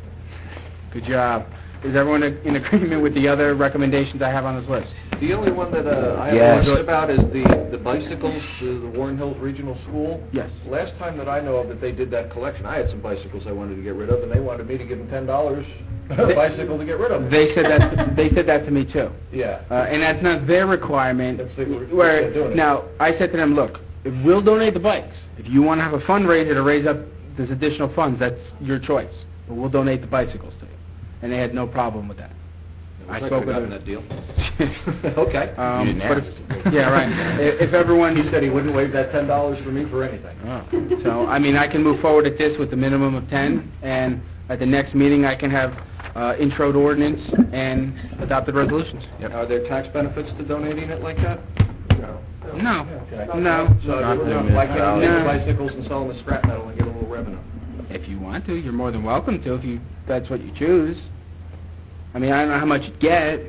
Speaker 8: Good job. Is everyone in agreement with the other recommendations I have on this list?
Speaker 1: The only one that uh, I have
Speaker 12: Yes.
Speaker 1: questions about is the the bicycles to the Warren Hills Regional School.
Speaker 8: Yes.
Speaker 1: Last time that I know of that they did that collection, I had some bicycles I wanted to get rid of, and they wanted me to give them ten dollars a
Speaker 8: They-
Speaker 1: bicycle to get rid of them.
Speaker 8: They said that, they said that to me too.
Speaker 1: Yeah.
Speaker 8: Uh, and that's not their requirement,
Speaker 1: That's the- we're-
Speaker 8: where,
Speaker 1: we're doing it.
Speaker 8: now, I said to them, look, if we'll donate the bikes. If you want to have a fundraiser to raise up this additional funds, that's your choice. But we'll donate the bicycles to you. And they had no problem with that.
Speaker 1: I
Speaker 8: spoke
Speaker 1: spoke
Speaker 8: with
Speaker 1: gotten
Speaker 8: them.
Speaker 1: that deal. Okay.
Speaker 8: Um,
Speaker 6: You didn't
Speaker 8: but
Speaker 6: ask.
Speaker 8: if- Yeah, right. If if everyone...
Speaker 1: He said he wouldn't waive that ten dollars for me for anything.
Speaker 8: Oh. So, I mean, I can move forward at this with the minimum of ten, and at the next meeting, I can have uh, introed ordinance and adopted resolutions.
Speaker 1: Are there tax benefits to donating it like that?
Speaker 8: No,
Speaker 1: Okay.
Speaker 8: no.
Speaker 1: So
Speaker 6: Not
Speaker 1: no,
Speaker 6: the
Speaker 1: why can't you take the
Speaker 8: No.
Speaker 1: bicycles and sell them as scrap metal and get a little revenue?
Speaker 8: If you want to, you're more than welcome to, if you, that's what you choose. I mean, I don't know how much you get.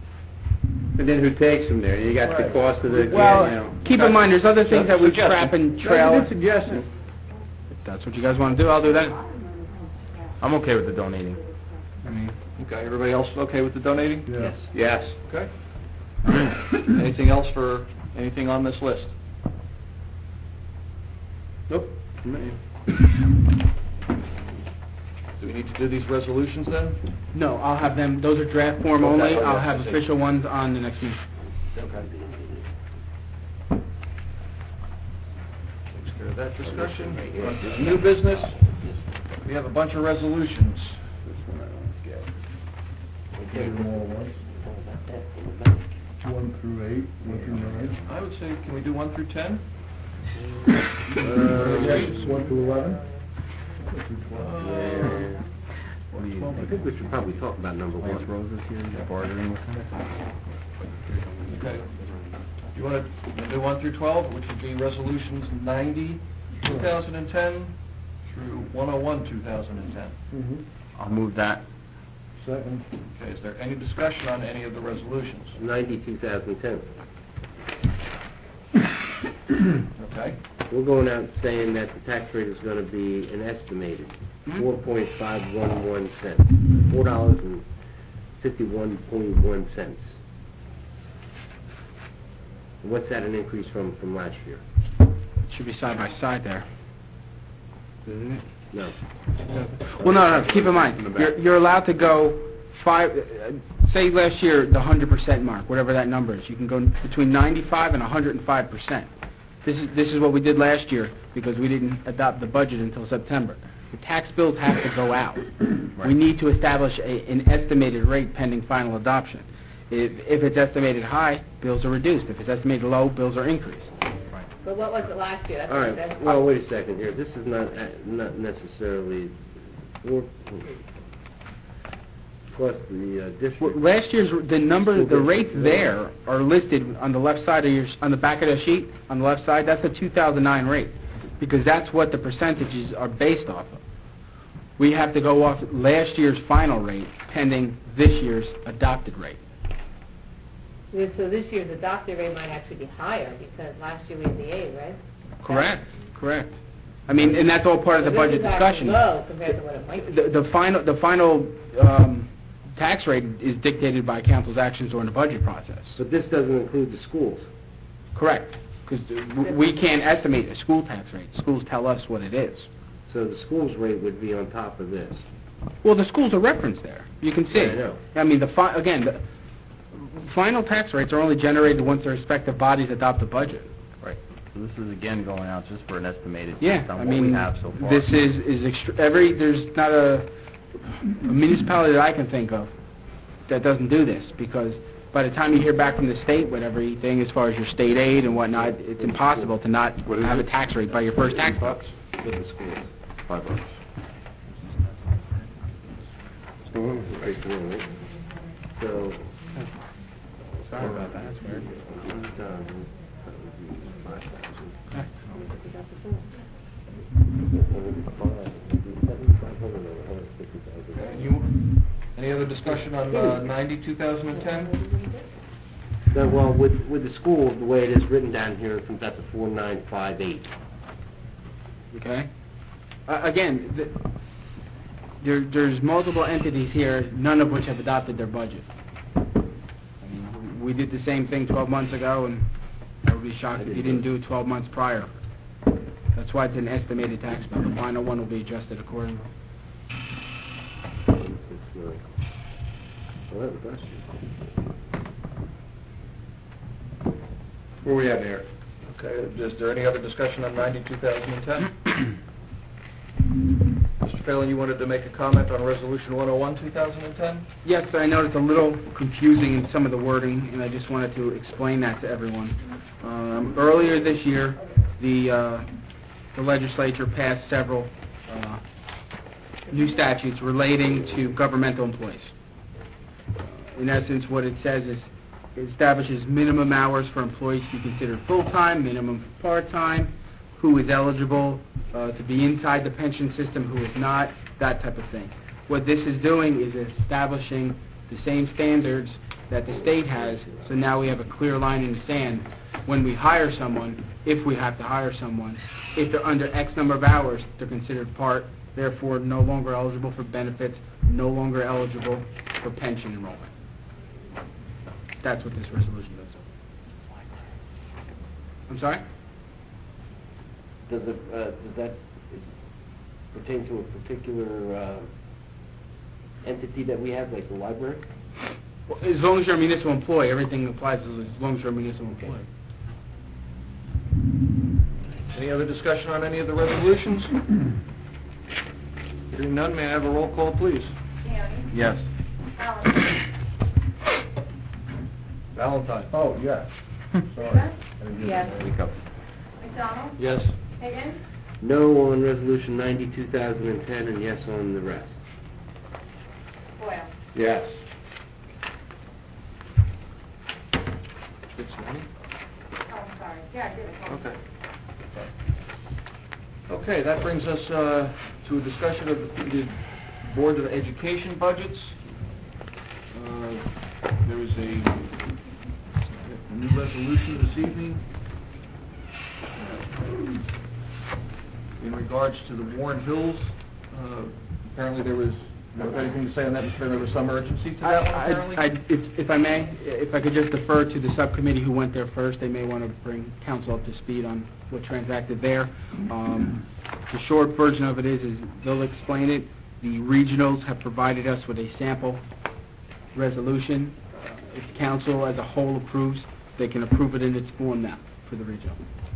Speaker 12: And then who takes them there? You got the
Speaker 1: Right.
Speaker 12: cost of the, you
Speaker 8: Well,
Speaker 12: know.
Speaker 8: keep in mind, there's other things that we
Speaker 1: Suggestion.
Speaker 8: trap and
Speaker 1: No, you
Speaker 8: trail.
Speaker 1: did suggestion.
Speaker 8: If that's what you guys want to do, I'll do that.
Speaker 6: I'm okay with the donating.
Speaker 8: I mean,
Speaker 1: Okay, everybody else okay with the donating?
Speaker 21: Yes.
Speaker 12: Yes.
Speaker 1: Okay. Anything else for, anything on this list? Nope. Do we need to do these resolutions then?
Speaker 8: no, I'll have them, those are draft form
Speaker 1: Okay,
Speaker 8: only.
Speaker 1: oh,
Speaker 8: I'll
Speaker 1: yes,
Speaker 8: have
Speaker 1: I see.
Speaker 8: official ones on the next meeting.
Speaker 1: Okay. Takes care of that discussion. On to New business, we have a bunch of resolutions.
Speaker 21: Take them all at once. One through eight, one through nine.
Speaker 1: I would say, can we do one through ten?
Speaker 21: Uh, yes, one through eleven.
Speaker 6: What do you
Speaker 7: I think we should probably talk about number
Speaker 6: Lance
Speaker 7: one.
Speaker 6: Rose is here, you're bartering with him?
Speaker 1: Okay. You want to do one through twelve, which would be resolutions ninety, two thousand ten through one oh one, two thousand ten?
Speaker 7: Mm-hmm.
Speaker 6: I'll move that.
Speaker 7: Second.
Speaker 1: Okay, is there any discussion on any of the resolutions?
Speaker 7: Ninety, two thousand ten.
Speaker 1: Okay.
Speaker 7: We're going out saying that the tax rate is gonna be an estimated four point five one one cents, four dollars and fifty-one point one cents. What's that an increase from, from last year?
Speaker 8: Should be side by side there. Isn't it?
Speaker 7: No.
Speaker 8: Well, no, no, keep in mind, you're, you're allowed to go five, uh, say last year, the one hundred percent mark, whatever that number is. You can go between ninety-five and one hundred five percent. This is, this is what we did last year, because we didn't adopt the budget until September. The tax bills have to go out. We need to establish a, an estimated rate pending final adoption. If, if it's estimated high, bills are reduced. If it's estimated low, bills are increased.
Speaker 5: But what was it last year? That's
Speaker 7: All
Speaker 5: what I
Speaker 7: right,
Speaker 5: said.
Speaker 7: well, wait a second here. This is not, uh, not necessarily, four, plus the uh,
Speaker 8: Well,
Speaker 7: district.
Speaker 8: last year's, the number, the rates there are listed on the left side of your, on the back of the sheet, on the left side, that's the two thousand nine rate, because that's what the percentages are based off of. We have to go off last year's final rate pending this year's adopted rate.
Speaker 5: Yeah, So this year's adopted rate might actually be higher, because last year we had the eight, right?
Speaker 8: Correct, correct. I mean, and that's all part of the
Speaker 5: So
Speaker 8: budget
Speaker 5: this is actually
Speaker 8: discussion.
Speaker 5: low compared to what it might be.
Speaker 8: The, the final, the final, um, tax rate is dictated by council's actions during the budget process.
Speaker 7: But this doesn't include the schools.
Speaker 8: Correct, because we can't estimate a school tax rate. Schools tell us what it is.
Speaker 7: So the schools rate would be on top of this.
Speaker 8: Well, the schools are referenced there. You can see.
Speaker 7: Yeah, I know.
Speaker 8: I mean, the fi, again, the final tax rates are only generated once the respective bodies adopt the budget.
Speaker 6: Right. So this is again going out just for an estimated
Speaker 8: Yeah,
Speaker 6: based on
Speaker 8: I
Speaker 6: what we
Speaker 8: mean,
Speaker 6: have so far.
Speaker 8: this is, is extr every, there's not a a municipality that I can think of that doesn't do this, because by the time you hear back from the state with everything as far as your state aid and whatnot, it's impossible to not have a tax rate by your first tax bill.
Speaker 7: With the schools.
Speaker 6: Five bucks.
Speaker 7: So.
Speaker 8: Sorry about that, that's weird.
Speaker 1: You, any other discussion on uh, ninety, two thousand ten?
Speaker 7: No, well, with, with the school, the way it is written down here, it comes out to four nine five eight.
Speaker 8: Okay? Uh, Again, th- there, there's multiple entities here, none of which have adopted their budget. I mean, we did the same thing twelve months ago, and I would be shocked if you didn't do it twelve months prior. That's why it's an estimated tax bill. The final one will be adjusted accordingly.
Speaker 1: Where we at here? Okay, is there any other discussion on ninety, two thousand ten? Mister Phelan, you wanted to make a comment on Resolution one oh one, two thousand ten?
Speaker 8: Yes, I know it's a little confusing in some of the wording, and I just wanted to explain that to everyone. Um, Earlier this year, the uh, the legislature passed several uh, new statutes relating to governmental employees. In essence, what it says is, it establishes minimum hours for employees to be considered full-time, minimum for part-time, who is eligible uh, to be inside the pension system, who is not, that type of thing. What this is doing is establishing the same standards that the state has, so now we have a clear line in the sand. When we hire someone, if we have to hire someone, if they're under X number of hours, they're considered part, therefore no longer eligible for benefits, no longer eligible for pension enrollment. That's what this resolution does. I'm sorry?
Speaker 7: Does it, uh, does that pertain to a particular, uh, entity that we have, like the library?
Speaker 8: Well, as long as you're a municipal employee, everything applies as long as you're a municipal employee.
Speaker 1: Any other discussion on any of the resolutions? Hearing none, may I have a roll call, please?
Speaker 8: Yes.
Speaker 1: Valentine?
Speaker 21: Oh, yes. Sorry. I didn't hear
Speaker 5: Yes.
Speaker 21: that.
Speaker 6: Wake up.
Speaker 20: McDonald?
Speaker 1: Yes.
Speaker 20: Higgins?
Speaker 7: No on Resolution ninety, two thousand ten, and yes on the rest.
Speaker 20: Boyle.
Speaker 1: Yes. It's ready?
Speaker 20: Oh, I'm sorry. Yeah, I did it.
Speaker 1: Okay. Okay, that brings us uh, to a discussion of the the Board of Education budgets. Uh, There is a new resolution this evening in regards to the Warren Hills. Uh, Apparently there was, you know, anything to say on that, Mister Mayor? There was some urgency to that one,
Speaker 8: I-
Speaker 1: apparently?
Speaker 8: I- I- If if I may, if I could just defer to the subcommittee who went there first, they may want to bring council up to speed on what transacted there. Um, The short version of it is, is they'll explain it. The regionals have provided us with a sample resolution. Uh, If council as a whole approves, they can approve it in its form now for the regional.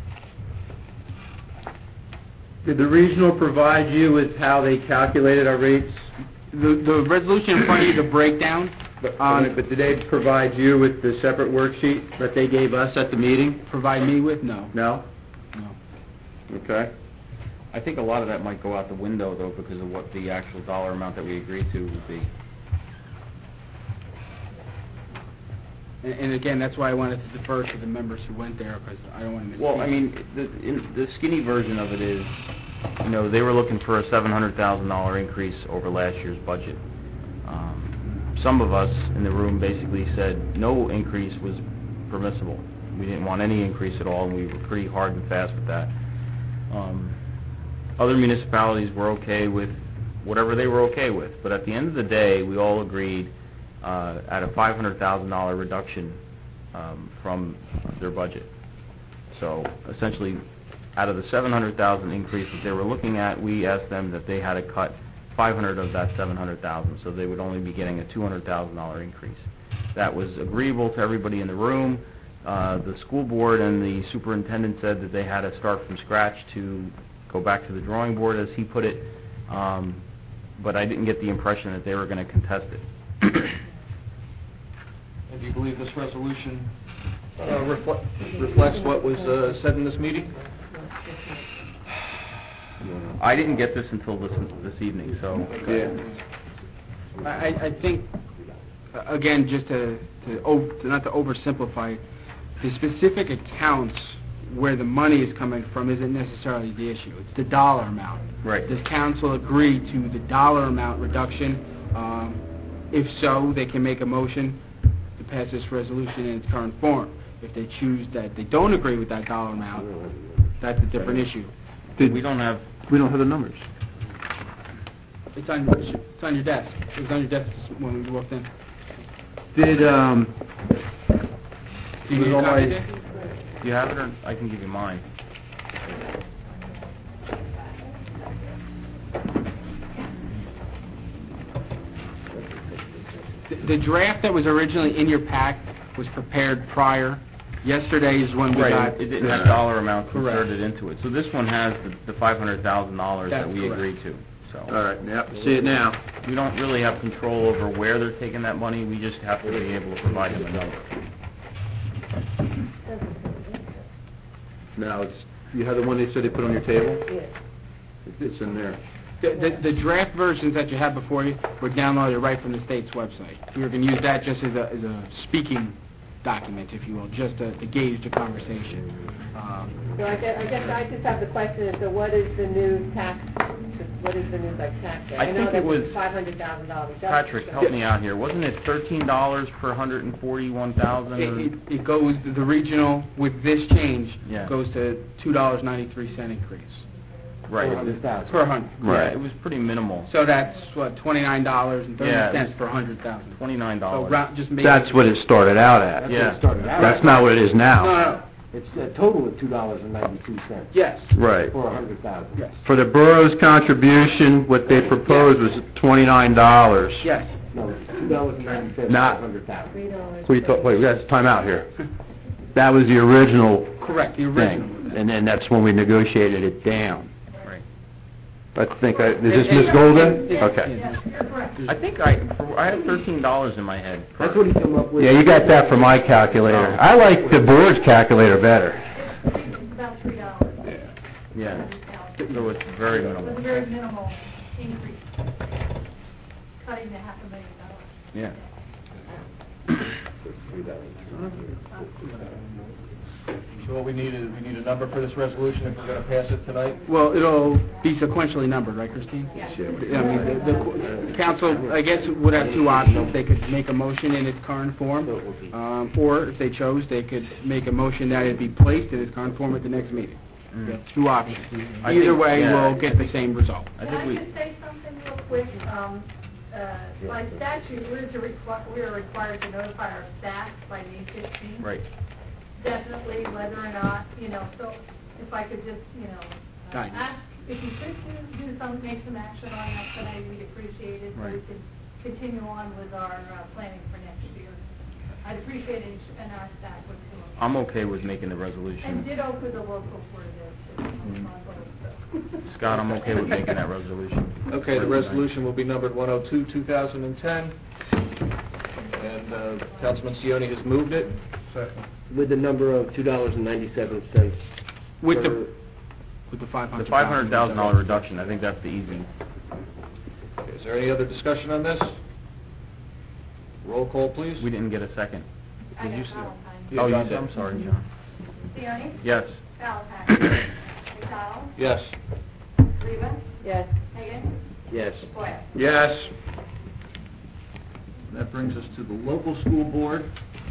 Speaker 12: Did the regional provide you with how they calculated our rates?
Speaker 8: The the resolution in front of you, the breakdown,
Speaker 12: But
Speaker 8: on-
Speaker 12: but did they provide you with the separate worksheet that they gave us at the meeting?
Speaker 8: provide me with, no.
Speaker 12: No?
Speaker 8: No.
Speaker 12: Okay.
Speaker 6: I think a lot of that might go out the window, though, because of what the actual dollar amount that we agreed to would be.
Speaker 8: And and again, that's why I wanted to defer to the members who went there, because I don't want to misspeak.
Speaker 6: Well, I mean, the, in, the skinny version of it is, you know, they were looking for a seven hundred thousand dollar increase over last year's budget. Um, some of us in the room basically said no increase was permissible. We didn't want any increase at all, and we were pretty hard and fast with that. Um, other municipalities were okay with whatever they were okay with, but at the end of the day, we all agreed uh, at a five hundred thousand dollar reduction um, from their budget. So essentially, out of the seven hundred thousand increase that they were looking at, we asked them that they had to cut five hundred of that seven hundred thousand, so they would only be getting a two hundred thousand dollar increase. That was agreeable to everybody in the room. Uh, the school board and the superintendent said that they had to start from scratch to go back to the drawing board, as he put it, um, but I didn't get the impression that they were going to contest it.
Speaker 1: And do you believe this resolution uh, refle- reflects what was uh, said in this meeting?
Speaker 6: I didn't get this until this this evening, so...
Speaker 8: Yeah. I, I think, uh, again, just to, to, ov- to not to oversimplify, it, the specific accounts where the money is coming from isn't necessarily the issue. It's the dollar amount.
Speaker 6: Right.
Speaker 8: Does council agree to the dollar amount reduction? Um, if so, they can make a motion to pass this resolution in its current form. If they choose that they don't agree with that dollar amount, that's a different issue.
Speaker 6: We don't have...
Speaker 12: We don't have the numbers.
Speaker 8: It's on, it's on your desk. It was on your desk when we walked in.
Speaker 12: Did, um...
Speaker 8: Do you need a copy, Dick?
Speaker 6: Do you have it, or I can give you mine?
Speaker 8: The- The draft that was originally in your pack was prepared prior. Yesterday is when we got...
Speaker 6: Right, it didn't have dollar amounts
Speaker 8: Correct.
Speaker 6: inserted into it. So this one has the- the five hundred thousand dollars that
Speaker 8: That's
Speaker 6: we
Speaker 8: correct.
Speaker 6: agreed to, so...
Speaker 12: All right, yep, see it now.
Speaker 6: We don't really have control over where they're taking that money, we just have to be able to provide them a number.
Speaker 12: Now, it's, you have the one they said they put on your table?
Speaker 20: Yes.
Speaker 12: It's in there.
Speaker 8: The, the, the draft versions that you have before you were downloaded right from the state's website. We were going to use that just as a, as a speaking document, if you will, just to, to gauge the conversation. Um,
Speaker 5: So I guess, I guess I just have the question as to what is the new tax, what is the new like tax rate?
Speaker 6: I think it was-
Speaker 5: five hundred thousand dollars.
Speaker 6: Patrick, help me out here, wasn't it thirteen dollars per one hundred forty-one thousand?
Speaker 8: It, it, it goes, the regional, with this change,
Speaker 6: Yeah.
Speaker 8: goes to two dollars and ninety-three cents increase.
Speaker 6: Right.
Speaker 8: Per hundred thousand. Per hundred.
Speaker 6: Yeah, it was pretty minimal.
Speaker 8: So that's, what, twenty-nine dollars and thirty
Speaker 6: Yeah, it
Speaker 8: cents
Speaker 6: was
Speaker 8: per hundred thousand.
Speaker 6: Twenty-nine
Speaker 8: So
Speaker 6: dollars.
Speaker 8: round, just make
Speaker 12: That's what it started out at.
Speaker 7: That's
Speaker 6: Yeah.
Speaker 7: what it started out.
Speaker 12: That's not what it is now.
Speaker 8: No, no,
Speaker 7: It's a total of two dollars and ninety-two cents.
Speaker 8: yes,
Speaker 12: Right.
Speaker 7: For a hundred thousand.
Speaker 8: yes,
Speaker 12: For the borough's contribution, what they proposed was twenty-nine dollars.
Speaker 8: yes.
Speaker 7: No, it's two dollars and ninety cents for
Speaker 12: Not-
Speaker 7: a hundred thousand.
Speaker 5: Three dollars.
Speaker 12: So you thought, wait, we got time out here. That was the original
Speaker 8: Correct, the original.
Speaker 12: thing, and then that's when we negotiated it down.
Speaker 6: Right.
Speaker 12: I think, I- is this Miz Golda? Okay.
Speaker 8: Yes, you're correct.
Speaker 6: I think I, for- I have thirteen dollars in my head. per-
Speaker 7: That's what he came up with.
Speaker 12: Yeah, you got that from my calculator. I like the board's calculator better.
Speaker 20: It's about three dollars.
Speaker 6: Yeah. So it's very
Speaker 3: It was
Speaker 6: minimal.
Speaker 3: a very minimal increase, cutting the half a million dollars.
Speaker 6: Yeah.
Speaker 1: So what we need is, we need a number for this resolution if we're going to pass it tonight?
Speaker 8: Well, it'll be sequentially numbered, right, Christine?
Speaker 3: Yes.
Speaker 8: I mean, the, the the council, I guess, would have two options. They could make a motion in its current form, um, or if they chose, they could make a motion that it be placed in its current form at the next meeting. You have two options.
Speaker 6: I
Speaker 8: Either
Speaker 6: think-
Speaker 8: way,
Speaker 6: yeah,
Speaker 8: we'll get the same result.
Speaker 6: I
Speaker 3: Can
Speaker 6: think we,
Speaker 3: I just say something real quick? Um, uh, by statute, we're to requi- we are required to notify our staff by May fifteenth.
Speaker 6: right.
Speaker 3: Definitely, whether or not, you know, so if I could just, you know, uh,
Speaker 8: Guidance.
Speaker 3: ask, if you could do, do some, make some action on that tonight, we'd appreciate it, so we
Speaker 6: Right.
Speaker 3: can continue on with our uh, planning for next year. I'd appreciate it, and our staff would too.
Speaker 6: I'm okay with making the
Speaker 3: And
Speaker 6: resolution.
Speaker 3: ditto for the local for this.
Speaker 6: Mhm.
Speaker 3: So.
Speaker 6: Scott, I'm okay with making that resolution.
Speaker 1: Okay, the resolution will be numbered one oh two, two thousand ten, and uh, Councilman Sione has moved it.
Speaker 21: Second.
Speaker 7: With the number of two dollars and ninety-seven cents.
Speaker 8: With the, with the five
Speaker 6: The
Speaker 8: hundred.
Speaker 6: five hundred thousand dollar reduction, I think that's the easy.
Speaker 1: Okay, is there any other discussion on this? Roll call, please.
Speaker 6: We didn't get a second.
Speaker 3: I
Speaker 1: Did you
Speaker 3: got
Speaker 1: say-
Speaker 3: Valentine.
Speaker 1: Yeah,
Speaker 6: Oh, you
Speaker 1: John
Speaker 6: did, I'm sorry, John.
Speaker 3: Sione?
Speaker 6: Yes.
Speaker 3: Valentine? McDonald?
Speaker 1: Yes.
Speaker 3: Reba?
Speaker 5: Yes.
Speaker 3: Hagan?
Speaker 7: Yes.
Speaker 3: Boyle?
Speaker 1: Yes. That brings us to the local school board.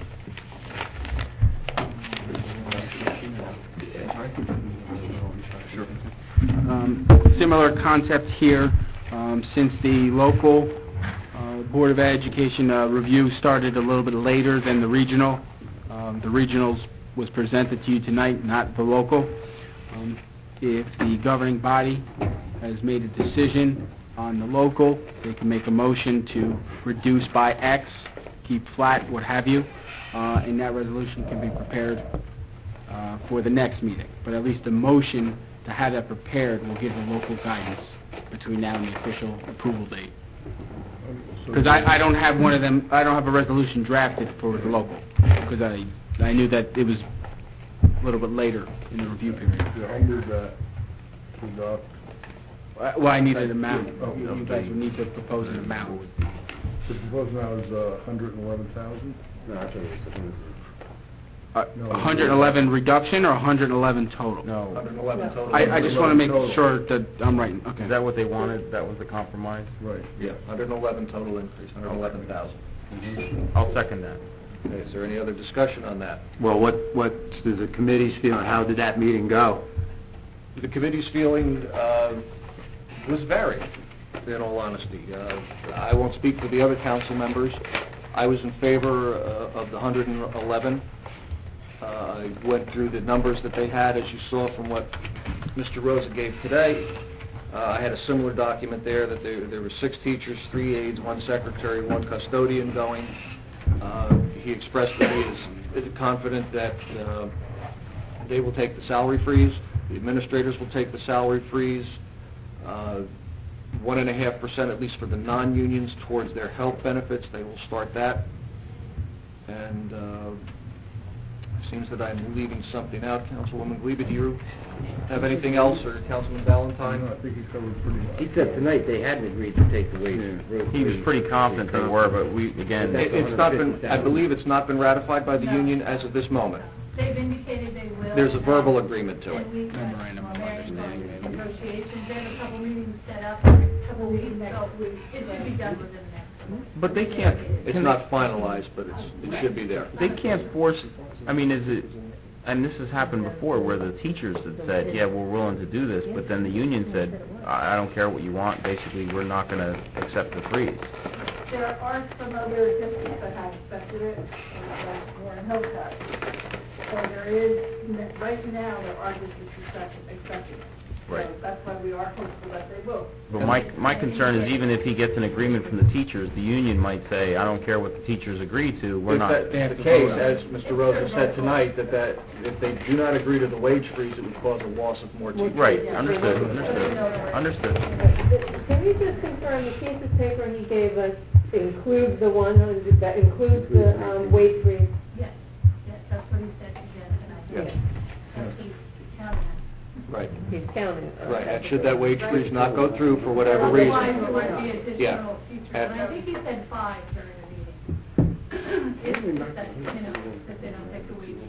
Speaker 1: Sure.
Speaker 8: Um, Similar concept here, um, since the local uh, Board of Education uh, review started a little bit later than the regional. Um, The regionals was presented to you tonight, not the local. Um, If the governing body has made a decision on the local, they can make a motion to reduce by X, keep flat, what have you, uh, and that resolution can be prepared uh, for the next meeting. But at least the motion to have that prepared will give the local guidance between now and the official approval date. Because I, I don't have one of them, I don't have a resolution drafted for the local, because I, I knew that it was a little bit later in the review period.
Speaker 21: Yeah, I'll move that to adopt.
Speaker 8: Uh, Well, I need an amount.
Speaker 21: Oh,
Speaker 8: You you guys would need to propose an amount.
Speaker 21: The proposed now is uh, one hundred eleven thousand?
Speaker 7: No, I thought it was one hundred.
Speaker 8: Uh,
Speaker 21: No.
Speaker 8: one hundred eleven reduction or one hundred eleven total?
Speaker 6: No.
Speaker 1: one hundred eleven total.
Speaker 8: I, I just want to make
Speaker 21: Total.
Speaker 8: sure that I'm right, okay.
Speaker 6: Is that what they wanted? That was the compromise?
Speaker 21: Right.
Speaker 1: Yeah, one hundred eleven total increase, one hundred eleven thousand.
Speaker 6: I'll second that.
Speaker 1: Okay, is there any other discussion on that?
Speaker 12: Well, what, what is the committee's feeling? How did that meeting go?
Speaker 1: The committee's feeling uh, was varied, in all honesty. Uh, I won't speak for the other council members. I was in favor uh, of the one hundred eleven. Uh, I went through the numbers that they had, as you saw from what Mister Rosa gave today. Uh, I had a similar document there, that there there were six teachers, three aides, one secretary, one custodian going. Uh, He expressed that he is is confident that uh, they will take the salary freeze, the administrators will take the salary freeze, uh, one and a half percent, at least for the non-unions, towards their health benefits, they will start that. And uh, it seems that I'm leaving something out. Councilwoman Glebe, do you have anything else, or Councilman Valentine?
Speaker 21: No, I think he covered pretty much.
Speaker 7: He said tonight they hadn't agreed to take the wage.
Speaker 6: He was pretty confident they were, but we, again,
Speaker 1: It- It's not been, I believe it's not been ratified by the union as of this moment.
Speaker 3: They've indicated they will.
Speaker 1: There's a verbal agreement to it.
Speaker 3: And we,
Speaker 8: Memorandum of
Speaker 3: uh,
Speaker 8: understanding, maybe.
Speaker 3: negotiations, they have a couple meetings set up, a couple weeks, so we, it should be done within the next month.
Speaker 6: but they can't,
Speaker 1: It's not finalized, but it's, it should be there.
Speaker 6: they can't force, I mean, is it, and this has happened before, where the teachers had said, yeah, we're willing to do this, but then the union said, I I don't care what you want, basically, we're not going to accept the freeze.
Speaker 3: There are some other districts that have accepted it, like Warren Hilltop. So there is, right now, there are districts accepting accepting it.
Speaker 6: Right.
Speaker 3: So that's why we are hopeful that they will.
Speaker 6: But my, my concern is even if he gets an agreement from the teachers, the union might say, I don't care what the teachers agree to, we're
Speaker 1: If
Speaker 6: not.
Speaker 1: that's the case, as Mister Rosa said tonight, that that, if they do not agree to the wage freeze, it would cause a loss of more teachers.
Speaker 6: Right, understood, understood, understood.
Speaker 5: Can you just confirm the piece of paper he gave us includes the one hundred, that includes the um, wage freeze?
Speaker 3: Yes, yes, that's what he said to Jen tonight.
Speaker 1: Yes.
Speaker 3: That he's counting on.
Speaker 1: Right.
Speaker 5: He's counting. uh,
Speaker 1: Right, and
Speaker 5: that's
Speaker 1: should
Speaker 5: a-
Speaker 1: that wage freeze not go through for whatever
Speaker 20: Well,
Speaker 1: reason?
Speaker 20: why there might be additional
Speaker 1: Yeah.
Speaker 20: future-
Speaker 1: And-
Speaker 20: And I think you said five during the meeting. If, that, you know, that they don't take the wage.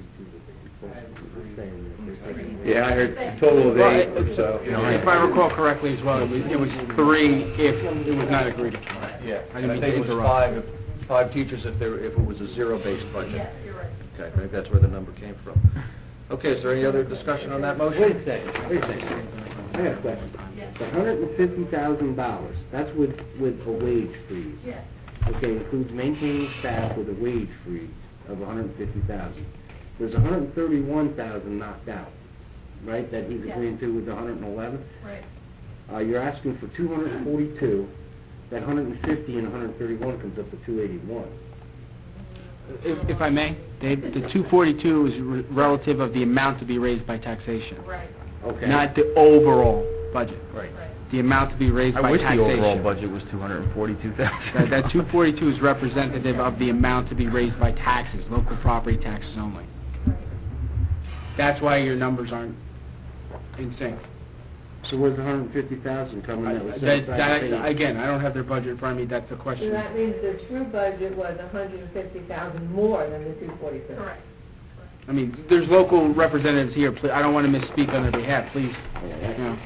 Speaker 12: Yeah, I heard a total of eight, so...
Speaker 8: You know, if I recall correctly as well, it was, it was three if it was not agreed upon.
Speaker 1: Yeah,
Speaker 8: I
Speaker 1: and
Speaker 8: didn't
Speaker 1: I
Speaker 8: mean
Speaker 1: think
Speaker 8: to
Speaker 1: it was
Speaker 8: interrupt.
Speaker 1: five, if- five teachers if there, if it was a zero-based budget.
Speaker 20: Yes, you're right.
Speaker 1: Okay, I think that's where the number came from. Okay, is there any other discussion on that motion?
Speaker 7: Wait a second, wait a second. I got a question. The hundred and fifty thousand dollars, that's with, with a wage freeze.
Speaker 20: Yes.
Speaker 7: Okay, includes maintaining staff with a wage freeze of a hundred and fifty thousand. There's a hundred and thirty-one thousand knocked out, right, that he's
Speaker 20: Yes.
Speaker 7: agreeing to with the hundred and eleven?
Speaker 20: Right.
Speaker 7: Uh, you're asking for two hundred and forty-two, that hundred and fifty and hundred and thirty-one comes up to two eighty-one.
Speaker 8: If, if I may, Dave, the two forty-two is re- relative of the amount to be raised by taxation.
Speaker 20: Right.
Speaker 7: Okay.
Speaker 8: Not the overall budget.
Speaker 1: Right.
Speaker 8: The amount to be raised
Speaker 6: I
Speaker 8: by
Speaker 6: wish the
Speaker 8: taxation.
Speaker 6: overall budget was two hundred forty-two thousand.
Speaker 8: That, that two forty-two is representative of the amount to be raised by taxes, local property taxes only. That's why your numbers aren't in sync.
Speaker 7: So where's the hundred and fifty thousand coming that was set
Speaker 8: That,
Speaker 7: aside to
Speaker 8: that,
Speaker 7: pay?
Speaker 8: again, I don't have their budget in front of me, that's the
Speaker 5: So
Speaker 8: question.
Speaker 5: that means the true budget was a hundred and fifty thousand more than the two forty-two.
Speaker 20: Correct.
Speaker 8: I mean, there's local representatives here, pl- I don't want to misspeak on their behalf, please. You know.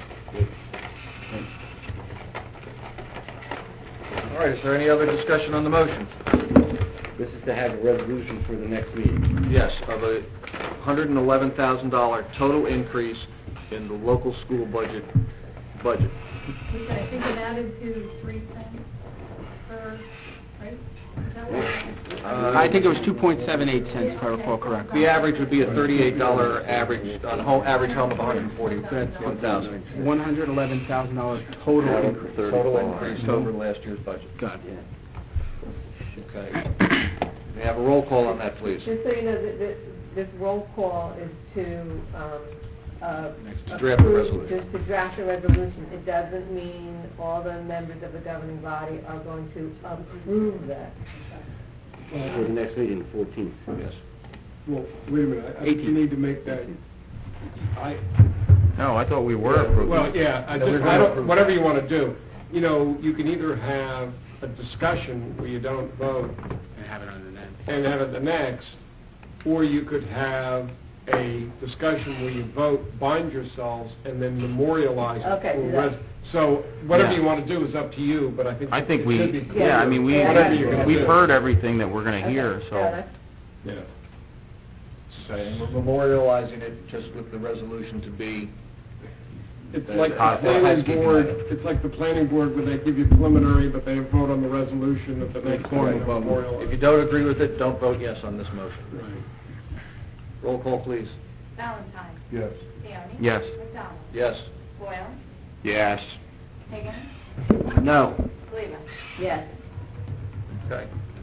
Speaker 1: All right, is there any other discussion on the motion?
Speaker 7: This is to have a resolution for the next meeting.
Speaker 1: Yes, of a one hundred eleven thousand dollars total increase in the local school budget, budget.
Speaker 20: Which I think amounted to three cents per, right? Is that what?
Speaker 1: Uh,
Speaker 8: I think it was two point seven eight cents, if I recall correctly.
Speaker 1: The average would be a thirty-eight dollars average, on home, average home of one hundred forty-one thousand.
Speaker 8: one hundred eleven thousand dollars total increase.
Speaker 1: Total increase over last year's budget.
Speaker 8: Got it.
Speaker 1: Okay. May I have a roll call on that, please?
Speaker 5: Just so you know, that this, this roll call is to, um, uh...
Speaker 1: To draft a
Speaker 5: approve-
Speaker 1: resolution.
Speaker 5: Just to draft a resolution. It doesn't mean all the members of the governing body are going to approve that.
Speaker 7: For the next meeting, the fourteenth.
Speaker 1: Yes.
Speaker 11: Well, wait a minute, I- I think you need to make that, I,
Speaker 6: No, I thought we were approving.
Speaker 11: well, yeah, I
Speaker 1: No, we're
Speaker 11: just,
Speaker 1: gonna
Speaker 11: I don't,
Speaker 1: approve.
Speaker 11: whatever you want to do. You know, you can either have a discussion where you don't vote
Speaker 8: And have it on the next.
Speaker 11: and have it the next, or you could have a discussion where you vote, bind yourselves, and then memorialize it.
Speaker 5: Okay,
Speaker 11: for
Speaker 5: do that.
Speaker 11: res- So whatever
Speaker 6: Yeah.
Speaker 11: you want to do is up to you, but I think
Speaker 6: I think
Speaker 11: it
Speaker 6: we,
Speaker 11: should be clear.
Speaker 6: yeah, I mean, we,
Speaker 11: Whatever you're gonna
Speaker 6: we've
Speaker 11: do.
Speaker 6: heard everything that we're gonna
Speaker 5: Okay.
Speaker 6: hear,
Speaker 5: Yeah,
Speaker 6: so.
Speaker 5: that's-
Speaker 11: Yeah.
Speaker 1: Saying we're memorializing it just with the resolution to be,
Speaker 11: It's
Speaker 1: Uh,
Speaker 11: like the
Speaker 1: hot-
Speaker 11: planning
Speaker 1: housekeeping
Speaker 11: board,
Speaker 1: item.
Speaker 11: it's like the planning board where they give you preliminary, but they vote on the resolution at the next
Speaker 8: Formal
Speaker 11: time.
Speaker 8: vote.
Speaker 11: memorial.
Speaker 1: if you don't agree with it, don't vote yes on this motion. Roll call, please.
Speaker 20: Valentine.
Speaker 11: Yes.
Speaker 20: Leoni.
Speaker 6: Yes.
Speaker 20: McDonald.
Speaker 1: Yes.
Speaker 20: Boyle.
Speaker 6: Yes.
Speaker 20: Higgins.
Speaker 7: No.
Speaker 20: Cleveland.
Speaker 5: Yes.
Speaker 1: Okay.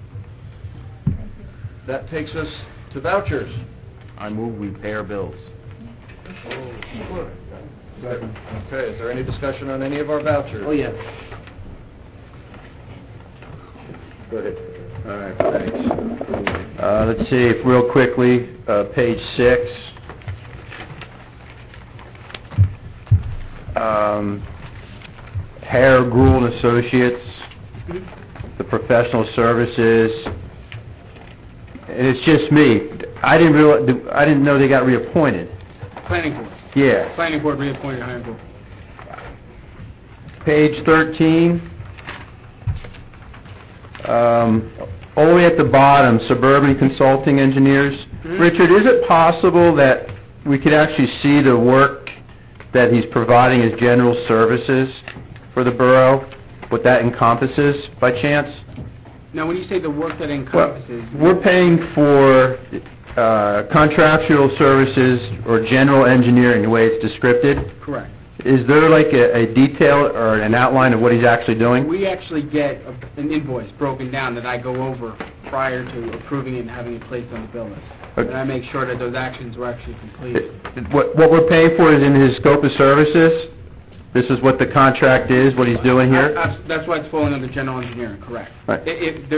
Speaker 1: That takes us to vouchers.
Speaker 6: I move we pay our bills.
Speaker 1: Okay, is there any discussion on any of our vouchers?
Speaker 7: Oh, yeah. Go ahead.
Speaker 12: All right, thanks. Uh, let's see, if real quickly, uh, page six. Um, Hare, Gruel and Associates, the professional services. And it's just me. I didn't realize, I didn't know they got reappointed.
Speaker 8: Planning board.
Speaker 12: Yeah.
Speaker 8: Planning board reappointed Hiram Gould.
Speaker 12: Page thirteen, um, all the way at the bottom, Suburban Consulting Engineers. Richard, is it possible that we could actually see the work that he's providing as general services for the borough, what that encompasses, by chance?
Speaker 8: Now, when you say the work that
Speaker 12: Well,
Speaker 8: encompasses...
Speaker 12: we're paying for uh, contractual services or general engineering, the way it's descripted.
Speaker 8: Correct.
Speaker 12: Is there like a a detail or an outline of what he's actually doing?
Speaker 8: We actually get a- an invoice broken down that I go over prior to approving it and having it placed on the bill list.
Speaker 12: Okay.
Speaker 8: And I make sure that those actions were actually completed.
Speaker 12: What what we're paying for is in his scope of services? This is what the contract is, what he's doing here?
Speaker 8: I- I- That's why it's falling under general engineering, correct.
Speaker 12: Right.
Speaker 8: I- If there's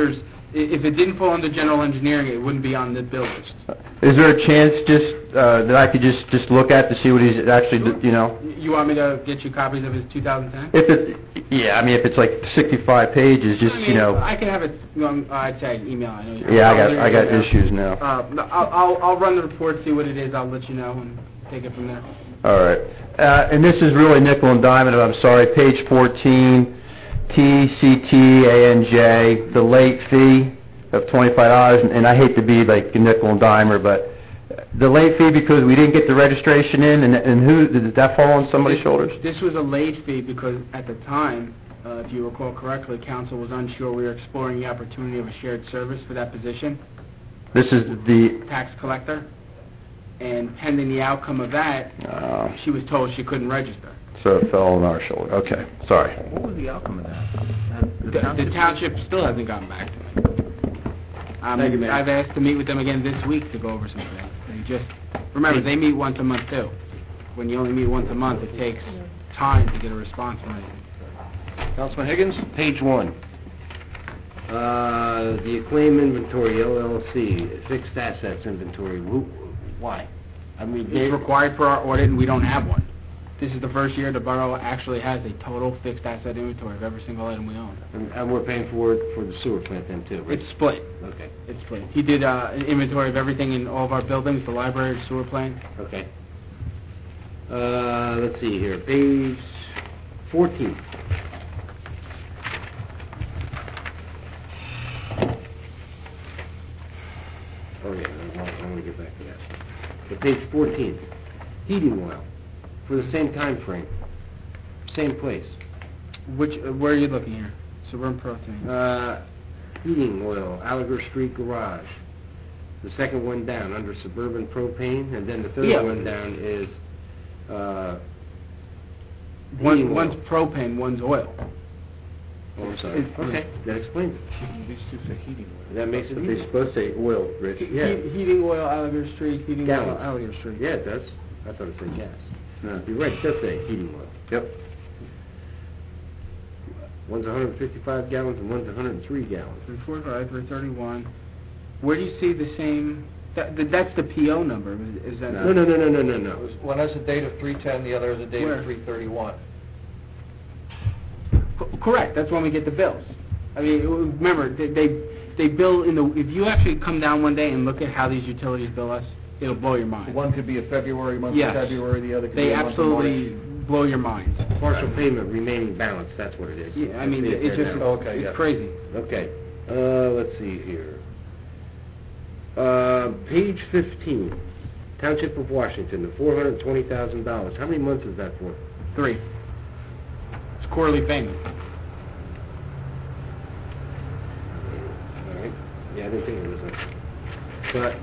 Speaker 8: I- If it didn't fall under general engineering, it wouldn't be on the bill list.
Speaker 12: Is there a chance just, uh, that I could just, just look at to see what he's actually, d- you know?
Speaker 8: You want me to get you copies of his two thousand ten?
Speaker 12: If it, yeah, I mean, if it's like sixty-five pages, just,
Speaker 8: I
Speaker 12: you
Speaker 8: mean,
Speaker 12: know,
Speaker 8: I can have it, um, I'd say email, I know. you-
Speaker 12: yeah, I got,
Speaker 8: I'll
Speaker 12: I got
Speaker 8: email.
Speaker 12: issues now.
Speaker 8: Uh, no, I'll, I'll, I'll run the report, see what it is, I'll let you know and take it from there.
Speaker 12: All right. Uh, and this is really nickel and dime, and I'm sorry, page fourteen, T C T A N J, the late fee of twenty-five dollars, and- and I hate to be like a nickel and dimer, but the late fee because we didn't get the registration in, and, and who, did that fall on somebody's shoulders?
Speaker 8: This was a late fee because at the time, uh, if you recall correctly, council was unsure, we were exploring the opportunity of a shared service for that position,
Speaker 12: This is the,
Speaker 8: tax collector, and pending the outcome of that,
Speaker 12: uh,
Speaker 8: she was told she couldn't register.
Speaker 12: so it fell on our shoulder. Okay, sorry.
Speaker 6: What was the outcome of that?
Speaker 8: The the township still hasn't gotten back to me. Um,
Speaker 6: Thank you, Mayor.
Speaker 8: I've asked to meet with them again this week to go over some things. They just, remember, they meet once a month too. When you only meet once a month, it takes time to get a response from anything.
Speaker 1: Councilman Higgins?
Speaker 7: Page one. Uh, the Acclaim Inventory L L C, fixed assets inventory, Who- why? I mean, they...
Speaker 8: It's required for our audit, and we don't have one. This is the first year the borough actually has a total fixed asset inventory of every single item we own.
Speaker 7: And and we're paying for it for the sewer plant then too, right?
Speaker 8: It's split.
Speaker 7: Okay,
Speaker 8: It's split. He did uh, an inventory of everything in all of our buildings, the library, the sewer plant.
Speaker 7: okay. Uh, let's see here, page fourteen. Oh yeah, I want, I want to get back to that. But page fourteen, heating oil, for the same time frame, same place.
Speaker 8: Which, uh, where are you looking here? Suburban Propane.
Speaker 7: Uh, heating oil, Alliger Street Garage. The second one down, under Suburban Propane, and then the third
Speaker 8: Yeah.
Speaker 7: one down is, uh,
Speaker 8: One,
Speaker 7: heating oil.
Speaker 8: one's propane, one's oil.
Speaker 7: Oh, I'm sorry.
Speaker 8: It-
Speaker 7: Okay, that explains it.
Speaker 6: These two say heating oil.
Speaker 7: That makes it
Speaker 12: They're
Speaker 7: heating.
Speaker 12: supposed to say oil, Rich.
Speaker 8: He-
Speaker 7: Yeah.
Speaker 8: he- Heating oil, Alligator Street, heating oil,
Speaker 7: Gallons.
Speaker 8: Alligator Street.
Speaker 7: Yeah, it does. I thought it said gas.
Speaker 12: No.
Speaker 7: You're right, it does say heating oil.
Speaker 12: Yep.
Speaker 7: One's one hundred fifty-five gallons and one's one hundred three gallons.
Speaker 8: three forty-five, three thirty-one. Where do you see the same, that, that- that's the P O number, is- is that?
Speaker 7: No, no, no, no, no, no, no.
Speaker 1: One has a date of three ten, the other has a date
Speaker 8: Where?
Speaker 1: of three thirty-one.
Speaker 8: Co- Correct, that's when we get the bills. I mean, it- remember, they, they they bill in the, if you actually come down one day and look at how these utilities bill us, it'll blow your mind.
Speaker 1: One could be a February month
Speaker 8: Yes.
Speaker 1: of February, the other could
Speaker 8: They
Speaker 1: be a month of March.
Speaker 8: absolutely blow your mind.
Speaker 7: Partial payment, remaining balance, that's what it is.
Speaker 8: Yeah, I mean,
Speaker 7: see it
Speaker 8: it's
Speaker 7: there
Speaker 8: just,
Speaker 7: now.
Speaker 1: Okay, yeah.
Speaker 8: it's crazy.
Speaker 7: Okay, uh, let's see here. Uh, page fifteen, Township of Washington, the four hundred twenty thousand dollars. How many months is that for?
Speaker 8: Three. It's quarterly payment.
Speaker 7: All right, yeah, I didn't think it was that.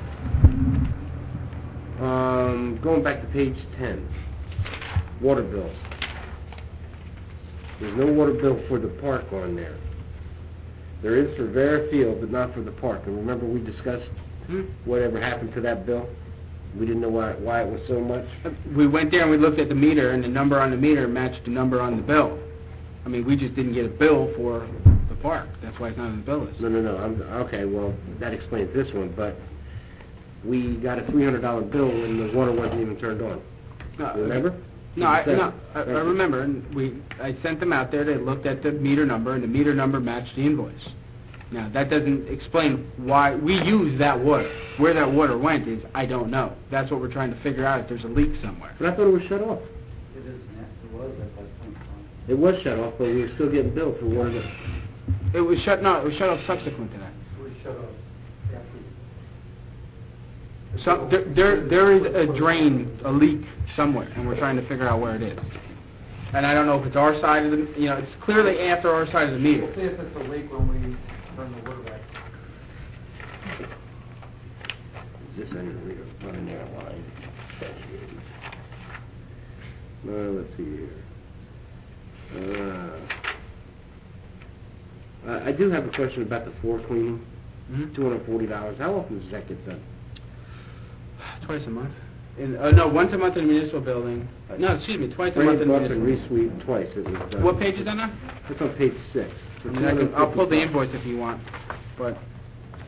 Speaker 7: But, um, going back to page ten, water bills. There's no water bill for the park on there. There is for Vera Field, but not for the park. And remember we discussed whatever happened to that bill? We didn't know why, why it was so much?
Speaker 8: We went there and we looked at the meter, and the number on the meter matched the number on the bill. I mean, we just didn't get a bill for the park. That's why it's not on the bill list.
Speaker 7: No, no, no, I'm, okay, well, that explains this one, but we got a three hundred dollar bill when the water wasn't even turned on.
Speaker 8: No,
Speaker 7: Remember?
Speaker 8: No, I,
Speaker 7: You said
Speaker 8: no,
Speaker 7: it.
Speaker 8: I, I remember, and we, I sent them out there, they looked at the meter number, and the meter number matched the invoice. Now, that doesn't explain why, we use that water. Where that water went is, I don't know. That's what we're trying to figure out, if there's a leak somewhere.
Speaker 7: But I thought it was shut off.
Speaker 2: It isn't, it was at that point in time.
Speaker 7: It was shut off, but we were still getting billed for water that...
Speaker 8: It was shut, no, it was shut off subsequent to that.
Speaker 2: We shut off after.
Speaker 8: So, there, there, there is a drain, a leak somewhere, and we're trying to figure out where it is. And I don't know if it's our side of the, you know, it's clearly after our side of the meter.
Speaker 2: We'll see if it's a leak when we turn the water back.
Speaker 7: Is this any real running air line? Uh, let's see here. Uh, I I do have a question about the floor cleaning.
Speaker 8: Mhm.
Speaker 7: two hundred forty dollars. How often does that get done?
Speaker 8: Twice a month. In, uh, no, once a month in the municipal building. Uh, No, excuse me, twice a month in the
Speaker 7: Spray and
Speaker 8: municipal.
Speaker 7: resweep twice it was done.
Speaker 8: What page is that on?
Speaker 7: It's on page six.
Speaker 8: I mean, I can, I'll pull the invoice if you want, but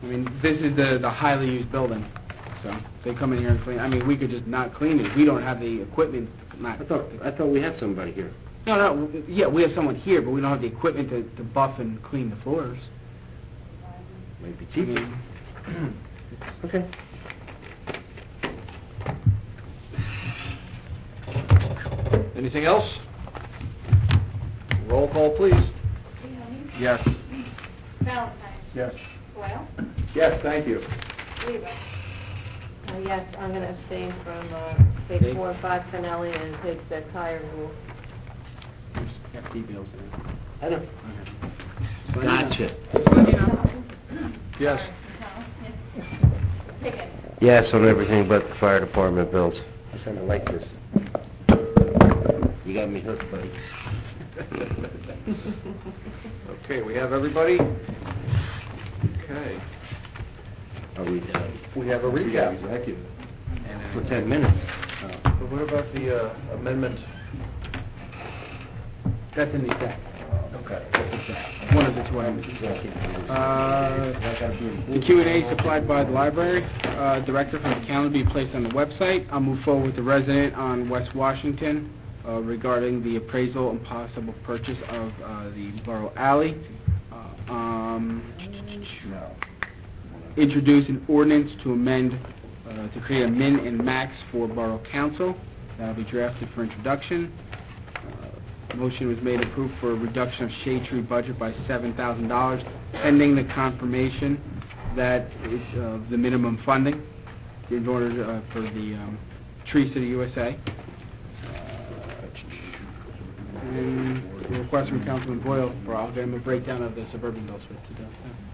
Speaker 8: I mean, this is the, the highly used building, so they come in here and clean. I mean, we could just not clean it. We don't have the equipment, not...
Speaker 7: I thought, I thought we had somebody here.
Speaker 8: No, no, yeah, we have someone here, but we don't have the equipment to, to buff and clean the floors.
Speaker 7: Maybe
Speaker 8: I
Speaker 7: cheaper.
Speaker 8: mean,
Speaker 7: Okay.
Speaker 1: Anything else? Roll call, please.
Speaker 8: Yes.
Speaker 20: Valentine.
Speaker 17: Yes.
Speaker 20: Well,
Speaker 17: Yes, thank you.
Speaker 20: Weaver.
Speaker 5: Uh, Yes, I'm going to abstain from uh, page
Speaker 8: Dave?
Speaker 5: four and five Finelli and take the tire rule.
Speaker 8: Got details in it.
Speaker 7: I know.
Speaker 8: So,
Speaker 7: Gotcha.
Speaker 1: Yes.
Speaker 7: Yes, on everything but the fire department bills. I kinda like this. You got me hooked, buddy.
Speaker 1: Okay, we have everybody? Okay.
Speaker 7: Are we done?
Speaker 1: We have a recap.
Speaker 7: Executive. For ten minutes.
Speaker 1: But what about the uh, amendment?
Speaker 8: That's in the exec.
Speaker 1: Okay.
Speaker 8: One of the two items. Uh, The Q and A supplied by the library uh, director from the calendar be placed on the website. I'll move forward with the resident on West Washington uh, regarding the appraisal and possible purchase of uh, the Borough Alley. Uh, um, Introduce an ordinance to amend, uh, to create a min and max for Borough Council. That'll be drafted for introduction. Uh, Motion was made and approved for a reduction of shade tree budget by seven thousand dollars, pending the confirmation that it's uh, the minimum funding in order uh, for the um, Tree City U S A. Uh, And the request from Councilman Boyle, for I'll give him a breakdown of the suburban bills for today.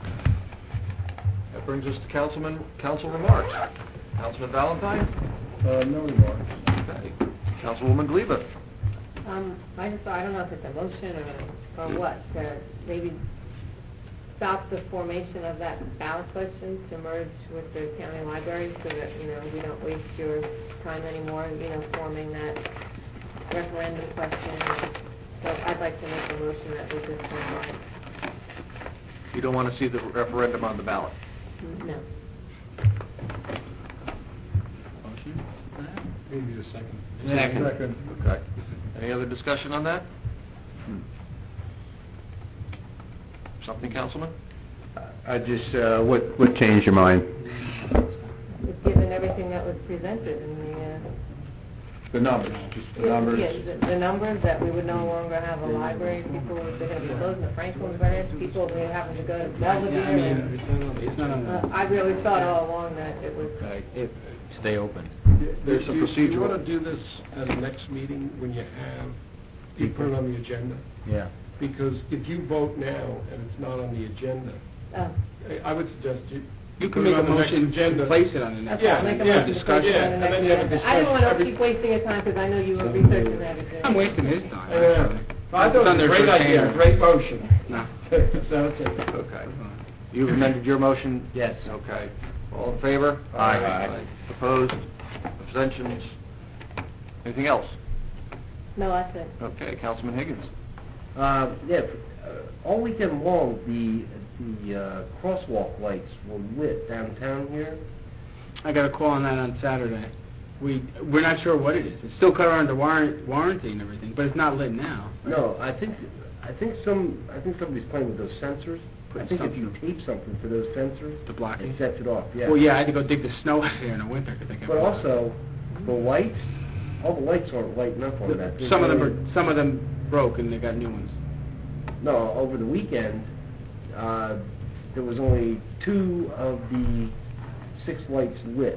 Speaker 1: That brings us to Councilman, council remarks. Councilman Valentine?
Speaker 21: Uh, no remarks.
Speaker 1: Okay. Councilwoman Gleba?
Speaker 5: Um, I just, I don't know if it's a motion or, or what, to maybe stop the formation of that ballot question to merge with the county library so that, you know, we don't waste your time anymore, you know, forming that referendum question. So I'd like to make a motion that we just combine.
Speaker 1: You don't want to see the referendum on the ballot?
Speaker 5: No.
Speaker 8: Motion?
Speaker 21: We need a second.
Speaker 8: Second.
Speaker 21: Second.
Speaker 1: Okay. Any other discussion on that? Something, Councilman?
Speaker 12: I just, uh, what, what changed your mind?
Speaker 5: Just given everything that was presented in the, uh...
Speaker 21: The numbers, just the
Speaker 5: Yeah,
Speaker 21: numbers.
Speaker 5: Yeah, the, the numbers, that we would no longer have a library, people, were- they're gonna be closing the Franklin branch, people were having to go to Belvedere,
Speaker 8: Yeah, I mean,
Speaker 5: and,
Speaker 8: it's not on the- it's not on the-
Speaker 5: uh, I really thought all along that it was,
Speaker 8: It-
Speaker 6: Stay open.
Speaker 1: There's some
Speaker 21: Do you- Do you
Speaker 1: procedural-
Speaker 21: want to do this at the next meeting when you have, you put it on the agenda?
Speaker 6: Yeah.
Speaker 21: Because if you vote now and it's not on the agenda,
Speaker 5: oh.
Speaker 21: I- I would suggest you...
Speaker 8: You
Speaker 21: put
Speaker 8: can
Speaker 21: it
Speaker 8: make
Speaker 21: on
Speaker 8: a
Speaker 21: the next
Speaker 8: motion to
Speaker 21: agenda.
Speaker 8: place it on the next.
Speaker 21: Yeah,
Speaker 5: I'll make a
Speaker 21: yeah,
Speaker 5: motion to place it
Speaker 21: yeah,
Speaker 5: on the
Speaker 21: and
Speaker 5: next
Speaker 21: then you have a
Speaker 5: agenda. I didn't
Speaker 21: discussion.
Speaker 5: wanna
Speaker 21: Every-
Speaker 5: keep wasting your time, because I know you were researching that.
Speaker 8: I'm wasting his time,
Speaker 21: Yeah.
Speaker 8: actually.
Speaker 21: I thought it was a great idea, great motion.
Speaker 8: No.
Speaker 21: So, okay.
Speaker 1: Okay. You've amended your motion?
Speaker 7: Yes.
Speaker 1: Okay. All in favor?
Speaker 21: Aye.
Speaker 1: Aye. Opposed? Abstentions? Anything else?
Speaker 5: No, that's it.
Speaker 1: Okay, Councilman Higgins?
Speaker 7: Uh, yeah, uh, all weekend long, the, the, uh, crosswalk lights were lit downtown here.
Speaker 8: I got a call on that on Saturday. We, we're not sure what it is. It's still covered under warrant, warranty and everything, but it's not lit now. right?
Speaker 7: No, I think, I think some, I think somebody's playing with those sensors. I
Speaker 8: Putting
Speaker 7: think if you
Speaker 8: something-
Speaker 7: tape something to those sensors,
Speaker 8: To block
Speaker 7: it
Speaker 8: it?
Speaker 7: sets it off, yeah.
Speaker 8: Well, yeah, I had to go dig the snow out there in the winter, 'cause I kept...
Speaker 7: But also, the lights, all the lights aren't lighting up on that.
Speaker 8: Some of them are, some of them broke and they got new ones.
Speaker 7: No, over the weekend, uh, there was only two of the six lights lit,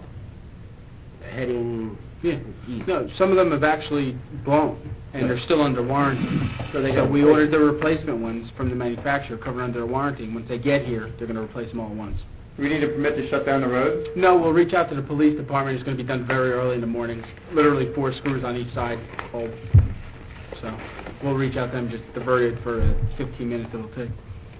Speaker 7: heading
Speaker 8: Yeah.
Speaker 7: east.
Speaker 8: No, some of them have actually blown, and they're still under warranty.
Speaker 7: So they
Speaker 8: So
Speaker 7: got
Speaker 8: we
Speaker 7: replaced.
Speaker 8: ordered the replacement ones from the manufacturer, covered under warranty, and once they get here, they're gonna replace them all at once.
Speaker 21: Do we need a permit to shut down the road?
Speaker 8: No, we'll reach out to the police department, it's gonna be done very early in the morning, literally four screws on each side, bulb. So, we'll reach out to them, just divert it for uh, fifteen minutes it'll take.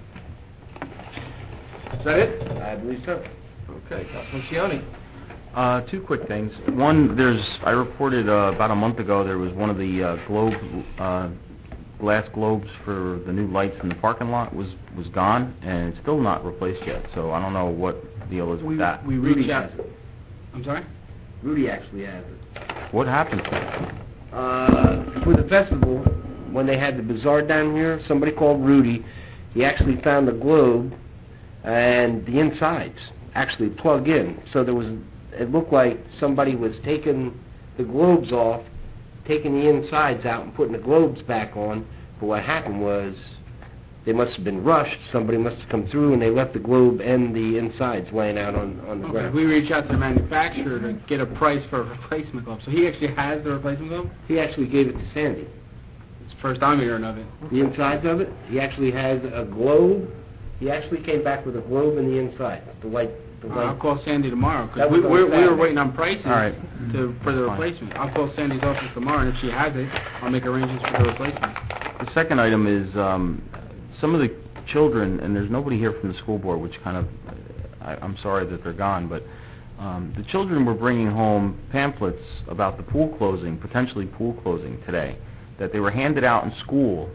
Speaker 1: Is that it?
Speaker 7: I believe so.
Speaker 1: Okay, Councilman Cioni?
Speaker 6: Uh, two quick things. One, there's, I reported uh, about a month ago, there was one of the uh, Globe uh, glass globes for the new lights in the parking lot was, was gone, and it's still not replaced yet, so I don't know what the deal is with that.
Speaker 8: We reached out... I'm sorry?
Speaker 7: Rudy actually has it.
Speaker 6: What happened to it?
Speaker 7: Uh, for the festival, when they had the bazaar down here, somebody called Rudy. He actually found the globe, and the insides actually plug in. So there was, it looked like somebody was taking the globes off, taking the insides out and putting the globes back on. But what happened was, they must have been rushed. Somebody must have come through and they left the globe and the insides laying out on, on the
Speaker 8: Okay,
Speaker 7: ground.
Speaker 8: we reached out to the manufacturer to get a price for a replacement glove. So he actually has the replacement glove?
Speaker 7: He actually gave it to Sandy.
Speaker 8: It's the first I'm hearing of it.
Speaker 7: The insides of it, he actually has a globe. He actually came back with a globe in the inside. The light, the light.
Speaker 8: I'll call Sandy tomorrow,
Speaker 7: That
Speaker 8: because we,
Speaker 7: was on
Speaker 8: we're, we were
Speaker 7: Saturday.
Speaker 8: waiting on prices
Speaker 6: All right.
Speaker 8: to, for the
Speaker 6: Fine.
Speaker 8: replacement. I'll call Sandy's office tomorrow, and if she has it, I'll make arrangements for the replacement.
Speaker 6: The second item is, um, some of the children, and there's nobody here from the school board, which kind of, I, I'm sorry that they're gone, but um, the children were bringing home pamphlets about the pool closing, potentially pool closing today, that they were handed out in school.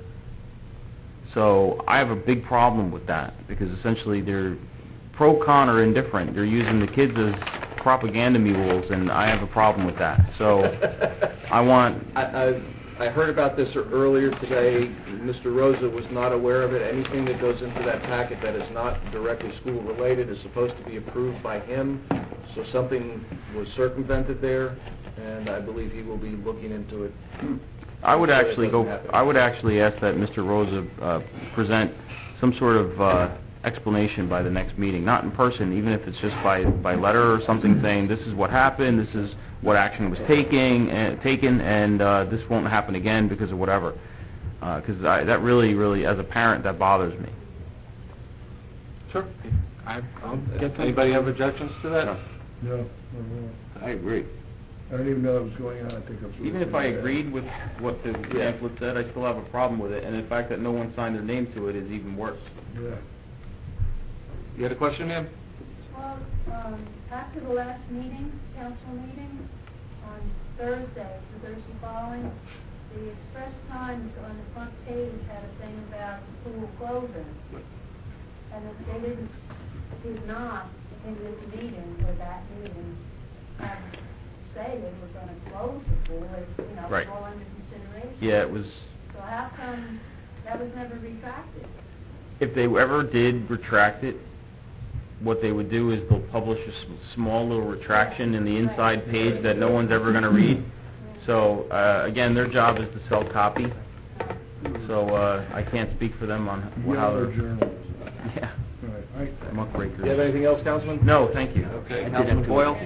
Speaker 6: So I have a big problem with that, because essentially they're pro, con, or indifferent. They're using the kids as propaganda mules, and I have a problem with that. So I want...
Speaker 1: I, I, I heard about this earlier today. Mister Rosa was not aware of it. Anything that goes into that packet that is not directly school-related is supposed to be approved by him, so something was circumvented there, and I believe he will be looking into it.
Speaker 6: I would
Speaker 1: So that
Speaker 6: actually
Speaker 1: doesn't
Speaker 6: go,
Speaker 1: happen.
Speaker 6: I would actually ask that Mister Rosa uh, present some sort of uh, explanation by the next meeting, not in person, even if it's just by, by letter or something, saying this is what happened, this is what action was taking, uh, taken, and uh, this won't happen again because of whatever. Because I that really, really, as a parent, that bothers me.
Speaker 1: Sure. I, I'll get Anybody have objections to that?
Speaker 21: No, no, no.
Speaker 6: I agree.
Speaker 21: I didn't even know it was going on, I think I'm...
Speaker 6: Even if I agreed with what the pamphlet said, I still have a problem with it, and the fact that no one signed their name to it is even worse.
Speaker 21: Yeah.
Speaker 1: You had a question, ma'am?
Speaker 3: Well, um, after the last meeting, council meeting, on Thursday, the Thursday following, the Express Times on the front page had a thing about the pool closing. And if they didn't, did not, in this meeting, or that meeting, have, say they were gonna close the pool, it, you know,
Speaker 6: Right.
Speaker 3: it's all under consideration.
Speaker 6: Yeah, it was...
Speaker 3: So how come that was never retracted?
Speaker 6: If they ever did retract it, what they would do is they'll publish a s- small little retraction in the inside page that no one's ever going to read. So, uh, again, their job is to sell copy. So, uh, I can't speak for them on
Speaker 21: You
Speaker 6: how
Speaker 21: are
Speaker 6: they're...
Speaker 21: journalists.
Speaker 6: Yeah,
Speaker 21: Right, I,
Speaker 6: muckrakers.
Speaker 1: Do you have anything else, Councilman?
Speaker 6: No, thank you.
Speaker 1: Okay,
Speaker 6: I did
Speaker 1: Councilman
Speaker 6: have to-
Speaker 1: Boyle?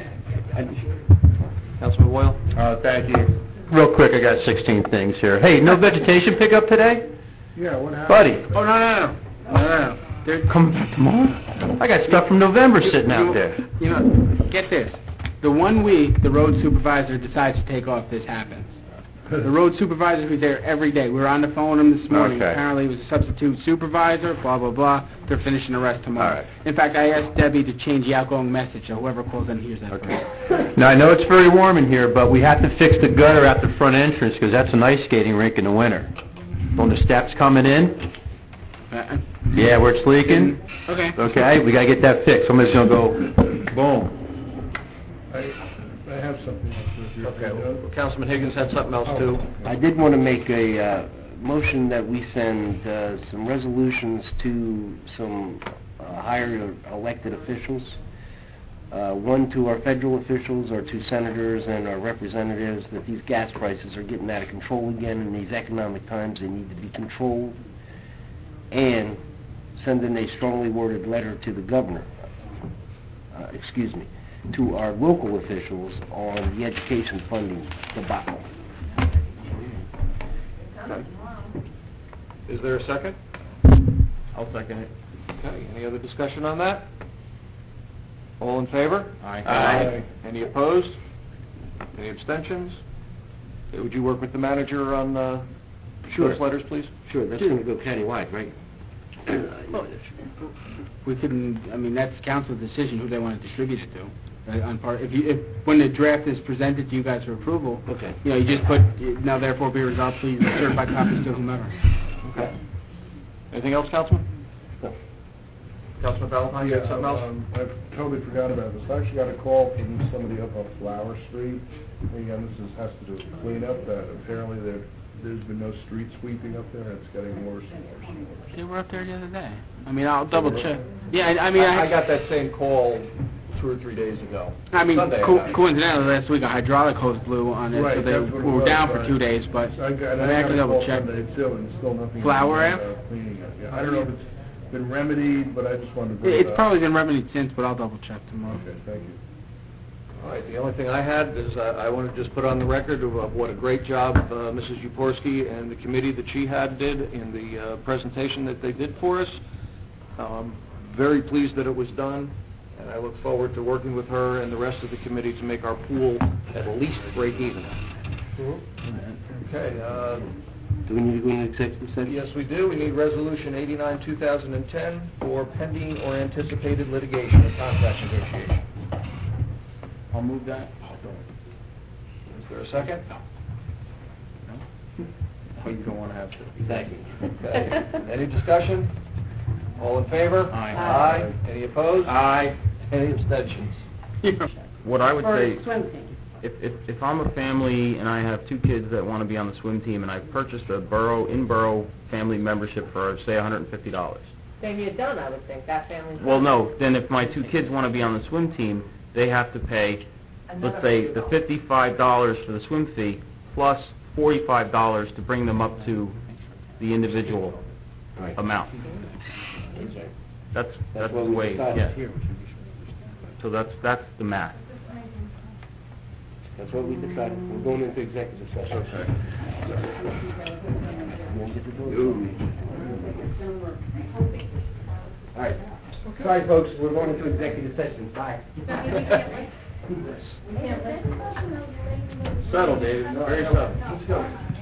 Speaker 1: Councilman Boyle?
Speaker 12: Uh, thank you. Real quick, I got sixteen things here. Hey, no vegetation pickup today?
Speaker 21: yeah, what happened?
Speaker 12: Buddy,
Speaker 8: Oh, no, no, no. No, no, no. There-
Speaker 12: come back tomorrow? I got stuff from November sitting out there.
Speaker 8: You know, get this. The one week the road supervisor decides to take off, this happens. The road supervisor who's there every day. We were on the phone with him this morning.
Speaker 12: Okay.
Speaker 8: Apparently he was a substitute supervisor, blah, blah, blah. They're finishing the rest tomorrow.
Speaker 12: All right.
Speaker 8: In fact, I asked Debbie to change the outgoing message, so whoever calls in hears that first.
Speaker 12: Now, I know it's very warm in here, but we have to fix the gutter at the front entrance, because that's an ice skating rink in the winter. On the steps coming in,
Speaker 8: Uh-uh.
Speaker 12: yeah, where it's leaking,
Speaker 8: Okay.
Speaker 12: okay, we gotta get that fixed. Somebody's gonna go, boom.
Speaker 21: I, I have something else with you.
Speaker 1: Okay, well, Councilman Higgins had something else, too.
Speaker 7: I did want to make a uh, motion that we send uh, some resolutions to some uh, higher elected officials, uh, one to our federal officials, our two senators, and our representatives, that these gas prices are getting out of control again in these economic times. They need to be controlled, and sending a strongly worded letter to the governor, uh, excuse me, to our local officials on the education funding debacle.
Speaker 1: Is there a second?
Speaker 6: I'll second it.
Speaker 1: Okay, any other discussion on that? All in favor?
Speaker 6: Aye.
Speaker 21: Aye.
Speaker 1: Any opposed? Any abstentions? Okay, would you work with the manager on uh,
Speaker 7: Sure.
Speaker 1: those letters, please?
Speaker 7: Sure, that's going to go countywide, right?
Speaker 8: We couldn't, I mean, that's council's decision who they want to distribute it to. right, on part, if you, if, when the draft is presented to you guys for approval,
Speaker 1: Okay.
Speaker 8: you know, you just put, now therefore be resolved, please, certified copies to whomever.
Speaker 1: Okay. Anything else, Councilman? No. Councilman Valentine, you
Speaker 21: Yeah,
Speaker 1: have something else?
Speaker 21: um, I totally forgot about this. I actually got a call from somebody up on Flower Street. Again, this is, has to do with cleanup, that apparently there, there's been no street sweeping up there, and it's getting worse and worse and worse.
Speaker 8: They were up there the other day. I mean, I'll double check. Yeah, I I mean,
Speaker 1: I
Speaker 8: I,
Speaker 1: got that same call two or three days ago.
Speaker 8: I mean,
Speaker 1: Sunday,
Speaker 8: co-
Speaker 1: got it.
Speaker 8: coincidentally, last week a hydraulic hose blew on it, so
Speaker 21: Right,
Speaker 8: they
Speaker 21: that's what it
Speaker 8: were
Speaker 21: was,
Speaker 8: down for
Speaker 21: right.
Speaker 8: two days, but
Speaker 21: I got,
Speaker 8: I
Speaker 21: I
Speaker 8: have
Speaker 21: got
Speaker 8: to
Speaker 21: a
Speaker 8: double
Speaker 21: call
Speaker 8: check.
Speaker 21: Sunday too, and still nothing.
Speaker 8: Flower
Speaker 21: is,
Speaker 8: Ave?
Speaker 21: uh, Cleaning it, yeah. I don't know if it's been remedied, but I just wanted to bring it
Speaker 8: It's
Speaker 21: up.
Speaker 8: probably been remedied since, but I'll double check tomorrow.
Speaker 21: Okay, thank you.
Speaker 1: All right, the only thing I had is uh, I want to just put on the record of of what a great job uh, Missus Uporski and the committee that she had did in the uh, presentation that they did for us. Um, Very pleased that it was done, and I look forward to working with her and the rest of the committee to make our pool at least break even. Okay, uh,
Speaker 12: Do we need to go into executive session?
Speaker 1: yes, we do. We need Resolution eighty-nine, two thousand ten for pending or anticipated litigation or contract negotiation.
Speaker 8: I'll move that.
Speaker 1: Is there a second?
Speaker 6: Oh, you don't want to have to.
Speaker 1: Thank you. Okay. Any discussion? All in favor?
Speaker 6: Aye.
Speaker 1: Aye. Any opposed?
Speaker 8: Aye.
Speaker 1: Any abstentions?
Speaker 6: What I would
Speaker 3: For
Speaker 6: say,
Speaker 3: the swim team.
Speaker 6: if, if, if I'm a family and I have two kids that want to be on the swim team and I've purchased a borough, in-borough family membership for, say, one hundred fifty dollars.
Speaker 5: Then you're done, I would think, that family's
Speaker 6: Well,
Speaker 5: done.
Speaker 6: no, then if my two kids want to be on the swim team, they have to pay, let's say, the fifty-five dollars for the swim fee plus forty-five dollars to bring them up to the individual amount. That's, that's the way, yeah. So that's, that's the math.
Speaker 12: That's what we decided. We're going into executive session. All right. Sorry, folks, we're going into executive session. Bye.
Speaker 1: Settle, David, very settled. Let's go.